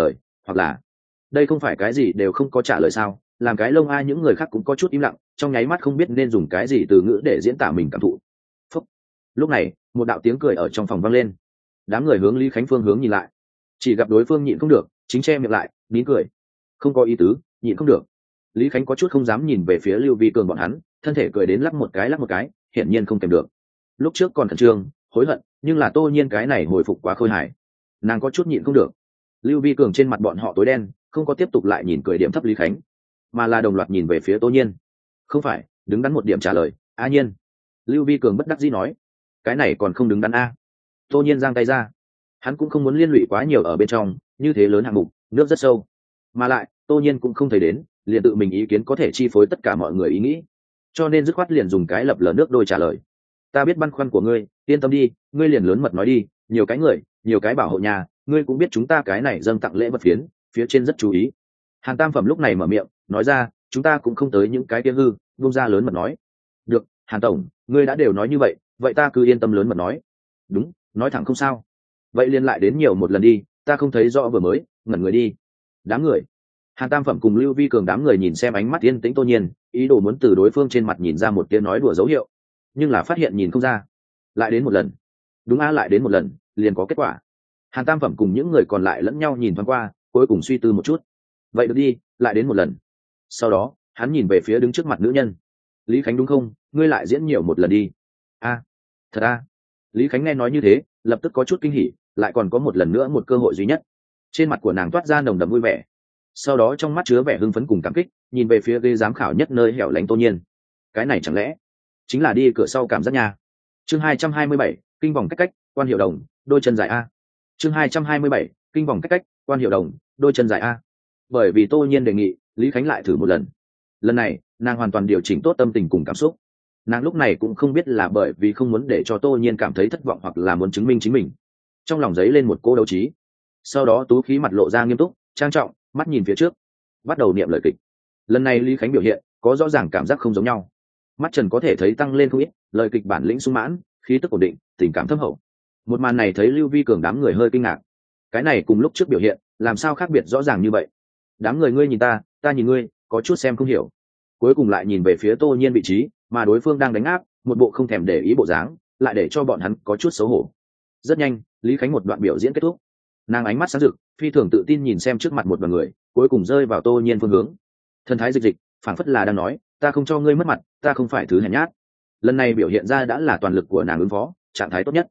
hoặc là đây không phải cái gì đều không có trả lời sao? Làm cái lông ai những người khác cũng có chút im lặng, trong nháy mắt không biết nên dùng cái gì từ ngữ để diễn tả mình cảm thụ. Phúc. Lúc này một đạo tiếng cười ở trong phòng vang lên, đám người hướng Lý Khánh phương hướng nhìn lại, chỉ gặp đối phương nhịn không được chính che miệng lại nín cười, không có ý tứ, nhịn không được. Lý Khánh có chút không dám nhìn về phía Lưu Vi Cường bọn hắn, thân thể cười đến lắc một cái, hiển nhiên không kèm được. Lúc trước còn khẩn trương hối hận, nhưng là Tô Nhiên cái này hồi phục quá khôi hài, nàng có chút nhịn không được. Lưu Vi Cường trên mặt bọn họ tối đen, không có tiếp tục lại nhìn cười điểm thấp Lý Khánh, mà là đồng loạt nhìn về phía Tô Nhiên. Không phải, đứng đắn một điểm trả lời. A Nhiên. Lưu Vi Cường bất đắc dĩ nói, cái này còn không đứng đắn a. Tô Nhiên giang tay ra, hắn cũng không muốn liên lụy quá nhiều ở bên trong, như thế lớn hạng mục nước rất sâu, mà lại Tô Nhiên cũng không thấy đến liền tự mình ý kiến có thể chi phối tất cả mọi người ý nghĩ, cho nên dứt khoát liền dùng cái lập lờ nước đôi trả lời. Ta biết băn khoăn của ngươi, yên tâm đi, ngươi liền lớn mật nói đi, nhiều cái người nhiều cái bảo hộ nhà, ngươi cũng biết chúng ta cái này dâng tặng lễ vật phiến phía trên rất chú ý. Hàn Tam Phẩm lúc này mở miệng nói ra, chúng ta cũng không tới những cái kia hư, buông ra lớn mật nói. Được, Hàn tổng, ngươi đã đều nói như vậy, vậy ta cứ yên tâm lớn mật nói. Đúng, nói thẳng không sao. Vậy liền lại đến nhiều một lần đi, ta không thấy rõ vừa mới, ngẩn người đi. Đám người. Hàn Tam Phẩm cùng Lưu Vi Cường đám người nhìn xem ánh mắt yên tĩnh Tô Nhiên, ý đồ muốn từ đối phương trên mặt nhìn ra một tia nói đùa dấu hiệu, nhưng là phát hiện nhìn không ra. Lại đến một lần. Đúng a, lại đến một lần, liền có kết quả. Hàn Tam Phẩm cùng những người còn lại lẫn nhau nhìn thoáng qua, cuối cùng suy tư một chút. Vậy được đi, lại đến một lần. Sau đó hắn nhìn về phía đứng trước mặt nữ nhân. Lý Khánh đúng không, ngươi lại diễn nhiều một lần đi. A, thật a. Lý Khánh nghe nói như thế lập tức có chút kinh hỉ, lại còn có một lần nữa một cơ hội duy nhất. Trên mặt của nàng toát ra nồng đậm vui vẻ, sau đó trong mắt chứa vẻ hưng phấn cùng cảm kích, nhìn về phía ghế giám khảo nhất nơi hẻo lánh Tô Nhiên. Cái này chẳng lẽ chính là đi cửa sau cảm giác nhà. Chương 227, kinh vòng cách quan hiệu đồng, đôi chân dài a. Chương 227, kinh vòng cách quan hiệu đồng, đôi chân dài a. Bởi vì Tô Nhiên đề nghị, Lý Khánh lại thử một lần. Lần này nàng hoàn toàn điều chỉnh tốt tâm tình cùng cảm xúc. Nàng lúc này cũng không biết là bởi vì không muốn để cho Tô Nhiên cảm thấy thất vọng hoặc là muốn chứng minh chính mình, trong lòng dấy lên một cô đấu trí. Sau đó tú khí mặt lộ ra nghiêm túc trang trọng, mắt nhìn phía trước, bắt đầu niệm lời kịch. Lần này Lý Khánh biểu hiện có rõ ràng cảm giác không giống nhau, mắt trần có thể thấy tăng lên không ít, lời kịch bản lĩnh sung mãn, khí tức ổn định, tình cảm thâm hậu. Một màn này thấy Lưu Vi Cường đám người hơi kinh ngạc, cái này cùng lúc trước biểu hiện làm sao khác biệt rõ ràng như vậy. Đám người ngươi nhìn ta, ta nhìn ngươi, có chút xem không hiểu. Cuối cùng lại nhìn về phía Tô Nhiên vị trí mà đối phương đang đánh áp, một bộ không thèm để ý bộ dáng, lại để cho bọn hắn có chút xấu hổ. Rất nhanh Lý Khánh một đoạn biểu diễn kết thúc, nàng ánh mắt sáng rực, phi thường tự tin nhìn xem trước mặt một đoàn người, cuối cùng rơi vào Tô Nhiên phương hướng. Thần thái dịch dịch, phảng phất là đang nói, ta không cho ngươi mất mặt, ta không phải thứ hèn nhát. Lần này biểu hiện ra đã là toàn lực của nàng ứng phó, trạng thái tốt nhất.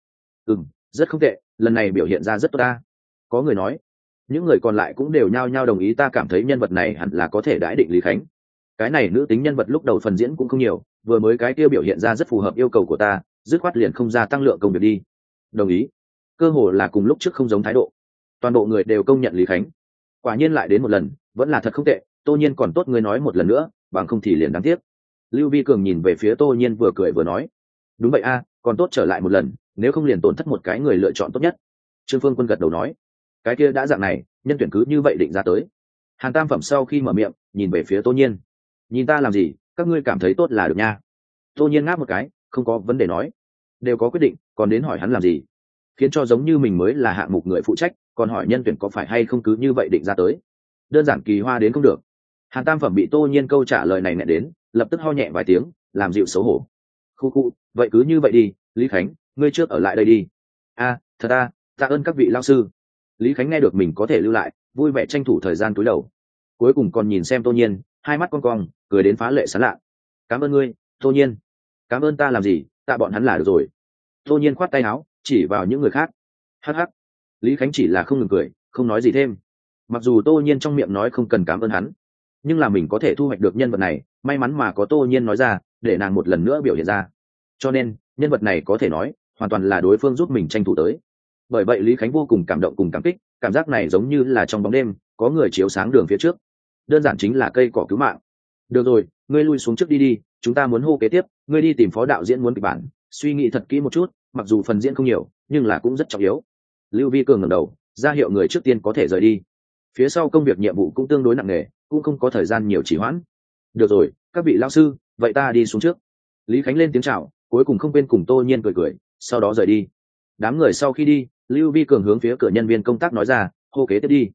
Rất không tệ, lần này biểu hiện ra rất tốt ta. Có người nói. Những người còn lại cũng đều nhao nhao đồng ý, ta cảm thấy nhân vật này hẳn là có thể đãi định Lý Khánh. Cái này nữ tính nhân vật lúc đầu phần diễn cũng không nhiều, vừa mới cái kia biểu hiện ra rất phù hợp yêu cầu của ta, dứt khoát liền không ra tăng lượng công việc đi. Đồng ý. Cơ hồ là cùng lúc trước không giống thái độ, toàn bộ người đều công nhận Lý Khánh. Quả nhiên lại đến một lần, vẫn là thật không tệ. Tô Nhiên còn tốt, ngươi nói một lần nữa, bằng không thì liền đáng tiếc. Lưu Vi Cường nhìn về phía Tô Nhiên vừa cười vừa nói, đúng vậy a, còn tốt trở lại một lần, nếu không liền tổn thất một cái người lựa chọn tốt nhất. Trương Phương Quân gật đầu nói, cái kia đã dạng này, nhân tuyển cứ như vậy định ra tới. Hàn Tam Phẩm sau khi mở miệng nhìn về phía Tô Nhiên, nhìn ta làm gì, các ngươi cảm thấy tốt là được nha. Tô Nhiên ngáp một cái, không có vấn đề nói, đều có quyết định còn đến hỏi hắn làm gì, khiến cho giống như mình mới là hạng mục người phụ trách, còn hỏi nhân tuyển có phải hay không cứ như vậy định ra tới, đơn giản kỳ hoa đến không được. Hàn Tam Phẩm bị Tô Nhiên câu trả lời này nẹt đến, lập tức ho nhẹ vài tiếng, làm dịu xấu hổ. Khu, vậy cứ như vậy đi, Lý Khánh, ngươi trước ở lại đây đi. A, thật à, tạ ơn các vị lao sư. Lý Khánh nghe được mình có thể lưu lại, vui vẻ tranh thủ thời gian túi đầu. Cuối cùng còn nhìn xem Tô Nhiên, hai mắt cong cong, cười đến phá lệ sán lạ. Cảm ơn ngươi, Tô Nhiên. Cảm ơn ta làm gì, tạ bọn hắn là được rồi. Tô Nhiên khoát tay áo, chỉ vào những người khác. Hắc hắc. Lý Khánh chỉ là không ngừng cười, không nói gì thêm. Mặc dù Tô Nhiên trong miệng nói không cần cảm ơn hắn, nhưng là mình có thể thu hoạch được nhân vật này, may mắn mà có Tô Nhiên nói ra, để nàng một lần nữa biểu hiện ra. Cho nên nhân vật này có thể nói hoàn toàn là đối phương giúp mình tranh thủ tới. Bởi vậy Lý Khánh vô cùng cảm động cùng cảm kích, cảm giác này giống như là trong bóng đêm có người chiếu sáng đường phía trước, đơn giản chính là cây cỏ cứu mạng. Được rồi, ngươi lui xuống trước đi đi, chúng ta muốn hô kế tiếp, ngươi đi tìm phó đạo diễn muốn kịch bản, suy nghĩ thật kỹ một chút, mặc dù phần diễn không nhiều nhưng là cũng rất trọng yếu. Lưu Vi Cường ngẩng đầu ra hiệu người trước tiên có thể rời đi, phía sau công việc nhiệm vụ cũng tương đối nặng nề, cũng không có thời gian nhiều trì hoãn. Được rồi, các vị lão sư, vậy ta đi xuống trước. Lý Khánh lên tiếng chào, cuối cùng không quên cùng Tô Nhiên cười cười, sau đó rời đi. Đám người sau khi đi, Lưu Vi Cường hướng phía cửa nhân viên công tác nói ra, hô kế tiếp đi.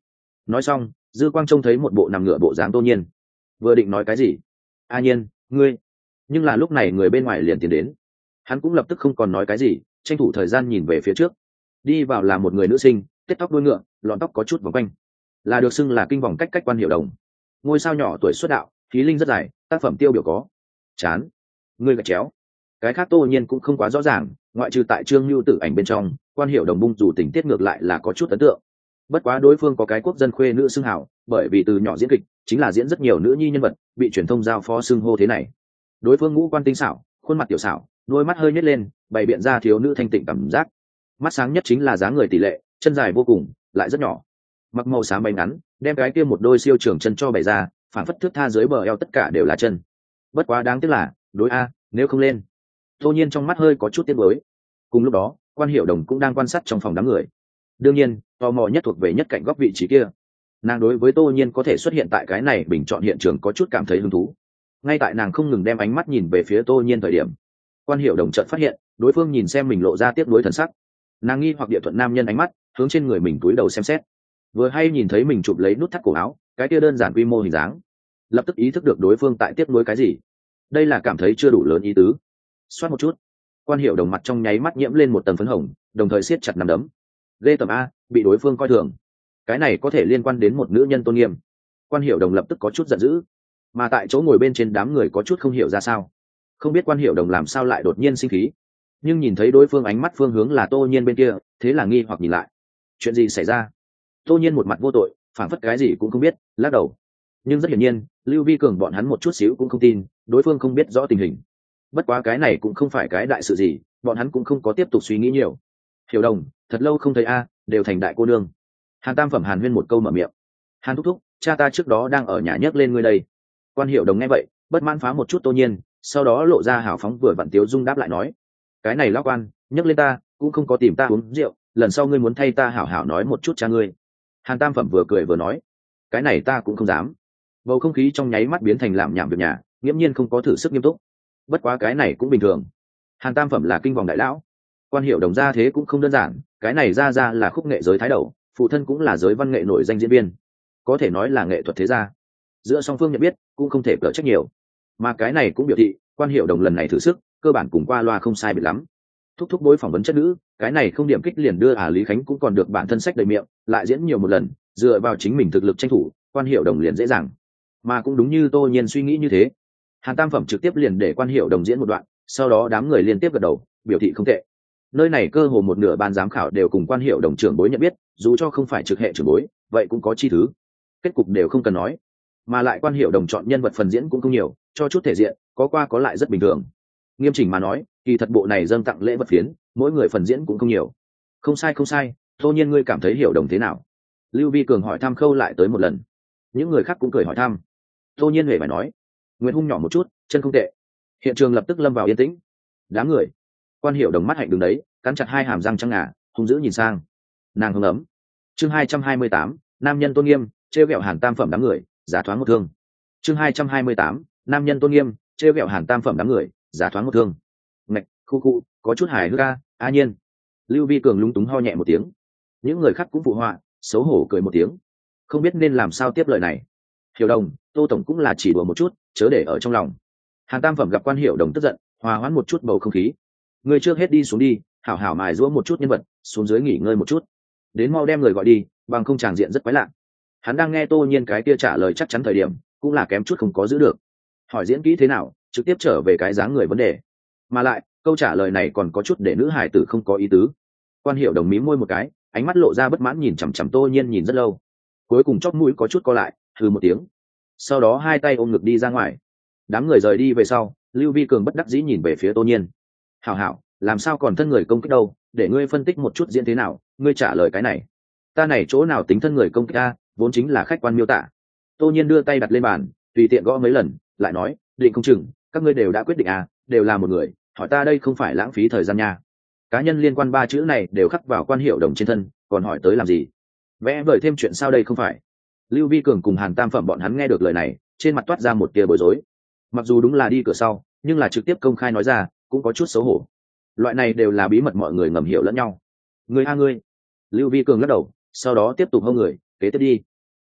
nói xong dư quang trông thấy một bộ nằm ngửa bộ dáng Tô Nhiên, vừa định nói cái gì, a nhiên ngươi, nhưng là lúc này người bên ngoài liền tiến đến. Hắn cũng lập tức không còn nói cái gì, tranh thủ thời gian nhìn về phía trước. Đi vào là một người nữ sinh, tết tóc đuôi ngựa, lọn tóc có chút vòng quanh, là được xưng là kinh vòng cách Quan Hiểu Đồng. Ngôi sao nhỏ tuổi xuất đạo, khí linh rất dài, tác phẩm tiêu biểu có Chán, Ngươi gạch chéo. Cái khác Tô Nhiên cũng không quá rõ ràng, ngoại trừ tại Trương Lưu Tử Ảnh bên trong, Quan Hiểu Đồng bung dù tình tiết ngược lại là có chút ấn tượng. Bất quá đối phương có cái quốc dân khuê nữ xưng hảo, bởi vì từ nhỏ diễn kịch chính là diễn rất nhiều nữ nhi nhân vật, bị truyền thông giao phó xưng hô thế này. Đối phương ngũ quan tinh xảo, khuôn mặt tiểu xảo, đôi mắt hơi nhếch lên, bày biện ra thiếu nữ thanh tịnh cảm giác. Mắt sáng nhất chính là dáng người tỷ lệ, chân dài vô cùng, lại rất nhỏ. Mặc màu xám bay ngắn, đem cái kia một đôi siêu trường chân cho bày ra, phản phất thước tha dưới bờ eo tất cả đều là chân. Bất quá đáng tiếc là, đối a, nếu không lên. Tô Nhiên trong mắt hơi có chút tiếc nuối. Cùng lúc đó, Quan Hiểu Đồng cũng đang quan sát trong phòng đám người. Đương nhiên, tò mò nhất thuộc về nhất cạnh góc vị trí kia. Nàng đối với Tô Nhiên có thể xuất hiện tại cái này bình chọn hiện trường có chút cảm thấy hứng thú. Ngay tại nàng không ngừng đem ánh mắt nhìn về phía Tô Nhiên thời điểm, Quan Hiểu Đồng chợt phát hiện đối phương nhìn xem mình lộ ra tiếc nuối thần sắc. Nàng nghi hoặc địa thuận nam nhân ánh mắt hướng trên người mình cúi đầu xem xét, vừa hay nhìn thấy mình chụp lấy nút thắt cổ áo, cái kia đơn giản quy mô hình dáng, lập tức ý thức được đối phương tại tiếc nuối cái gì. Đây là cảm thấy chưa đủ lớn ý tứ. Xoát một chút, Quan Hiểu Đồng mặt trong nháy mắt nhiễm lên một tầng phấn hồng, đồng thời siết chặt nắm đấm. Ghê tởm a, bị đối phương coi thường, cái này có thể liên quan đến một nữ nhân tôn nghiêm. Quan Hiểu Đồng lập tức có chút giận dữ, mà tại chỗ ngồi bên trên đám người có chút không hiểu ra sao, không biết Quan Hiểu Đồng làm sao lại đột nhiên sinh khí, nhưng nhìn thấy đối phương ánh mắt phương hướng là Tô Nhiên bên kia, thế là nghi hoặc nhìn lại. Chuyện gì xảy ra? Tô Nhiên một mặt vô tội, phảng phất cái gì cũng không biết, lắc đầu. Nhưng rất hiển nhiên, Lưu Vi Cường bọn hắn một chút xíu cũng không tin đối phương không biết rõ tình hình. Bất quá cái này cũng không phải cái đại sự gì, bọn hắn cũng không có tiếp tục suy nghĩ nhiều. Hiểu Đồng, thật lâu không thấy a, đều thành đại cô nương. Hàn Tam Phẩm Hàn Huyên một câu mở miệng. Hàn thúc thúc, cha ta trước đó đang ở nhà nhấc lên ngươi đây. Quan Hiểu Đồng nghe vậy, bất mãn phá một chút Tô Nhiên, sau đó lộ ra hào phóng vừa vặn tiếu dung đáp lại nói: cái này lão quan, nhấc lên ta, cũng không có tìm ta uống rượu, lần sau ngươi muốn thay ta hảo hảo nói một chút cha ngươi. Hàn Tam Phẩm vừa cười vừa nói: cái này ta cũng không dám. Bầu không khí trong nháy mắt biến thành làm nhảm việc nhà, nghiễm nhiên không có thử sức nghiêm túc. Bất quá cái này cũng bình thường. Hàn Tam Phẩm là kinh vòng đại lão, Quan Hiểu Đồng ra thế cũng không đơn giản, cái này ra là khúc nghệ giới thái đầu, phụ thân cũng là giới văn nghệ nổi danh diễn viên, có thể nói là nghệ thuật thế gia. Giữa song phương nhận biết cũng không thể cỡ trách nhiều, mà cái này cũng biểu thị Quan Hiểu Đồng lần này thử sức cơ bản cùng qua loa không sai biệt lắm. Thúc thúc đối phỏng vấn chất nữ, cái này không điểm kích liền đưa Lý Khánh cũng còn được bản thân sách đầy miệng, lại diễn nhiều một lần, dựa vào chính mình thực lực tranh thủ, Quan Hiểu Đồng liền dễ dàng. Mà cũng đúng như Tô Nhiên suy nghĩ như thế, Hàn Tam Phẩm trực tiếp liền để Quan Hiểu Đồng diễn một đoạn, sau đó đám người liên tiếp gật đầu, biểu thị không tệ. Nơi này cơ hồ một nửa ban giám khảo đều cùng Quan Hiểu Đồng trưởng bối nhận biết, dù cho không phải trực hệ trưởng bối, vậy cũng có chi thứ. Kết cục đều không cần nói, mà lại Quan Hiểu Đồng chọn nhân vật phần diễn cũng không nhiều, cho chút thể diện, có qua có lại rất bình thường. Nghiêm chỉnh mà nói, kỳ thật bộ này dâng tặng lễ vật phiến, mỗi người phần diễn cũng không nhiều. Không sai không sai, Tô Nhiên ngươi cảm thấy Hiểu Đồng thế nào? Lưu Vi Cường hỏi thăm Khâu lại tới một lần. Những người khác cũng cười hỏi thăm. Tô Nhiên hề phải nói, Nguyễn Hung nhỏ một chút, chân không tệ. Hiện trường lập tức lâm vào yên tĩnh. Đám người, Quan Hiểu Đồng mắt hạnh đứng đấy, cắn chặt hai hàm răng trắng ngà, hung dữ nhìn sang. Nàng hưng ấm. Chương 228, nam nhân tôn nghiêm, trêu ghẹo Hàn Tam Phẩm đám người, giá thoáng một thương. Chương 228, nam nhân tôn nghiêm, trêu ghẹo Hàn Tam Phẩm đám người, giá thoáng một thương. Ngạch, khu, có chút hài hước a nhiên. Lưu Vi Cường lúng túng ho nhẹ một tiếng. Những người khác cũng phụ họa, xấu hổ cười một tiếng, không biết nên làm sao tiếp lời này. Hiểu Đồng, Tô tổng cũng là chỉ đùa một chút, chớ để ở trong lòng. Hàn Tam Phẩm gặp Quan Hiểu Đồng tức giận, hòa hoãn một chút bầu không khí. Người trước hết đi xuống đi, hảo hảo mài giũa một chút nhân vật, xuống dưới nghỉ ngơi một chút, đến mau đem người gọi đi, bằng không tràng diện rất quái lạ. Hắn đang nghe Tô Nhiên cái kia trả lời chắc chắn thời điểm, cũng là kém chút không có giữ được. Hỏi diễn kỹ thế nào, trực tiếp trở về cái dáng người vấn đề, mà lại câu trả lời này còn có chút để nữ hải tử không có ý tứ. Quan Hiểu Đồng mím môi một cái, ánh mắt lộ ra bất mãn nhìn chằm chằm Tô Nhiên nhìn rất lâu, cuối cùng chóp mũi có chút co lại, hừ một tiếng, sau đó hai tay ôm ngực đi ra ngoài. Đám người rời đi về sau, Lưu Vi Cường bất đắc dĩ nhìn về phía Tô Nhiên. Hảo, làm sao còn thân người công kích đâu, để ngươi phân tích một chút diễn thế nào, ngươi trả lời cái này. Ta này chỗ nào tính thân người công kích a, vốn chính là khách quan miêu tả. Tô Nhiên đưa tay đặt lên bàn, tùy tiện gõ mấy lần, lại nói, định không chừng các ngươi đều đã quyết định à, đều là một người, hỏi ta đây không phải lãng phí thời gian nha. Cá nhân liên quan ba chữ này đều khắc vào Quan Hiểu Đồng trên thân, còn hỏi tới làm gì? Vẽ vời thêm chuyện sao đây không phải? Lưu Vi Cường cùng Hàn Tam Phẩm bọn hắn nghe được lời này, trên mặt toát ra một tia bối rối. Mặc dù đúng là đi cửa sau, nhưng là trực tiếp công khai nói ra, cũng có chút xấu hổ. Loại này đều là bí mật mọi người ngầm hiểu lẫn nhau. Ngươi a ngươi. Lưu Vi Cường lắc đầu, sau đó tiếp tục hô người, kế tiếp đi.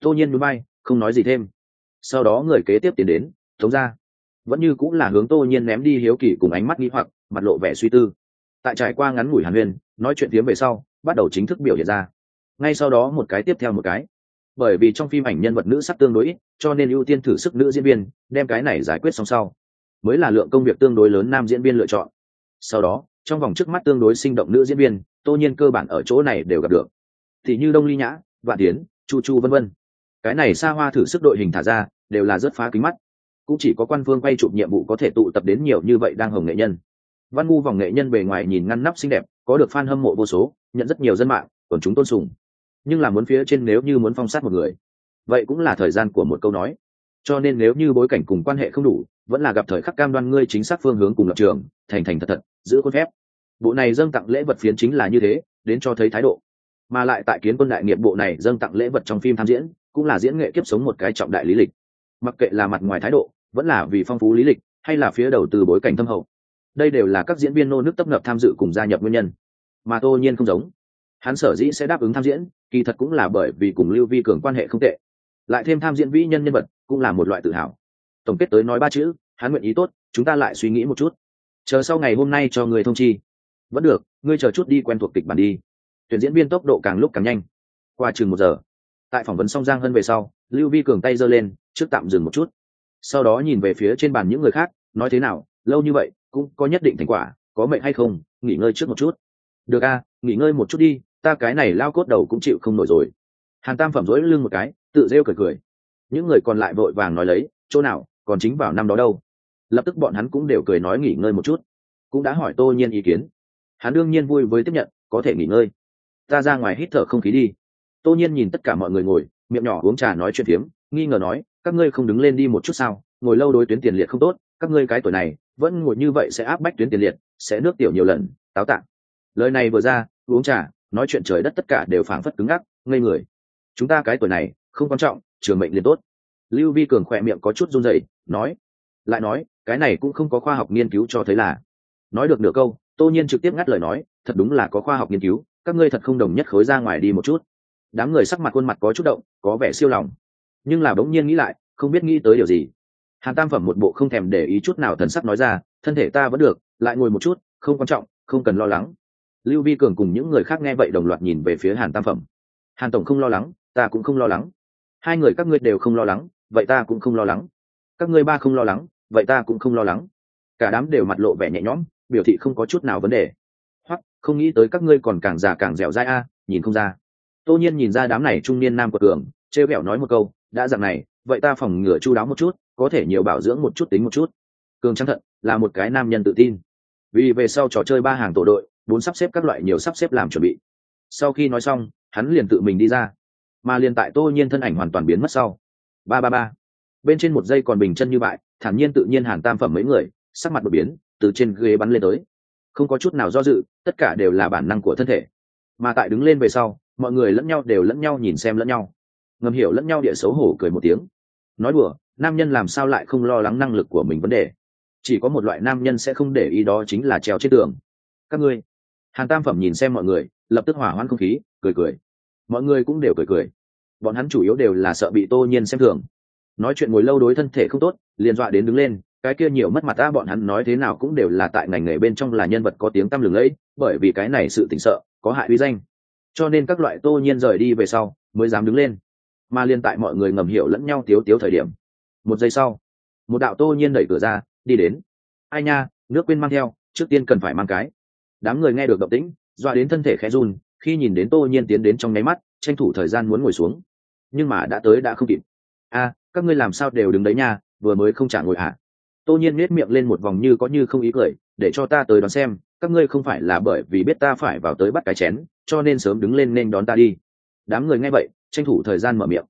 Tô nhiên núi bay không nói gì thêm. Sau đó người kế tiếp tiến đến, Tống gia vẫn như cũng là hướng Tô nhiên ném đi hiếu kỳ cùng ánh mắt nghi hoặc, mặt lộ vẻ suy tư. Tại trải qua ngắn ngủi hàn huyên, nói chuyện phiếm về sau, bắt đầu chính thức biểu hiện ra. Ngay sau đó một cái tiếp theo một cái. Bởi vì trong phim ảnh nhân vật nữ sắc tương đối ít, cho nên ưu tiên thử sức nữ diễn viên, đem cái này giải quyết xong sau, mới là lượng công việc tương đối lớn nam diễn viên lựa chọn. Sau đó, trong vòng trước mắt tương đối sinh động nữ diễn viên, Tô nhiên cơ bản ở chỗ này đều gặp được. Thì như Đông Ly Nhã, Vạn Tiến, Chu Chu vân vân. Cái này xa hoa thử sức đội hình thả ra, đều là rất phá kính mắt. Cũng chỉ có quan phương quay chụp nhiệm vụ có thể tụ tập đến nhiều như vậy đang hồng nghệ nhân. Văn ngu vòng nghệ nhân bề ngoài nhìn ngăn nắp xinh đẹp, có được fan hâm mộ vô số, nhận rất nhiều dân mạng, còn chúng tôn sùng. Nhưng là muốn phía trên nếu như muốn phong sát một người, vậy cũng là thời gian của một câu nói. Cho nên nếu như bối cảnh cùng quan hệ không đủ, vẫn là gặp thời khắc cam đoan ngươi chính xác phương hướng cùng lập trường, thành thành thật thật, giữ khuôn phép. Bộ này dâng tặng lễ vật phiến chính là như thế, đến cho thấy thái độ. Mà lại tại Kiến Quân đại nghiệp bộ này dâng tặng lễ vật trong phim tham diễn, cũng là diễn nghệ kiếp sống một cái trọng đại lý lịch. Mặc kệ là mặt ngoài thái độ, vẫn là vì phong phú lý lịch, hay là phía đầu từ bối cảnh thâm hậu, đây đều là các diễn viên nô nước tấp nập tham dự cùng gia nhập nguyên nhân. Mà Tô nhiên không giống, hắn sở dĩ sẽ đáp ứng tham diễn, kỳ thật cũng là bởi vì cùng Lưu Vi Cường quan hệ không tệ, lại thêm tham diễn vĩ nhân nhân vật, cũng là một loại tự hào. Tổng kết tới nói ba chữ, hắn nguyện ý tốt, chúng ta lại suy nghĩ một chút, chờ sau ngày hôm nay cho người thông chi. Vẫn được, ngươi chờ chút đi quen thuộc kịch bản đi. Tuyển diễn viên tốc độ càng lúc càng nhanh. Qua chừng 1 giờ, tại phỏng vấn xong Giang Hân về sau, Lưu Vi Cường tay giơ lên, trước tạm dừng một chút. Sau đó nhìn về phía trên bàn những người khác, nói thế nào, lâu như vậy cũng có nhất định thành quả, có mệt hay không, nghỉ ngơi trước một chút. Được a, nghỉ ngơi một chút đi, ta cái này lao cốt đầu cũng chịu không nổi rồi. Hàn Tam Phẩm dỗi lưng một cái, tự rêu cười cười. Những người còn lại vội vàng nói lấy, chỗ nào, còn chính vào năm đó đâu. Lập tức bọn hắn cũng đều cười nói nghỉ ngơi một chút. Cũng đã hỏi Tô nhiên ý kiến. Hắn đương nhiên vui với tiếp nhận, có thể nghỉ ngơi. Ta ra ngoài hít thở không khí đi. Tô nhiên nhìn tất cả mọi người ngồi, miệng nhỏ uống trà nói chuyện phiếm, nghi ngờ nói, các ngươi không đứng lên đi một chút sao, ngồi lâu đối tuyến tiền liệt không tốt, các ngươi cái tuổi này vẫn ngồi như vậy sẽ áp bách tuyến tiền liệt, sẽ nước tiểu nhiều lần, táo tạng. Lời này vừa ra, uống trà nói chuyện trời đất tất cả đều phảng phất cứng ngắc, ngây người. Chúng ta cái tuổi này không quan trọng, trường mệnh liền tốt. Lưu Vi Cường khỏe miệng có chút run rẩy, nói, lại nói, cái này cũng không có khoa học nghiên cứu cho thấy là. Nói được nửa câu, Tô nhiên trực tiếp ngắt lời nói, thật đúng là có khoa học nghiên cứu, các ngươi thật không đồng nhất khối ra ngoài đi một chút. Đám người sắc mặt khuôn mặt có chút động, có vẻ siêu lòng, nhưng là bỗng nhiên nghĩ lại, không biết nghĩ tới điều gì. Hàn Tam Phẩm một bộ không thèm để ý chút nào thần sắc nói ra, thân thể ta vẫn được, lại ngồi một chút, không quan trọng, không cần lo lắng. Lưu Vi Cường cùng những người khác nghe vậy đồng loạt nhìn về phía Hàn Tam Phẩm. Hàn tổng không lo lắng, ta cũng không lo lắng. Hai người các ngươi đều không lo lắng, vậy ta cũng không lo lắng. Các ngươi ba không lo lắng, vậy ta cũng không lo lắng. Cả đám đều mặt lộ vẻ nhẹ nhõm, biểu thị không có chút nào vấn đề. Hoặc không nghĩ tới các ngươi còn càng già càng dẻo dai a, nhìn không ra. Tô nhiên nhìn ra đám này trung niên nam của cường, trêu ghẹo nói một câu, đã dạng này, vậy ta phòng ngừa chu đáo một chút, có thể nhiều bảo dưỡng một chút tính một chút. Cường Trắng Thận là một cái nam nhân tự tin, vì về sau trò chơi 3 hàng tổ đội, 4 sắp xếp các loại nhiều sắp xếp làm chuẩn bị. Sau khi nói xong, hắn liền tự mình đi ra, mà liền tại Tô nhiên thân ảnh hoàn toàn biến mất sau. Ba. Bên trên một giây còn bình chân như vậy, thản nhiên tự nhiên Hàn Tam Phẩm mấy người, sắc mặt đột biến, từ trên ghế bắn lên tới, không có chút nào do dự, tất cả đều là bản năng của thân thể. Mà tại đứng lên về sau, mọi người lẫn nhau đều lẫn nhau nhìn xem lẫn nhau, ngầm hiểu lẫn nhau địa xấu hổ cười một tiếng. Nói đùa, nam nhân làm sao lại không lo lắng năng lực của mình vấn đề? Chỉ có một loại nam nhân sẽ không để ý, đó chính là treo trên tường. Các ngươi. Hàn Tam Phẩm nhìn xem mọi người, lập tức hỏa hoãn không khí, cười. Mọi người cũng đều cười. Bọn hắn chủ yếu đều là sợ bị Tô nhiên xem thường. Nói chuyện ngồi lâu đối thân thể không tốt, liền dọa đến đứng lên, cái kia nhiều mất mặt ta. Bọn hắn nói thế nào cũng đều là tại ngành nghề bên trong là nhân vật có tiếng tăm lừng lẫy, bởi vì cái này sự tỉnh sợ, có hại uy danh. Cho nên các loại Tô nhiên rời đi về sau, mới dám đứng lên. Mà liên tại mọi người ngầm hiểu lẫn nhau tiếu thời điểm. 1 giây sau, một đạo Tô nhiên đẩy cửa ra, đi đến. Ai nha, nước quên mang theo, trước tiên cần phải mang cái. Đám người nghe được động tĩnh, dọa đến thân thể khẽ run, khi nhìn đến Tô nhiên tiến đến trong nháy mắt, tranh thủ thời gian muốn ngồi xuống. Nhưng mà đã tới đã không kịp. Các ngươi làm sao đều đứng đấy nha, vừa mới không trả ngồi hả? Tô nhiên nét miệng lên một vòng như có như không ý cười, để cho ta tới đón xem, các ngươi không phải là bởi vì biết ta phải vào tới bắt cái chén, cho nên sớm đứng lên nên đón ta đi. Đám người nghe vậy, tranh thủ thời gian mở miệng.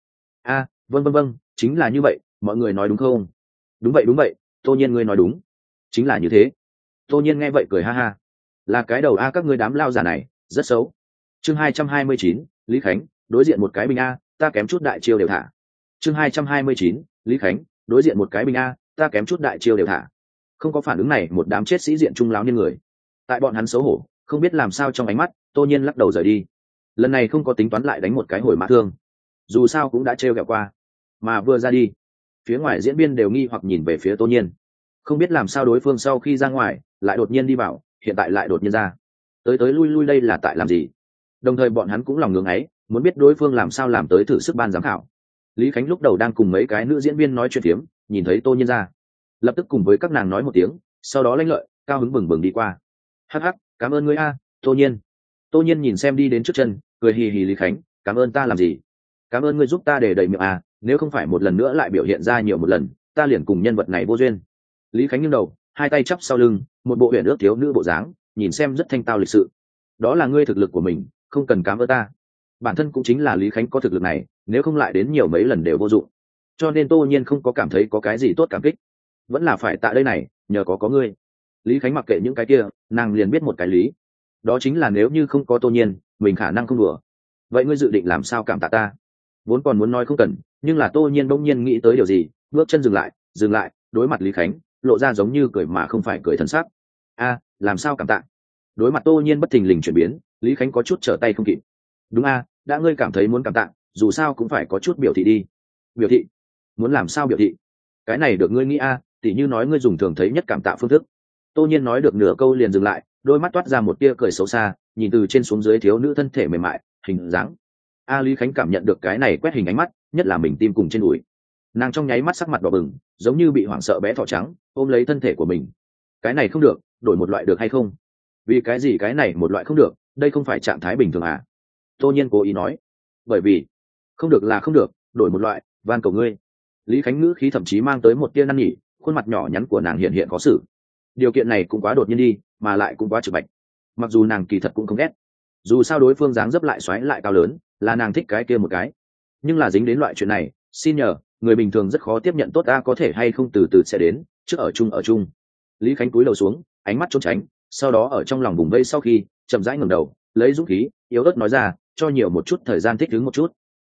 Vâng, chính là như vậy, mọi người nói đúng không? Đúng vậy, Tô nhiên ngươi nói đúng, chính là như thế. Tô nhiên nghe vậy cười ha ha. Là cái đầu các ngươi đám lao giả này rất xấu. Chương 229, Lý Khánh đối diện một cái bình ta kém chút đại chiêu đều thả. Chương 229, Lý Khánh đối diện một cái bình ta kém chút đại chiêu đều thả. Không có phản ứng này, một đám chết sĩ diện trung láo niên người, tại bọn hắn xấu hổ không biết làm sao trong ánh mắt, Tô nhiên lắc đầu rời đi. Lần này không có tính toán lại đánh một cái hồi mã thương, dù sao cũng đã trêu ghẹo qua. Mà vừa ra đi, phía ngoài diễn viên đều nghi hoặc nhìn về phía Tô Nhiên, không biết làm sao đối phương sau khi ra ngoài lại đột nhiên đi vào, hiện tại lại đột nhiên ra, tới tới lui lui đây là tại làm gì. Đồng thời bọn hắn cũng lòng ngưỡng ấy, muốn biết đối phương làm sao làm tới thử sức ban giám khảo. Lý Khánh lúc đầu đang cùng mấy cái nữ diễn viên nói chuyện phiếm, nhìn thấy Tô Nhiên ra, lập tức cùng với các nàng nói một tiếng, sau đó lanh lợi cao hứng bừng bừng đi qua. Hắc hắc, cảm ơn ngươi a, Tô Nhiên. Tô Nhiên nhìn xem đi đến trước chân, cười hì hì. Lý Khánh, cảm ơn ta làm gì? Cảm ơn ngươi giúp ta để đầy miệng à, nếu không phải một lần nữa lại biểu hiện ra nhiều một lần, ta liền cùng nhân vật này vô duyên. Lý Khánh nghiêng đầu, hai tay chắp sau lưng, một bộ huyền ước thiếu nữ bộ dáng, nhìn xem rất thanh tao lịch sự. Đó là ngươi thực lực của mình, không cần cảm ơn ta. Bản thân cũng chính là Lý Khánh có thực lực này, nếu không lại đến nhiều mấy lần đều vô dụng. Cho nên Tô Nhiên không có cảm thấy có cái gì tốt cảm kích, vẫn là phải tại đây này, nhờ có ngươi. Lý Khánh mặc kệ những cái kia, nàng liền biết một cái lý, đó chính là nếu như không có Tô Nhiên, mình khả năng không đùa. Vậy ngươi dự định làm sao cảm tạ ta? Vốn còn muốn nói không cần, nhưng là Tô Nhiên bỗng nhiên nghĩ tới điều gì, bước chân dừng lại, đối mặt Lý Khánh, lộ ra giống như cười mà không phải cười thần sắc. A, làm sao cảm tạ? Đối mặt Tô Nhiên bất thình lình chuyển biến, Lý Khánh có chút trở tay không kịp. Đúng a, đã ngươi cảm thấy muốn cảm tạ, dù sao cũng phải có chút biểu thị đi. Biểu thị? Muốn làm sao biểu thị? Cái này được ngươi nghĩ a, tỉ như nói ngươi dùng thường thấy nhất cảm tạ phương thức. Tô Nhiên nói được nửa câu liền dừng lại, đôi mắt toát ra một tia cười xấu xa, nhìn từ trên xuống dưới thiếu nữ thân thể mềm mại, hình dáng. Lý Khánh cảm nhận được cái này quét hình ánh mắt, nhất là mình tim cùng trên đùi. Nàng trong nháy mắt sắc mặt đỏ bừng, giống như bị hoảng sợ bé thỏ trắng, ôm lấy thân thể của mình. Cái này không được, đổi một loại được hay không? Vì cái gì cái này một loại không được, đây không phải trạng thái bình thường à? Tô Nhiên cố ý nói. Bởi vì, không được là không được, đổi một loại, van cầu ngươi. Lý Khánh ngữ khí thậm chí mang tới một tia năn nỉ, khuôn mặt nhỏ nhắn của nàng hiện hiện khó xử. Điều kiện này cũng quá đột nhiên đi, mà lại cũng quá trực bạch. Mặc dù nàng kỳ thật cũng không ghét, dù sao đối phương dáng dấp lại xoáy lại cao lớn, là nàng thích cái kia một cái. Nhưng là dính đến loại chuyện này, xin nhờ, người bình thường rất khó tiếp nhận. Tốt ta, có thể hay không từ từ sẽ đến, trước ở chung. Lý Khánh cúi đầu xuống, ánh mắt trốn tránh, sau đó ở trong lòng vùng vây, sau khi chậm rãi ngẩng đầu, lấy dũng khí yếu ớt nói ra, cho nhiều một chút thời gian thích ứng một chút.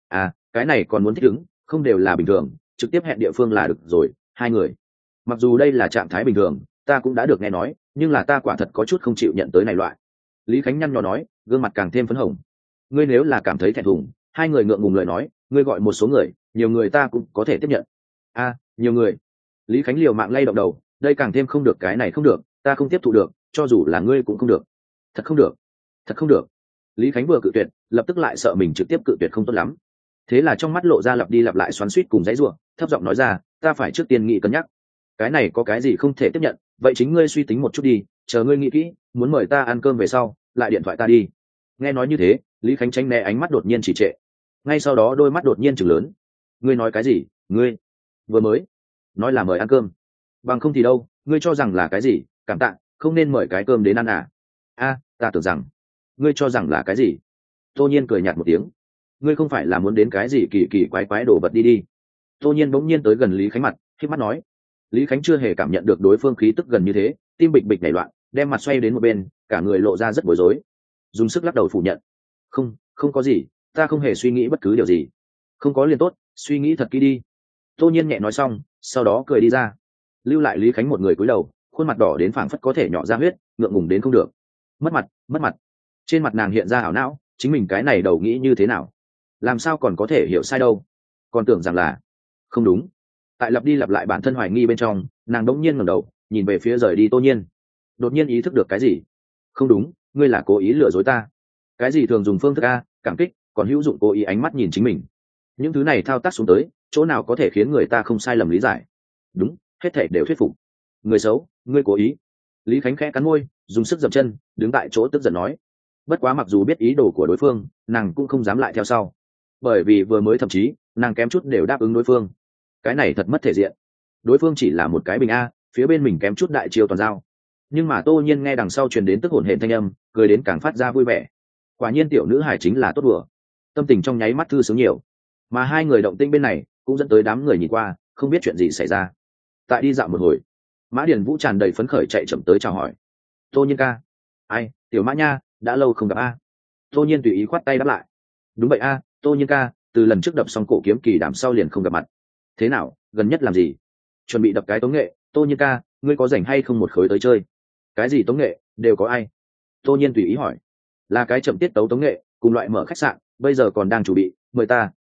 Cái này còn muốn thích ứng, không đều là bình thường, trực tiếp hẹn địa phương là được rồi. Hai người, mặc dù đây là trạng thái bình thường, ta cũng đã được nghe nói, nhưng là ta quả thật có chút không chịu nhận tới này loại. Lý Khánh nhăn nhó nói, gương mặt càng thêm phấn hồng. Ngươi nếu là cảm thấy thẹn thùng, hai người ngượng ngùng lời nói, ngươi gọi một số người, nhiều người ta cũng có thể tiếp nhận. Nhiều người. Lý Khánh liều mạng lay động đầu, đây càng thêm không được, cái này không được, ta không tiếp thụ được, cho dù là ngươi cũng không được. Thật không được. Lý Khánh vừa cự tuyệt, lập tức lại sợ mình trực tiếp cự tuyệt không tốt lắm. Thế là trong mắt lộ ra lặp đi lặp lại xoắn xuýt cùng dãy rủa, thấp giọng nói ra, ta phải trước tiên nghĩ cân nhắc. Cái này có cái gì không thể tiếp nhận, vậy chính ngươi suy tính một chút đi, chờ ngươi nghĩ kỹ, muốn mời ta ăn cơm về sau, lại điện thoại ta đi. Nghe nói như thế, Lý Khánh tránh né ánh mắt đột nhiên chỉ trệ, ngay sau đó đôi mắt đột nhiên chừng lớn. Ngươi nói cái gì? Ngươi vừa mới nói là mời ăn cơm, bằng không thì đâu, ngươi cho rằng là cái gì? Cảm tạ, không nên mời cái cơm đến ăn à? Ta tưởng rằng ngươi cho rằng là cái gì? Tô Nhiên cười nhạt một tiếng. Ngươi không phải là muốn đến cái gì kỳ kỳ quái quái đồ vật đi. Tô Nhiên bỗng nhiên tới gần Lý Khánh mặt, khép mắt nói. Lý Khánh chưa hề cảm nhận được đối phương khí tức gần như thế, tim bịch bịch nảy loạn, đem mặt xoay đến một bên, cả người lộ ra rất bối rối, dùng sức lắc đầu phủ nhận. Không có gì, ta không hề suy nghĩ bất cứ điều gì. Không có liền tốt, suy nghĩ thật kỹ đi. Tô Nhiên nhẹ nói xong, sau đó cười đi ra, lưu lại Lý Khánh một người cúi đầu, khuôn mặt đỏ đến phảng phất có thể nhỏ ra huyết, ngượng ngùng đến không được. Mất mặt. Trên mặt nàng hiện ra ảo não, chính mình cái này đầu nghĩ như thế nào, làm sao còn có thể hiểu sai đâu, còn tưởng rằng là không đúng. Tại lặp đi lặp lại bản thân hoài nghi bên trong, nàng đống nhiên ngẩng đầu, nhìn về phía rời đi Tô Nhiên, đột nhiên ý thức được cái gì. Không đúng, ngươi là cố ý lừa dối ta. Cái gì thường dùng phương thức cảm kích, còn hữu dụng cố ý ánh mắt nhìn chính mình. Những thứ này thao tác xuống tới, chỗ nào có thể khiến người ta không sai lầm lý giải. Đúng, hết thể đều thuyết phục. Người xấu, ngươi cố ý. Lý Khánh khẽ cắn môi, dùng sức dậm chân, đứng tại chỗ tức giận nói. Bất quá mặc dù biết ý đồ của đối phương, nàng cũng không dám lại theo sau, bởi vì vừa mới thậm chí nàng kém chút đều đáp ứng đối phương. Cái này thật mất thể diện. Đối phương chỉ là một cái bình phía bên mình kém chút đại chiêu toàn giao. Nhưng mà Tô Nhiên nghe đằng sau truyền đến tức hổn hển thanh âm, cười đến càng phát ra vui vẻ. Quả nhiên tiểu nữ hải chính là tốt đùa. Tâm tình trong nháy mắt thư sướng nhiều. Mà hai người động tĩnh bên này cũng dẫn tới đám người nhìn qua, không biết chuyện gì xảy ra. Tại đi dạo một hồi, Mã Điền Vũ tràn đầy phấn khởi chạy chậm tới chào hỏi. Tô Nhiên ca. Ai, tiểu Mã nha, đã lâu không gặp Tô Nhiên tùy ý khoát tay đáp lại. Đúng vậy Tô Nhiên ca, từ lần trước đập xong cổ kiếm kỳ đàm sau liền không gặp mặt. Thế nào, gần nhất làm gì? Chuẩn bị đập cái tống nghệ. Tô Nhiên ca, ngươi có rảnh hay không một khối tới chơi? Cái gì tống nghệ, đều có ai? Tô Nhiên tùy ý hỏi. Là cái chậm tiết tấu tống nghệ, cùng loại mở khách sạn, bây giờ còn đang chuẩn bị, mời ta,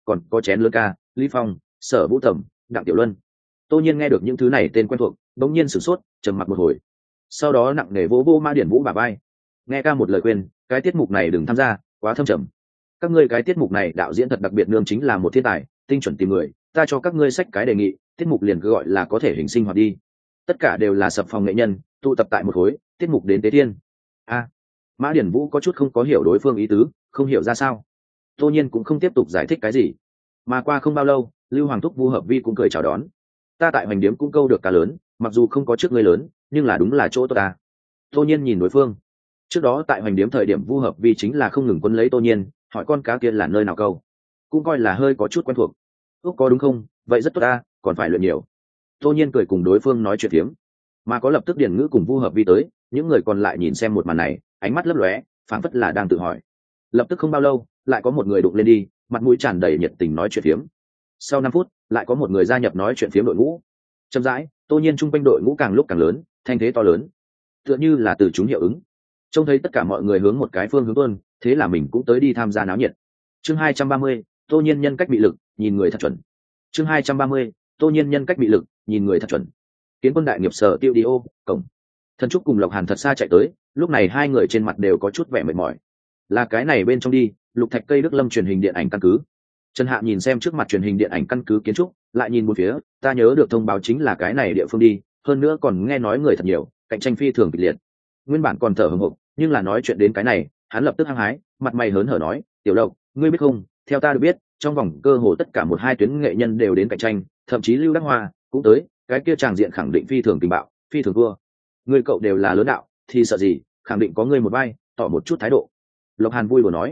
còn có Chén Lớn Ca, Lý Phong, Sở Vũ Tầm, Đặng Tiểu Luân. Tô nhiên nghe được những thứ này tên quen thuộc, bỗng nhiên sửng sốt, trầm mặc một hồi, sau đó nặng nề vỗ vỗ Mã Điển Vũ bả vai, nghe ca một lời khuyên, cái tiết mục này đừng tham gia, quá thâm trầm. Các ngươi cái tiết mục này đạo diễn thật đặc biệt, nương chính là một thiên tài, tinh chuẩn tìm người, ta cho các ngươi sách cái đề nghị, tiết mục liền cứ gọi là có thể hình sinh hoạt đi. Tất cả đều là sập phòng nghệ nhân, tụ tập tại một khối, tiết mục đến tế thiên. Mã Điển Vũ có chút không có hiểu đối phương ý tứ, không hiểu ra sao. Tô nhiên cũng không tiếp tục giải thích cái gì, mà qua không bao lâu, Lưu Hoàng Thúc Vu Hợp Vi cũng cười chào đón. Ta tại Hoành Điếm cũng câu được cá lớn, mặc dù không có trước ngươi lớn, nhưng là đúng là chỗ tốt ta. Tô nhiên nhìn đối phương. Trước đó tại Hoành Điếm thời điểm Vu Hợp Vi chính là không ngừng quấn lấy Tô nhiên, hỏi con cá kia là nơi nào câu, cũng coi là hơi có chút quen thuộc. Úc có đúng không? Vậy rất tốt ta, còn phải luyện nhiều. Tô nhiên cười cùng đối phương nói chuyện phiếm, mà có lập tức Điển Ngữ cùng Vu Hợp Vi tới, những người còn lại nhìn xem một màn này, ánh mắt lấp lóe, phảng phất là đang tự hỏi. Lập tức không bao lâu, lại có một người đụng lên đi, mặt mũi tràn đầy nhiệt tình nói chuyện phiếm. Sau 5 phút, lại có một người gia nhập nói chuyện phiếm đội ngũ. Chậm rãi, Tô nhiên chung quanh đội ngũ càng lúc càng lớn, thanh thế to lớn, tựa như là từ chúng hiệu ứng. Trông thấy tất cả mọi người hướng một cái phương hướng tuân, thế là mình cũng tới đi tham gia náo nhiệt. Chương 230, Tô nhiên nhân cách bị lực, nhìn người thật chuẩn. Chương 230, Tô nhiên nhân cách bị lực, nhìn người thật chuẩn. Kiến Quân đại nghiệp sở tiêu đi ô cổng. Thần Trúc cùng Lộc Hàn thật xa chạy tới, lúc này hai người trên mặt đều có chút vẻ mệt mỏi. Là cái này bên trong đi, Lục Thạch Cây Đức Lâm truyền hình điện ảnh căn cứ. Trần Hạ nhìn xem trước mặt truyền hình điện ảnh căn cứ kiến trúc, lại nhìn một phía, ta nhớ được thông báo chính là cái này địa phương đi, hơn nữa còn nghe nói người thật nhiều, cạnh tranh phi thường kịch liệt. Nguyên bản còn thở hổn hộc, nhưng là nói chuyện đến cái này, hắn lập tức hăng hái, mặt mày hớn hở nói, "Tiểu Lộc, ngươi biết không, theo ta được biết, trong vòng cơ hồ tất cả 1-2 tuyến nghệ nhân đều đến cạnh tranh, thậm chí Lưu Đắc Hoa cũng tới, cái kia tràng diện khẳng định phi thường tình bạo, phi thường vua. Ngươi cậu đều là lớn đạo, thì sợ gì, khẳng định có ngươi một vai, tỏ một chút thái độ." Lộc Hàn vui đùa nói,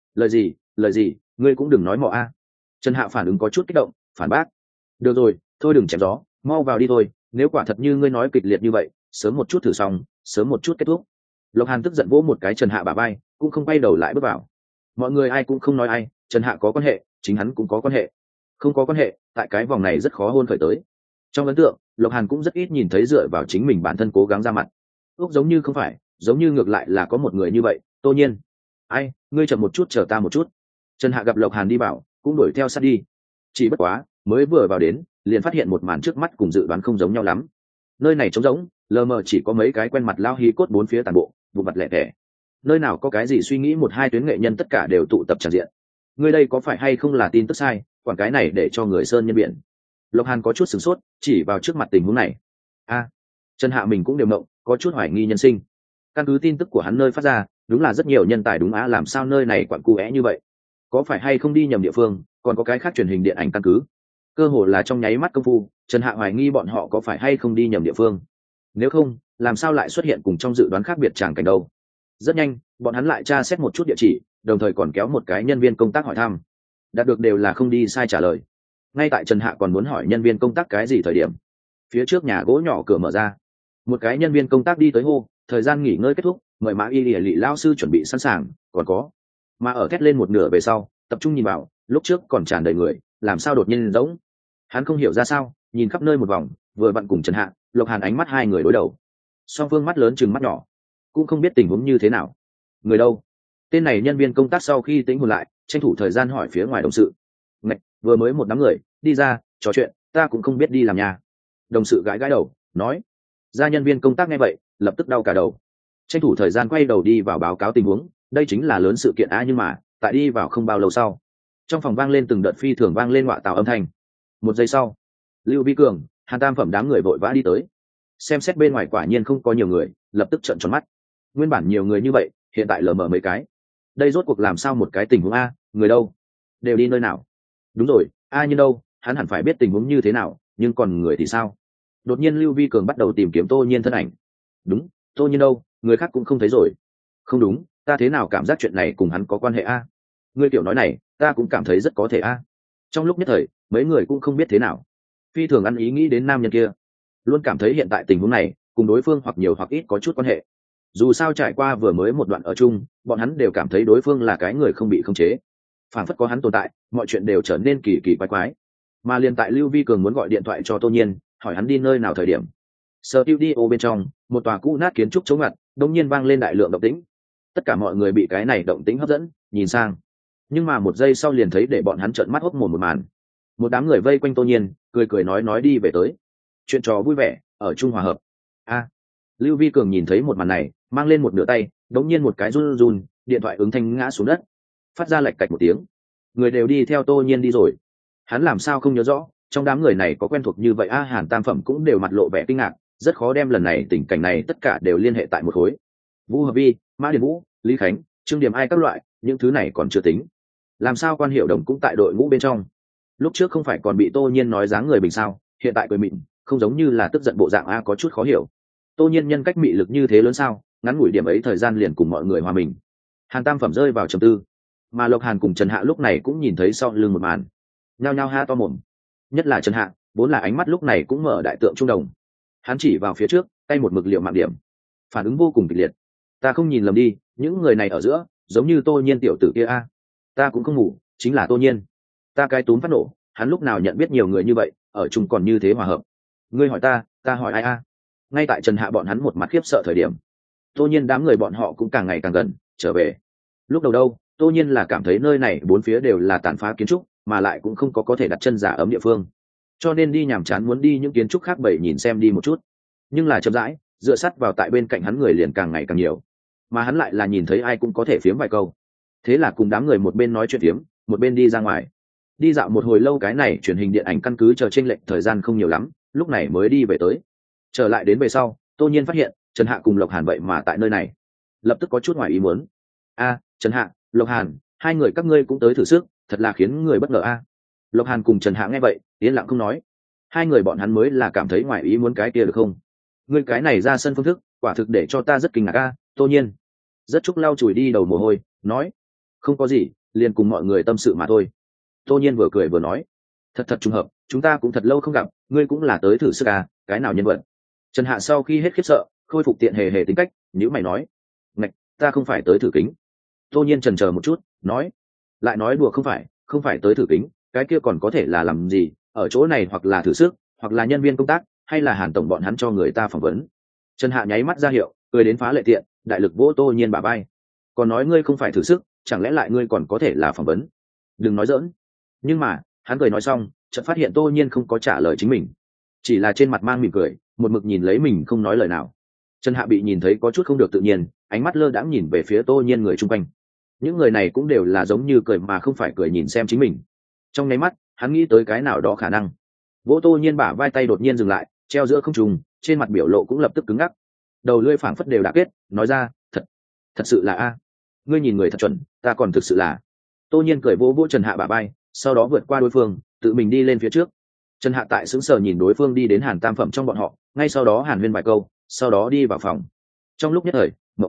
lời gì, ngươi cũng đừng nói mọ a." Trần Hạ phản ứng có chút kích động, phản bác, "Được rồi, thôi đừng chém gió, mau vào đi thôi, nếu quả thật như ngươi nói kịch liệt như vậy, sớm một chút thử xong, sớm một chút kết thúc." Lộc Hàn tức giận vỗ một cái Trần Hạ bả vai, cũng không quay đầu lại bước vào. Mọi người ai cũng không nói ai, Trần Hạ có quan hệ, chính hắn cũng có quan hệ. Không có quan hệ, tại cái vòng này rất khó hôn khởi tới. Trong ấn tượng, Lộc Hàn cũng rất ít nhìn thấy dựa vào chính mình bản thân cố gắng ra mặt. Úc giống như không phải, giống như ngược lại là có một người như vậy, Tô nhiên. "Ai, ngươi chậm một chút, chờ ta một chút." Trần Hạ gặp Lộc Hàn đi bảo, cũng đuổi theo sát đi. Chỉ bất quá, mới vừa vào đến, liền phát hiện một màn trước mắt cùng dự đoán không giống nhau lắm. Nơi này trống rỗng, lờ mờ chỉ có mấy cái quen mặt lao hí cốt bốn phía tàn bộ, vụ mặt lẻ tẻ. Nơi nào có cái gì suy nghĩ 1-2 tuyến nghệ nhân tất cả đều tụ tập tràn diện. Ngươi đây có phải hay không là tin tức sai, quản cái này để cho người sơn nhân biển. Lộc Hàn có chút sửng sốt, chỉ vào trước mặt tình huống này. Trần Hạ mình cũng đều mộng, có chút hoài nghi nhân sinh. Căn cứ tin tức của hắn nơi phát ra, đúng là rất nhiều nhân tài đúng á, làm sao nơi này quặn cu é như vậy? Có phải hay không đi nhầm địa phương, còn có cái khác truyền hình điện ảnh căn cứ? Cơ hồ là trong nháy mắt công phu, Trần Hạ hoài nghi bọn họ có phải hay không đi nhầm địa phương. Nếu không, làm sao lại xuất hiện cùng trong dự đoán khác biệt tràng cảnh đâu? Rất nhanh, bọn hắn lại tra xét một chút địa chỉ, đồng thời còn kéo một cái nhân viên công tác hỏi thăm. Đạt được đều là không đi sai trả lời. Ngay tại Trần Hạ còn muốn hỏi nhân viên công tác cái gì thời điểm, phía trước nhà gỗ nhỏ cửa mở ra, một cái nhân viên công tác đi tới hô, thời gian nghỉ ngơi kết thúc, mời Mã Y Lệ lao sư chuẩn bị sẵn sàng. Còn có, mà ở thét lên một nửa về sau, tập trung nhìn vào, lúc trước còn tràn đầy người, làm sao đột nhiên rỗng? Hắn không hiểu ra sao, nhìn khắp nơi một vòng, vừa vặn cùng Trần Hạ, Lộc Hàn ánh mắt hai người đối đầu. Song phương mắt lớn chừng mắt nhỏ, cũng không biết tình huống như thế nào. Người đâu? Tên này nhân viên công tác sau khi tính hồn lại, tranh thủ thời gian hỏi phía ngoài đồng sự. Ngạch, vừa mới một đám người đi ra trò chuyện, ta cũng không biết đi làm nhà. Đồng sự gãi gãi đầu, nói. Ra nhân viên công tác nghe vậy, lập tức đau cả đầu. Tranh thủ thời gian quay đầu đi vào báo cáo tình huống, đây chính là lớn sự kiện nhưng mà, tại đi vào không bao lâu sau, trong phòng vang lên từng đợt phi thường vang lên ngọa tào âm thanh. Một giây sau, Lưu Vi Cường, Hàn Tam Phẩm đám người vội vã đi tới. Xem xét bên ngoài quả nhiên không có nhiều người, lập tức trợn tròn mắt. Nguyên bản nhiều người như vậy, hiện tại lờ mờ mấy cái. Đây rốt cuộc làm sao một cái tình huống a, người đâu? Đều đi nơi nào? Đúng rồi, nhưng đâu, hắn hẳn phải biết tình huống như thế nào, nhưng còn người thì sao? Đột nhiên Lưu Vi Cường bắt đầu tìm kiếm Tô Nhiên thân ảnh. Đúng, Tô Nhiên đâu, người khác cũng không thấy rồi. Không đúng, ta thế nào cảm giác chuyện này cùng hắn có quan hệ a? Ngươi tiểu nói này, ta cũng cảm thấy rất có thể a. Trong lúc nhất thời, mấy người cũng không biết thế nào. Phi thường ăn ý nghĩ đến nam nhân kia, luôn cảm thấy hiện tại tình huống này cùng đối phương hoặc nhiều hoặc ít có chút quan hệ. Dù sao trải qua vừa mới một đoạn ở chung, bọn hắn đều cảm thấy đối phương là cái người không bị khống chế, phản phất có hắn tồn tại, mọi chuyện đều trở nên kỳ kỳ quái quái. Mà liền tại Lưu Vi Cường muốn gọi điện thoại cho Tô Nhiên, hỏi hắn đi nơi nào thời điểm, studio bên trong một tòa cũ nát kiến trúc chống ngặt đột nhiên vang lên đại lượng động tĩnh. Tất cả mọi người bị cái này động tĩnh hấp dẫn, nhìn sang. Nhưng mà một giây sau liền thấy để bọn hắn trợn mắt hốc mồm một màn. Một đám người vây quanh Tô Nhiên, cười cười nói đi về tới. Chuyện trò vui vẻ, ở chung hòa hợp. Lưu Vi Cường nhìn thấy một màn này, mang lên một nửa tay, đống nhiên một cái run run, điện thoại ứng thanh ngã xuống đất, phát ra lạch cạch một tiếng. Người đều đi theo Tô Nhiên đi rồi. Hắn làm sao không nhớ rõ, trong đám người này có quen thuộc như vậy Hàn Tam Phẩm cũng đều mặt lộ vẻ kinh ngạc, rất khó đem lần này tình cảnh này tất cả đều liên hệ tại một khối. Vũ Hợp Vi, Mã Điền Vũ, Lý Khánh, Trương Điểm Ai các loại, những thứ này còn chưa tính. Làm sao Quan Hiểu Đồng cũng tại đội ngũ bên trong? Lúc trước không phải còn bị Tô Nhiên nói dáng người bình sao, hiện tại cười mịn, không giống như là tức giận bộ dạng có chút khó hiểu. Tô Nhiên nhân cách mị lực như thế lớn sao, ngắn ngủi điểm ấy thời gian liền cùng mọi người hòa mình. Hàn Tam Phẩm rơi vào trầm tư, mà Lộc Hàn cùng Trần Hạ lúc này cũng nhìn thấy sau lưng một màn, nhao nhao ha to mồm. Nhất là Trần Hạ, vốn là ánh mắt lúc này cũng mở đại tượng trung đồng. Hắn chỉ vào phía trước, tay một mực liệu mạng điểm, phản ứng vô cùng kịch liệt. Ta không nhìn lầm đi, những người này ở giữa, giống như Tô Nhiên tiểu tử kia ta cũng không ngủ, chính là Tô Nhiên. Ta cái túm phát nổ, hắn lúc nào nhận biết nhiều người như vậy, ở chung còn như thế hòa hợp. Ngươi hỏi ta hỏi ai Ngay tại Trần Hạ bọn hắn một mặt khiếp sợ thời điểm, Tô Nhiên đám người bọn họ cũng càng ngày càng gần trở về. Lúc đầu đâu, Tô Nhiên là cảm thấy nơi này bốn phía đều là tàn phá kiến trúc, mà lại cũng không có thể đặt chân giả ấm địa phương, cho nên đi nhàm chán muốn đi những kiến trúc khác bậy nhìn xem đi một chút. Nhưng là chậm rãi, dựa sát vào tại bên cạnh hắn người liền càng ngày càng nhiều, mà hắn lại là nhìn thấy ai cũng có thể phiếm vài câu. Thế là cùng đám người một bên nói chuyện phiếm, một bên đi ra ngoài. Đi dạo một hồi lâu, cái này truyền hình điện ảnh căn cứ chờ chênh lệch thời gian không nhiều lắm, lúc này mới đi về tới. Trở lại đến về sau, Tô Nhiên phát hiện Trần Hạ cùng Lộc Hàn vậy mà tại nơi này, lập tức có chút ngoài ý muốn. Trần Hạ, Lộc Hàn, hai người các ngươi cũng tới thử sức, thật là khiến người bất ngờ Lộc Hàn cùng Trần Hạ nghe vậy, yên lặng không nói. Hai người bọn hắn mới là cảm thấy ngoài ý muốn cái kia được không? Ngươi cái này ra sân phương thức, quả thực để cho ta rất kinh ngạc Tô Nhiên. Rất chúc lau chùi đi đầu mồ hôi, nói, không có gì, liền cùng mọi người tâm sự mà thôi. Tô Nhiên vừa cười vừa nói, thật trùng hợp, chúng ta cũng thật lâu không gặp, ngươi cũng là tới thử sức cái nào nhân vật? Trần Hạ sau khi hết khiếp sợ, khôi phục tiện hề tính cách, nhíu mày nói, ngạch, ta không phải tới thử kính. Tô Nhiên chần chờ một chút, nói, lại nói đùa, không phải tới thử kính, cái kia còn có thể là làm gì, ở chỗ này hoặc là thử sức, hoặc là nhân viên công tác, hay là Hàn tổng bọn hắn cho người ta phỏng vấn. Trần Hạ nháy mắt ra hiệu, cười đến phá lệ tiện, đại lực vỗ Tô Nhiên bả vai. Còn nói ngươi không phải thử sức, chẳng lẽ lại ngươi còn có thể là phỏng vấn? Đừng nói giỡn. Nhưng mà, hắn cười nói xong, chợt phát hiện Tô Nhiên không có trả lời chính mình, chỉ là trên mặt mang mỉm cười, một mực nhìn lấy mình không nói lời nào. Trần Hạ bị nhìn thấy có chút không được tự nhiên, ánh mắt lơ đãng nhìn về phía Tô Nhiên người chung quanh. Những người này cũng đều là giống như cười mà không phải cười nhìn xem chính mình. Trong nháy mắt, hắn nghĩ tới cái nào đó khả năng. Vỗ Tô Nhiên bả vai, tay đột nhiên dừng lại, treo giữa không trung, trên mặt biểu lộ cũng lập tức cứng ngắc. Đầu lưỡi phảng phất đều đã kết, nói ra, thật sự là ngươi nhìn người thật chuẩn, ta còn thực sự là. Tô Nhiên cười vỗ Trần Hạ bả vai, sau đó vượt qua đối phương, tự mình đi lên phía trước. Trần Hạ tại sững sờ nhìn đối phương đi đến Hàn Tam Phẩm trong bọn họ, ngay sau đó hàn huyên vài câu, sau đó đi vào phòng. Trong lúc nhất thời, mộng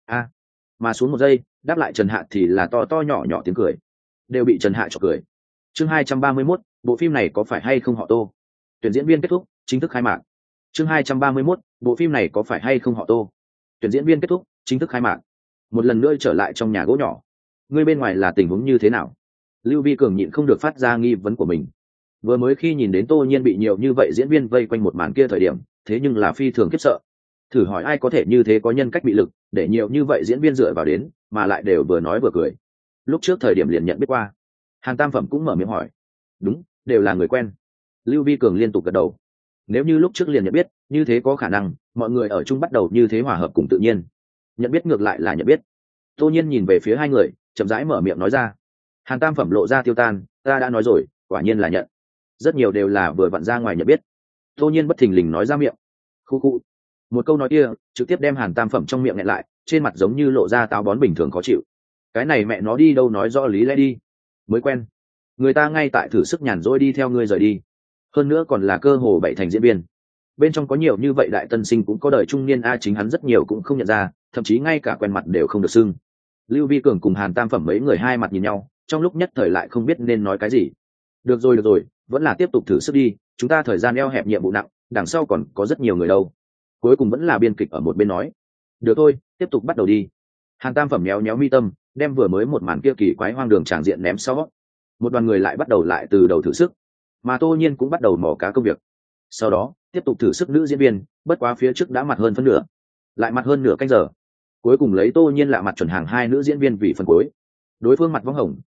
mà xuống một giây, đáp lại Trần Hạ thì là to nhỏ tiếng cười, đều bị Trần Hạ chọc cười. Chương 231, bộ phim này có phải hay không họ Tô? Tuyển diễn viên kết thúc, chính thức khai mạc. Chương 231, bộ phim này có phải hay không họ Tô? Tuyển diễn viên kết thúc, chính thức khai mạc. Một lần nữa trở lại trong nhà gỗ nhỏ. Ngươi bên ngoài là tình huống như thế nào? Lưu Vi Cường nhịn không được phát ra nghi vấn của mình. Vừa mới khi nhìn đến Tô Nhiên bị nhiều như vậy diễn viên vây quanh một màn kia thời điểm, thế nhưng là phi thường khiếp sợ. Thử hỏi ai có thể như thế có nhân cách bị lực, để nhiều như vậy diễn viên dựa vào đến, mà lại đều vừa nói vừa cười. Lúc trước thời điểm liền nhận biết qua. Hàn Tam Phẩm cũng mở miệng hỏi. Đúng, đều là người quen. Lưu Vi Cường liên tục gật đầu. Nếu như lúc trước liền nhận biết, như thế có khả năng mọi người ở chung bắt đầu như thế hòa hợp cùng tự nhiên. Nhận biết ngược lại là nhận biết. Tô Nhiên nhìn về phía hai người, chậm rãi mở miệng nói ra. Hàn Tam Phẩm lộ ra tiêu tan, ta đã nói rồi, quả nhiên là nhận. Rất nhiều đều là vừa vặn ra ngoài nhận biết. Tô Nhiên bất thình lình nói ra miệng. Khu. Một câu nói kia trực tiếp đem Hàn Tam Phẩm trong miệng nghẹn lại, trên mặt giống như lộ ra táo bón bình thường khó chịu. Cái này mẹ nó đi đâu nói rõ lý lẽ đi. Mới quen, người ta ngay tại thử sức nhàn rỗi đi theo ngươi rời đi, hơn nữa còn là cơ hồ bảy thành diễn viên, bên trong có nhiều như vậy đại tân sinh cũng có đời trung niên chính hắn rất nhiều cũng không nhận ra, thậm chí ngay cả quen mặt đều không được xưng. Lưu Vi Cường cùng Hàn Tam Phẩm mấy người hai mặt nhìn nhau, trong lúc nhất thời lại không biết nên nói cái gì. Được rồi, vẫn là tiếp tục thử sức đi, chúng ta thời gian eo hẹp, nhiệm vụ nặng, đằng sau còn có rất nhiều người đâu. Cuối cùng vẫn là biên kịch ở một bên nói. Được thôi, tiếp tục bắt đầu đi. Hàn Tam Phẩm méo mi tâm, đem vừa mới một màn kia kỳ quái hoang đường tràng diện ném sau. Một đoàn người lại bắt đầu lại từ đầu thử sức, mà Tô Nhiên cũng bắt đầu mò cá công việc. Sau đó tiếp tục thử sức nữ diễn viên, bất quá phía trước đã mặt hơn phân nửa, lại mặt hơn nửa canh giờ, cuối cùng lấy Tô Nhiên lạ mặt chuẩn hàng hai nữ diễn viên vì phần cuối. Đối phương mặt vong hồng,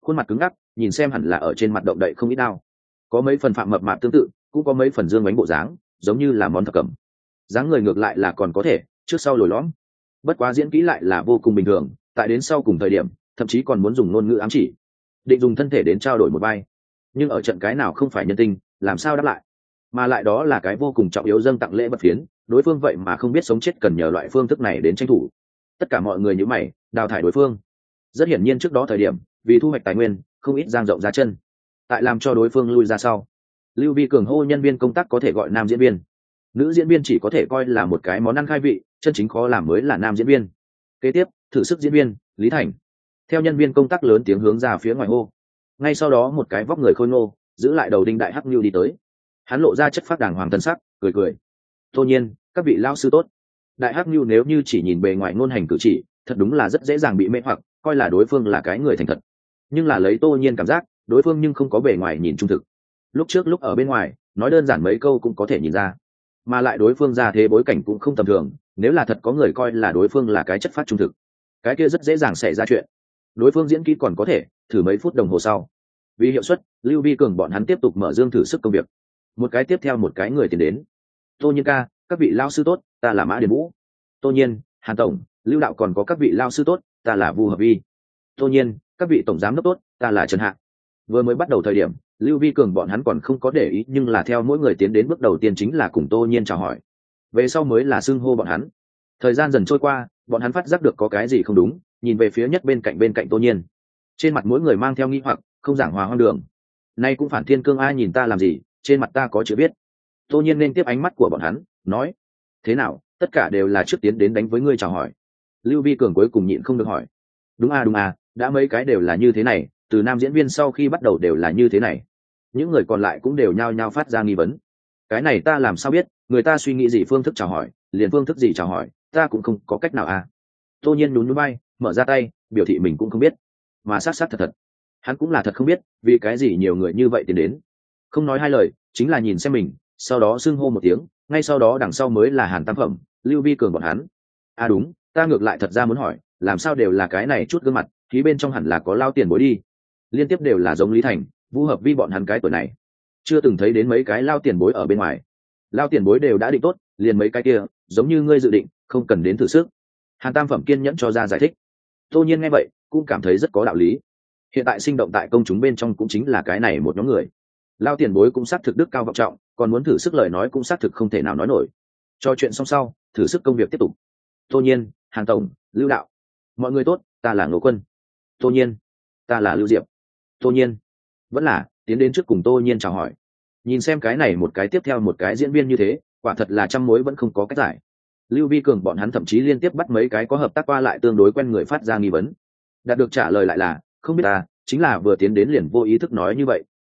khuôn mặt cứng ngắc, nhìn xem hẳn là ở trên mặt động đậy không ít đau. Có mấy phần phạm mập mạp tương tự, cũng có mấy phần dương bánh bộ dáng, giống như là món thập cẩm. Dáng người ngược lại là còn có thể, trước sau lồi lõm. Bất quá diễn kỹ lại là vô cùng bình thường, tại đến sau cùng thời điểm, thậm chí còn muốn dùng ngôn ngữ ám chỉ, định dùng thân thể đến trao đổi một vai. Nhưng ở trận cái nào không phải nhân tình, làm sao đáp lại? Mà lại đó là cái vô cùng trọng yếu dâng tặng lễ vật phiến, đối phương vậy mà không biết sống chết cần nhờ loại phương thức này đến tranh thủ. Tất cả mọi người như mày, đào thải đối phương. Rất hiển nhiên trước đó thời điểm, vì thu hoạch tài nguyên, không ít giang rộng ra chân, tại làm cho đối phương lui ra sau. Lưu Vi Cường hô nhân viên công tác có thể gọi nam diễn viên, nữ diễn viên chỉ có thể coi là một cái món ăn khai vị, chân chính khó làm mới là nam diễn viên. Kế tiếp, thử sức diễn viên Lý Thành theo nhân viên công tác lớn tiếng hướng ra phía ngoài hô. Ngay sau đó một cái vóc người khôi ngô, giữ lại đầu đinh đại hắc nhu đi tới. Hắn lộ ra chất phác đàng hoàng thân sắc, cười cười. Tô nhiên, các vị lao sư tốt. Đại hắc nhu nếu như chỉ nhìn bề ngoài ngôn hành cử chỉ, thật đúng là rất dễ dàng bị mê hoặc, coi là đối phương là cái người thành thật. Nhưng là lấy Tô nhiên cảm giác, đối phương nhưng không có bề ngoài nhìn trung thực. Lúc trước lúc ở bên ngoài, nói đơn giản mấy câu cũng có thể nhìn ra. Mà lại đối phương ra thế bối cảnh cũng không tầm thường, nếu là thật có người coi là đối phương là cái chất phát trung thực, cái kia rất dễ dàng xảy ra chuyện. Đối phương diễn kỹ còn có thể, thử mấy phút đồng hồ sau, vì hiệu suất, Lưu Vi Cường bọn hắn tiếp tục mở dương thử sức công việc. Một cái tiếp theo một cái người tiến đến. Tô nhiên ca, các vị lao sư tốt, ta là Mã Điền Vũ. Tô nhiên, Hàn tổng, Lưu đạo còn có các vị lao sư tốt, ta là Vu Hợp Vi. Tô nhiên, các vị tổng giám đốc tốt, ta là Trần Hạc. Vừa mới bắt đầu thời điểm, Lưu Vi Cường bọn hắn còn không có để ý, nhưng là theo mỗi người tiến đến bước đầu tiên chính là cùng Tô nhiên chào hỏi, về sau mới là xưng hô bọn hắn. Thời gian dần trôi qua, bọn hắn phát giác được có cái gì không đúng, nhìn về phía nhất bên cạnh Tô nhiên. Trên mặt mỗi người mang theo nghi hoặc, không giảng hòa hoang đường. Nay cũng phản thiên cương, ai nhìn ta làm gì, trên mặt ta có chữ biết. Tô nhiên nên tiếp ánh mắt của bọn hắn, nói: thế nào, tất cả đều là trước tiến đến đánh với ngươi chào hỏi. Lưu Vi Cường cuối cùng nhịn không được hỏi: đúng à, đã mấy cái đều là như thế này, từ nam diễn viên sau khi bắt đầu đều là như thế này. Những người còn lại cũng đều nhao nhao phát ra nghi vấn. Cái này ta làm sao biết, người ta suy nghĩ gì phương thức chào hỏi, liền phương thức gì chào hỏi, ta cũng không có cách nào à. Tô nhiên nhún nhún bay, mở ra tay, biểu thị mình cũng không biết. Mà sát thật, hắn cũng là thật không biết, vì cái gì nhiều người như vậy tiến đến. Không nói hai lời, chính là nhìn xem mình, sau đó xưng hô một tiếng, ngay sau đó đằng sau mới là Hàn Tam Phẩm, Lưu Vi Cường bọn hắn. À đúng, ta ngược lại thật ra muốn hỏi, làm sao đều là cái này chút gương mặt, khí bên trong hẳn là có lao tiền bối đi. Liên tiếp đều là giống Lý Thành, Vũ Hợp Vi bọn hắn cái tuổi này, chưa từng thấy đến mấy cái lao tiền bối ở bên ngoài. Lao tiền bối đều đã định tốt, liền mấy cái kia, giống như ngươi dự định, không cần đến thử sức. Hàn Tam Phẩm kiên nhẫn cho ra giải thích. Tô nhiên nghe vậy, cũng cảm thấy rất có đạo lý. Hiện tại sinh động tại công chúng bên trong cũng chính là cái này một nhóm người. Lao tiền bối cũng xác thực đức cao vọng trọng, còn muốn thử sức lời nói cũng xác thực không thể nào nói nổi. Cho chuyện xong sau, thử sức công việc tiếp tục. Tô nhiên, Hàn tổng, Lưu đạo, mọi người tốt, ta là Ngô Quân. Tô nhiên, ta là Lưu Diệp. Tô nhiên, vẫn là tiến đến trước cùng Tô nhiên chào hỏi. Nhìn xem cái này một cái tiếp theo một cái diễn viên như thế, quả thật là trăm mối vẫn không có cách giải. Lưu Vi Cường bọn hắn thậm chí liên tiếp bắt mấy cái có hợp tác qua lại tương đối quen người phát ra nghi vấn. Đạt được trả lời lại là không biết ta, chính là vừa tiến đến liền vô ý thức nói như vậy.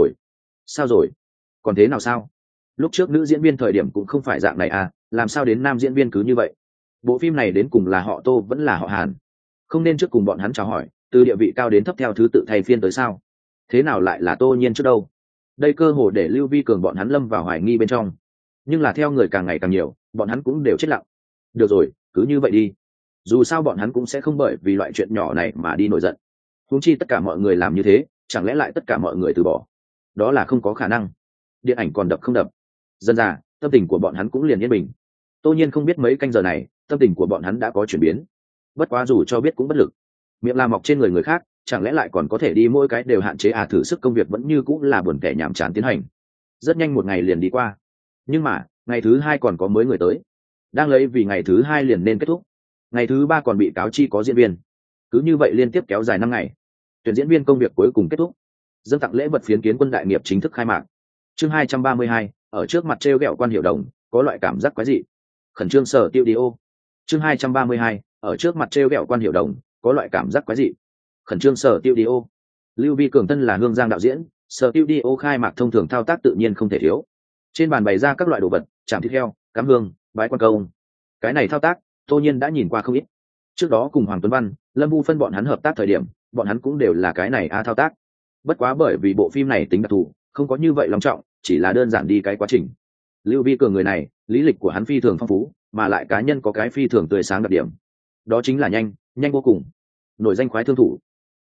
Sao rồi, còn thế nào sao? Lúc trước nữ diễn viên thời điểm cũng không phải dạng này à, làm sao đến nam diễn viên cứ như vậy? Bộ phim này đến cùng là họ Tô vẫn là họ Hàn? Không nên trước cùng bọn hắn chào hỏi, từ địa vị cao đến thấp theo thứ tự thay phiên tới sao? Thế nào lại là Tô nhiên trước đâu? Đây cơ hồ để Lưu Vi Cường bọn hắn lâm vào hoài nghi bên trong. Nhưng là theo người càng ngày càng nhiều, bọn hắn cũng đều chết lặng. Được rồi, cứ như vậy đi. Dù sao bọn hắn cũng sẽ không bởi vì loại chuyện nhỏ này mà đi nổi giận. Huống chi tất cả mọi người làm như thế, chẳng lẽ lại tất cả mọi người từ bỏ? Đó là không có khả năng. Điện ảnh còn đập không đập. Dần dà, tâm tình của bọn hắn cũng liền yên bình. Tô nhiên không biết mấy canh giờ này, tâm tình của bọn hắn đã có chuyển biến. Bất quá dù cho biết cũng bất lực. Miệng làm mọc trên người người khác, chẳng lẽ lại còn có thể đi mỗi cái đều hạn chế à, thử sức công việc vẫn như cũng là buồn tẻ nhàm chán tiến hành. Rất nhanh một ngày liền đi qua. Nhưng mà, ngày thứ hai còn có mới người tới. Đang lấy vì ngày thứ hai liền nên kết thúc. Ngày thứ ba còn bị cáo chi có diễn viên. Cứ như vậy liên tiếp kéo dài 5 ngày. Tuyển diễn viên công việc cuối cùng kết thúc. Dâng tặng lễ vật phiến kiến quân đại nghiệp chính thức khai mạc. Chương 232, ở trước mặt trêu ghẹo quan hiệu đồng, có loại cảm giác quái dị. Khẩn trương Sở Tiêu Đi Ô. Chương 232, ở trước mặt trêu ghẹo quan hiệu đồng, có loại cảm giác quái dị. Khẩn trương Sở Tiêu Đi Ô. Lưu Vi Cường thân là Hương Giang đạo diễn, Sở Tiêu Đi Ô khai mạc thông thường thao tác tự nhiên không thể thiếu. Trên bàn bày ra các loại đồ vật, chạm thịt heo, cám hương, bái quan công. Cái này thao tác, Tô Nhiên đã nhìn qua không ít. Trước đó cùng Hoàng Tuấn Văn, Lâm Vu phân bọn hắn hợp tác thời điểm, bọn hắn cũng đều là cái này thao tác. Bất quá bởi vì bộ phim này tính đặc thù, không có như vậy long trọng, chỉ là đơn giản đi cái quá trình. Lưu Vi Cường người này, lý lịch của hắn phi thường phong phú, mà lại cá nhân có cái phi thường tươi sáng đặc điểm. Đó chính là nhanh vô cùng. Nổi danh khoái thương thủ.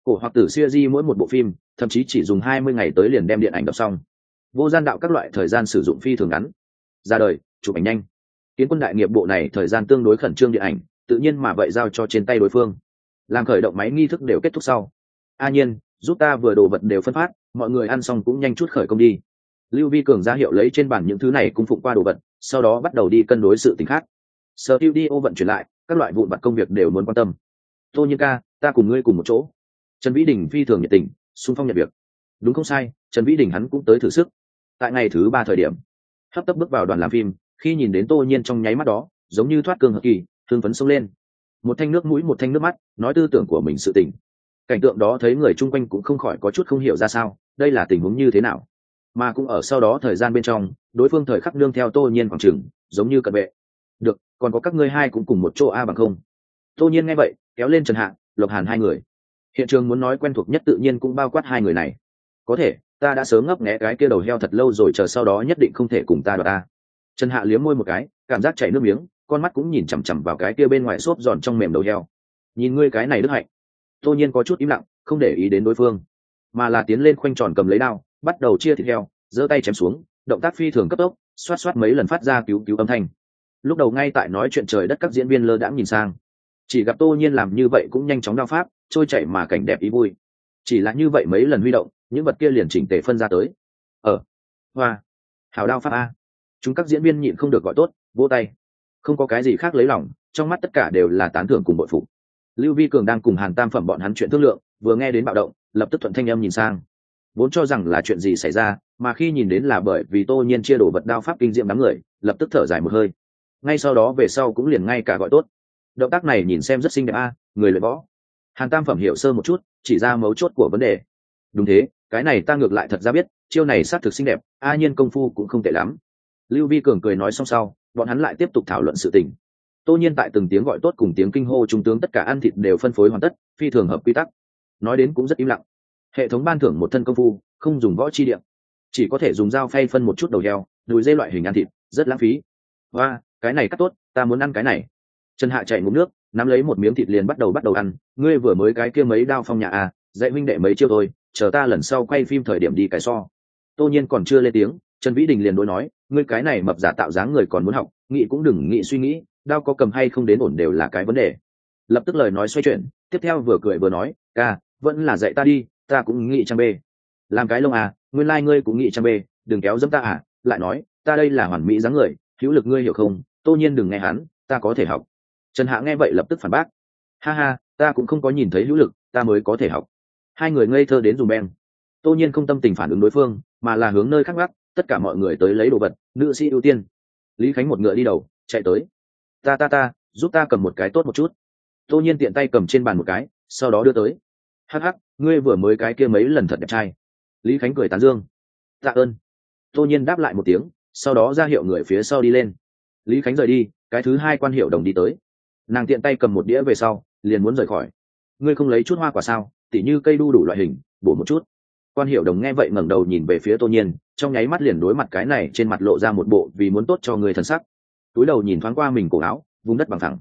Cổ hoặc tử series mỗi một bộ phim thậm chí chỉ dùng 20 ngày tới liền đem điện ảnh đọc xong. Vô gian đạo các loại thời gian sử dụng phi thường ngắn. Ra đời chụp ảnh nhanh. Kiến quân đại nghiệp bộ này thời gian tương đối khẩn trương điện ảnh, tự nhiên mà vậy giao cho trên tay đối phương. Làm khởi động máy nghi thức đều kết thúc sau. A Nhiên, giúp ta vừa đồ vật đều phân phát, mọi người ăn xong cũng nhanh chút khởi công đi. Lưu Vi Cường ra hiệu lấy trên bàn những thứ này cung phụng qua đồ vật, sau đó bắt đầu đi cân đối sự tình khác. Studio vận chuyển lại, các loại vụn vặt công việc đều muốn quan tâm. Tô Nhiên ca, ta cùng ngươi cùng một chỗ. Trần Vĩ Đình phi thường nhiệt tình, xung phong nhận việc. Đúng không sai, Trần Vĩ Đình hắn cũng tới thử sức. Tại ngày thứ 3 thời điểm, hấp tấp bước vào đoàn làm phim, khi nhìn đến Tô Nhiên trong nháy mắt đó, giống như thoát cương hợp kỳ, hưng phấn xông lên. Một thanh nước mũi một thanh nước mắt, nói tư tưởng của mình sự tình. Cảnh tượng đó thấy người chung quanh cũng không khỏi có chút không hiểu ra sao, đây là tình huống như thế nào. Mà cũng ở sau đó thời gian bên trong, đối phương thời khắc nương theo Tô Nhiên khoảng chừng, giống như cận vệ. Được, còn có các ngươi hai cũng cùng một chỗ a bằng không? Tô Nhiên nghe vậy, kéo lên Trần Hạ, Lộc Hàn hai người. Hiện trường muốn nói quen thuộc nhất tự nhiên cũng bao quát hai người này. Có thể, ta đã sớm ngấp nghé cái kia đầu heo thật lâu rồi, chờ sau đó nhất định không thể cùng ta đoạt ta. Trần Hạ liếm môi một cái, cảm giác chảy nước miếng, con mắt cũng nhìn chằm chằm vào cái kia bên ngoài xốp giòn trong mềm đầu heo. Nhìn ngươi cái này đức hạnh. Tô Nhiên có chút im lặng, không để ý đến đối phương, mà là tiến lên khoanh tròn cầm lấy đao, bắt đầu chia thịt heo, giơ tay chém xuống, động tác phi thường cấp tốc, xoát xoát mấy lần phát ra cứu cứu âm thanh. Lúc đầu ngay tại nói chuyện trời đất các diễn viên lơ đãng nhìn sang, chỉ gặp Tô Nhiên làm như vậy cũng nhanh chóng đao pháp, trôi chảy mà cảnh đẹp ý vui. Chỉ là như vậy mấy lần huy động, những vật kia liền chỉnh tề phân ra tới. Hoa, hảo đao pháp a. Chúng các diễn viên nhịn không được gọi tốt, vỗ tay. Không có cái gì khác lấy lòng, trong mắt tất cả đều là tán thưởng cùng bội phục. Lưu Vi Cường đang cùng Hàn Tam Phẩm bọn hắn chuyện thương lượng, vừa nghe đến bạo động, lập tức thuận thanh âm nhìn sang. Vốn cho rằng là chuyện gì xảy ra, mà khi nhìn đến là bởi vì Tô Nhiên chia đồ vật đao pháp kinh diệm đám người, lập tức thở dài một hơi. Ngay sau đó về sau cũng liền ngay cả gọi tốt. Động tác này nhìn xem rất xinh đẹp a, người luyện võ. Hàn Tam Phẩm hiểu sơ một chút, chỉ ra mấu chốt của vấn đề. Đúng thế, cái này ta ngược lại thật ra biết, chiêu này sát thực xinh đẹp, A Nhiên công phu cũng không tệ lắm. Lưu Vi Cường cười nói xong sau, bọn hắn lại tiếp tục thảo luận sự tình. Tô Nhiên tại từng tiếng gọi tốt cùng tiếng kinh hô trung tướng tất cả ăn thịt đều phân phối hoàn tất, phi thường hợp quy tắc. Nói đến cũng rất im lặng. Hệ thống ban thưởng một thân công phu, không dùng võ chi điện, chỉ có thể dùng dao phay phân một chút đầu heo, đùi dê loại hình ăn thịt, rất lãng phí. Và cái này cắt tốt, ta muốn ăn cái này. Trần Hạ chạy ngụm nước, nắm lấy một miếng thịt liền bắt đầu ăn. Ngươi vừa mới cái kia mấy đao phong nhà à, dạy huynh đệ mấy chiêu thôi, chờ ta lần sau quay phim thời điểm đi cái so. Tô Nhiên còn chưa lên tiếng, Trần Vĩ Đình liền đối nói, ngươi cái này mập giả tạo dáng người còn muốn học, nghĩ cũng đừng nghĩ suy nghĩ, đao có cầm hay không đến ổn đều là cái vấn đề. Lập tức lời nói xoay chuyển, tiếp theo vừa cười vừa nói, ca, vẫn là dạy ta đi, ta cũng nghĩ trang bê. Làm cái lông à, nguyên lai ngươi cũng nghĩ trang bê, đừng kéo dẫm ta à, lại nói, ta đây là hoàn mỹ dáng người, hữu lực ngươi hiểu không? Tô Nhiên đừng nghe hắn, ta có thể học. Trần Hạ nghe vậy lập tức phản bác, ha ha, ta cũng không có nhìn thấy hữu lực, ta mới có thể học. Hai người ngây thơ đến dùng beng. Tô Nhiên không tâm tình phản ứng đối phương, mà là hướng nơi khác gác, tất cả mọi người tới lấy đồ vật, nữ sĩ ưu tiên. Lý Khánh một ngựa đi đầu, chạy tới. Ta, giúp ta cầm một cái tốt một chút. Tô Nhiên tiện tay cầm trên bàn một cái, sau đó đưa tới. Hắc hắc, ngươi vừa mới cái kia mấy lần thật đẹp trai. Lý Khánh cười tán dương. Tạ ơn. Tô Nhiên đáp lại một tiếng, sau đó ra hiệu người phía sau đi lên. Lý Khánh rời đi, cái thứ hai quan hiệu đồng đi tới. Nàng tiện tay cầm một đĩa về sau, liền muốn rời khỏi. Ngươi không lấy chút hoa quả sao, tỉ như cây đu đủ loại hình, bổ một chút. Quan hiệu đồng nghe vậy ngẩng đầu nhìn về phía Tô Nhiên, trong nháy mắt liền đối mặt cái này trên mặt lộ ra một bộ vì muốn tốt cho người thần sắc. Túi đầu nhìn thoáng qua mình cổ áo, vùng đất bằng thẳng.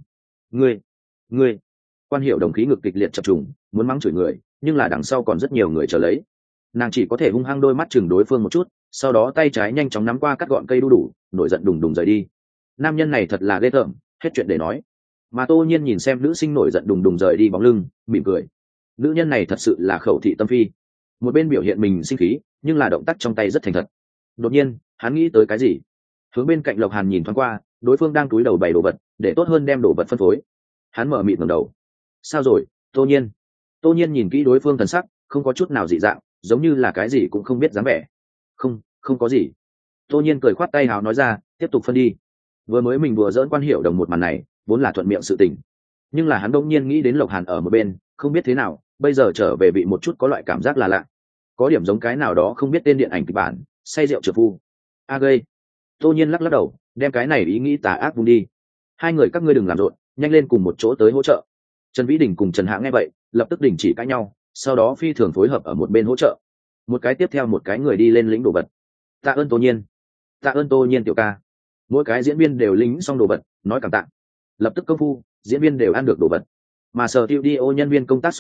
Ngươi. Quan hiệu đồng khí ngực kịch liệt chập trùng, muốn mắng chửi người, nhưng là đằng sau còn rất nhiều người chờ lấy. Nàng chỉ có thể hung hăng đôi mắt chừng đối phương một chút, sau đó tay trái nhanh chóng nắm qua cắt gọn cây đu đủ, nổi giận đùng đùng rời đi. Nam nhân này thật là ghê tởm, hết chuyện để nói. Mà Tô Nhiên nhìn xem nữ sinh nổi giận đùng đùng rời đi bóng lưng, mỉm cười. Nữ nhân này thật sự là khẩu thị tâm phi. Một bên biểu hiện mình sinh khí, nhưng là động tác trong tay rất thành thật. Đột nhiên, hắn nghĩ tới cái gì, hướng bên cạnh Lộc Hàn nhìn thoáng qua, đối phương đang túi đầu bày đồ vật, để tốt hơn đem đồ vật phân phối. Hắn mở mịt ngẩng đầu. Sao rồi, Tô Nhiên? Tô Nhiên nhìn kỹ đối phương thần sắc, không có chút nào dị dạng, giống như là cái gì cũng không biết dáng vẻ. Không có gì. Tô Nhiên cười khoát tay hào nói ra, tiếp tục phân đi. Vừa mới mình đùa giỡn quan hiệu đồng một màn này, vốn là thuận miệng sự tình, nhưng là hắn đông nhiên nghĩ đến Lộc Hàn ở một bên, không biết thế nào, bây giờ trở về vị một chút có loại cảm giác là lạ, có điểm giống cái nào đó không biết tên điện ảnh kịch bản, say rượu trợ phu. A gây. Tô Nhiên lắc đầu, đem cái này ý nghĩ tà ác vung đi. Hai người các ngươi đừng làm rộn, nhanh lên cùng một chỗ tới hỗ trợ. Trần Vĩ Đình cùng Trần Hạ nghe vậy, lập tức đình chỉ cãi nhau, sau đó phi thường phối hợp ở một bên hỗ trợ. Một cái tiếp theo một cái người đi lên lĩnh đồ vật. Tạ ơn Tô Nhiên. Tạ ơn Tô Nhiên tiểu ca. Mỗi cái diễn viên đều lính xong đồ vật, nói cảm tạ. Lập tức công phu, diễn viên đều ăn được đồ vật. Mà sở tiêu đi ô nhân viên công tác số lượng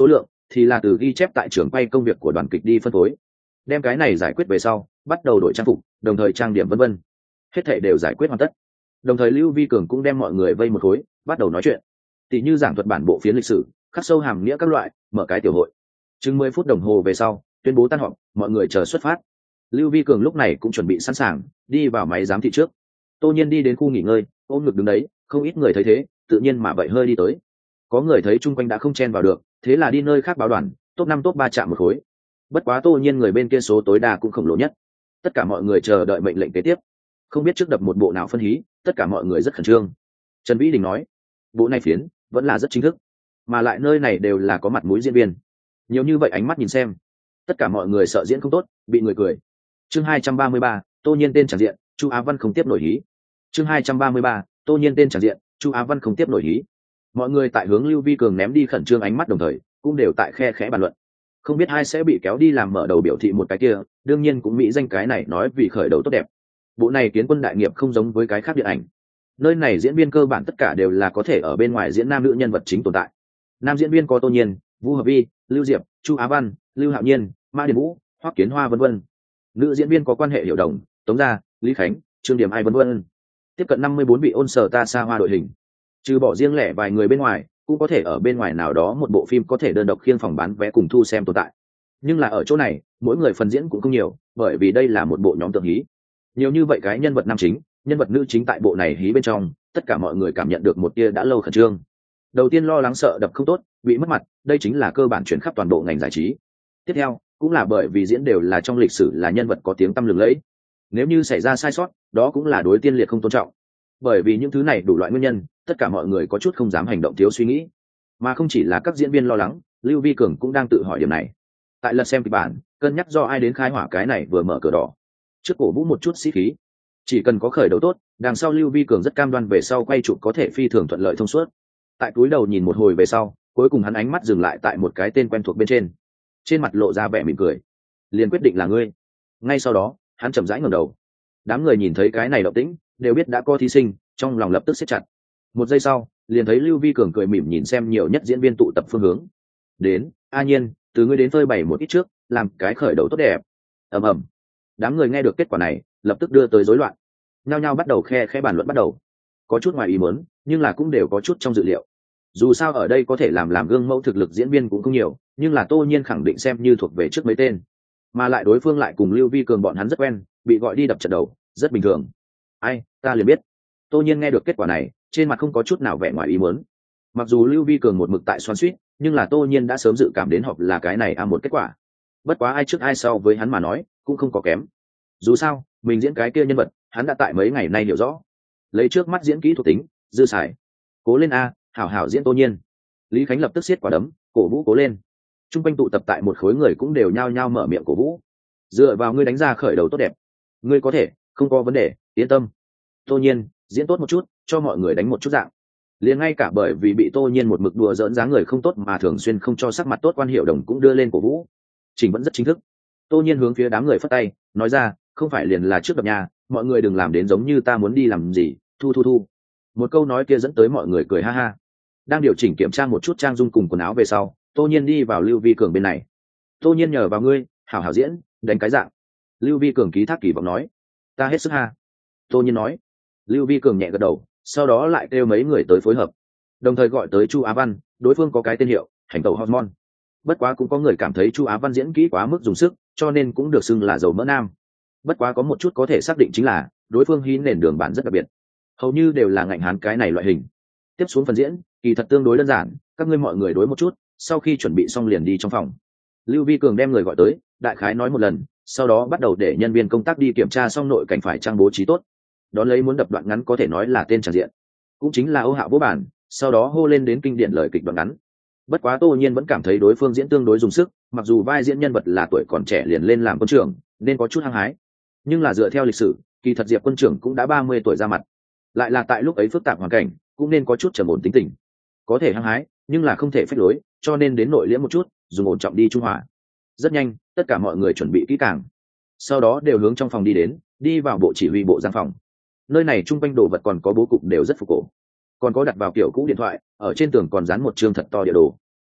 thì là từ ghi chép tại trường quay công việc của đoàn kịch đi phân phối. Đem cái này giải quyết về sau, bắt đầu đổi trang phục, đồng thời trang điểm vân vân. Hết thảy đều giải quyết hoàn tất. Đồng thời Lưu Vi Cường cũng đem mọi người vây một khối, bắt đầu nói chuyện. Tỷ như giảng thuật bản bộ phiến lịch sử, khắc sâu hàm nghĩa các loại, mở cái tiểu hội. Chừng 10 phút đồng hồ về sau, tuyên bố tan họp, mọi người chờ xuất phát. Lưu Vi Cường lúc này cũng chuẩn bị sẵn sàng, đi vào máy giám thị trước. Tô Nhiên đi đến khu nghỉ ngơi, ôm ngực đứng đấy, không ít người thấy thế, tự nhiên mà vậy hơi đi tới. Có người thấy chung quanh đã không chen vào được, thế là đi nơi khác báo đoàn, top 5 top 3 chạm một khối. Bất quá Tô Nhiên người bên kia số tối đa cũng khổng lồ nhất. Tất cả mọi người chờ đợi mệnh lệnh kế tiếp. Không biết trước đập một bộ nào phân hí, tất cả mọi người rất khẩn trương. Trần Vĩ Đình nói, bộ này phiến vẫn là rất chính thức, mà lại nơi này đều là có mặt mũi diễn viên, nhiều như vậy ánh mắt nhìn xem, tất cả mọi người sợ diễn không tốt, bị người cười. Chương 233, Tô Nhiên tên tràng diện, Chu Á Văn không tiếp nổi hí. Chương 233, Tô Nhiên tên tràng diện, Chu Á Văn không tiếp nổi hí. Mọi người tại hướng Lưu Vi Cường ném đi khẩn trương ánh mắt, đồng thời cũng đều tại khe khẽ bàn luận, không biết ai sẽ bị kéo đi làm mở đầu biểu thị một cái kia. Đương nhiên cũng mỹ danh cái này nói vì khởi đầu tốt đẹp. Bộ này Kiến Quân đại nghiệp không giống với cái khác điện ảnh, nơi này diễn viên cơ bản tất cả đều là có thể ở bên ngoài diễn nam nữ nhân vật chính tồn tại. Nam diễn viên có Tô Nhiên, Vũ Hợp Vi, Lưu Diệp, Chu Á Văn, Lưu Hạo Nhiên, Mã Điền Vũ, Hoắc Kiến Hoa vân vân. Nữ diễn viên có Quan Hệ Hiểu Đồng, Tống Gia, Lý Khánh, Trương Điểm Ai vân vân. Tiếp cận 54 vị ôn sở ta xa hoa đội hình. Trừ bỏ riêng lẻ vài người bên ngoài, cũng có thể ở bên ngoài nào đó một bộ phim có thể đơn độc khiêng phòng bán vé cùng thu xem tồn tại. Nhưng là ở chỗ này, mỗi người phần diễn cũng không nhiều, bởi vì đây là một bộ nhóm tượng hí. Nhiều như vậy cái nhân vật nam chính, nhân vật nữ chính tại bộ này hí bên trong, tất cả mọi người cảm nhận được một tia đã lâu khẩn trương. Đầu tiên lo lắng sợ đập không tốt, bị mất mặt, đây chính là cơ bản chuyển khắp toàn bộ ngành giải trí. Tiếp theo, cũng là bởi vì diễn đều là trong lịch sử là nhân vật có tiếng tăm lừng lẫy. Nếu như xảy ra sai sót, đó cũng là đối tiên liệt không tôn trọng. Bởi vì những thứ này đủ loại nguyên nhân, tất cả mọi người có chút không dám hành động thiếu suy nghĩ. Mà không chỉ là các diễn viên lo lắng, Lưu Vi Cường cũng đang tự hỏi điểm này. Tại lật xem kịch bản, cân nhắc do ai đến khai hỏa cái này vừa mở cửa đỏ. Trước cổ vũ một chút sĩ khí, chỉ cần có khởi đầu tốt, đằng sau Lưu Vi Cường rất cam đoan về sau quay chụp có thể phi thường thuận lợi thông suốt. Tại túi đầu nhìn một hồi về sau, cuối cùng hắn ánh mắt dừng lại tại một cái tên quen thuộc bên trên mặt lộ ra vẻ mỉm cười. Liền quyết định là ngươi. Ngay sau đó, hắn chậm rãi ngẩng đầu. Đám người nhìn thấy cái này động tĩnh, đều biết đã có thí sinh, trong lòng lập tức siết chặt. Một giây sau, liền thấy Lưu Vi Cường cười mỉm nhìn xem nhiều nhất diễn viên tụ tập phương hướng. Đến, A Nhiên, từ ngươi đến phơi bày một ít trước, làm cái khởi đầu tốt đẹp. Ầm ầm. Đám người nghe được kết quả này, lập tức đưa tới rối loạn. Nhao nhao bắt đầu khe bàn luận bắt đầu. Có chút ngoài ý muốn, nhưng là cũng đều có chút trong dự liệu. Dù sao ở đây có thể làm gương mẫu thực lực diễn viên cũng không nhiều, nhưng là Tô Nhiên khẳng định xem như thuộc về trước mấy tên, mà lại đối phương lại cùng Lưu Vi Cường bọn hắn rất quen, bị gọi đi đập trận đầu rất bình thường. Ai, ta liền biết. Tô Nhiên nghe được kết quả này, trên mặt không có chút nào vẻ ngoài ý muốn. Mặc dù Lưu Vi Cường một mực tại xoắn xuýt, nhưng là Tô Nhiên đã sớm dự cảm đến họp là cái này một kết quả. Bất quá ai trước ai sau với hắn mà nói cũng không có kém. Dù sao mình diễn cái kia nhân vật, hắn đã tại mấy ngày nay hiểu rõ. Lấy trước mắt diễn kỹ thuộc tính dư xài, cố lên a, hảo hảo diễn Tô Nhiên. Lý Khánh lập tức siết quả đấm, cổ vũ cố lên. Trung quanh tụ tập tại một khối người cũng đều nhao nhao mở miệng cổ vũ. Dựa vào ngươi đánh ra khởi đầu tốt đẹp, ngươi có thể, không có vấn đề, yên tâm. Tô Nhiên diễn tốt một chút, cho mọi người đánh một chút dạng. Liền ngay cả bởi vì bị Tô Nhiên một mực đùa giỡn dáng người không tốt mà thường xuyên không cho sắc mặt tốt Quan Hiểu Đồng cũng đưa lên cổ vũ. Trình vẫn rất chính thức. Tô Nhiên hướng phía đám người phất tay, nói ra, không phải liền là trước đập nhà, mọi người đừng làm đến giống như ta muốn đi làm gì, thu. Một câu nói kia dẫn tới mọi người cười ha ha. Đang điều chỉnh kiểm tra một chút trang dung cùng quần áo về sau, Tô Nhiên đi vào Lưu Vi Cường bên này. Tô Nhiên nhờ vào ngươi, hảo hảo diễn, đánh cái dạng. Lưu Vi Cường ký thác kỳ vọng nói. Ta hết sức ha. Tô Nhiên nói. Lưu Vi Cường nhẹ gật đầu, sau đó lại kêu mấy người tới phối hợp, đồng thời gọi tới Chu Á Văn, đối phương có cái tên hiệu hành tẩu hormone. Bất quá cũng có người cảm thấy Chu Á Văn diễn kỹ quá mức dùng sức, cho nên cũng được xưng là dầu mỡ nam. Bất quá có một chút có thể xác định chính là đối phương hí nền đường bản rất đặc biệt, hầu như đều là ngạnh hán cái này loại hình. Tiếp xuống phần diễn kỳ thật tương đối đơn giản, các ngươi mọi người đối một chút, sau khi chuẩn bị xong liền đi trong phòng. Lưu Vi Cường đem người gọi tới, đại khái nói một lần, sau đó bắt đầu để nhân viên công tác đi kiểm tra xong nội cảnh phải trang bố trí tốt. Đón lấy muốn đập đoạn ngắn có thể nói là tên tràng diện, cũng chính là Âu Hạo vô bản, sau đó hô lên đến kinh điển lời kịch đoạn ngắn. Bất quá Tô Nhiên vẫn cảm thấy đối phương diễn tương đối dùng sức, mặc dù vai diễn nhân vật là tuổi còn trẻ liền lên làm quân trưởng nên có chút hăng hái, nhưng là dựa theo lịch sử kỳ thật Diệp quân trưởng cũng đã 30 tuổi ra mặt, lại là tại lúc ấy phức tạp hoàn cảnh, cũng nên có chút trầm ổn tính tình. Có thể hăng hái nhưng là không thể phách lối, cho nên đến nội liễm một chút, dùng ổn trọng đi trung hòa. Rất nhanh tất cả mọi người chuẩn bị kỹ càng, sau đó đều hướng trong phòng đi đến, đi vào bộ chỉ huy bộ giang phòng. Nơi này trung quanh đồ vật còn có bố cục đều rất phục cổ, còn có đặt vào kiểu cũ điện thoại, ở trên tường còn dán một chương thật to địa đồ.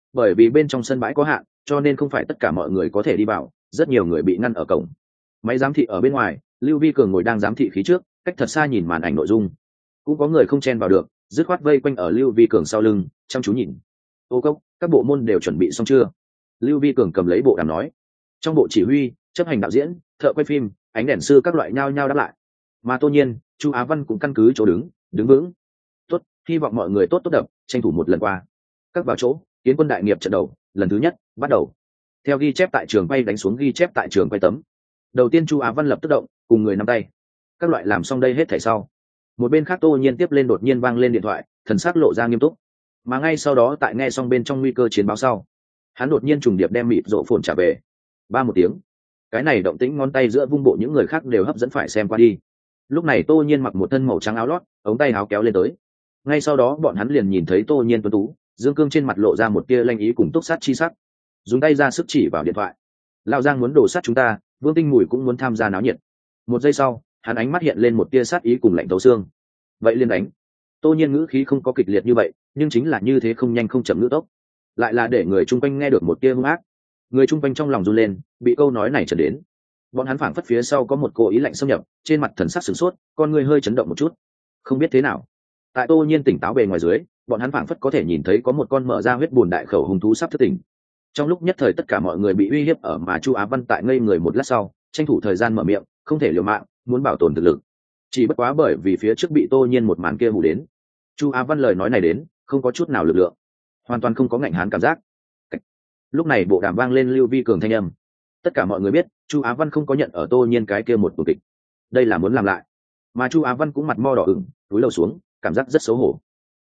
bởi vì bên trong sân bãi có hạn cho nên không phải tất cả mọi người có thể đi vào, rất nhiều người bị ngăn ở cổng. Máy giám thị ở bên ngoài, Lưu Vi Cường ngồi đang giám thị khí trước, cách thật xa nhìn màn ảnh nội dung. Cũng có người không chen vào được, dứt khoát vây quanh ở Lưu Vi Cường sau lưng, chăm chú nhìn. Ô cốc, các bộ môn đều chuẩn bị xong chưa? Lưu Vi Cường cầm lấy bộ đàm nói. Trong bộ chỉ huy, chấp hành đạo diễn, thợ quay phim, ánh đèn sư các loại nhao nhao đáp lại. Mà Tô Nhiên, Chu Á Văn cũng căn cứ chỗ đứng vững. Tốt, hy vọng mọi người tốt tốt đập, tranh thủ một lần qua. Các vào chỗ, Kiến Quân đại nghiệp trận đầu, lần thứ nhất, bắt đầu. Theo ghi chép tại trường quay đánh xuống ghi chép tại trường quay tấm. Đầu tiên Chu Á Văn lập tức động, cùng người nắm tay. Các loại làm xong đây hết thảy sau. Một bên khác Tô Nhiên tiếp lên đột nhiên vang lên điện thoại, thần sắc lộ ra nghiêm túc. Mà ngay sau đó tại nghe xong bên trong nguy cơ chiến báo sau, hắn đột nhiên trùng điệp đem mịt rộ phồn trả về. Ba một tiếng, cái này động tĩnh ngón tay giữa vung bộ những người khác đều hấp dẫn phải xem qua đi. Lúc này Tô Nhiên mặc một thân màu trắng áo lót, ống tay áo kéo lên tới. Ngay sau đó bọn hắn liền nhìn thấy Tô Nhiên tuấn tú, dương cương trên mặt lộ ra một tia lanh ý cùng túc sát chi sắc, dùng tay ra sức chỉ vào điện thoại. Lão Giang muốn đổ sát chúng ta, Vương Tinh Mùi cũng muốn tham gia náo nhiệt. Một giây sau, hắn ánh mắt hiện lên một tia sát ý cùng lạnh tấu xương. Vậy liền đánh. Tô Nhiên ngữ khí không có kịch liệt như vậy, nhưng chính là như thế không nhanh không chậm ngữ tốc, lại là để người chung quanh nghe được một tia hung ác. Người chung quanh trong lòng run lên, bị câu nói này trở đến. Bọn hắn phảng phất phía sau có một cố ý lạnh xâm nhập, trên mặt thần sắc sửng sốt, con người hơi chấn động một chút. Không biết thế nào, tại Tô Nhiên tỉnh táo bề ngoài dưới, bọn hắn phảng phất có thể nhìn thấy có một con mở ra huyết bùn đại khẩu hung thú sắp thức tỉnh. Trong lúc nhất thời tất cả mọi người bị uy hiếp ở, mà Chu Á Văn tại ngây người một lát sau, tranh thủ thời gian mở miệng, không thể liều mạng, muốn bảo tồn thực lực. Chỉ bất quá bởi vì phía trước bị Tô Nhiên một màn kia hù đến. Chu Á Văn lời nói này đến, không có chút nào lực lượng, hoàn toàn không có ngạnh hán cảm giác. Lúc này bộ đàm vang lên Lưu Vi Cường thanh âm. Tất cả mọi người biết, Chu Á Văn không có nhận ở Tô Nhiên cái kia một tuần kịch. Đây là muốn làm lại. Mà Chu Á Văn cũng mặt mo đỏ ửng, cúi đầu xuống, cảm giác rất xấu hổ.